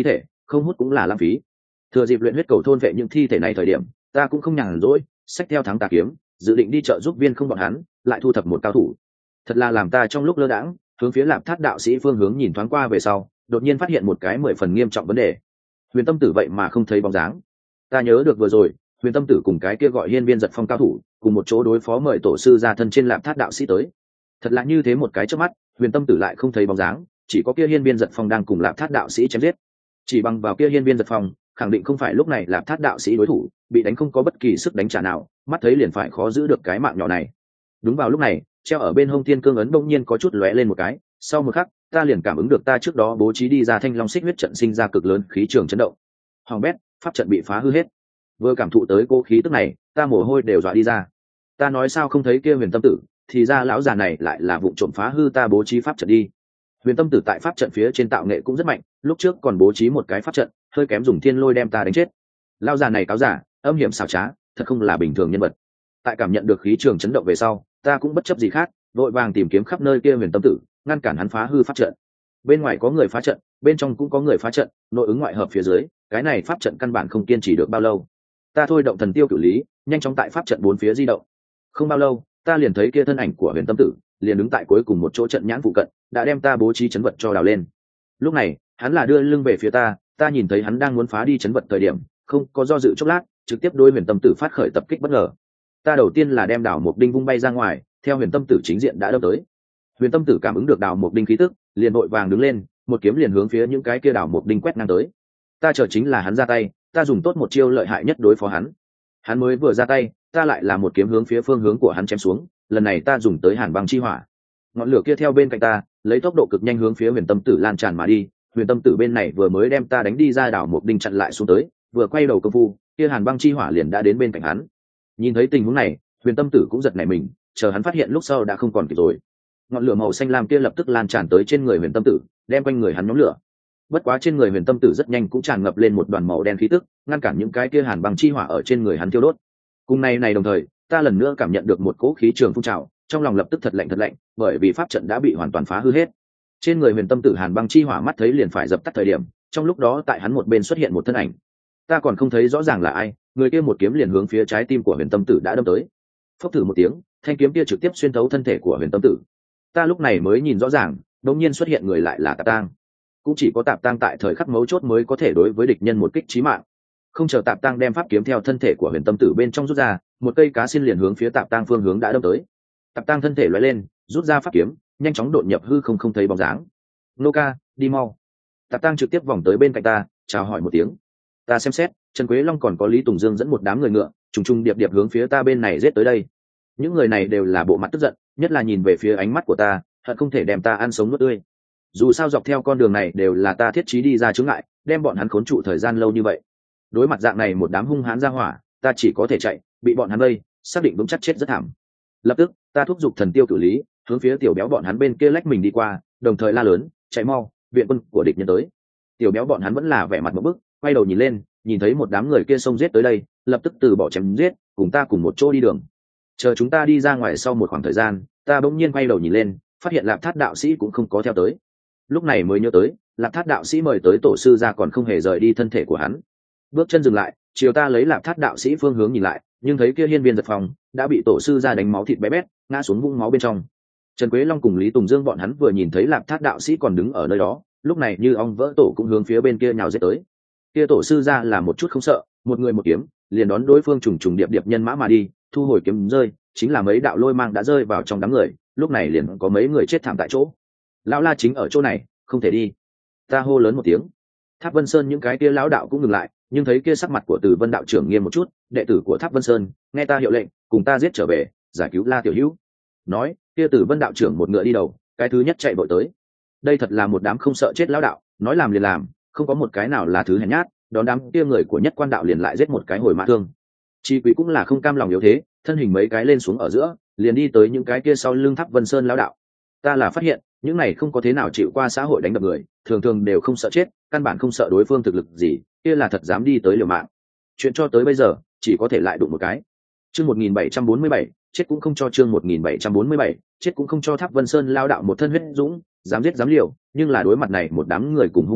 không hút cũng là lãng phí. Thừa dịp luyện huyết cầu thôn vệ những thi thể này thời điểm, ta cũng không nhàn rỗi, xách theo thắng tà kiếm, dự định đi chợ giúp Viên Không bọn hắn, lại thu thập một cao thủ. Thật là làm ta trong lúc lơ đãng, hướng phía Lạp Thát đạo sĩ phương hướng nhìn thoáng qua về sau, đột nhiên phát hiện một cái 10 phần nghiêm trọng vấn đề. Huyền Tâm Tử vậy mà không thấy bóng dáng. Ta nhớ được vừa rồi, Huyền Tâm Tử cùng cái kia gọi Hiên Viên Giật Phong cao thủ, cùng một chỗ đối phó mời tổ sư ra thân trên Lạp Thát đạo sĩ tới. Thật là như thế một cái chớp mắt, Huyền Tâm Tử lại không thấy bóng dáng, chỉ có kia Hiên Viên Giật Phong đang cùng Lạp Thát đạo sĩ chém giết. Chỉ bằng vào kia Hiên Viên Giật Phong, khẳng định không phải lúc này Lạp Thát đạo sĩ đối thủ, bị đánh không có bất kỳ sức đánh trả nào, mắt thấy liền phải khó giữ được cái mạng nhỏ này. Đúng vào lúc này, treo ở bên hông Thiên Cương ấn bỗng nhiên có chút lóe lên một cái, sau một khắc, ta liền cảm ứng được ta trước đó bố trí đi ra Thanh Long Xích huyết trận sinh ra cực lớn khí trường chấn động. Hoàng bét, pháp trận bị phá hư hết. Vừa cảm thụ tới cô khí tức này, ta mồ hôi đều dọa đi ra. Ta nói sao không thấy kia Huyền Tâm Tử, thì ra lão già này lại là vụ trộm phá hư ta bố trí pháp trận đi. Huyền Tâm Tử tại pháp trận phía trên tạo nghệ cũng rất mạnh, lúc trước còn bố trí một cái pháp trận, hơi kém dùng thiên lôi đem ta đánh chết. Lão già này cáo giả, âm hiểm xảo trá, thật không là bình thường nhân vật. Tại cảm nhận được khí trường chấn động về sau, ta cũng bất chấp gì khác, vội vàng tìm kiếm khắp nơi kia Huyền Tâm Tử, ngăn cản hắn phá hư pháp trận. Bên ngoài có người phá trận, bên trong cũng có người phá trận, nội ứng ngoại hợp phía dưới, cái này pháp trận căn bản không kiên trì được bao lâu. Ta thôi động thần tiêu cửu lý, nhanh chóng tại pháp trận bốn phía di động. Không bao lâu, ta liền thấy kia thân ảnh của Huyền Tâm Tử, liền đứng tại cuối cùng một chỗ trận nhãn phụ cận, đã đem ta bố trí chấn vật cho đào lên. Lúc này, hắn là đưa lưng về phía ta, ta nhìn thấy hắn đang muốn phá đi chấn vật thời điểm, không có do dự chốc lát, trực tiếp đối Huyền Tâm Tử phát khởi tập kích bất ngờ. Ta đầu tiên là đem đào mộc đinh vung bay ra ngoài, theo Huyền Tâm Tử chính diện đã đâm tới. Huyền Tâm Tử cảm ứng được đào mộc đinh khí tức, liền vội vàng đứng lên, một kiếm liền hướng phía những cái kia đào mộc đinh quét ngang tới. Ta chờ chính là hắn ra tay, ta dùng tốt một chiêu lợi hại nhất đối phó hắn. Hắn mới vừa ra tay, ta lại là một kiếm hướng phía phương hướng của hắn chém xuống, lần này ta dùng tới Hàn Băng chi hỏa. Ngọn lửa kia theo bên cạnh ta, lấy tốc độ cực nhanh hướng phía Huyền Tâm Tử lan tràn mà đi. Huyền Tâm Tử bên này vừa mới đem ta đánh đi ra đảo một đinh chặn lại xuống tới, vừa quay đầu công phu, kia Hàn Băng chi hỏa liền đã đến bên cạnh hắn. Nhìn thấy tình huống này, Huyền Tâm Tử cũng giật nảy mình, chờ hắn phát hiện lúc sau đã không còn kịp rồi. Ngọn lửa màu xanh lam kia lập tức lan tràn tới trên người Huyền Tâm Tử, đem quanh người hắn nhóm lửa. Bất quá trên người Huyền Tâm Tử rất nhanh cũng tràn ngập lên một đoàn màu đen khí tức, ngăn cản những cái kia Hàn Băng chi hỏa ở trên người hắn thiêu đốt. Cùng này đồng thời, ta lần nữa cảm nhận được một cỗ khí trường phun trào, trong lòng lập tức thật lạnh, bởi vì pháp trận đã bị hoàn toàn phá hư hết. Trên người Huyền Tâm Tử Hàn Băng chi hỏa mắt thấy liền phải dập tắt thời điểm, trong lúc đó tại hắn một bên xuất hiện một thân ảnh. Ta còn không thấy rõ ràng là ai, người kia một kiếm liền hướng phía trái tim của Huyền Tâm Tử đã đâm tới. Phốc thử một tiếng, thanh kiếm kia trực tiếp xuyên thấu thân thể của Huyền Tâm Tử. Ta lúc này mới nhìn rõ ràng, đột nhiên xuất hiện người lại là Tạp Tang. Cũng chỉ có Tạp Tang tại thời khắc mấu chốt mới có thể đối với địch nhân một kích chí mạng. Không chờ Tạp Tang đem pháp kiếm theo thân thể của Huyền Tâm Tử bên trong rút ra, một cây cá xin liền hướng phía Tạp Tang phương hướng đã đâm tới. Tạp Tang thân thể lóe lên, rút ra pháp kiếm, nhanh chóng đột nhập hư không thấy bóng dáng. Nô ca, đi mau. Tạp Tang trực tiếp vòng tới bên cạnh ta, chào hỏi một tiếng. Ta xem xét, Trần Quế Long còn có Lý Tùng Dương dẫn một đám người ngựa, trùng trùng điệp điệp hướng phía ta bên này giết tới đây. Những người này đều là bộ mặt tức giận, nhất là nhìn về phía ánh mắt của ta, hận không thể đem ta ăn sống nuốt tươi. Dù sao dọc theo con đường này đều là ta thiết trí đi ra chướng ngại, đem bọn hắn khốn trụ thời gian lâu như vậy. Đối mặt dạng này một đám hung hãn ra hỏa, ta chỉ có thể chạy, bị bọn hắn vây, xác định vững chắc chết rất thảm. Lập tức, ta thúc giục thần tiêu cử lý, hướng phía tiểu béo bọn hắn bên kia lách mình đi qua, đồng thời la lớn, chạy mau, viện quân của địch nhân tới. Tiểu béo bọn hắn vẫn là vẻ mặt một bức, quay đầu nhìn lên, nhìn thấy một đám người kia xông giết tới đây, lập tức từ bỏ chém giết, cùng ta cùng một chỗ đi đường. Chờ chúng ta đi ra ngoài sau một khoảng thời gian, ta bỗng nhiên quay đầu nhìn lên, phát hiện Lạp Thát đạo sĩ cũng không có theo tới. Lúc này mới nhớ tới, Lạp Thát đạo sĩ mời tới tổ sư ra còn không hề rời đi thân thể của hắn. Bước chân dừng lại, chiều ta lấy Lạp Thát đạo sĩ phương hướng nhìn lại, nhưng thấy kia Hiên Viên Giật Phong đã bị tổ sư ra đánh máu thịt bé bét, ngã xuống vũng máu bên trong. Trần Quế Long cùng Lý Tùng Dương bọn hắn vừa nhìn thấy Lạp Thát đạo sĩ còn đứng ở nơi đó, lúc này như ong vỡ tổ cũng hướng phía bên kia nhào giết tới. Kia tổ sư ra là một chút không sợ, một người một kiếm, liền đón đối phương trùng trùng điệp điệp nhân mã mà đi, thu hồi kiếm rơi, chính là mấy đạo lôi mang đã rơi vào trong đám người, lúc này liền có mấy người chết thảm tại chỗ. Lão La chính ở chỗ này, không thể đi. Ta hô lớn một tiếng. Tháp Vân Sơn những cái kia lão đạo cũng ngừng lại, nhưng thấy kia sắc mặt của Từ Vân đạo trưởng nghiêm một chút, đệ tử của Tháp Vân Sơn, nghe ta hiệu lệnh, cùng ta giết trở về, giải cứu La tiểu hữu. Nói, kia Từ Vân đạo trưởng một ngựa đi đầu, cái thứ nhất chạy vội tới. Đây thật là một đám không sợ chết lão đạo, nói làm liền làm, không có một cái nào là thứ hèn nhát, đón đám kia người của Nhất Quan đạo liền lại giết một cái hồi mã thương. Chi Quý cũng là không cam lòng yếu thế, thân hình mấy cái lên xuống ở giữa, liền đi tới những cái kia sau lưng Tháp Vân Sơn lão đạo. Ta là phát hiện, những này không có thế nào chịu qua xã hội đánh đập người, thường thường đều không sợ chết, căn bản không sợ đối phương thực lực gì, kia là thật dám đi tới liều mạng. Chuyện cho tới bây giờ, chỉ có thể lại đụng một cái. Chương 1747, chết cũng không cho chương 1747, chết cũng không cho Tháp Vân Sơn lao đạo một thân huyết dũng, dám giết dám liều, nhưng là đối mặt này một đám người cùng hung cực ác,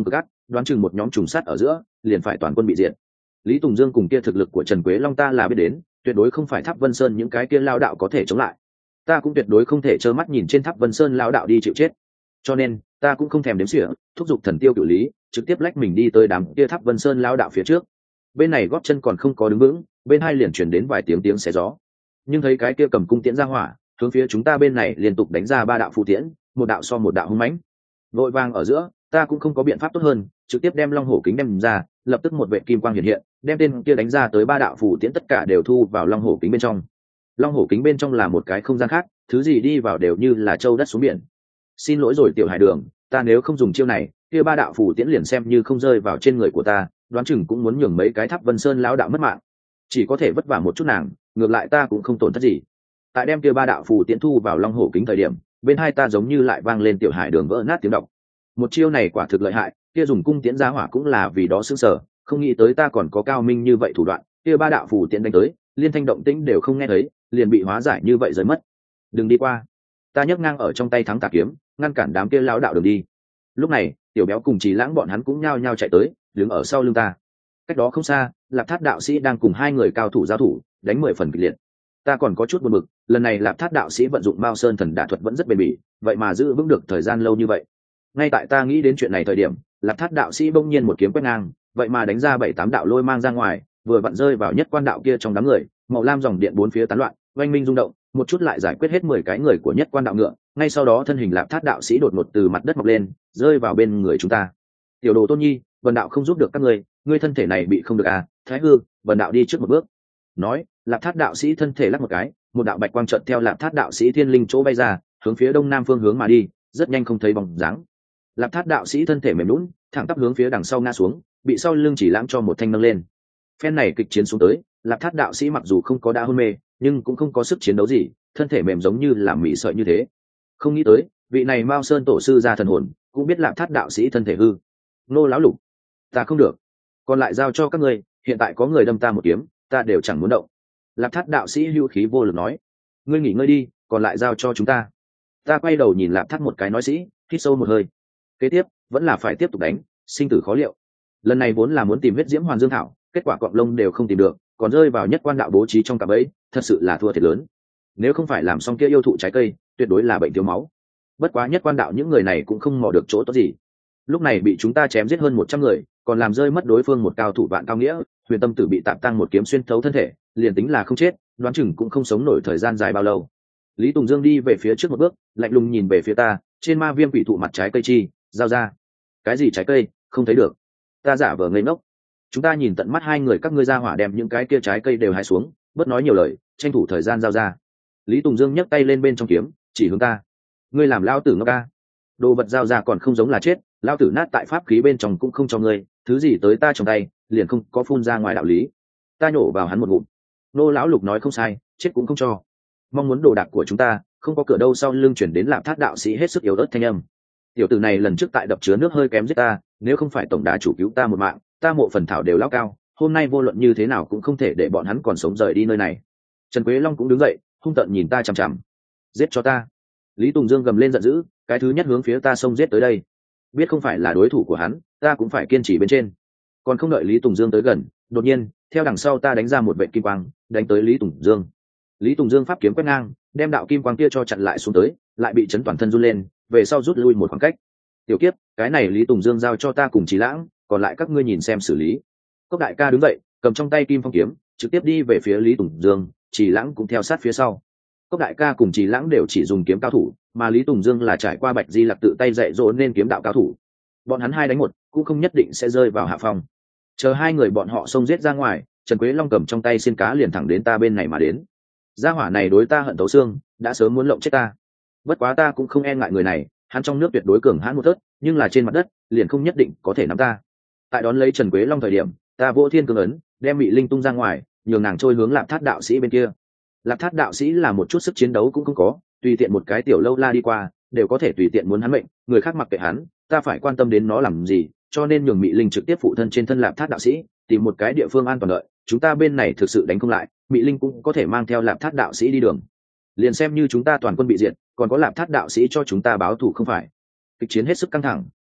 đoán chừng một nhóm trùng sát ở giữa liền phải toàn quân bị diệt. Lý Tùng Dương cùng kia thực lực của Trần Quế Long ta là biết đến, tuyệt đối không phải Tháp Vân Sơn những cái kia lao đạo có thể chống lại. Ta cũng tuyệt đối không thể trơ mắt nhìn trên Tháp Vân Sơn lao đạo đi chịu chết. Cho nên ta cũng không thèm đếm xỉa, thúc giục Thần Tiêu Cửu Lý trực tiếp lách mình đi tới đám kia Tháp Vân Sơn lao đạo phía trước. Bên này gót chân còn không có đứng vững, bên hai liền chuyển đến vài tiếng xé gió. Nhưng thấy cái kia cầm cung tiễn ra hỏa hướng phía chúng ta bên này liên tục đánh ra 3 đạo phù tiễn, một đạo so một đạo hung mãnh. Vội vàng ở giữa, ta cũng không có biện pháp tốt hơn, trực tiếp đem Long Hổ Kính đem ra, lập tức một vệ kim quang hiện hiện, đem tên kia đánh ra tới 3 đạo phù tiễn tất cả đều thu vào Long Hổ Kính bên trong. Long Hổ Kính bên trong là một cái không gian khác, thứ gì đi vào đều như là châu đất xuống biển. Xin lỗi rồi Tiểu Hải Đường, ta nếu không dùng chiêu này, kia 3 đạo phù tiễn liền xem như không rơi vào trên người của ta, đoán chừng cũng muốn nhường mấy cái Tháp Vân Sơn lão đạo mất mạng. Chỉ có thể vất vả một chút nàng, ngược lại ta cũng không tổn thất gì. Tại đem kia 3 đạo phù tiễn thu vào Long Hổ Kính thời điểm, bên hai ta giống như lại vang lên Tiểu Hải Đường vỡ nát tiếng động. Một chiêu này quả thực lợi hại, kia dùng cung tiễn ra hỏa cũng là vì đó sững sờ, không nghĩ tới ta còn có cao minh như vậy thủ đoạn, kia 3 đạo phù tiễn đánh tới, liên thanh động tĩnh đều không nghe thấy, liền bị hóa giải như vậy rơi mất. Đừng đi qua. Ta nhấc ngang ở trong tay thắng tà kiếm, ngăn cản đám kia lão đạo đường đi. Lúc này, Tiểu Béo cùng Trì Lãng bọn hắn cũng nhao nhao chạy tới, đứng ở sau lưng ta. Cách đó không xa, Lạp Thát đạo sĩ đang cùng 2 người cao thủ giao thủ, đánh 10 phần kịch liệt. Ta còn có chút buồn bực, lần này Lạp Thát đạo sĩ vận dụng Mao Sơn Thần Đả thuật vẫn rất bền bỉ, vậy mà giữ vững được thời gian lâu như vậy. Ngay tại ta nghĩ đến chuyện này thời điểm, Lạp Thát đạo sĩ bỗng nhiên một kiếm quét ngang, vậy mà đánh ra 7-8 đạo lôi mang ra ngoài, vừa vặn rơi vào nhất quan đạo kia trong đám người, màu lam dòng điện bốn phía tán loạn, oanh minh rung động, một chút lại giải quyết hết 10 cái người của nhất quan đạo ngựa. Ngay sau đó thân hình Lạp Thát đạo sĩ đột ngột từ mặt đất mọc lên, rơi vào bên người chúng ta. Tiểu đồ Tôn Nhi, Vân đạo không giúp được các ngươi thân thể này bị không được à? Thái hư, Vân đạo đi trước một bước. Nói, Lạp Thát đạo sĩ thân thể lắc một cái, một đạo bạch quang chợt theo Lạp Thát đạo sĩ thiên linh chỗ bay ra, hướng phía đông nam phương hướng mà đi, rất nhanh không thấy bóng dáng. Lạp Thát đạo sĩ thân thể mềm lún, thẳng tắp hướng phía đằng sau ngã xuống, bị sau lưng Chỉ Lãng cho một thanh nâng lên. Phen này kịch chiến xuống tới, Lạp Thát đạo sĩ mặc dù không có đã hôn mê, nhưng cũng không có sức chiến đấu gì, thân thể mềm giống như là mị sợi như thế. Không nghĩ tới, vị này Mao Sơn tổ sư ra thần hồn, cũng biết Lạp Thát đạo sĩ thân thể hư. Nô lão lục, ta không được, còn lại giao cho các ngươi, hiện tại có người đâm ta một kiếm, ta đều chẳng muốn động. Lạp Thát đạo sĩ hưu khí vô lực nói, ngươi nghỉ ngơi đi, còn lại giao cho chúng ta. Ta quay đầu nhìn Lạp Thát một cái nói sĩ, hít sâu một hơi. Kế tiếp vẫn là phải tiếp tục đánh, sinh tử khó liệu. Lần này vốn là muốn tìm huyết diễm hoàn dương thảo, kết quả cọng lông đều không tìm được, còn rơi vào nhất quan đạo bố trí trong cạm bẫy, thật sự là thua thiệt lớn. Nếu không phải làm xong kia yêu thụ trái cây, tuyệt đối là bệnh thiếu máu. Bất quá nhất quan đạo những người này cũng không mò được chỗ tốt gì. Lúc này bị chúng ta chém giết hơn 100 người, còn làm rơi mất đối phương một cao thủ vạn cao nghĩa, Huyền Tâm Tử bị tạm tăng một kiếm xuyên thấu thân thể, liền tính là không chết, đoán chừng cũng không sống nổi thời gian dài bao lâu. Lý Tùng Dương đi về phía trước một bước, lạnh lùng nhìn về phía ta, trên ma viêm quỷ thụ mặt trái cây chi, giao ra. Cái gì trái cây, không thấy được. Ta giả vờ ngây ngốc. Chúng ta nhìn tận mắt 2 người các ngươi ra hỏa đem những cái kia trái cây đều hái xuống, bớt nói nhiều lời, tranh thủ thời gian giao ra. Lý Tùng Dương nhấc tay lên bên trong kiếm, chỉ hướng ta. Ngươi làm lao tử ngốc ca. Đồ vật giao ra còn không giống là chết, lao tử nát tại pháp khí bên trong cũng không cho ngươi, thứ gì tới ta trong tay, liền không có phun ra ngoài đạo lý. Ta nhổ vào hắn một ngụm. Nô lão lục nói không sai, chết cũng không cho. Mong muốn đồ đạc của chúng ta, không có cửa đâu. Sau lưng chuyển đến Lạp Thát đạo sĩ hết sức yếu ớt thanh âm. Tiểu tử này lần trước tại đập chứa nước hơi kém giết ta, nếu không phải tổng đà chủ cứu ta một mạng, ta mộ phần thảo đều lao cao, hôm nay vô luận như thế nào cũng không thể để bọn hắn còn sống rời đi nơi này. Trần Quế Long cũng đứng dậy, hung tợn nhìn ta chằm chằm. Giết cho ta. Lý Tùng Dương gầm lên giận dữ, cái thứ nhất hướng phía ta xông giết tới đây. Biết không phải là đối thủ của hắn, ta cũng phải kiên trì bên trên. Còn không đợi Lý Tùng Dương tới gần, đột nhiên theo đằng sau ta đánh ra một vệt kim quang, đánh tới Lý Tùng Dương. Lý Tùng Dương pháp kiếm quét ngang, đem đạo kim quang kia cho chặn lại xuống tới, lại bị chấn toàn thân run lên, về sau rút lui một khoảng cách. Tiểu kiếp, cái này Lý Tùng Dương giao cho ta cùng Trí Lãng, còn lại các ngươi nhìn xem xử lý. Cốc đại ca đứng dậy, cầm trong tay kim phong kiếm, trực tiếp đi về phía Lý Tùng Dương, Trí Lãng cũng theo sát phía sau. Cốc đại ca cùng Trí Lãng đều chỉ dùng kiếm cao thủ, mà Lý Tùng Dương là trải qua Bạch Di Lặc tự tay dạy dỗ nên kiếm đạo cao thủ. Bọn hắn 2 đánh 1, cũng không nhất định sẽ rơi vào hạ phong. Chờ 2 người bọn họ xông giết ra ngoài, Trần Quế Long cầm trong tay xiên cá liền thẳng đến ta bên này mà đến. Gia hỏa này đối ta hận thấu xương, đã sớm muốn lộng chết ta. Bất quá ta cũng không e ngại người này, hắn trong nước tuyệt đối cường hãn một thớt, nhưng là trên mặt đất liền không nhất định có thể nắm ta. Tại đón lấy Trần Quế Long thời điểm, ta vỗ thiên cương ấn, đem Mị Linh tung ra ngoài, nhường nàng trôi hướng Lạp Thát đạo sĩ bên kia. Lạp Thát đạo sĩ là một chút sức chiến đấu cũng không có, tùy tiện một cái tiểu lâu la đi qua đều có thể tùy tiện muốn hắn mệnh, người khác mặc kệ hắn, ta phải quan tâm đến nó làm gì, cho nên nhường Mị Linh trực tiếp phụ thân trên thân Lạp Thát đạo sĩ, tìm một cái địa phương an toàn đợi. Chúng ta bên này thực sự đánh không lại, Mị Linh cũng có thể mang theo Lạp Thát đạo sĩ đi đường. Liền xem như chúng ta toàn quân bị diệt, còn có Lạp Thát đạo sĩ cho chúng ta báo thù không phải. Kịch chiến hết sức căng thẳng,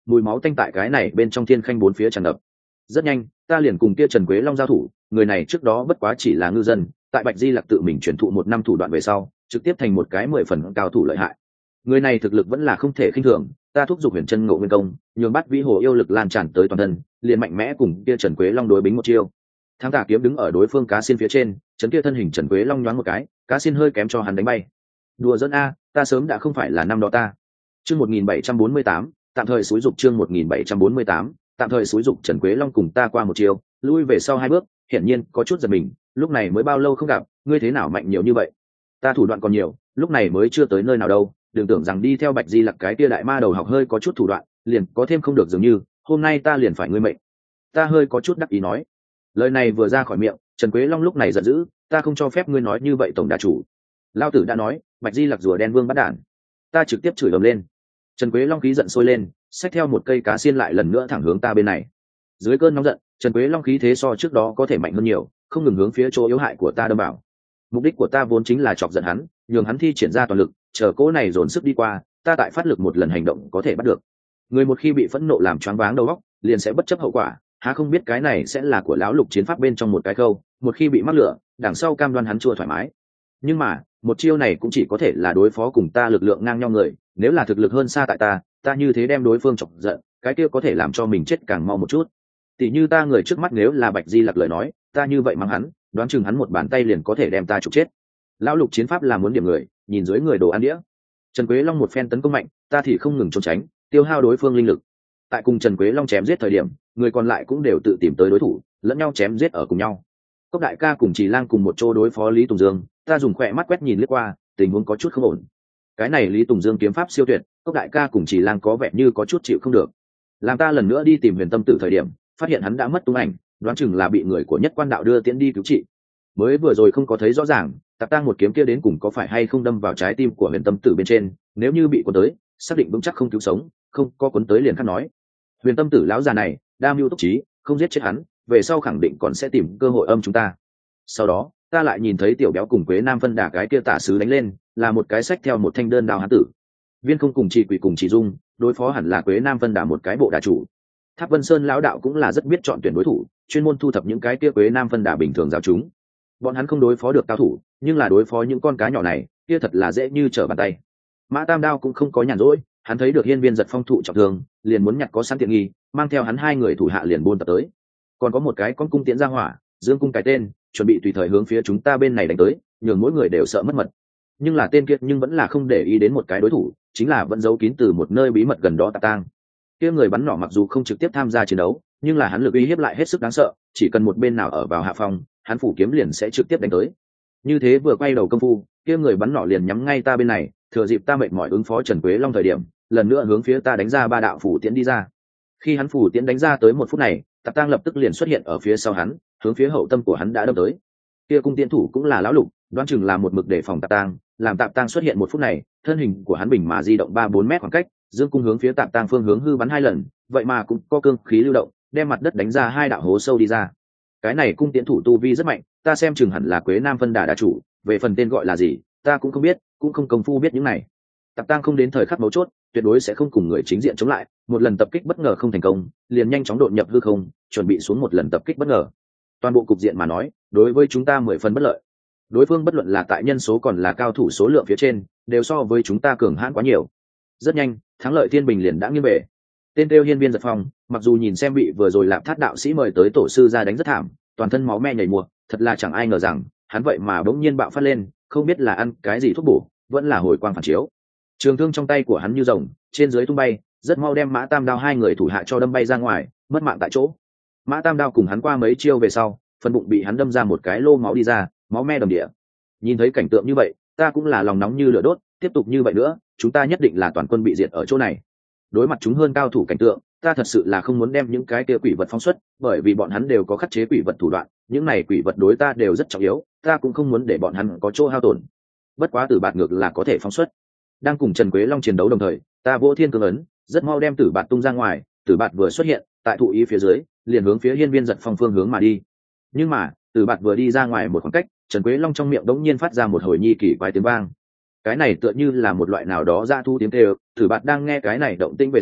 mùi máu tanh tại cái này bên trong thiên khanh bốn phía tràn ngập. Rất nhanh ta liền cùng kia Trần Quế Long giao thủ, người này trước đó bất quá chỉ là ngư dân, tại Bạch Di Lặc tự mình truyền thụ một năm thủ đoạn về sau trực tiếp thành một cái 10 phần cao thủ lợi hại. Người này thực lực vẫn là không thể khinh thường, ta thúc giục Huyền Chân Ngộ Nguyên Công nhường Bát Vĩ Hồ yêu lực lan tràn tới toàn thân, liền mạnh mẽ cùng kia Trần Quế Long đối bính một chiêu. Thang Tà kiếm đứng ở đối phương cá xiên phía trên, chấn kia thân hình Trần Quế Long nhoáng một cái, cá xiên hơi kém cho hắn đánh bay. Đùa giỡn a, ta sớm đã không phải là năm đó ta. Chương 1748, tạm thời xúi dục chương 1748, tạm thời xúi dục Trần Quế Long cùng ta qua một chiều, lui về sau 2 bước, hiển nhiên có chút giật mình, lúc này mới bao lâu không gặp, ngươi thế nào mạnh nhiều như vậy? Ta thủ đoạn còn nhiều, lúc này mới chưa tới nơi nào đâu, đừng tưởng rằng đi theo Bạch Di Lặc cái kia đại ma đầu học hơi có chút thủ đoạn, liền có thêm không được dường như, hôm nay ta liền phải ngươi mệnh. Ta hơi có chút đắc ý nói. Lời này vừa ra khỏi miệng, Trần Quế Long lúc này giận dữ, ta không cho phép ngươi nói như vậy tổng đà chủ. Lao tử đã nói, Bạch Di Lặc rùa đen vương bắt đản. Ta trực tiếp chửi ầm lên. Trần Quế Long khí giận sôi lên, xách theo một cây cá xiên lại lần nữa thẳng hướng ta bên này. Dưới cơn nóng giận, Trần Quế Long khí thế so trước đó có thể mạnh hơn nhiều, không ngừng hướng phía chỗ yếu hại của ta đâm vào. Mục đích của ta vốn chính là chọc giận hắn, nhường hắn thi triển ra toàn lực, chờ cỗ này dồn sức đi qua, ta tại phát lực một lần hành động có thể bắt được. Người một khi bị phẫn nộ làm choáng váng đầu óc, liền sẽ bất chấp hậu quả, há không biết cái này sẽ là của lão lục chiến pháp bên trong một cái câu, một khi bị mắc lửa, đằng sau cam đoan hắn chua thoải mái. Nhưng mà, một chiêu này cũng chỉ có thể là đối phó cùng ta lực lượng ngang nhau người, nếu là thực lực hơn xa tại ta như thế đem đối phương chọc giận, cái kia có thể làm cho mình chết càng mau một chút. Tỷ như ta người trước mắt nếu là Bạch Di Lặc lời nói, ta như vậy mắng hắn, đoán chừng hắn một bàn tay liền có thể đem ta trục chết. Lão lục chiến pháp là muốn điểm người, nhìn dưới người đồ ăn đĩa. Trần Quế Long một phen tấn công mạnh, ta thì không ngừng trốn tránh, tiêu hao đối phương linh lực. Tại cùng Trần Quế Long chém giết thời điểm, người còn lại cũng đều tự tìm tới đối thủ, lẫn nhau chém giết ở cùng nhau. Cốc đại ca cùng Trì Lang cùng một chỗ đối phó Lý Tùng Dương, ta dùng khỏe mắt quét nhìn lướt qua, tình huống có chút không ổn. Cái này Lý Tùng Dương kiếm pháp siêu tuyệt, Cốc đại ca cùng Trì Lang có vẻ như có chút chịu không được. Làm ta lần nữa đi tìm Huyền Tâm Tử thời điểm, phát hiện hắn đã mất tung ảnh, đoán chừng là bị người của Nhất Quan đạo đưa tiễn đi cứu trị. Mới vừa rồi không có thấy rõ ràng, Tạp Tang một kiếm kia đến cùng có phải hay không đâm vào trái tim của Huyền Tâm Tử bên trên, nếu như bị cuốn tới, xác định vững chắc không cứu sống, không có cuốn tới liền khác nói. Huyền Tâm Tử lão già này, đa mưu túc trí, không giết chết hắn, về sau khẳng định còn sẽ tìm cơ hội âm chúng ta. Sau đó, ta lại nhìn thấy Tiểu Béo cùng Quế Nam phân đả cái kia tả sứ đánh lên, là một cái xách theo một thanh đơn đao hán tử. Viên Không cùng Trì Quỷ cùng Trì Dung, đối phó hẳn là Quế Nam phân đả một cái bộ đà chủ. Tháp Vân Sơn lão đạo cũng là rất biết chọn tuyển đối thủ, chuyên môn thu thập những cái kia Quế Nam phân đả bình thường giáo chúng. Bọn hắn không đối phó được cao thủ, nhưng là đối phó những con cá nhỏ này, kia thật là dễ như trở bàn tay. Mã Tam Đao cũng không có nhàn rỗi, hắn thấy được Hiên Viên Giật Phong thụ trọng thương, liền muốn nhặt có sẵn tiện nghi, mang theo hắn 2 người thủ hạ liền buôn tập tới. Còn có một cái con cung tiễn ra hỏa, Dương cung cái tên, chuẩn bị tùy thời hướng phía chúng ta bên này đánh tới, nhường mỗi người đều sợ mất mật. Nhưng là tên kia nhưng vẫn là không để ý đến một cái đối thủ, chính là vẫn giấu kín từ một nơi bí mật gần đó Tạp Tang. Kia người bắn nỏ mặc dù không trực tiếp tham gia chiến đấu, nhưng là hắn lực uy hiếp lại hết sức đáng sợ, chỉ cần một bên nào ở vào hạ phòng, hắn phủ kiếm liền sẽ trực tiếp đánh tới. Như thế vừa quay đầu công phu, kia người bắn nỏ liền nhắm ngay ta bên này, thừa dịp ta mệt mỏi ứng phó Trần Quế Long thời điểm, lần nữa hướng phía ta đánh ra 3 đạo phủ tiễn đi ra. Khi hắn phủ tiễn đánh ra tới 1 phút này, Tạp Tang lập tức liền xuất hiện ở phía sau hắn, hướng phía hậu tâm của hắn đã đâm tới. Kia cung tiễn thủ cũng là lão lục, đoán chừng là một mực để phòng Tạp Tang, làm Tạp Tang xuất hiện 1 phút này, thân hình của hắn bình mà di động 3-4 mét khoảng cách, dương cung hướng phía Tạp Tang phương hướng hư bắn 2 lần, vậy mà cũng có cương khí lưu động, đem mặt đất đánh ra 2 đạo hố sâu đi ra. Cái này cung tiễn thủ tu vi rất mạnh, ta xem chừng hẳn là Quế Nam phân đà chủ, về phần tên gọi là gì, ta cũng không biết, cũng không công phu biết những này. Tạp Tang không đến thời khắc mấu chốt, tuyệt đối sẽ không cùng người chính diện chống lại, một lần tập kích bất ngờ không thành công, liền nhanh chóng đột nhập hư không, chuẩn bị xuống một lần tập kích bất ngờ. Toàn bộ cục diện mà nói, đối với chúng ta 10 phần bất lợi. Đối phương bất luận là tại nhân số còn là cao thủ số lượng phía trên, đều so với chúng ta cường hãn quá nhiều. Rất nhanh, thắng lợi thiên bình liền đã nghiêng về. Tên kêu Hiên Viên Giật Phong, mặc dù nhìn xem bị vừa rồi Lạp Thát đạo sĩ mời tới tổ sư ra đánh rất thảm, toàn thân máu me nhảy mùa, thật là chẳng ai ngờ rằng hắn vậy mà bỗng nhiên bạo phát lên, không biết là ăn cái gì thuốc bổ, vẫn là hồi quang phản chiếu. Trường thương trong tay của hắn như rồng, trên dưới tung bay, rất mau đem Mã Tam Đao 2 người thủ hạ cho đâm bay ra ngoài, mất mạng tại chỗ. Mã Tam Đao cùng hắn qua mấy chiêu về sau, phần bụng bị hắn đâm ra một cái lô máu đi ra, máu me đầm địa. Nhìn thấy cảnh tượng như vậy, ta cũng là lòng nóng như lửa đốt, tiếp tục như vậy nữa, chúng ta nhất định là toàn quân bị diệt ở chỗ này. Đối mặt chúng hơn cao thủ cảnh tượng, ta thật sự là không muốn đem những cái kia quỷ vật phóng xuất, bởi vì bọn hắn đều có khắc chế quỷ vật thủ đoạn, những này quỷ vật đối ta đều rất trọng yếu, ta cũng không muốn để bọn hắn có chỗ hao tổn. Bất quá Tử Bạt ngược là có thể phóng xuất. Đang cùng Trần Quế Long chiến đấu đồng thời, ta vỗ Thiên Cương ấn, rất mau đem Tử Bạt tung ra ngoài, Tử Bạt vừa xuất hiện, tại thụ ý phía dưới, liền hướng phía Hiên Viên Giật Phong phương hướng mà đi. Nhưng mà, Tử Bạt vừa đi ra ngoài một khoảng cách, Trần Quế Long trong miệng đống nhiên phát ra một hồi nhi kỳ quái tiếng vang. Cái này tựa như là một loại nào đó dã thu tiếng kêu, Tử Bạt đang nghe cái này động tĩnh về sau,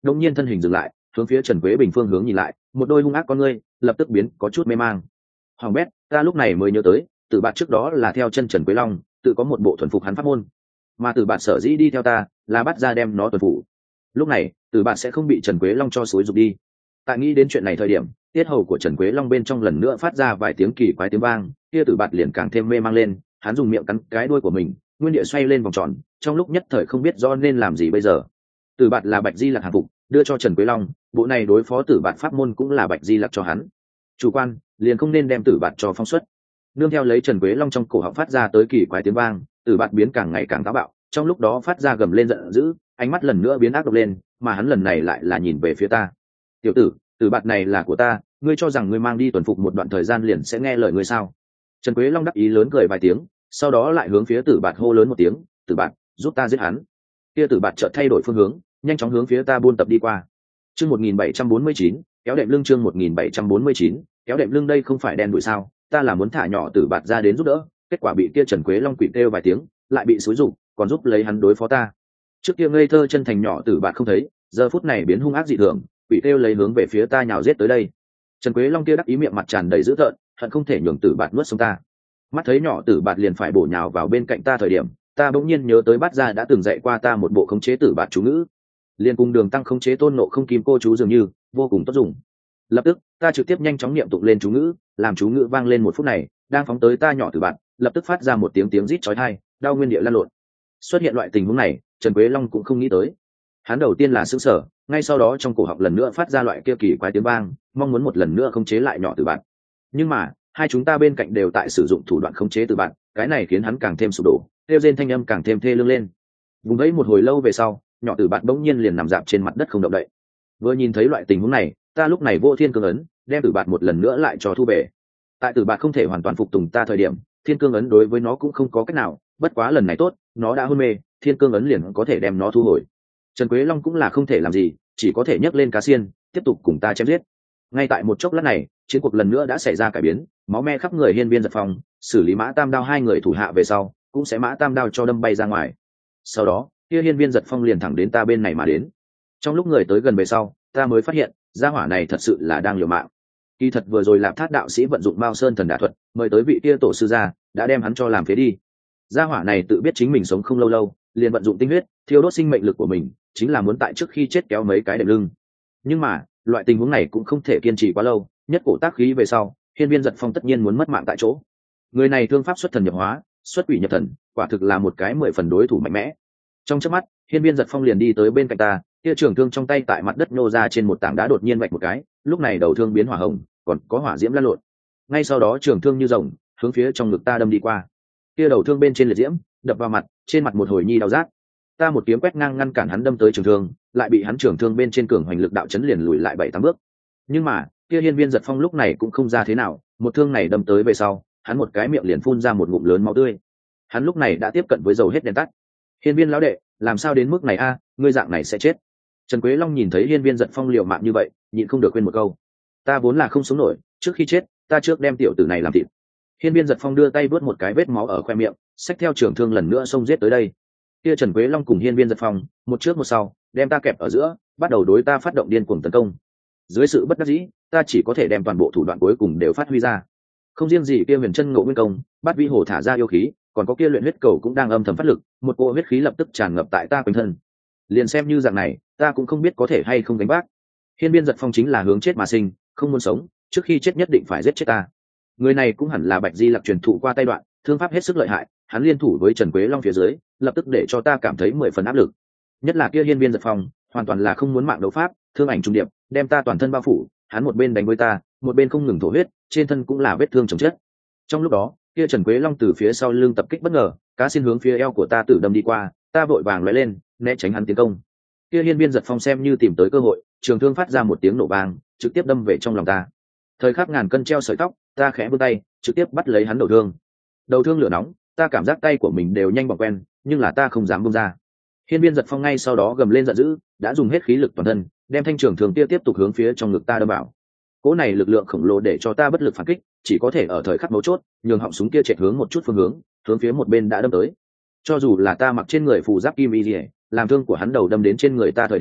đông nhiên thân hình dừng lại, hướng phía Trần Quế Bình phương hướng nhìn lại, một đôi hung ác con ngươi lập tức biến có chút mê mang. Hoàng bét, ta lúc này mới nhớ tới, Tử Bạt trước đó là theo chân Trần Quế Long, tự có một bộ thuần phục hắn pháp môn, mà Tử Bạt sở dĩ đi theo ta là bắt ra đem nó tuần phủ. Lúc này Tử Bạt sẽ không bị Trần Quế Long cho xúi dục đi. Tại nghĩ đến chuyện này thời điểm, tiết hầu của Trần Quế Long bên trong lần nữa phát ra vài tiếng kỳ quái tiếng vang, kia Tử Bạt liền càng thêm mê mang lên, hắn dùng miệng cắn cái đuôi của mình, nguyên địa xoay lên vòng tròn, trong lúc nhất thời không biết do nên làm gì bây giờ. Tử Bạt là Bạch Di Lặc hàng phục, đưa cho Trần Quế Long, bộ này đối phó Tử Bạt pháp môn cũng là Bạch Di Lặc cho hắn. Chủ quan, liền không nên đem Tử Bạt cho phong xuất. Nương theo lấy Trần Quế Long trong cổ họng phát ra tới kỳ quái tiếng vang, Tử Bạt biến càng ngày càng táo bạo, trong lúc đó phát ra gầm lên giận dữ, ánh mắt lần nữa biến ác độc lên, mà hắn lần này lại là nhìn về phía ta. Tiểu tử, Tử Bạt này là của ta, ngươi cho rằng ngươi mang đi tuần phục một đoạn thời gian liền sẽ nghe lời ngươi sao? Trần Quế Long đắc ý lớn cười vài tiếng, sau đó lại hướng phía Tử Bạt hô lớn một tiếng, Tử Bạt, giúp ta giết hắn. Kia Tử Bạt chợt thay đổi phương hướng, nhanh chóng hướng phía ta buôn tập đi qua. Chương 1749, kéo đệm lưng chương 1749, kéo đệm lưng đây không phải đen đuổi sao? Ta là muốn thả nhỏ Tử Bạt ra đến giúp đỡ, kết quả bị kia Trần Quế Long quỷ kêu vài tiếng, lại bị xúi rụng, còn giúp lấy hắn đối phó ta. Trước kia ngây thơ chân thành nhỏ Tử Bạt không thấy, giờ phút này biến hung ác dị thường, quỷ kêu lấy hướng về phía ta nhào giết tới đây. Trần Quế Long kia đắc ý miệng mặt tràn đầy dữ tợn, hận không thể nhường Tử Bạt nuốt sống ta. Mắt thấy nhỏ Tử Bạt liền phải bổ nhào vào bên cạnh ta thời điểm, ta bỗng nhiên nhớ tới Bát Gia đã từng dạy qua ta một bộ khống chế Tử Bạt chú ngữ, liền cùng Đường Tăng khống chế Tôn Ngộ Không kim cô chú dường như vô cùng tốt dùng. Lập tức ta trực tiếp nhanh chóng niệm tụng lên chú ngữ, làm chú ngữ vang lên một phút này, đang phóng tới ta nhỏ Tử Bạt, lập tức phát ra một tiếng rít chói tai, đau nguyên địa lăn lộn. Xuất hiện loại tình huống này, Trần Quế Long cũng không nghĩ tới. Hắn đầu tiên là sững sờ, ngay sau đó trong cổ họng lần nữa phát ra loại kia kỳ quái tiếng vang, mong muốn một lần nữa khống chế lại nhỏ Tử Bạt. Nhưng mà hai chúng ta bên cạnh đều tại sử dụng thủ đoạn khống chế Tử Bạt, cái này khiến hắn càng thêm sụp đổ, kêu rên thanh âm càng thêm thê lương lên. Vùng ấy một hồi lâu về sau, nhỏ Tử Bạt bỗng nhiên liền nằm dạp trên mặt đất không động đậy. Vừa nhìn thấy loại tình huống này, ta lúc này vô thiên cương ấn, đem Tử Bạt một lần nữa lại cho thu về. Tại Tử Bạt không thể hoàn toàn phục tùng ta thời điểm, thiên cương ấn đối với nó cũng không có cách nào, bất quá lần này tốt, nó đã hôn mê, thiên cương ấn liền có thể đem nó thu hồi. Trần Quế Long cũng là không thể làm gì, chỉ có thể nhấc lên cá xiên, tiếp tục cùng ta chém giết. Ngay tại một chốc lát này, chiến cuộc lần nữa đã xảy ra cải biến, máu me khắp người Hiên Viên Giật Phong, xử lý Mã Tam Đao hai người thủ hạ về sau, cũng sẽ Mã Tam Đao cho đâm bay ra ngoài. Sau đó, kia Hiên Viên Giật Phong liền thẳng đến ta bên này mà đến. Trong lúc người tới gần về sau, ta mới phát hiện, gia hỏa này thật sự là đang liều mạng. Kỳ thật vừa rồi Lạp Thát đạo sĩ vận dụng Mao Sơn thần đả thuật, mời tới vị kia tổ sư ra, đã đem hắn cho làm phế đi. Gia hỏa này tự biết chính mình sống không lâu lâu, liền vận dụng tinh huyết, thiêu đốt sinh mệnh lực của mình, chính là muốn tại trước khi chết kéo mấy cái đệm lưng. Nhưng mà, loại tình huống này cũng không thể kiên trì quá lâu, nhất cổ tác khí về sau, Hiên Viên Giật Phong tất nhiên muốn mất mạng tại chỗ. Người này thương pháp xuất thần nhập hóa, xuất quỷ nhập thần, quả thực là một cái 10 phần đối thủ mạnh mẽ. Trong chớp mắt, Hiên Viên Giật Phong liền đi tới bên cạnh ta, kia trường thương trong tay tại mặt đất nô ra trên một tảng đá đột nhiên vạch một cái, lúc này đầu thương biến hỏa hồng, còn có hỏa diễm lan lộn. Ngay sau đó trường thương như rồng, hướng phía trong ngực ta đâm đi qua. Kia đầu thương bên trên liệt diễm, đập vào mặt, trên mặt một hồi nhi đau rát. Ta một kiếm quét ngang ngăn cản hắn đâm tới trường thương, lại bị hắn trường thương bên trên cường hoành lực đạo chấn liền lùi lại 7-8 bước. Nhưng mà, kia Hiên Viên Giật Phong lúc này cũng không ra thế nào, một thương này đâm tới về sau, hắn một cái miệng liền phun ra một ngụm lớn máu tươi. Hắn lúc này đã tiếp cận với dầu hết đèn tắt. Hiên Viên lão đệ, làm sao đến mức này a, ngươi dạng này sẽ chết. Trần Quế Long nhìn thấy Hiên Viên Giật Phong liều mạng như vậy, nhịn không được khuyên một câu. Ta vốn là không sống nổi, trước khi chết, ta trước đem tiểu tử này làm thịt. Hiên Viên Giật Phong đưa tay vớt một cái vết máu ở khoe miệng, xách theo trường thương lần nữa xông giết tới đây. Kia Trần Quế Long cùng Hiên Viên Giật Phong, một trước một sau, đem ta kẹp ở giữa, bắt đầu đối ta phát động điên cuồng tấn công. Dưới sự bất đắc dĩ, ta chỉ có thể đem toàn bộ thủ đoạn cuối cùng đều phát huy ra. Không riêng gì kia Huyền Chân Ngộ Nguyên Công, Bát Vi Hổ thả ra yêu khí, còn có kia luyện huyết cầu cũng đang âm thầm phát lực, một cỗ huyết khí lập tức tràn ngập tại ta quanh thân. Liền xem như dạng này, ta cũng không biết có thể hay không gánh vác. Hiên Viên Giật Phong chính là hướng chết mà sinh, không muốn sống, trước khi chết nhất định phải giết chết ta. Người này cũng hẳn là Bạch Di Lặc truyền thụ qua tay đoạn, thương pháp hết sức lợi hại, hắn liên thủ với Trần Quế Long phía dưới, lập tức để cho ta cảm thấy 10 phần áp lực. Nhất là kia Hiên Viên Giật Phong, hoàn toàn là không muốn mạng đấu pháp, thương ảnh trung điệp, đem ta toàn thân bao phủ, hắn một bên đánh với ta, một bên không ngừng thổ huyết, trên thân cũng là vết thương chồng chất. Trong lúc đó, kia Trần Quế Long từ phía sau lưng tập kích bất ngờ, cá xin hướng phía eo của ta tử đâm đi qua, ta vội vàng lóe lên, né tránh hắn tiến công. Kia Hiên Viên Giật Phong xem như tìm tới cơ hội, trường thương phát ra một tiếng nổ vang, trực tiếp đâm về trong lòng ta. Thời khắc ngàn cân treo sợi tóc, ta khẽ vươn tay, trực tiếp bắt lấy hắn đầu thương. Đầu thương lửa nóng, ta cảm giác tay của mình đều nhanh bỏng quen, nhưng là ta không dám buông ra. Hiên Viên Giật Phong ngay sau đó gầm lên giận dữ, đã dùng hết khí lực toàn thân, đem thanh trường thương kia tiếp tục hướng phía trong ngực ta đâm vào. Cỗ này lực lượng khổng lồ để cho ta bất lực phản kích, chỉ có thể ở thời khắc mấu chốt, nhường họng súng kia chạy hướng một chút phương hướng phía một bên đã đâm tới. Cho dù là ta mặc trên người phù giáp kim y liễu, làm thương của hắn đầu đâm đến trên người ta thời điểm,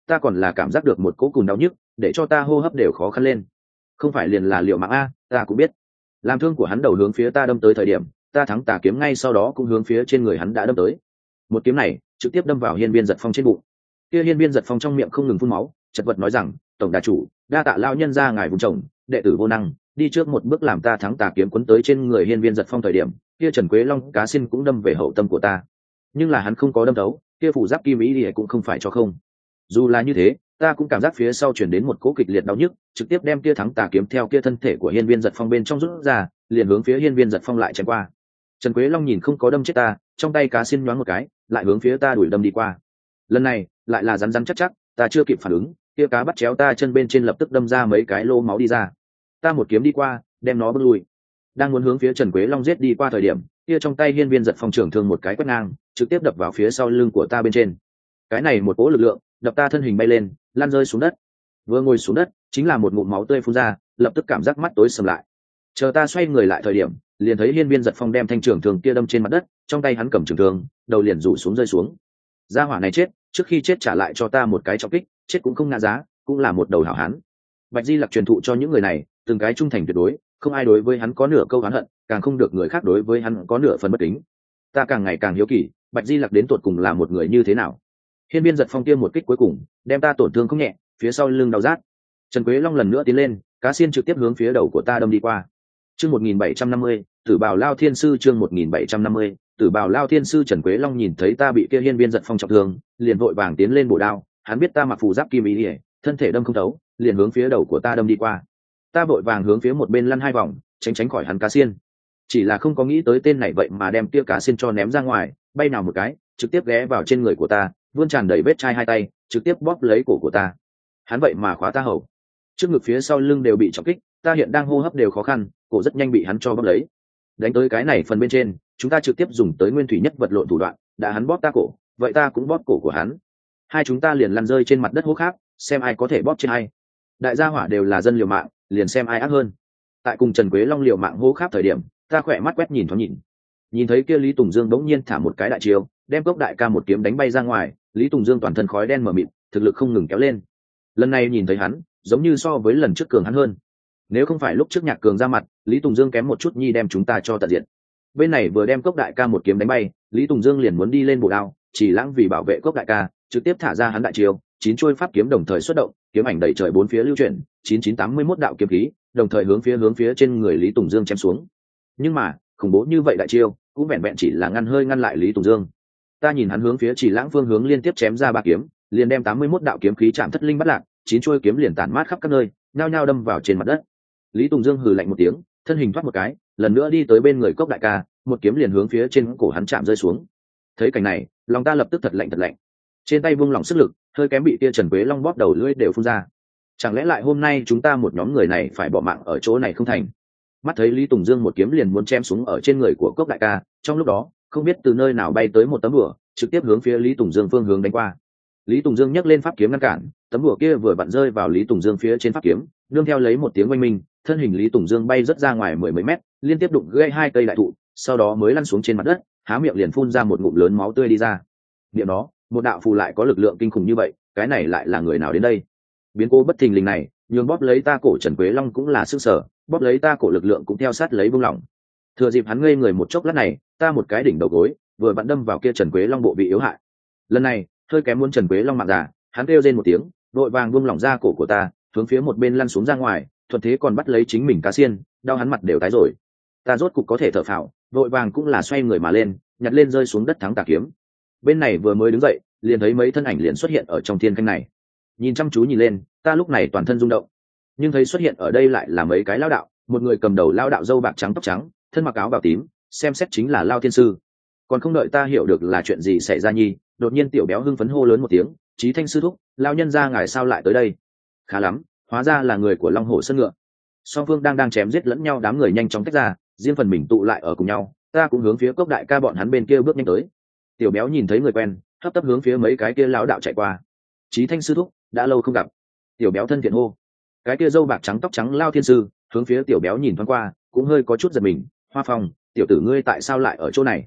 ta còn là cảm giác được một cỗ cùn đau nhức để cho ta hô hấp đều khó khăn lên. Không phải liền là liệu mạng a, ta cũng biết. Làm thương của hắn đầu hướng phía ta đâm tới thời điểm, ta thắng tà kiếm ngay sau đó cũng hướng phía trên người hắn đã đâm tới. Một kiếm này trực tiếp đâm vào Hiên Viên Giật Phong trên bụng. Kia Hiên Viên Giật Phong trong miệng không ngừng phun máu, chật vật nói rằng, tổng đà chủ, đa tạ lao nhân ra ngài vùng chồng, đệ tử vô năng, đi trước một bước làm ta thắng tà kiếm quấn tới trên người Hiên Viên Giật Phong thời điểm, kia Trần Quế Long cá xin cũng đâm về hậu tâm của ta. Nhưng là hắn không có đâm thấu, kia phủ giáp kim ý thì cũng không phải cho không. Dù là như thế, ta cũng cảm giác phía sau chuyển đến một cỗ kịch liệt đau nhức, trực tiếp đem kia thắng tà kiếm theo kia thân thể của Hiên Viên Giật Phong bên trong rút ra, liền hướng phía Hiên Viên Giật Phong lại chém qua. Trần Quế Long nhìn không có đâm chết ta, trong tay cá xin nhoáng một cái, lại hướng phía ta đuổi đâm đi qua. Lần này lại là rắn rắn chắc chắc, ta chưa kịp phản ứng, kia cá bắt chéo ta chân bên trên lập tức đâm ra mấy cái lô máu đi ra. Ta một kiếm đi qua, đem nó bước lui. Đang muốn hướng phía Trần Quế Long giết đi qua thời điểm, kia trong tay Hiên Viên Giật Phong trưởng thương một cái quét ngang, trực tiếp đập vào phía sau lưng của ta bên trên. Cái này một cỗ lực lượng, đập ta thân hình bay lên, lăn rơi xuống đất. Vừa ngồi xuống đất, chính là một ngụm máu tươi phun ra, lập tức cảm giác mắt tối sầm lại. Chờ ta xoay người lại thời điểm, liền thấy Hiên Viên Giật Phong đem thanh trưởng thương kia đâm trên mặt đất, trong tay hắn cầm trường thương, đầu liền rủ xuống rơi xuống. Gia hỏa này chết, trước khi chết trả lại cho ta một cái trọng kích, chết cũng không ngã giá, cũng là một đầu hảo hán. Bạch Di Lặc truyền thụ cho những người này, từng cái trung thành tuyệt đối, không ai đối với hắn có nửa câu oán hận, càng không được người khác đối với hắn có nửa phần bất kính. Ta càng ngày càng hiếu kỳ, Bạch Di Lặc đến tột cùng là một người như thế nào. Hiên Viên Giật Phong kia một kích cuối cùng, đem ta tổn thương không nhẹ, phía sau lưng đau rát. Trần Quế Long lần nữa tiến lên, cá xiên trực tiếp hướng phía đầu của ta đâm đi qua. Chương 1750, Tử Bảo Lao Thiên Sư chương 1750, Tử Bảo Lao Thiên Sư. Trần Quế Long nhìn thấy ta bị kia Hiên Viên Giật Phong trọng thương, liền vội vàng tiến lên bổ đao, hắn biết ta mặc phù giáp kim ý liễu, thân thể đâm không thấu, liền hướng phía đầu của ta đâm đi qua. Ta vội vàng hướng phía một bên lăn hai vòng, tránh khỏi hắn cá xiên. Chỉ là không có nghĩ tới tên này vậy mà đem kia cá xiên cho ném ra ngoài, bay nào một cái, trực tiếp ghé vào trên người của ta, vươn tràn đầy vết chai hai tay, trực tiếp bóp lấy cổ của ta. Hắn vậy mà khóa ta hầu, trước ngực phía sau lưng đều bị trọng kích, ta hiện đang hô hấp đều khó khăn, cổ rất nhanh bị hắn cho bóp lấy. Đánh tới cái này phần bên trên, chúng ta trực tiếp dùng tới nguyên thủy nhất vật lộn thủ đoạn, đã hắn bóp ta cổ, vậy ta cũng bóp cổ của hắn. Hai chúng ta liền lăn rơi trên mặt đất hố khác, xem ai có thể bóp trên ai. Đại gia hỏa đều là dân liều mạng, liền xem ai ác hơn. Tại cùng Trần Quế Long liều mạng hố khác thời điểm, ta khỏe mắt quét nhìn thoáng nhìn thấy kia Lý Tùng Dương đống nhiên thả một cái đại chiêu, đem Cốc Đại Ca một kiếm đánh bay ra ngoài. Lý Tùng Dương toàn thân khói đen mờ mịt, thực lực không ngừng kéo lên. Lần này nhìn thấy hắn, giống như so với lần trước cường hắn hơn. Nếu không phải lúc trước Nhạc Cường ra mặt, Lý Tùng Dương kém một chút nhi đem chúng ta cho tận diện. Bên này vừa đem Cốc Đại Ca một kiếm đánh bay, Lý Tùng Dương liền muốn đi lên bổ đao, chỉ lãng vì bảo vệ Cốc Đại Ca, trực tiếp thả ra hắn đại chiêu, 9 chuôi pháp kiếm đồng thời xuất động, kiếm ảnh đầy trời bốn phía lưu chuyển, 9981 đạo kiếm khí, đồng thời hướng phía trên người Lý Tùng Dương chém xuống. Nhưng mà, khủng bố như vậy đại chiêu, cũng vẹn vẹn chỉ là ngăn lại Lý Tùng Dương. Ta nhìn hắn hướng phía Chỉ Lãng phương hướng liên tiếp chém ra ba kiếm, liền đem 81 đạo kiếm khí chạm thất linh bắt lạc, 9 chuôi kiếm liền tản mát khắp các nơi, nhao nhao đâm vào trên mặt đất. Lý Tùng Dương hừ lạnh một tiếng, thân hình thoát một cái, lần nữa đi tới bên người Cốc Đại Ca, một kiếm liền hướng phía trên cổ hắn chạm rơi xuống. Thấy cảnh này, lòng ta lập tức thật lạnh. Trên tay vung lỏng sức lực, hơi kém bị tia Trần Quế Long bóp đầu lưỡi đều phun ra. Chẳng lẽ lại hôm nay chúng ta một nhóm người này phải bỏ mạng ở chỗ này không thành? Mắt thấy Lý Tùng Dương một kiếm liền muốn chém xuống ở trên người của Cốc Đại Ca, trong lúc đó, không biết từ nơi nào bay tới một tấm bùa, trực tiếp hướng phía Lý Tùng Dương phương hướng đánh qua. Lý Tùng Dương nhấc lên pháp kiếm ngăn cản, tấm bùa kia vừa vặn rơi vào Lý Tùng Dương phía trên pháp kiếm, nương theo lấy một tiếng oanh minh, thân hình Lý Tùng Dương bay rất ra ngoài mười mấy mét, liên tiếp đụng gãy hai cây đại thụ, sau đó mới lăn xuống trên mặt đất, há miệng liền phun ra một ngụm lớn máu tươi đi ra. Niệm đó, một đạo phù lại có lực lượng kinh khủng như vậy, cái này lại là người nào đến đây? Biến cố bất thình lình này, nhường bóp lấy ta cổ Trần Quế Long cũng là sức sở, bóp lấy ta cổ lực lượng cũng theo sát lấy buông lỏng. Thừa dịp hắn ngây người một chốc lát này, ta một cái đỉnh đầu gối, vừa vặn đâm vào kia Trần Quế Long bộ vị yếu hại. Lần này, hơi kém muốn Trần Quế Long mạng già, hắn kêu rên một tiếng, đội vàng buông lỏng ra cổ của ta, hướng phía một bên lăn xuống ra ngoài, thuận thế còn bắt lấy chính mình cá xiên, đau hắn mặt đều tái rồi. Ta rốt cục có thể thở phào, đội vàng cũng là xoay người mà lên, nhặt lên rơi xuống đất thắng tà kiếm. Bên này vừa mới đứng dậy, liền thấy mấy thân ảnh liền xuất hiện ở trong thiên canh này. Nhìn chăm chú nhìn lên, ta lúc này toàn thân rung động, nhưng thấy xuất hiện ở đây lại là mấy cái lão đạo, một người cầm đầu lão đạo râu bạc trắng tóc trắng, thân mặc áo bào tím, xem xét chính là Lao Thiên Sư. Còn không đợi ta hiểu được là chuyện gì xảy ra nhi, đột nhiên tiểu béo hưng phấn hô lớn một tiếng, Chí Thanh sư thúc, Lao nhân gia ngài sao lại tới đây? Khá lắm, hóa ra là người của Long Hổ Sơn Ngựa. Song phương đang chém giết lẫn nhau, đám người nhanh chóng tách ra, riêng phần mình tụ lại ở cùng nhau. Ta cũng hướng phía Cốc Đại Ca bọn hắn bên kia bước nhanh tới. Tiểu béo nhìn thấy người quen, hấp tấp hướng phía mấy cái kia lão đạo chạy qua. Chí Thanh sư thúc, đã lâu không gặp. Tiểu béo thân thiện hô. Cái kia râu bạc trắng tóc trắng Lao Thiên Sư hướng phía tiểu béo nhìn thoáng qua, cũng hơi có chút giật mình. Hoa Phong, tiểu tử ngươi tại sao lại ở chỗ này?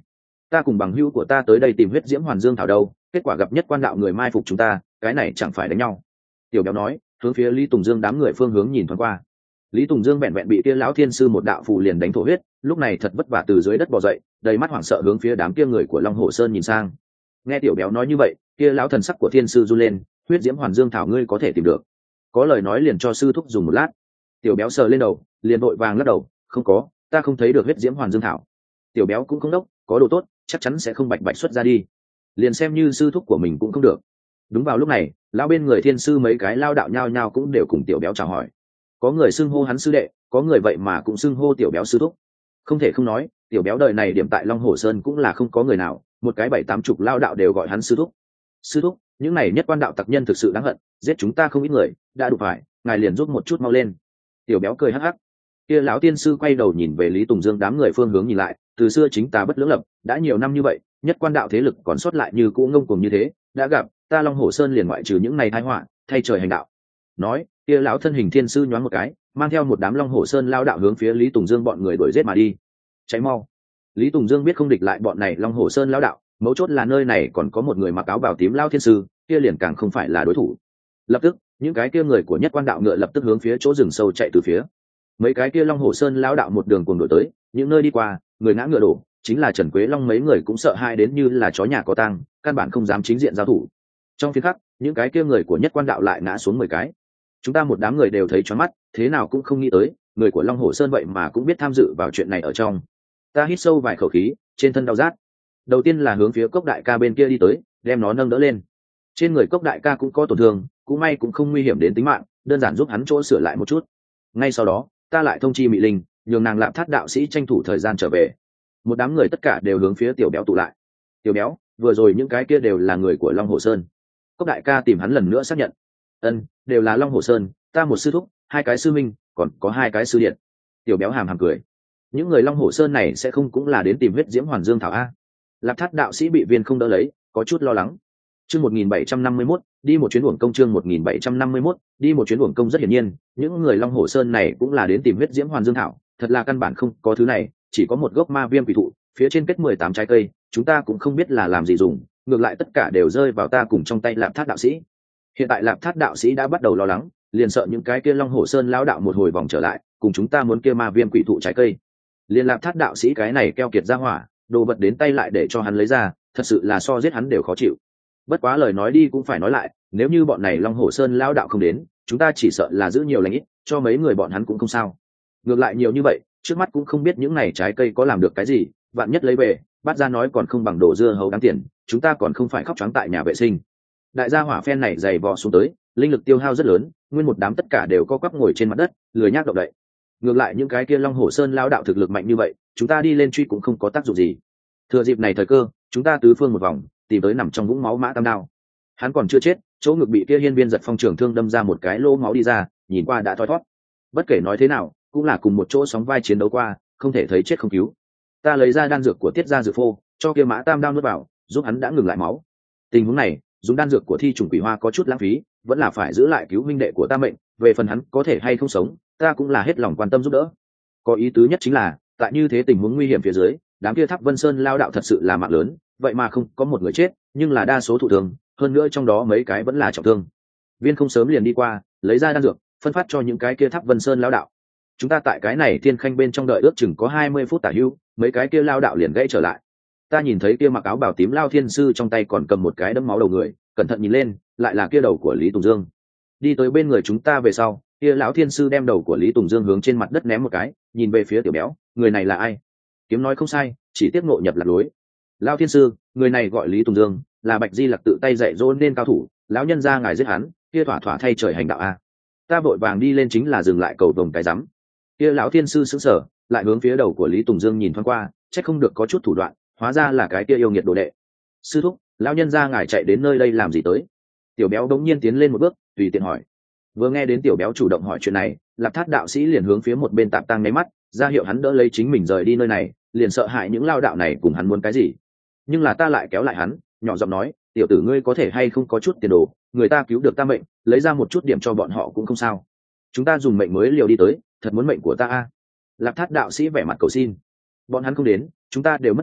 ta cùng bằng hữu của ta tới đây tìm huyết diễm hoàn dương thảo đâu, kết quả gặp nhất quan đạo người mai phục chúng ta, cái này chẳng phải đánh nhau. Tiểu béo nói, hướng phía Lý Tùng Dương đám người phương hướng nhìn thoáng qua. Lý Tùng Dương vẹn vẹn bị kia lão thiên sư một đạo phù liền đánh thổ huyết, lúc này thật vất vả từ dưới đất bò dậy, đầy mắt hoảng sợ hướng phía đám kia người của Long Hổ Sơn nhìn sang. Nghe tiểu béo nói như vậy, kia lão thần sắc của thiên sư run lên, huyết diễm hoàn dương thảo ngươi có thể tìm được? Có lời nói liền cho sư thúc dùng một lát. Tiểu béo sờ lên đầu, liền vội vàng lắc đầu, không có, ta không thấy được huyết diễm hoàn dương thảo. Tiểu béo cũng không đốc, có đồ tốt chắc chắn sẽ không bạch bạch xuất ra đi, liền xem như sư thúc của mình cũng không được. Đúng vào lúc này, lão bên người thiên sư mấy cái lao đạo nhao nhao cũng đều cùng tiểu béo chào hỏi. Có người xưng hô hắn sư đệ, có người vậy mà cũng xưng hô tiểu béo sư thúc. Không thể không nói, tiểu béo đời này điểm tại Long Hổ Sơn cũng là không có người nào, một cái 7-80 lao đạo đều gọi hắn sư thúc. Sư thúc, những này nhất quan đạo tặc nhân thực sự đáng hận, giết chúng ta không ít người, đã đủ phải, ngài liền giúp một chút mau lên. Tiểu béo cười hắc hắc. Kia lão tiên sư quay đầu nhìn về Lý Tùng Dương đám người phương hướng nhìn lại, từ xưa chính ta bất lưỡng lập, đã nhiều năm như vậy, nhất quan đạo thế lực còn sót lại như cũ ngông cuồng như thế, đã gặp ta Long Hổ Sơn liền ngoại trừ những này tai họa, thay trời hành đạo. Nói, kia lão thân hình thiên sư nhoáng một cái, mang theo một đám Long Hổ Sơn lao đạo hướng phía Lý Tùng Dương bọn người đuổi giết mà đi. Cháy mau. Lý Tùng Dương biết không địch lại bọn này Long Hổ Sơn lao đạo, mấu chốt là nơi này còn có một người mặc áo bào tím lao thiên sư, kia liền càng không phải là đối thủ. Lập tức, những cái kia người của nhất quan đạo ngựa lập tức hướng phía chỗ rừng sâu chạy từ phía. Mấy cái kia Long Hổ Sơn lao đạo một đường cùng đuổi tới, những nơi đi qua, người ngã ngựa đổ, chính là Trần Quế Long mấy người cũng sợ hai đến như là chó nhà có tang, căn bản không dám chính diện giao thủ. Trong phiên khắc, những cái kia người của nhất quan đạo lại ngã xuống 10 cái. Chúng ta một đám người đều thấy choáng mắt, thế nào cũng không nghĩ tới, người của Long Hổ Sơn vậy mà cũng biết tham dự vào chuyện này ở trong. Ta hít sâu vài khẩu khí, trên thân đau rát. Đầu tiên là hướng phía Cốc Đại Ca bên kia đi tới, đem nó nâng đỡ lên. Trên người Cốc Đại Ca cũng có tổn thương, cũng may cũng không nguy hiểm đến tính mạng, đơn giản giúp hắn chỗ sửa lại một chút. Ngay sau đó, ta lại thông chi Mị Linh, nhường nàng Lạm Thát đạo sĩ tranh thủ thời gian trở về. Một đám người tất cả đều hướng phía tiểu béo tụ lại. Tiểu béo, vừa rồi những cái kia đều là người của Long Hổ Sơn. Cốc Đại Ca tìm hắn lần nữa xác nhận. Đều là Long Hổ Sơn, ta một sư thúc, 2 cái sư minh, còn có 2 cái sư điện. Tiểu béo hàm hàm cười. Những người Long Hổ Sơn này sẽ không cũng là đến tìm huyết diễm hoàn dương thảo a? Lạp Thát đạo sĩ bị viên không đỡ lấy, có chút lo lắng. Chương 1751, đi một chuyến uổng công. Chương 1751, đi một chuyến uổng công. Rất hiển nhiên, những người Long Hổ Sơn này cũng là đến tìm huyết diễm hoàn dương thảo, thật là căn bản không có thứ này, chỉ có một gốc ma viêm quỷ thụ, phía trên kết 18 trái cây, chúng ta cũng không biết là làm gì dùng, ngược lại tất cả đều rơi vào ta cùng trong tay Lạp Thát đạo sĩ. Hiện tại Lạp Thát đạo sĩ đã bắt đầu lo lắng, liền sợ những cái kia Long Hổ Sơn lão đạo một hồi vòng trở lại, cùng chúng ta muốn kia ma viêm quỷ thụ trái cây. Liên Lạp Thát đạo sĩ cái này keo kiệt ra hỏa, đồ vật đến tay lại để cho hắn lấy ra, thật sự là so giết hắn đều khó chịu. Bất quá lời nói đi cũng phải nói lại, nếu như bọn này Long Hổ Sơn lão đạo không đến, chúng ta chỉ sợ là giữ nhiều lành ít, cho mấy người bọn hắn cũng không sao. Ngược lại nhiều như vậy, trước mắt cũng không biết những này trái cây có làm được cái gì, vạn nhất lấy về, bắt ra nói còn không bằng đồ dưa hấu đáng tiền, chúng ta còn không phải khóc choáng tại nhà vệ sinh. Đại gia hỏa phen này dày vò xuống tới, linh lực tiêu hao rất lớn, nguyên một đám tất cả đều co quắp ngồi trên mặt đất, lười nhác động đậy. Ngược lại những cái kia Long Hổ Sơn lão đạo thực lực mạnh như vậy, chúng ta đi lên truy cũng không có tác dụng gì. Thừa dịp này thời cơ, chúng ta tứ phương một vòng, tìm tới nằm trong vũng máu Mã Tam Đao. Hắn còn chưa chết, chỗ ngực bị kia hiên viên giật phong trường thương đâm ra một cái lỗ máu đi ra, nhìn qua đã thoi thoát. Bất kể nói thế nào, cũng là cùng một chỗ sóng vai chiến đấu qua, không thể thấy chết không cứu. Ta lấy ra đan dược của Tiết Gia dược phô, cho kia Mã Tam Đao nuốt vào, giúp hắn đã ngừng lại máu. Tình huống này, dùng đan dược của Thi Trùng Quỷ Hoa có chút lãng phí, vẫn là phải giữ lại cứu huynh đệ của ta mệnh, về phần hắn có thể hay không sống, ta cũng là hết lòng quan tâm giúp đỡ. Có ý tứ nhất chính là, tại như thế tình huống nguy hiểm phía dưới, đám kia Tháp Vân Sơn lao đạo thật sự là mạng lớn, vậy mà không có một người chết, nhưng là đa số thụ thương, hơn nữa trong đó mấy cái vẫn là trọng thương. Viên không sớm liền đi qua, lấy ra đan dược, phân phát cho những cái kia Tháp Vân Sơn lao đạo. Chúng ta tại cái này Thiên Khanh bên trong đợi ước chừng có 20 phút tả hữu, mấy cái kia lao đạo liền gãy trở lại. Ta nhìn thấy kia mặc áo bào tím lao thiên sư trong tay còn cầm một cái đấm máu đầu người, cẩn thận nhìn lên, lại là kia đầu của Lý Tùng Dương. Đi tới bên người chúng ta về sau, kia lão thiên sư đem đầu của Lý Tùng Dương hướng trên mặt đất ném một cái, nhìn về phía tiểu béo, người này là ai? Kiếm nói không sai, chỉ tiếc ngộ nhập lạc lối. Lão thiên sư, người này gọi Lý Tùng Dương, là Bạch Di Lặc tự tay dạy dỗ nên cao thủ, lão nhân gia ngài giết hắn, kia thỏa thỏa thay trời hành đạo a. Ta vội vàng đi lên chính là dừng lại cầu đồng cái rắm. Kia lão thiên sư sững sờ, lại hướng phía đầu của Lý Tùng Dương nhìn thoáng qua, chắc không được có chút thủ đoạn, hóa ra là cái kia yêu nghiệt đồ đệ. Sư thúc, lão nhân gia ngài chạy đến nơi đây làm gì tới? Tiểu béo đống nhiên tiến lên một bước, tùy tiện hỏi. Vừa nghe đến tiểu béo chủ động hỏi chuyện này, Lạp Thát đạo sĩ liền hướng phía một bên tạm tăng nháy mắt, ra hiệu hắn đỡ lấy chính mình rời đi nơi này, liền sợ hại những lao đạo này cùng hắn muốn cái gì. Nhưng là ta lại kéo lại hắn, nhỏ giọng nói, tiểu tử ngươi có thể hay không có chút tiền đồ, người ta cứu được ta mệnh, lấy ra một chút điểm cho bọn họ cũng không sao. Chúng ta dùng mệnh mới liều đi tới, thật muốn mệnh của ta a. Lạp Thát đạo sĩ vẻ mặt cầu xin. Bọn hắn không đến, chúng ta đều mất mạng,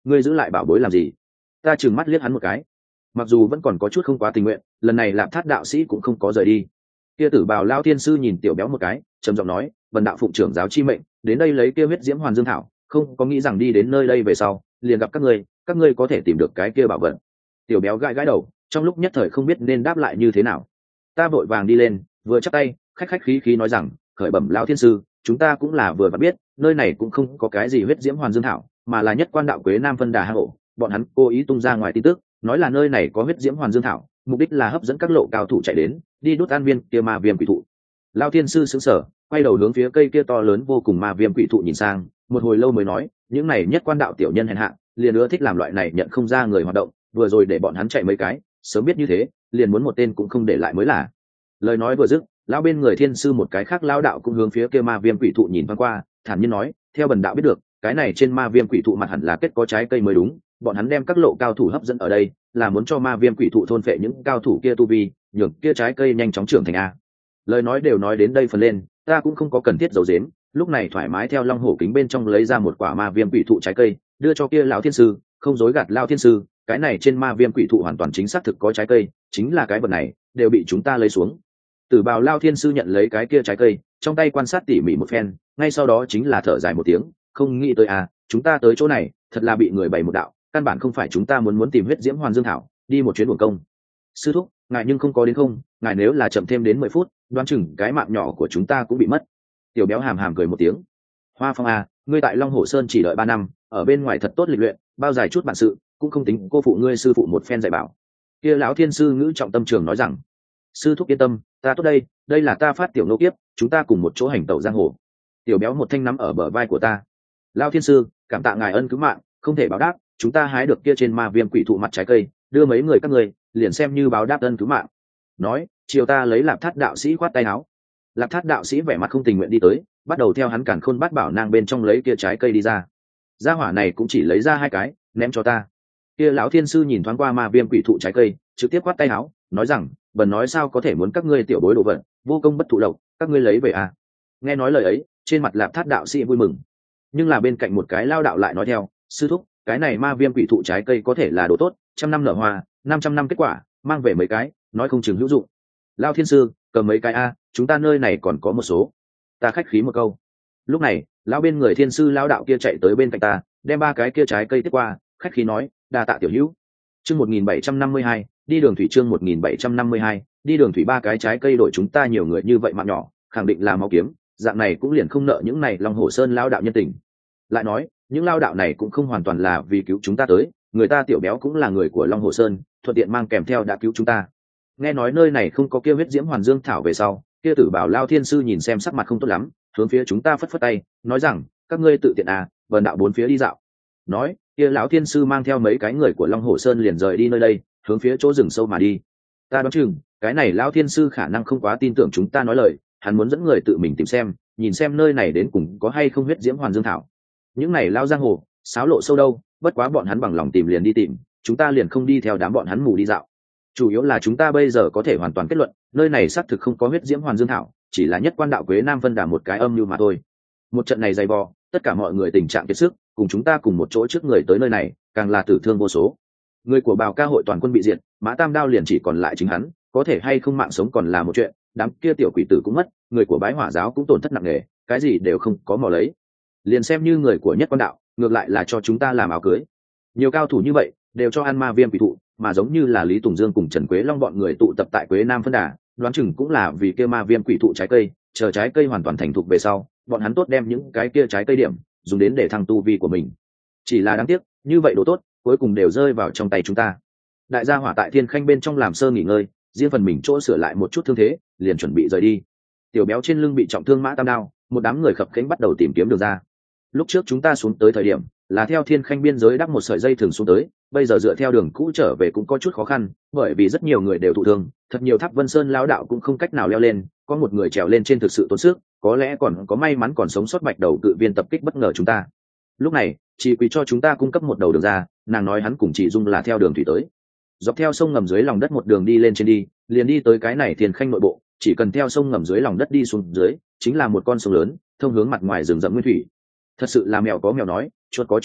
ngươi giữ lại bảo bối làm gì? Ta trừng mắt liếc hắn một cái, mặc dù vẫn còn có chút không quá tình nguyện, lần này Lạp Thát đạo sĩ cũng không có rời đi. Kia tử bào lao thiên sư nhìn tiểu béo một cái, trầm giọng nói, vần đạo phụng trưởng giáo chi mệnh đến đây lấy kia huyết diễm hoàn dương thảo, không có nghĩ rằng đi đến nơi đây về sau liền gặp các ngươi có thể tìm được cái kia bảo vật. Tiểu béo gãi gãi đầu, trong lúc nhất thời không biết nên đáp lại như thế nào. Ta vội vàng đi lên, vừa chắp tay, khách khách khí khí nói rằng, khởi bẩm lão thiên sư, chúng ta cũng là vừa và biết nơi này cũng không có cái gì huyết diễm hoàn dương thảo, mà là nhất quan đạo quế nam phân đà hang ổ. Bọn hắn cố ý tung ra ngoài tin tức, nói là nơi này có huyết diễm hoàn dương thảo, mục đích là hấp dẫn các lộ cao thủ chạy đến, đi đốt an viên kia ma viêm quỷ thụ. Lão thiên sư sững sờ, quay đầu hướng phía cây kia to lớn vô cùng ma viêm quỷ thụ nhìn sang, một hồi lâu mới nói, những này nhất quan đạo tiểu nhân hèn hạ, liền ưa thích làm loại này nhận không ra người hoạt động, vừa rồi để bọn hắn chạy mấy cái, sớm biết như thế, liền muốn một tên cũng không để lại mới là. Lời nói vừa dứt, lão bên người thiên sư một cái khác lão đạo cũng hướng phía kia ma viêm quỷ thụ nhìn thoáng qua, thản nhiên nói, theo bần đạo biết được, cái này trên ma viêm quỷ thụ mặt hẳn là kết có trái cây mới đúng, bọn hắn đem các lộ cao thủ hấp dẫn ở đây, là muốn cho ma viêm quỷ thụ thôn phệ những cao thủ kia tu vi, nhường kia trái cây nhanh chóng trưởng thành a. Lời nói đều nói đến đây phần lên, ta cũng không có cần thiết giấu giếm, lúc này thoải mái theo long hổ kính bên trong lấy ra một quả ma viêm quỷ thụ trái cây, đưa cho kia lão thiên sư, không dối gạt lão thiên sư, cái này trên ma viêm quỷ thụ hoàn toàn chính xác thực có trái cây, chính là cái vật này đều bị chúng ta lấy xuống. Tử bào lao thiên sư nhận lấy cái kia trái cây, trong tay quan sát tỉ mỉ một phen, ngay sau đó chính là thở dài một tiếng, không nghĩ tới à, chúng ta tới chỗ này thật là bị người bày một đạo, căn bản không phải chúng ta muốn tìm huyết diễm hoàn dương thảo, đi một chuyến uổng công. Sư thúc, ngài nhưng không có đến không, ngài nếu là chậm thêm đến 10 phút, đoán chừng cái mạng nhỏ của chúng ta cũng bị mất. Tiểu béo hàm hàm cười một tiếng. Hoa Phong à, ngươi tại Long Hồ Sơn chỉ đợi 3 năm, ở bên ngoài thật tốt lịch luyện, bao dài chút bản sự, cũng không tính cô phụ ngươi sư phụ một phen dạy bảo. Kia lão thiên sư ngữ trọng tâm trường nói rằng, sư thúc yên tâm, ta tốt đây, đây là ta phát tiểu nô kiếp, chúng ta cùng một chỗ hành tẩu giang hồ. Tiểu béo một thanh nắm ở bờ vai của ta. Lão thiên sư, cảm tạ ngài ân cứu mạng, không thể báo đáp, chúng ta hái được kia trên ma viêm quỷ thụ mặt trái cây, đưa mấy người các ngươi, liền xem như báo đáp ân cứu mạng. Nói, chiều ta lấy Lạp Thát đạo sĩ khoát tay áo. Lạp Thát đạo sĩ vẻ mặt không tình nguyện đi tới, bắt đầu theo hắn càn khôn bát bảo nang bên trong lấy kia trái cây đi ra. Gia hỏa này cũng chỉ lấy ra 2 cái, ném cho ta. Kia lão thiên sư nhìn thoáng qua ma viêm quỷ thụ trái cây, trực tiếp khoát tay áo, nói rằng, bần nói sao có thể muốn các ngươi tiểu bối đồ vật, vô công bất thụ lộc, các ngươi lấy về à. Nghe nói lời ấy, trên mặt Lạp Thát đạo sĩ vui mừng, nhưng là bên cạnh một cái lao đạo lại nói theo, sư thúc, cái này ma viêm quỷ thụ trái cây có thể là đồ tốt, 100 năm nở hoa, 500 năm kết quả, mang về mấy cái, nói không chừng hữu dụng. Lao thiên sư, cầm mấy cái a, chúng ta nơi này còn có một số. Ta khách khí một câu. Lúc này, lão bên người thiên sư lao đạo kia chạy tới bên cạnh ta, đem 3 cái kia trái cây tiếp qua, khách khí nói, đa tạ tiểu hữu. Chương 1752, đi đường thủy, chương 1752, đi đường thủy. 3 cái trái cây đổi chúng ta nhiều người như vậy mạng nhỏ, khẳng định là máu kiếm, dạng này cũng liền không nợ những này Long Hồ Sơn lao đạo nhân tình. Lại nói, những lao đạo này cũng không hoàn toàn là vì cứu chúng ta tới, người ta tiểu béo cũng là người của Long Hồ Sơn, thuận tiện mang kèm theo đã cứu chúng ta. Nghe nói nơi này không có kia huyết diễm hoàn dương thảo về sau, kia tử bảo lao thiên sư nhìn xem sắc mặt không tốt lắm, hướng phía chúng ta phất phất tay, nói rằng, các ngươi tự tiện à, vần đạo 4 phía đi dạo. Nói, kia lão thiên sư mang theo mấy cái người của Long Hồ Sơn liền rời đi nơi đây, hướng phía chỗ rừng sâu mà đi. Ta đoán chừng, cái này lão thiên sư khả năng không quá tin tưởng chúng ta nói lời, hắn muốn dẫn người tự mình tìm xem, nhìn xem nơi này đến cùng có hay không huyết diễm hoàn dương thảo. Những này lao giang hồ, xáo lộ sâu đâu, bất quá bọn hắn bằng lòng tìm liền đi tìm, chúng ta liền không đi theo đám bọn hắn mù đi dạo. Chủ yếu là chúng ta bây giờ có thể hoàn toàn kết luận, nơi này xác thực không có huyết diễm hoàn dương thảo, chỉ là nhất quan đạo quế nam phân đà một cái âm mưu mà thôi. Một trận này dày vò, tất cả mọi người tình trạng kiệt sức, cùng chúng ta cùng một chỗ trước người tới nơi này, càng là tử thương vô số. Người của Bào Ca hội toàn quân bị diệt, Mã Tam Đao liền chỉ còn lại chính hắn, có thể hay không mạng sống còn là một chuyện, đám kia tiểu quỷ tử cũng mất, người của Bái Hỏa giáo cũng tổn thất nặng nề, cái gì đều không có mò lấy. Liền xem như người của nhất quan đạo, ngược lại là cho chúng ta làm áo cưới. Nhiều cao thủ như vậy, đều cho ăn ma viêm quỷ thụ, mà giống như là Lý Tùng Dương cùng Trần Quế Long bọn người tụ tập tại Quế Nam phân đà, đoán chừng cũng là vì kia ma viêm quỷ thụ trái cây, chờ trái cây hoàn toàn thành thục về sau, bọn hắn tốt đem những cái kia trái cây điểm dùng đến để thăng tu vi của mình. Chỉ là đáng tiếc, như vậy đồ tốt, cuối cùng đều rơi vào trong tay chúng ta. Đại gia hỏa tại Thiên Khanh bên trong làm sơ nghỉ ngơi, riêng phần mình chỗ sửa lại một chút thương thế, liền chuẩn bị rời đi. Tiểu béo trên lưng bị trọng thương Mã Tam Đao, một đám người khập khiễng bắt đầu tìm kiếm đường ra. Lúc trước chúng ta xuống tới thời điểm, là theo Thiên Khanh biên giới đắp một sợi dây thường xuống tới, bây giờ dựa theo đường cũ trở về cũng có chút khó khăn, bởi vì rất nhiều người đều thụ thương, thật nhiều Tháp Vân Sơn lão đạo cũng không cách nào leo lên, có một người trèo lên trên thực sự tốn sức, có lẽ còn có may mắn còn sống sót bạch đầu cự viên tập kích bất ngờ chúng ta. Lúc này, chị Quý cho chúng ta cung cấp một đầu đường ra, nàng nói hắn cùng chị Dung là theo đường thủy tới, dọc theo sông ngầm dưới lòng đất một đường đi lên trên đi, liền đi tới cái này Thiên Khanh nội bộ, chỉ cần theo sông ngầm dưới lòng đất đi xuống dưới, chính là một con sông lớn, thông hướng mặt ngoài rừng rậm nguyên thủy. Thật sự là mèo có mèo nói, chuột có chuột nói,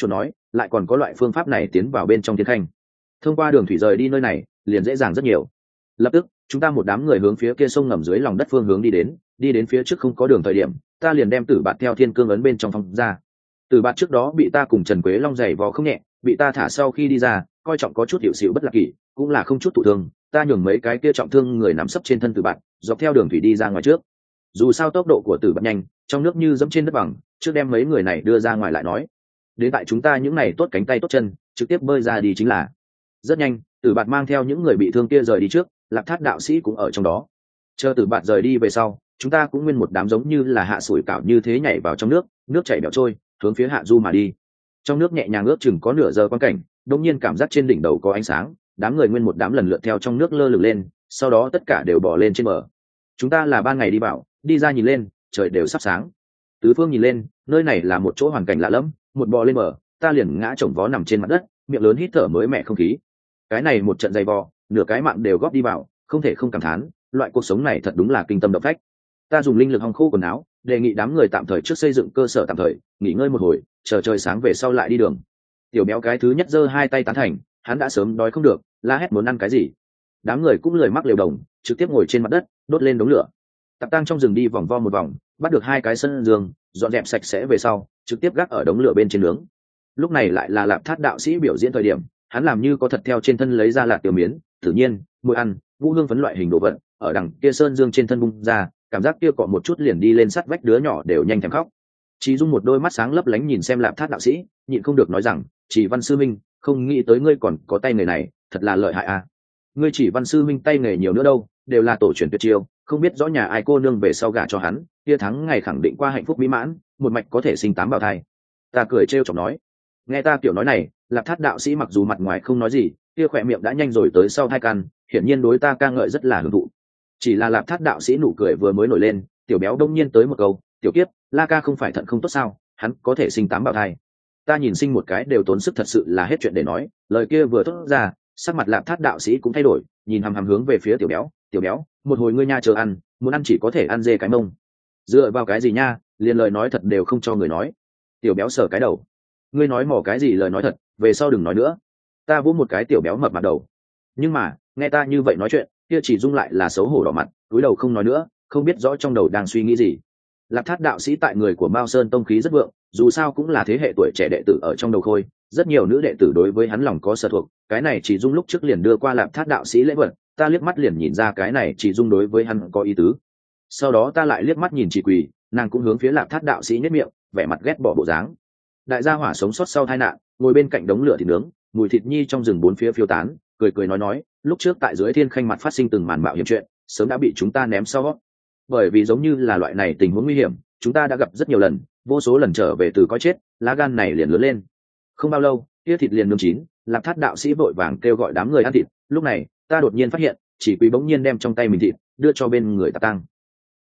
lại còn có loại phương pháp này tiến vào bên trong thiên khanh. Thông qua đường thủy rời đi nơi này liền dễ dàng rất nhiều. Lập tức chúng ta một đám người hướng phía kia sông ngầm dưới lòng đất phương hướng đi đến phía trước không có đường thời điểm, ta liền đem Tử Bạt theo thiên cương ấn bên trong phong ra. Tử Bạt trước đó bị ta cùng Trần Quế Long giày vò không nhẹ, bị ta thả sau khi đi ra coi trọng có chút hiệu xịu bất lạc kỷ, cũng là không chút thụ thương, ta nhường mấy cái kia trọng thương người nắm sấp trên thân Tử Bạt dọc theo đường thủy đi ra ngoài trước. Dù sao tốc độ của Tử Bạt nhanh, trong nước như dẫm trên đất bằng, trước đem mấy người này đưa ra ngoài lại nói. Đến tại chúng ta những này tốt cánh tay tốt chân, trực tiếp bơi ra đi chính là. Rất nhanh, Tử Bạt mang theo những người bị thương kia rời đi trước, Lạc Thát đạo sĩ cũng ở trong đó. Chờ Tử Bạt rời đi về sau, chúng ta cũng nguyên một đám giống như là hạ sủi cảo như thế nhảy vào trong nước, nước chảy bẻo trôi, hướng phía hạ du mà đi. Trong nước nhẹ nhàng ước chừng có nửa giờ quan cảnh, đột nhiên cảm giác trên đỉnh đầu có ánh sáng, đám người nguyên một đám lần lượt theo trong nước lơ lửng lên, sau đó tất cả đều bò lên trên bờ. Chúng ta là ban ngày đi vào, đi ra nhìn lên, trời đều sắp sáng. Tứ phương nhìn lên, nơi này là một chỗ hoàn cảnh lạ lẫm, một bò lên bờ, ta liền ngã chồng vó nằm trên mặt đất, miệng lớn hít thở mới mẻ không khí. Cái này một trận dày vò, nửa cái mạng đều góp đi vào, không thể không cảm thán, loại cuộc sống này thật đúng là kinh tâm động phách. Ta dùng linh lực hong khô quần áo, đề nghị đám người tạm thời trước xây dựng cơ sở tạm thời, nghỉ ngơi một hồi, chờ trời sáng về sau lại đi đường. Tiểu béo cái thứ nhất giơ hai tay tán thành, hắn đã sớm đói không được, la hét muốn ăn cái gì. Đám người cũng lười mắc liều đồng, trực tiếp ngồi trên mặt đất, đốt lên đống lửa. Tạp Tăng trong rừng đi vòng vo một vòng, bắt được hai cái sân giường, dọn dẹp sạch sẽ về sau, trực tiếp gác ở đống lửa bên trên nướng. Lúc này lại là Lạp Thát đạo sĩ biểu diễn thời điểm, hắn làm như có thật theo trên thân lấy ra lạt tiểu miến, tự nhiên, mùi ăn, vũ hương phấn loại hình đồ vật, ở đằng kia sơn dương trên thân bung ra, cảm giác kia cọ một chút liền đi lên sắt vách đứa nhỏ đều nhanh thèm khóc. Chỉ Dung một đôi mắt sáng lấp lánh nhìn xem Lạp Thát đạo sĩ, nhịn không được nói rằng, Chỉ Văn sư minh, không nghĩ tới ngươi còn có tay nghề này, thật là lợi hại à. Ngươi Chỉ Văn sư minh tay nghề nhiều nữa đâu, đều là tổ truyền tuyệt chiêu, không biết rõ nhà ai cô nương về sau gả cho hắn, kia thắng ngày khẳng định qua hạnh phúc mỹ mãn, một mạch có thể sinh 8 bào thai. Ta cười trêu chọc nói. Nghe ta kiểu nói này, Lạp Thát đạo sĩ mặc dù mặt ngoài không nói gì, kia khỏe miệng đã nhanh rồi tới sau hai căn, hiển nhiên đối ta ca ngợi rất là hưởng thụ. Chỉ là Lạp Thát đạo sĩ nụ cười vừa mới nổi lên, tiểu béo đông nhiên tới một câu, tiểu kiếp, La ca không phải thận không tốt sao, hắn có thể sinh 8 bào thai. Ta nhìn sinh một cái đều tốn sức, thật sự là hết chuyện để nói. Lời kia vừa thốt ra, sắc mặt Lạp Thát đạo sĩ cũng thay đổi, nhìn hằm hằm hướng về phía tiểu béo, một hồi ngươi nha chờ ăn, muốn ăn chỉ có thể ăn dê cái mông. Dựa vào cái gì nha, liền lời nói thật đều không cho người nói. Tiểu béo sờ cái đầu, ngươi nói mỏ cái gì lời nói thật, về sau đừng nói nữa. Ta vỗ một cái tiểu béo mập mặt đầu. Nhưng mà nghe ta như vậy nói chuyện, kia Chỉ Dung lại là xấu hổ đỏ mặt, cúi đầu không nói nữa, không biết rõ trong đầu đang suy nghĩ gì. Lạp Thát đạo sĩ tại người của Mao Sơn tông khí rất vượng, dù sao cũng là thế hệ tuổi trẻ đệ tử ở trong đầu khôi, rất nhiều nữ đệ tử đối với hắn lòng có sở thuộc. Cái này Chỉ Dung lúc trước liền đưa qua Lạp Thát đạo sĩ lễ vật, ta liếc mắt liền nhìn ra cái này Chỉ Dung đối với hắn có ý tứ. Sau đó ta lại liếc mắt nhìn Chỉ Quỳ, nàng cũng hướng phía Lạp Thát đạo sĩ nhếch miệng, vẻ mặt ghét bỏ bộ dáng. Đại gia hỏa sống sót sau tai nạn, ngồi bên cạnh đống lửa thịt nướng, mùi thịt nhi trong rừng bốn phía phiêu tán, cười nói, lúc trước tại dưới thiên khanh mặt phát sinh từng màn mạo hiểm chuyện, sớm đã bị chúng ta ném sau. Bởi vì giống như là loại này tình huống nguy hiểm, chúng ta đã gặp rất nhiều lần, vô số lần trở về từ coi chết, lá gan này liền lớn lên. Không bao lâu, kia thịt liền nướng chín, Lạp Thát đạo sĩ vội vàng kêu gọi đám người ăn thịt. Lúc này, ta đột nhiên phát hiện, Chỉ Quý bỗng nhiên đem trong tay mình thịt đưa cho bên người Tạp Tăng.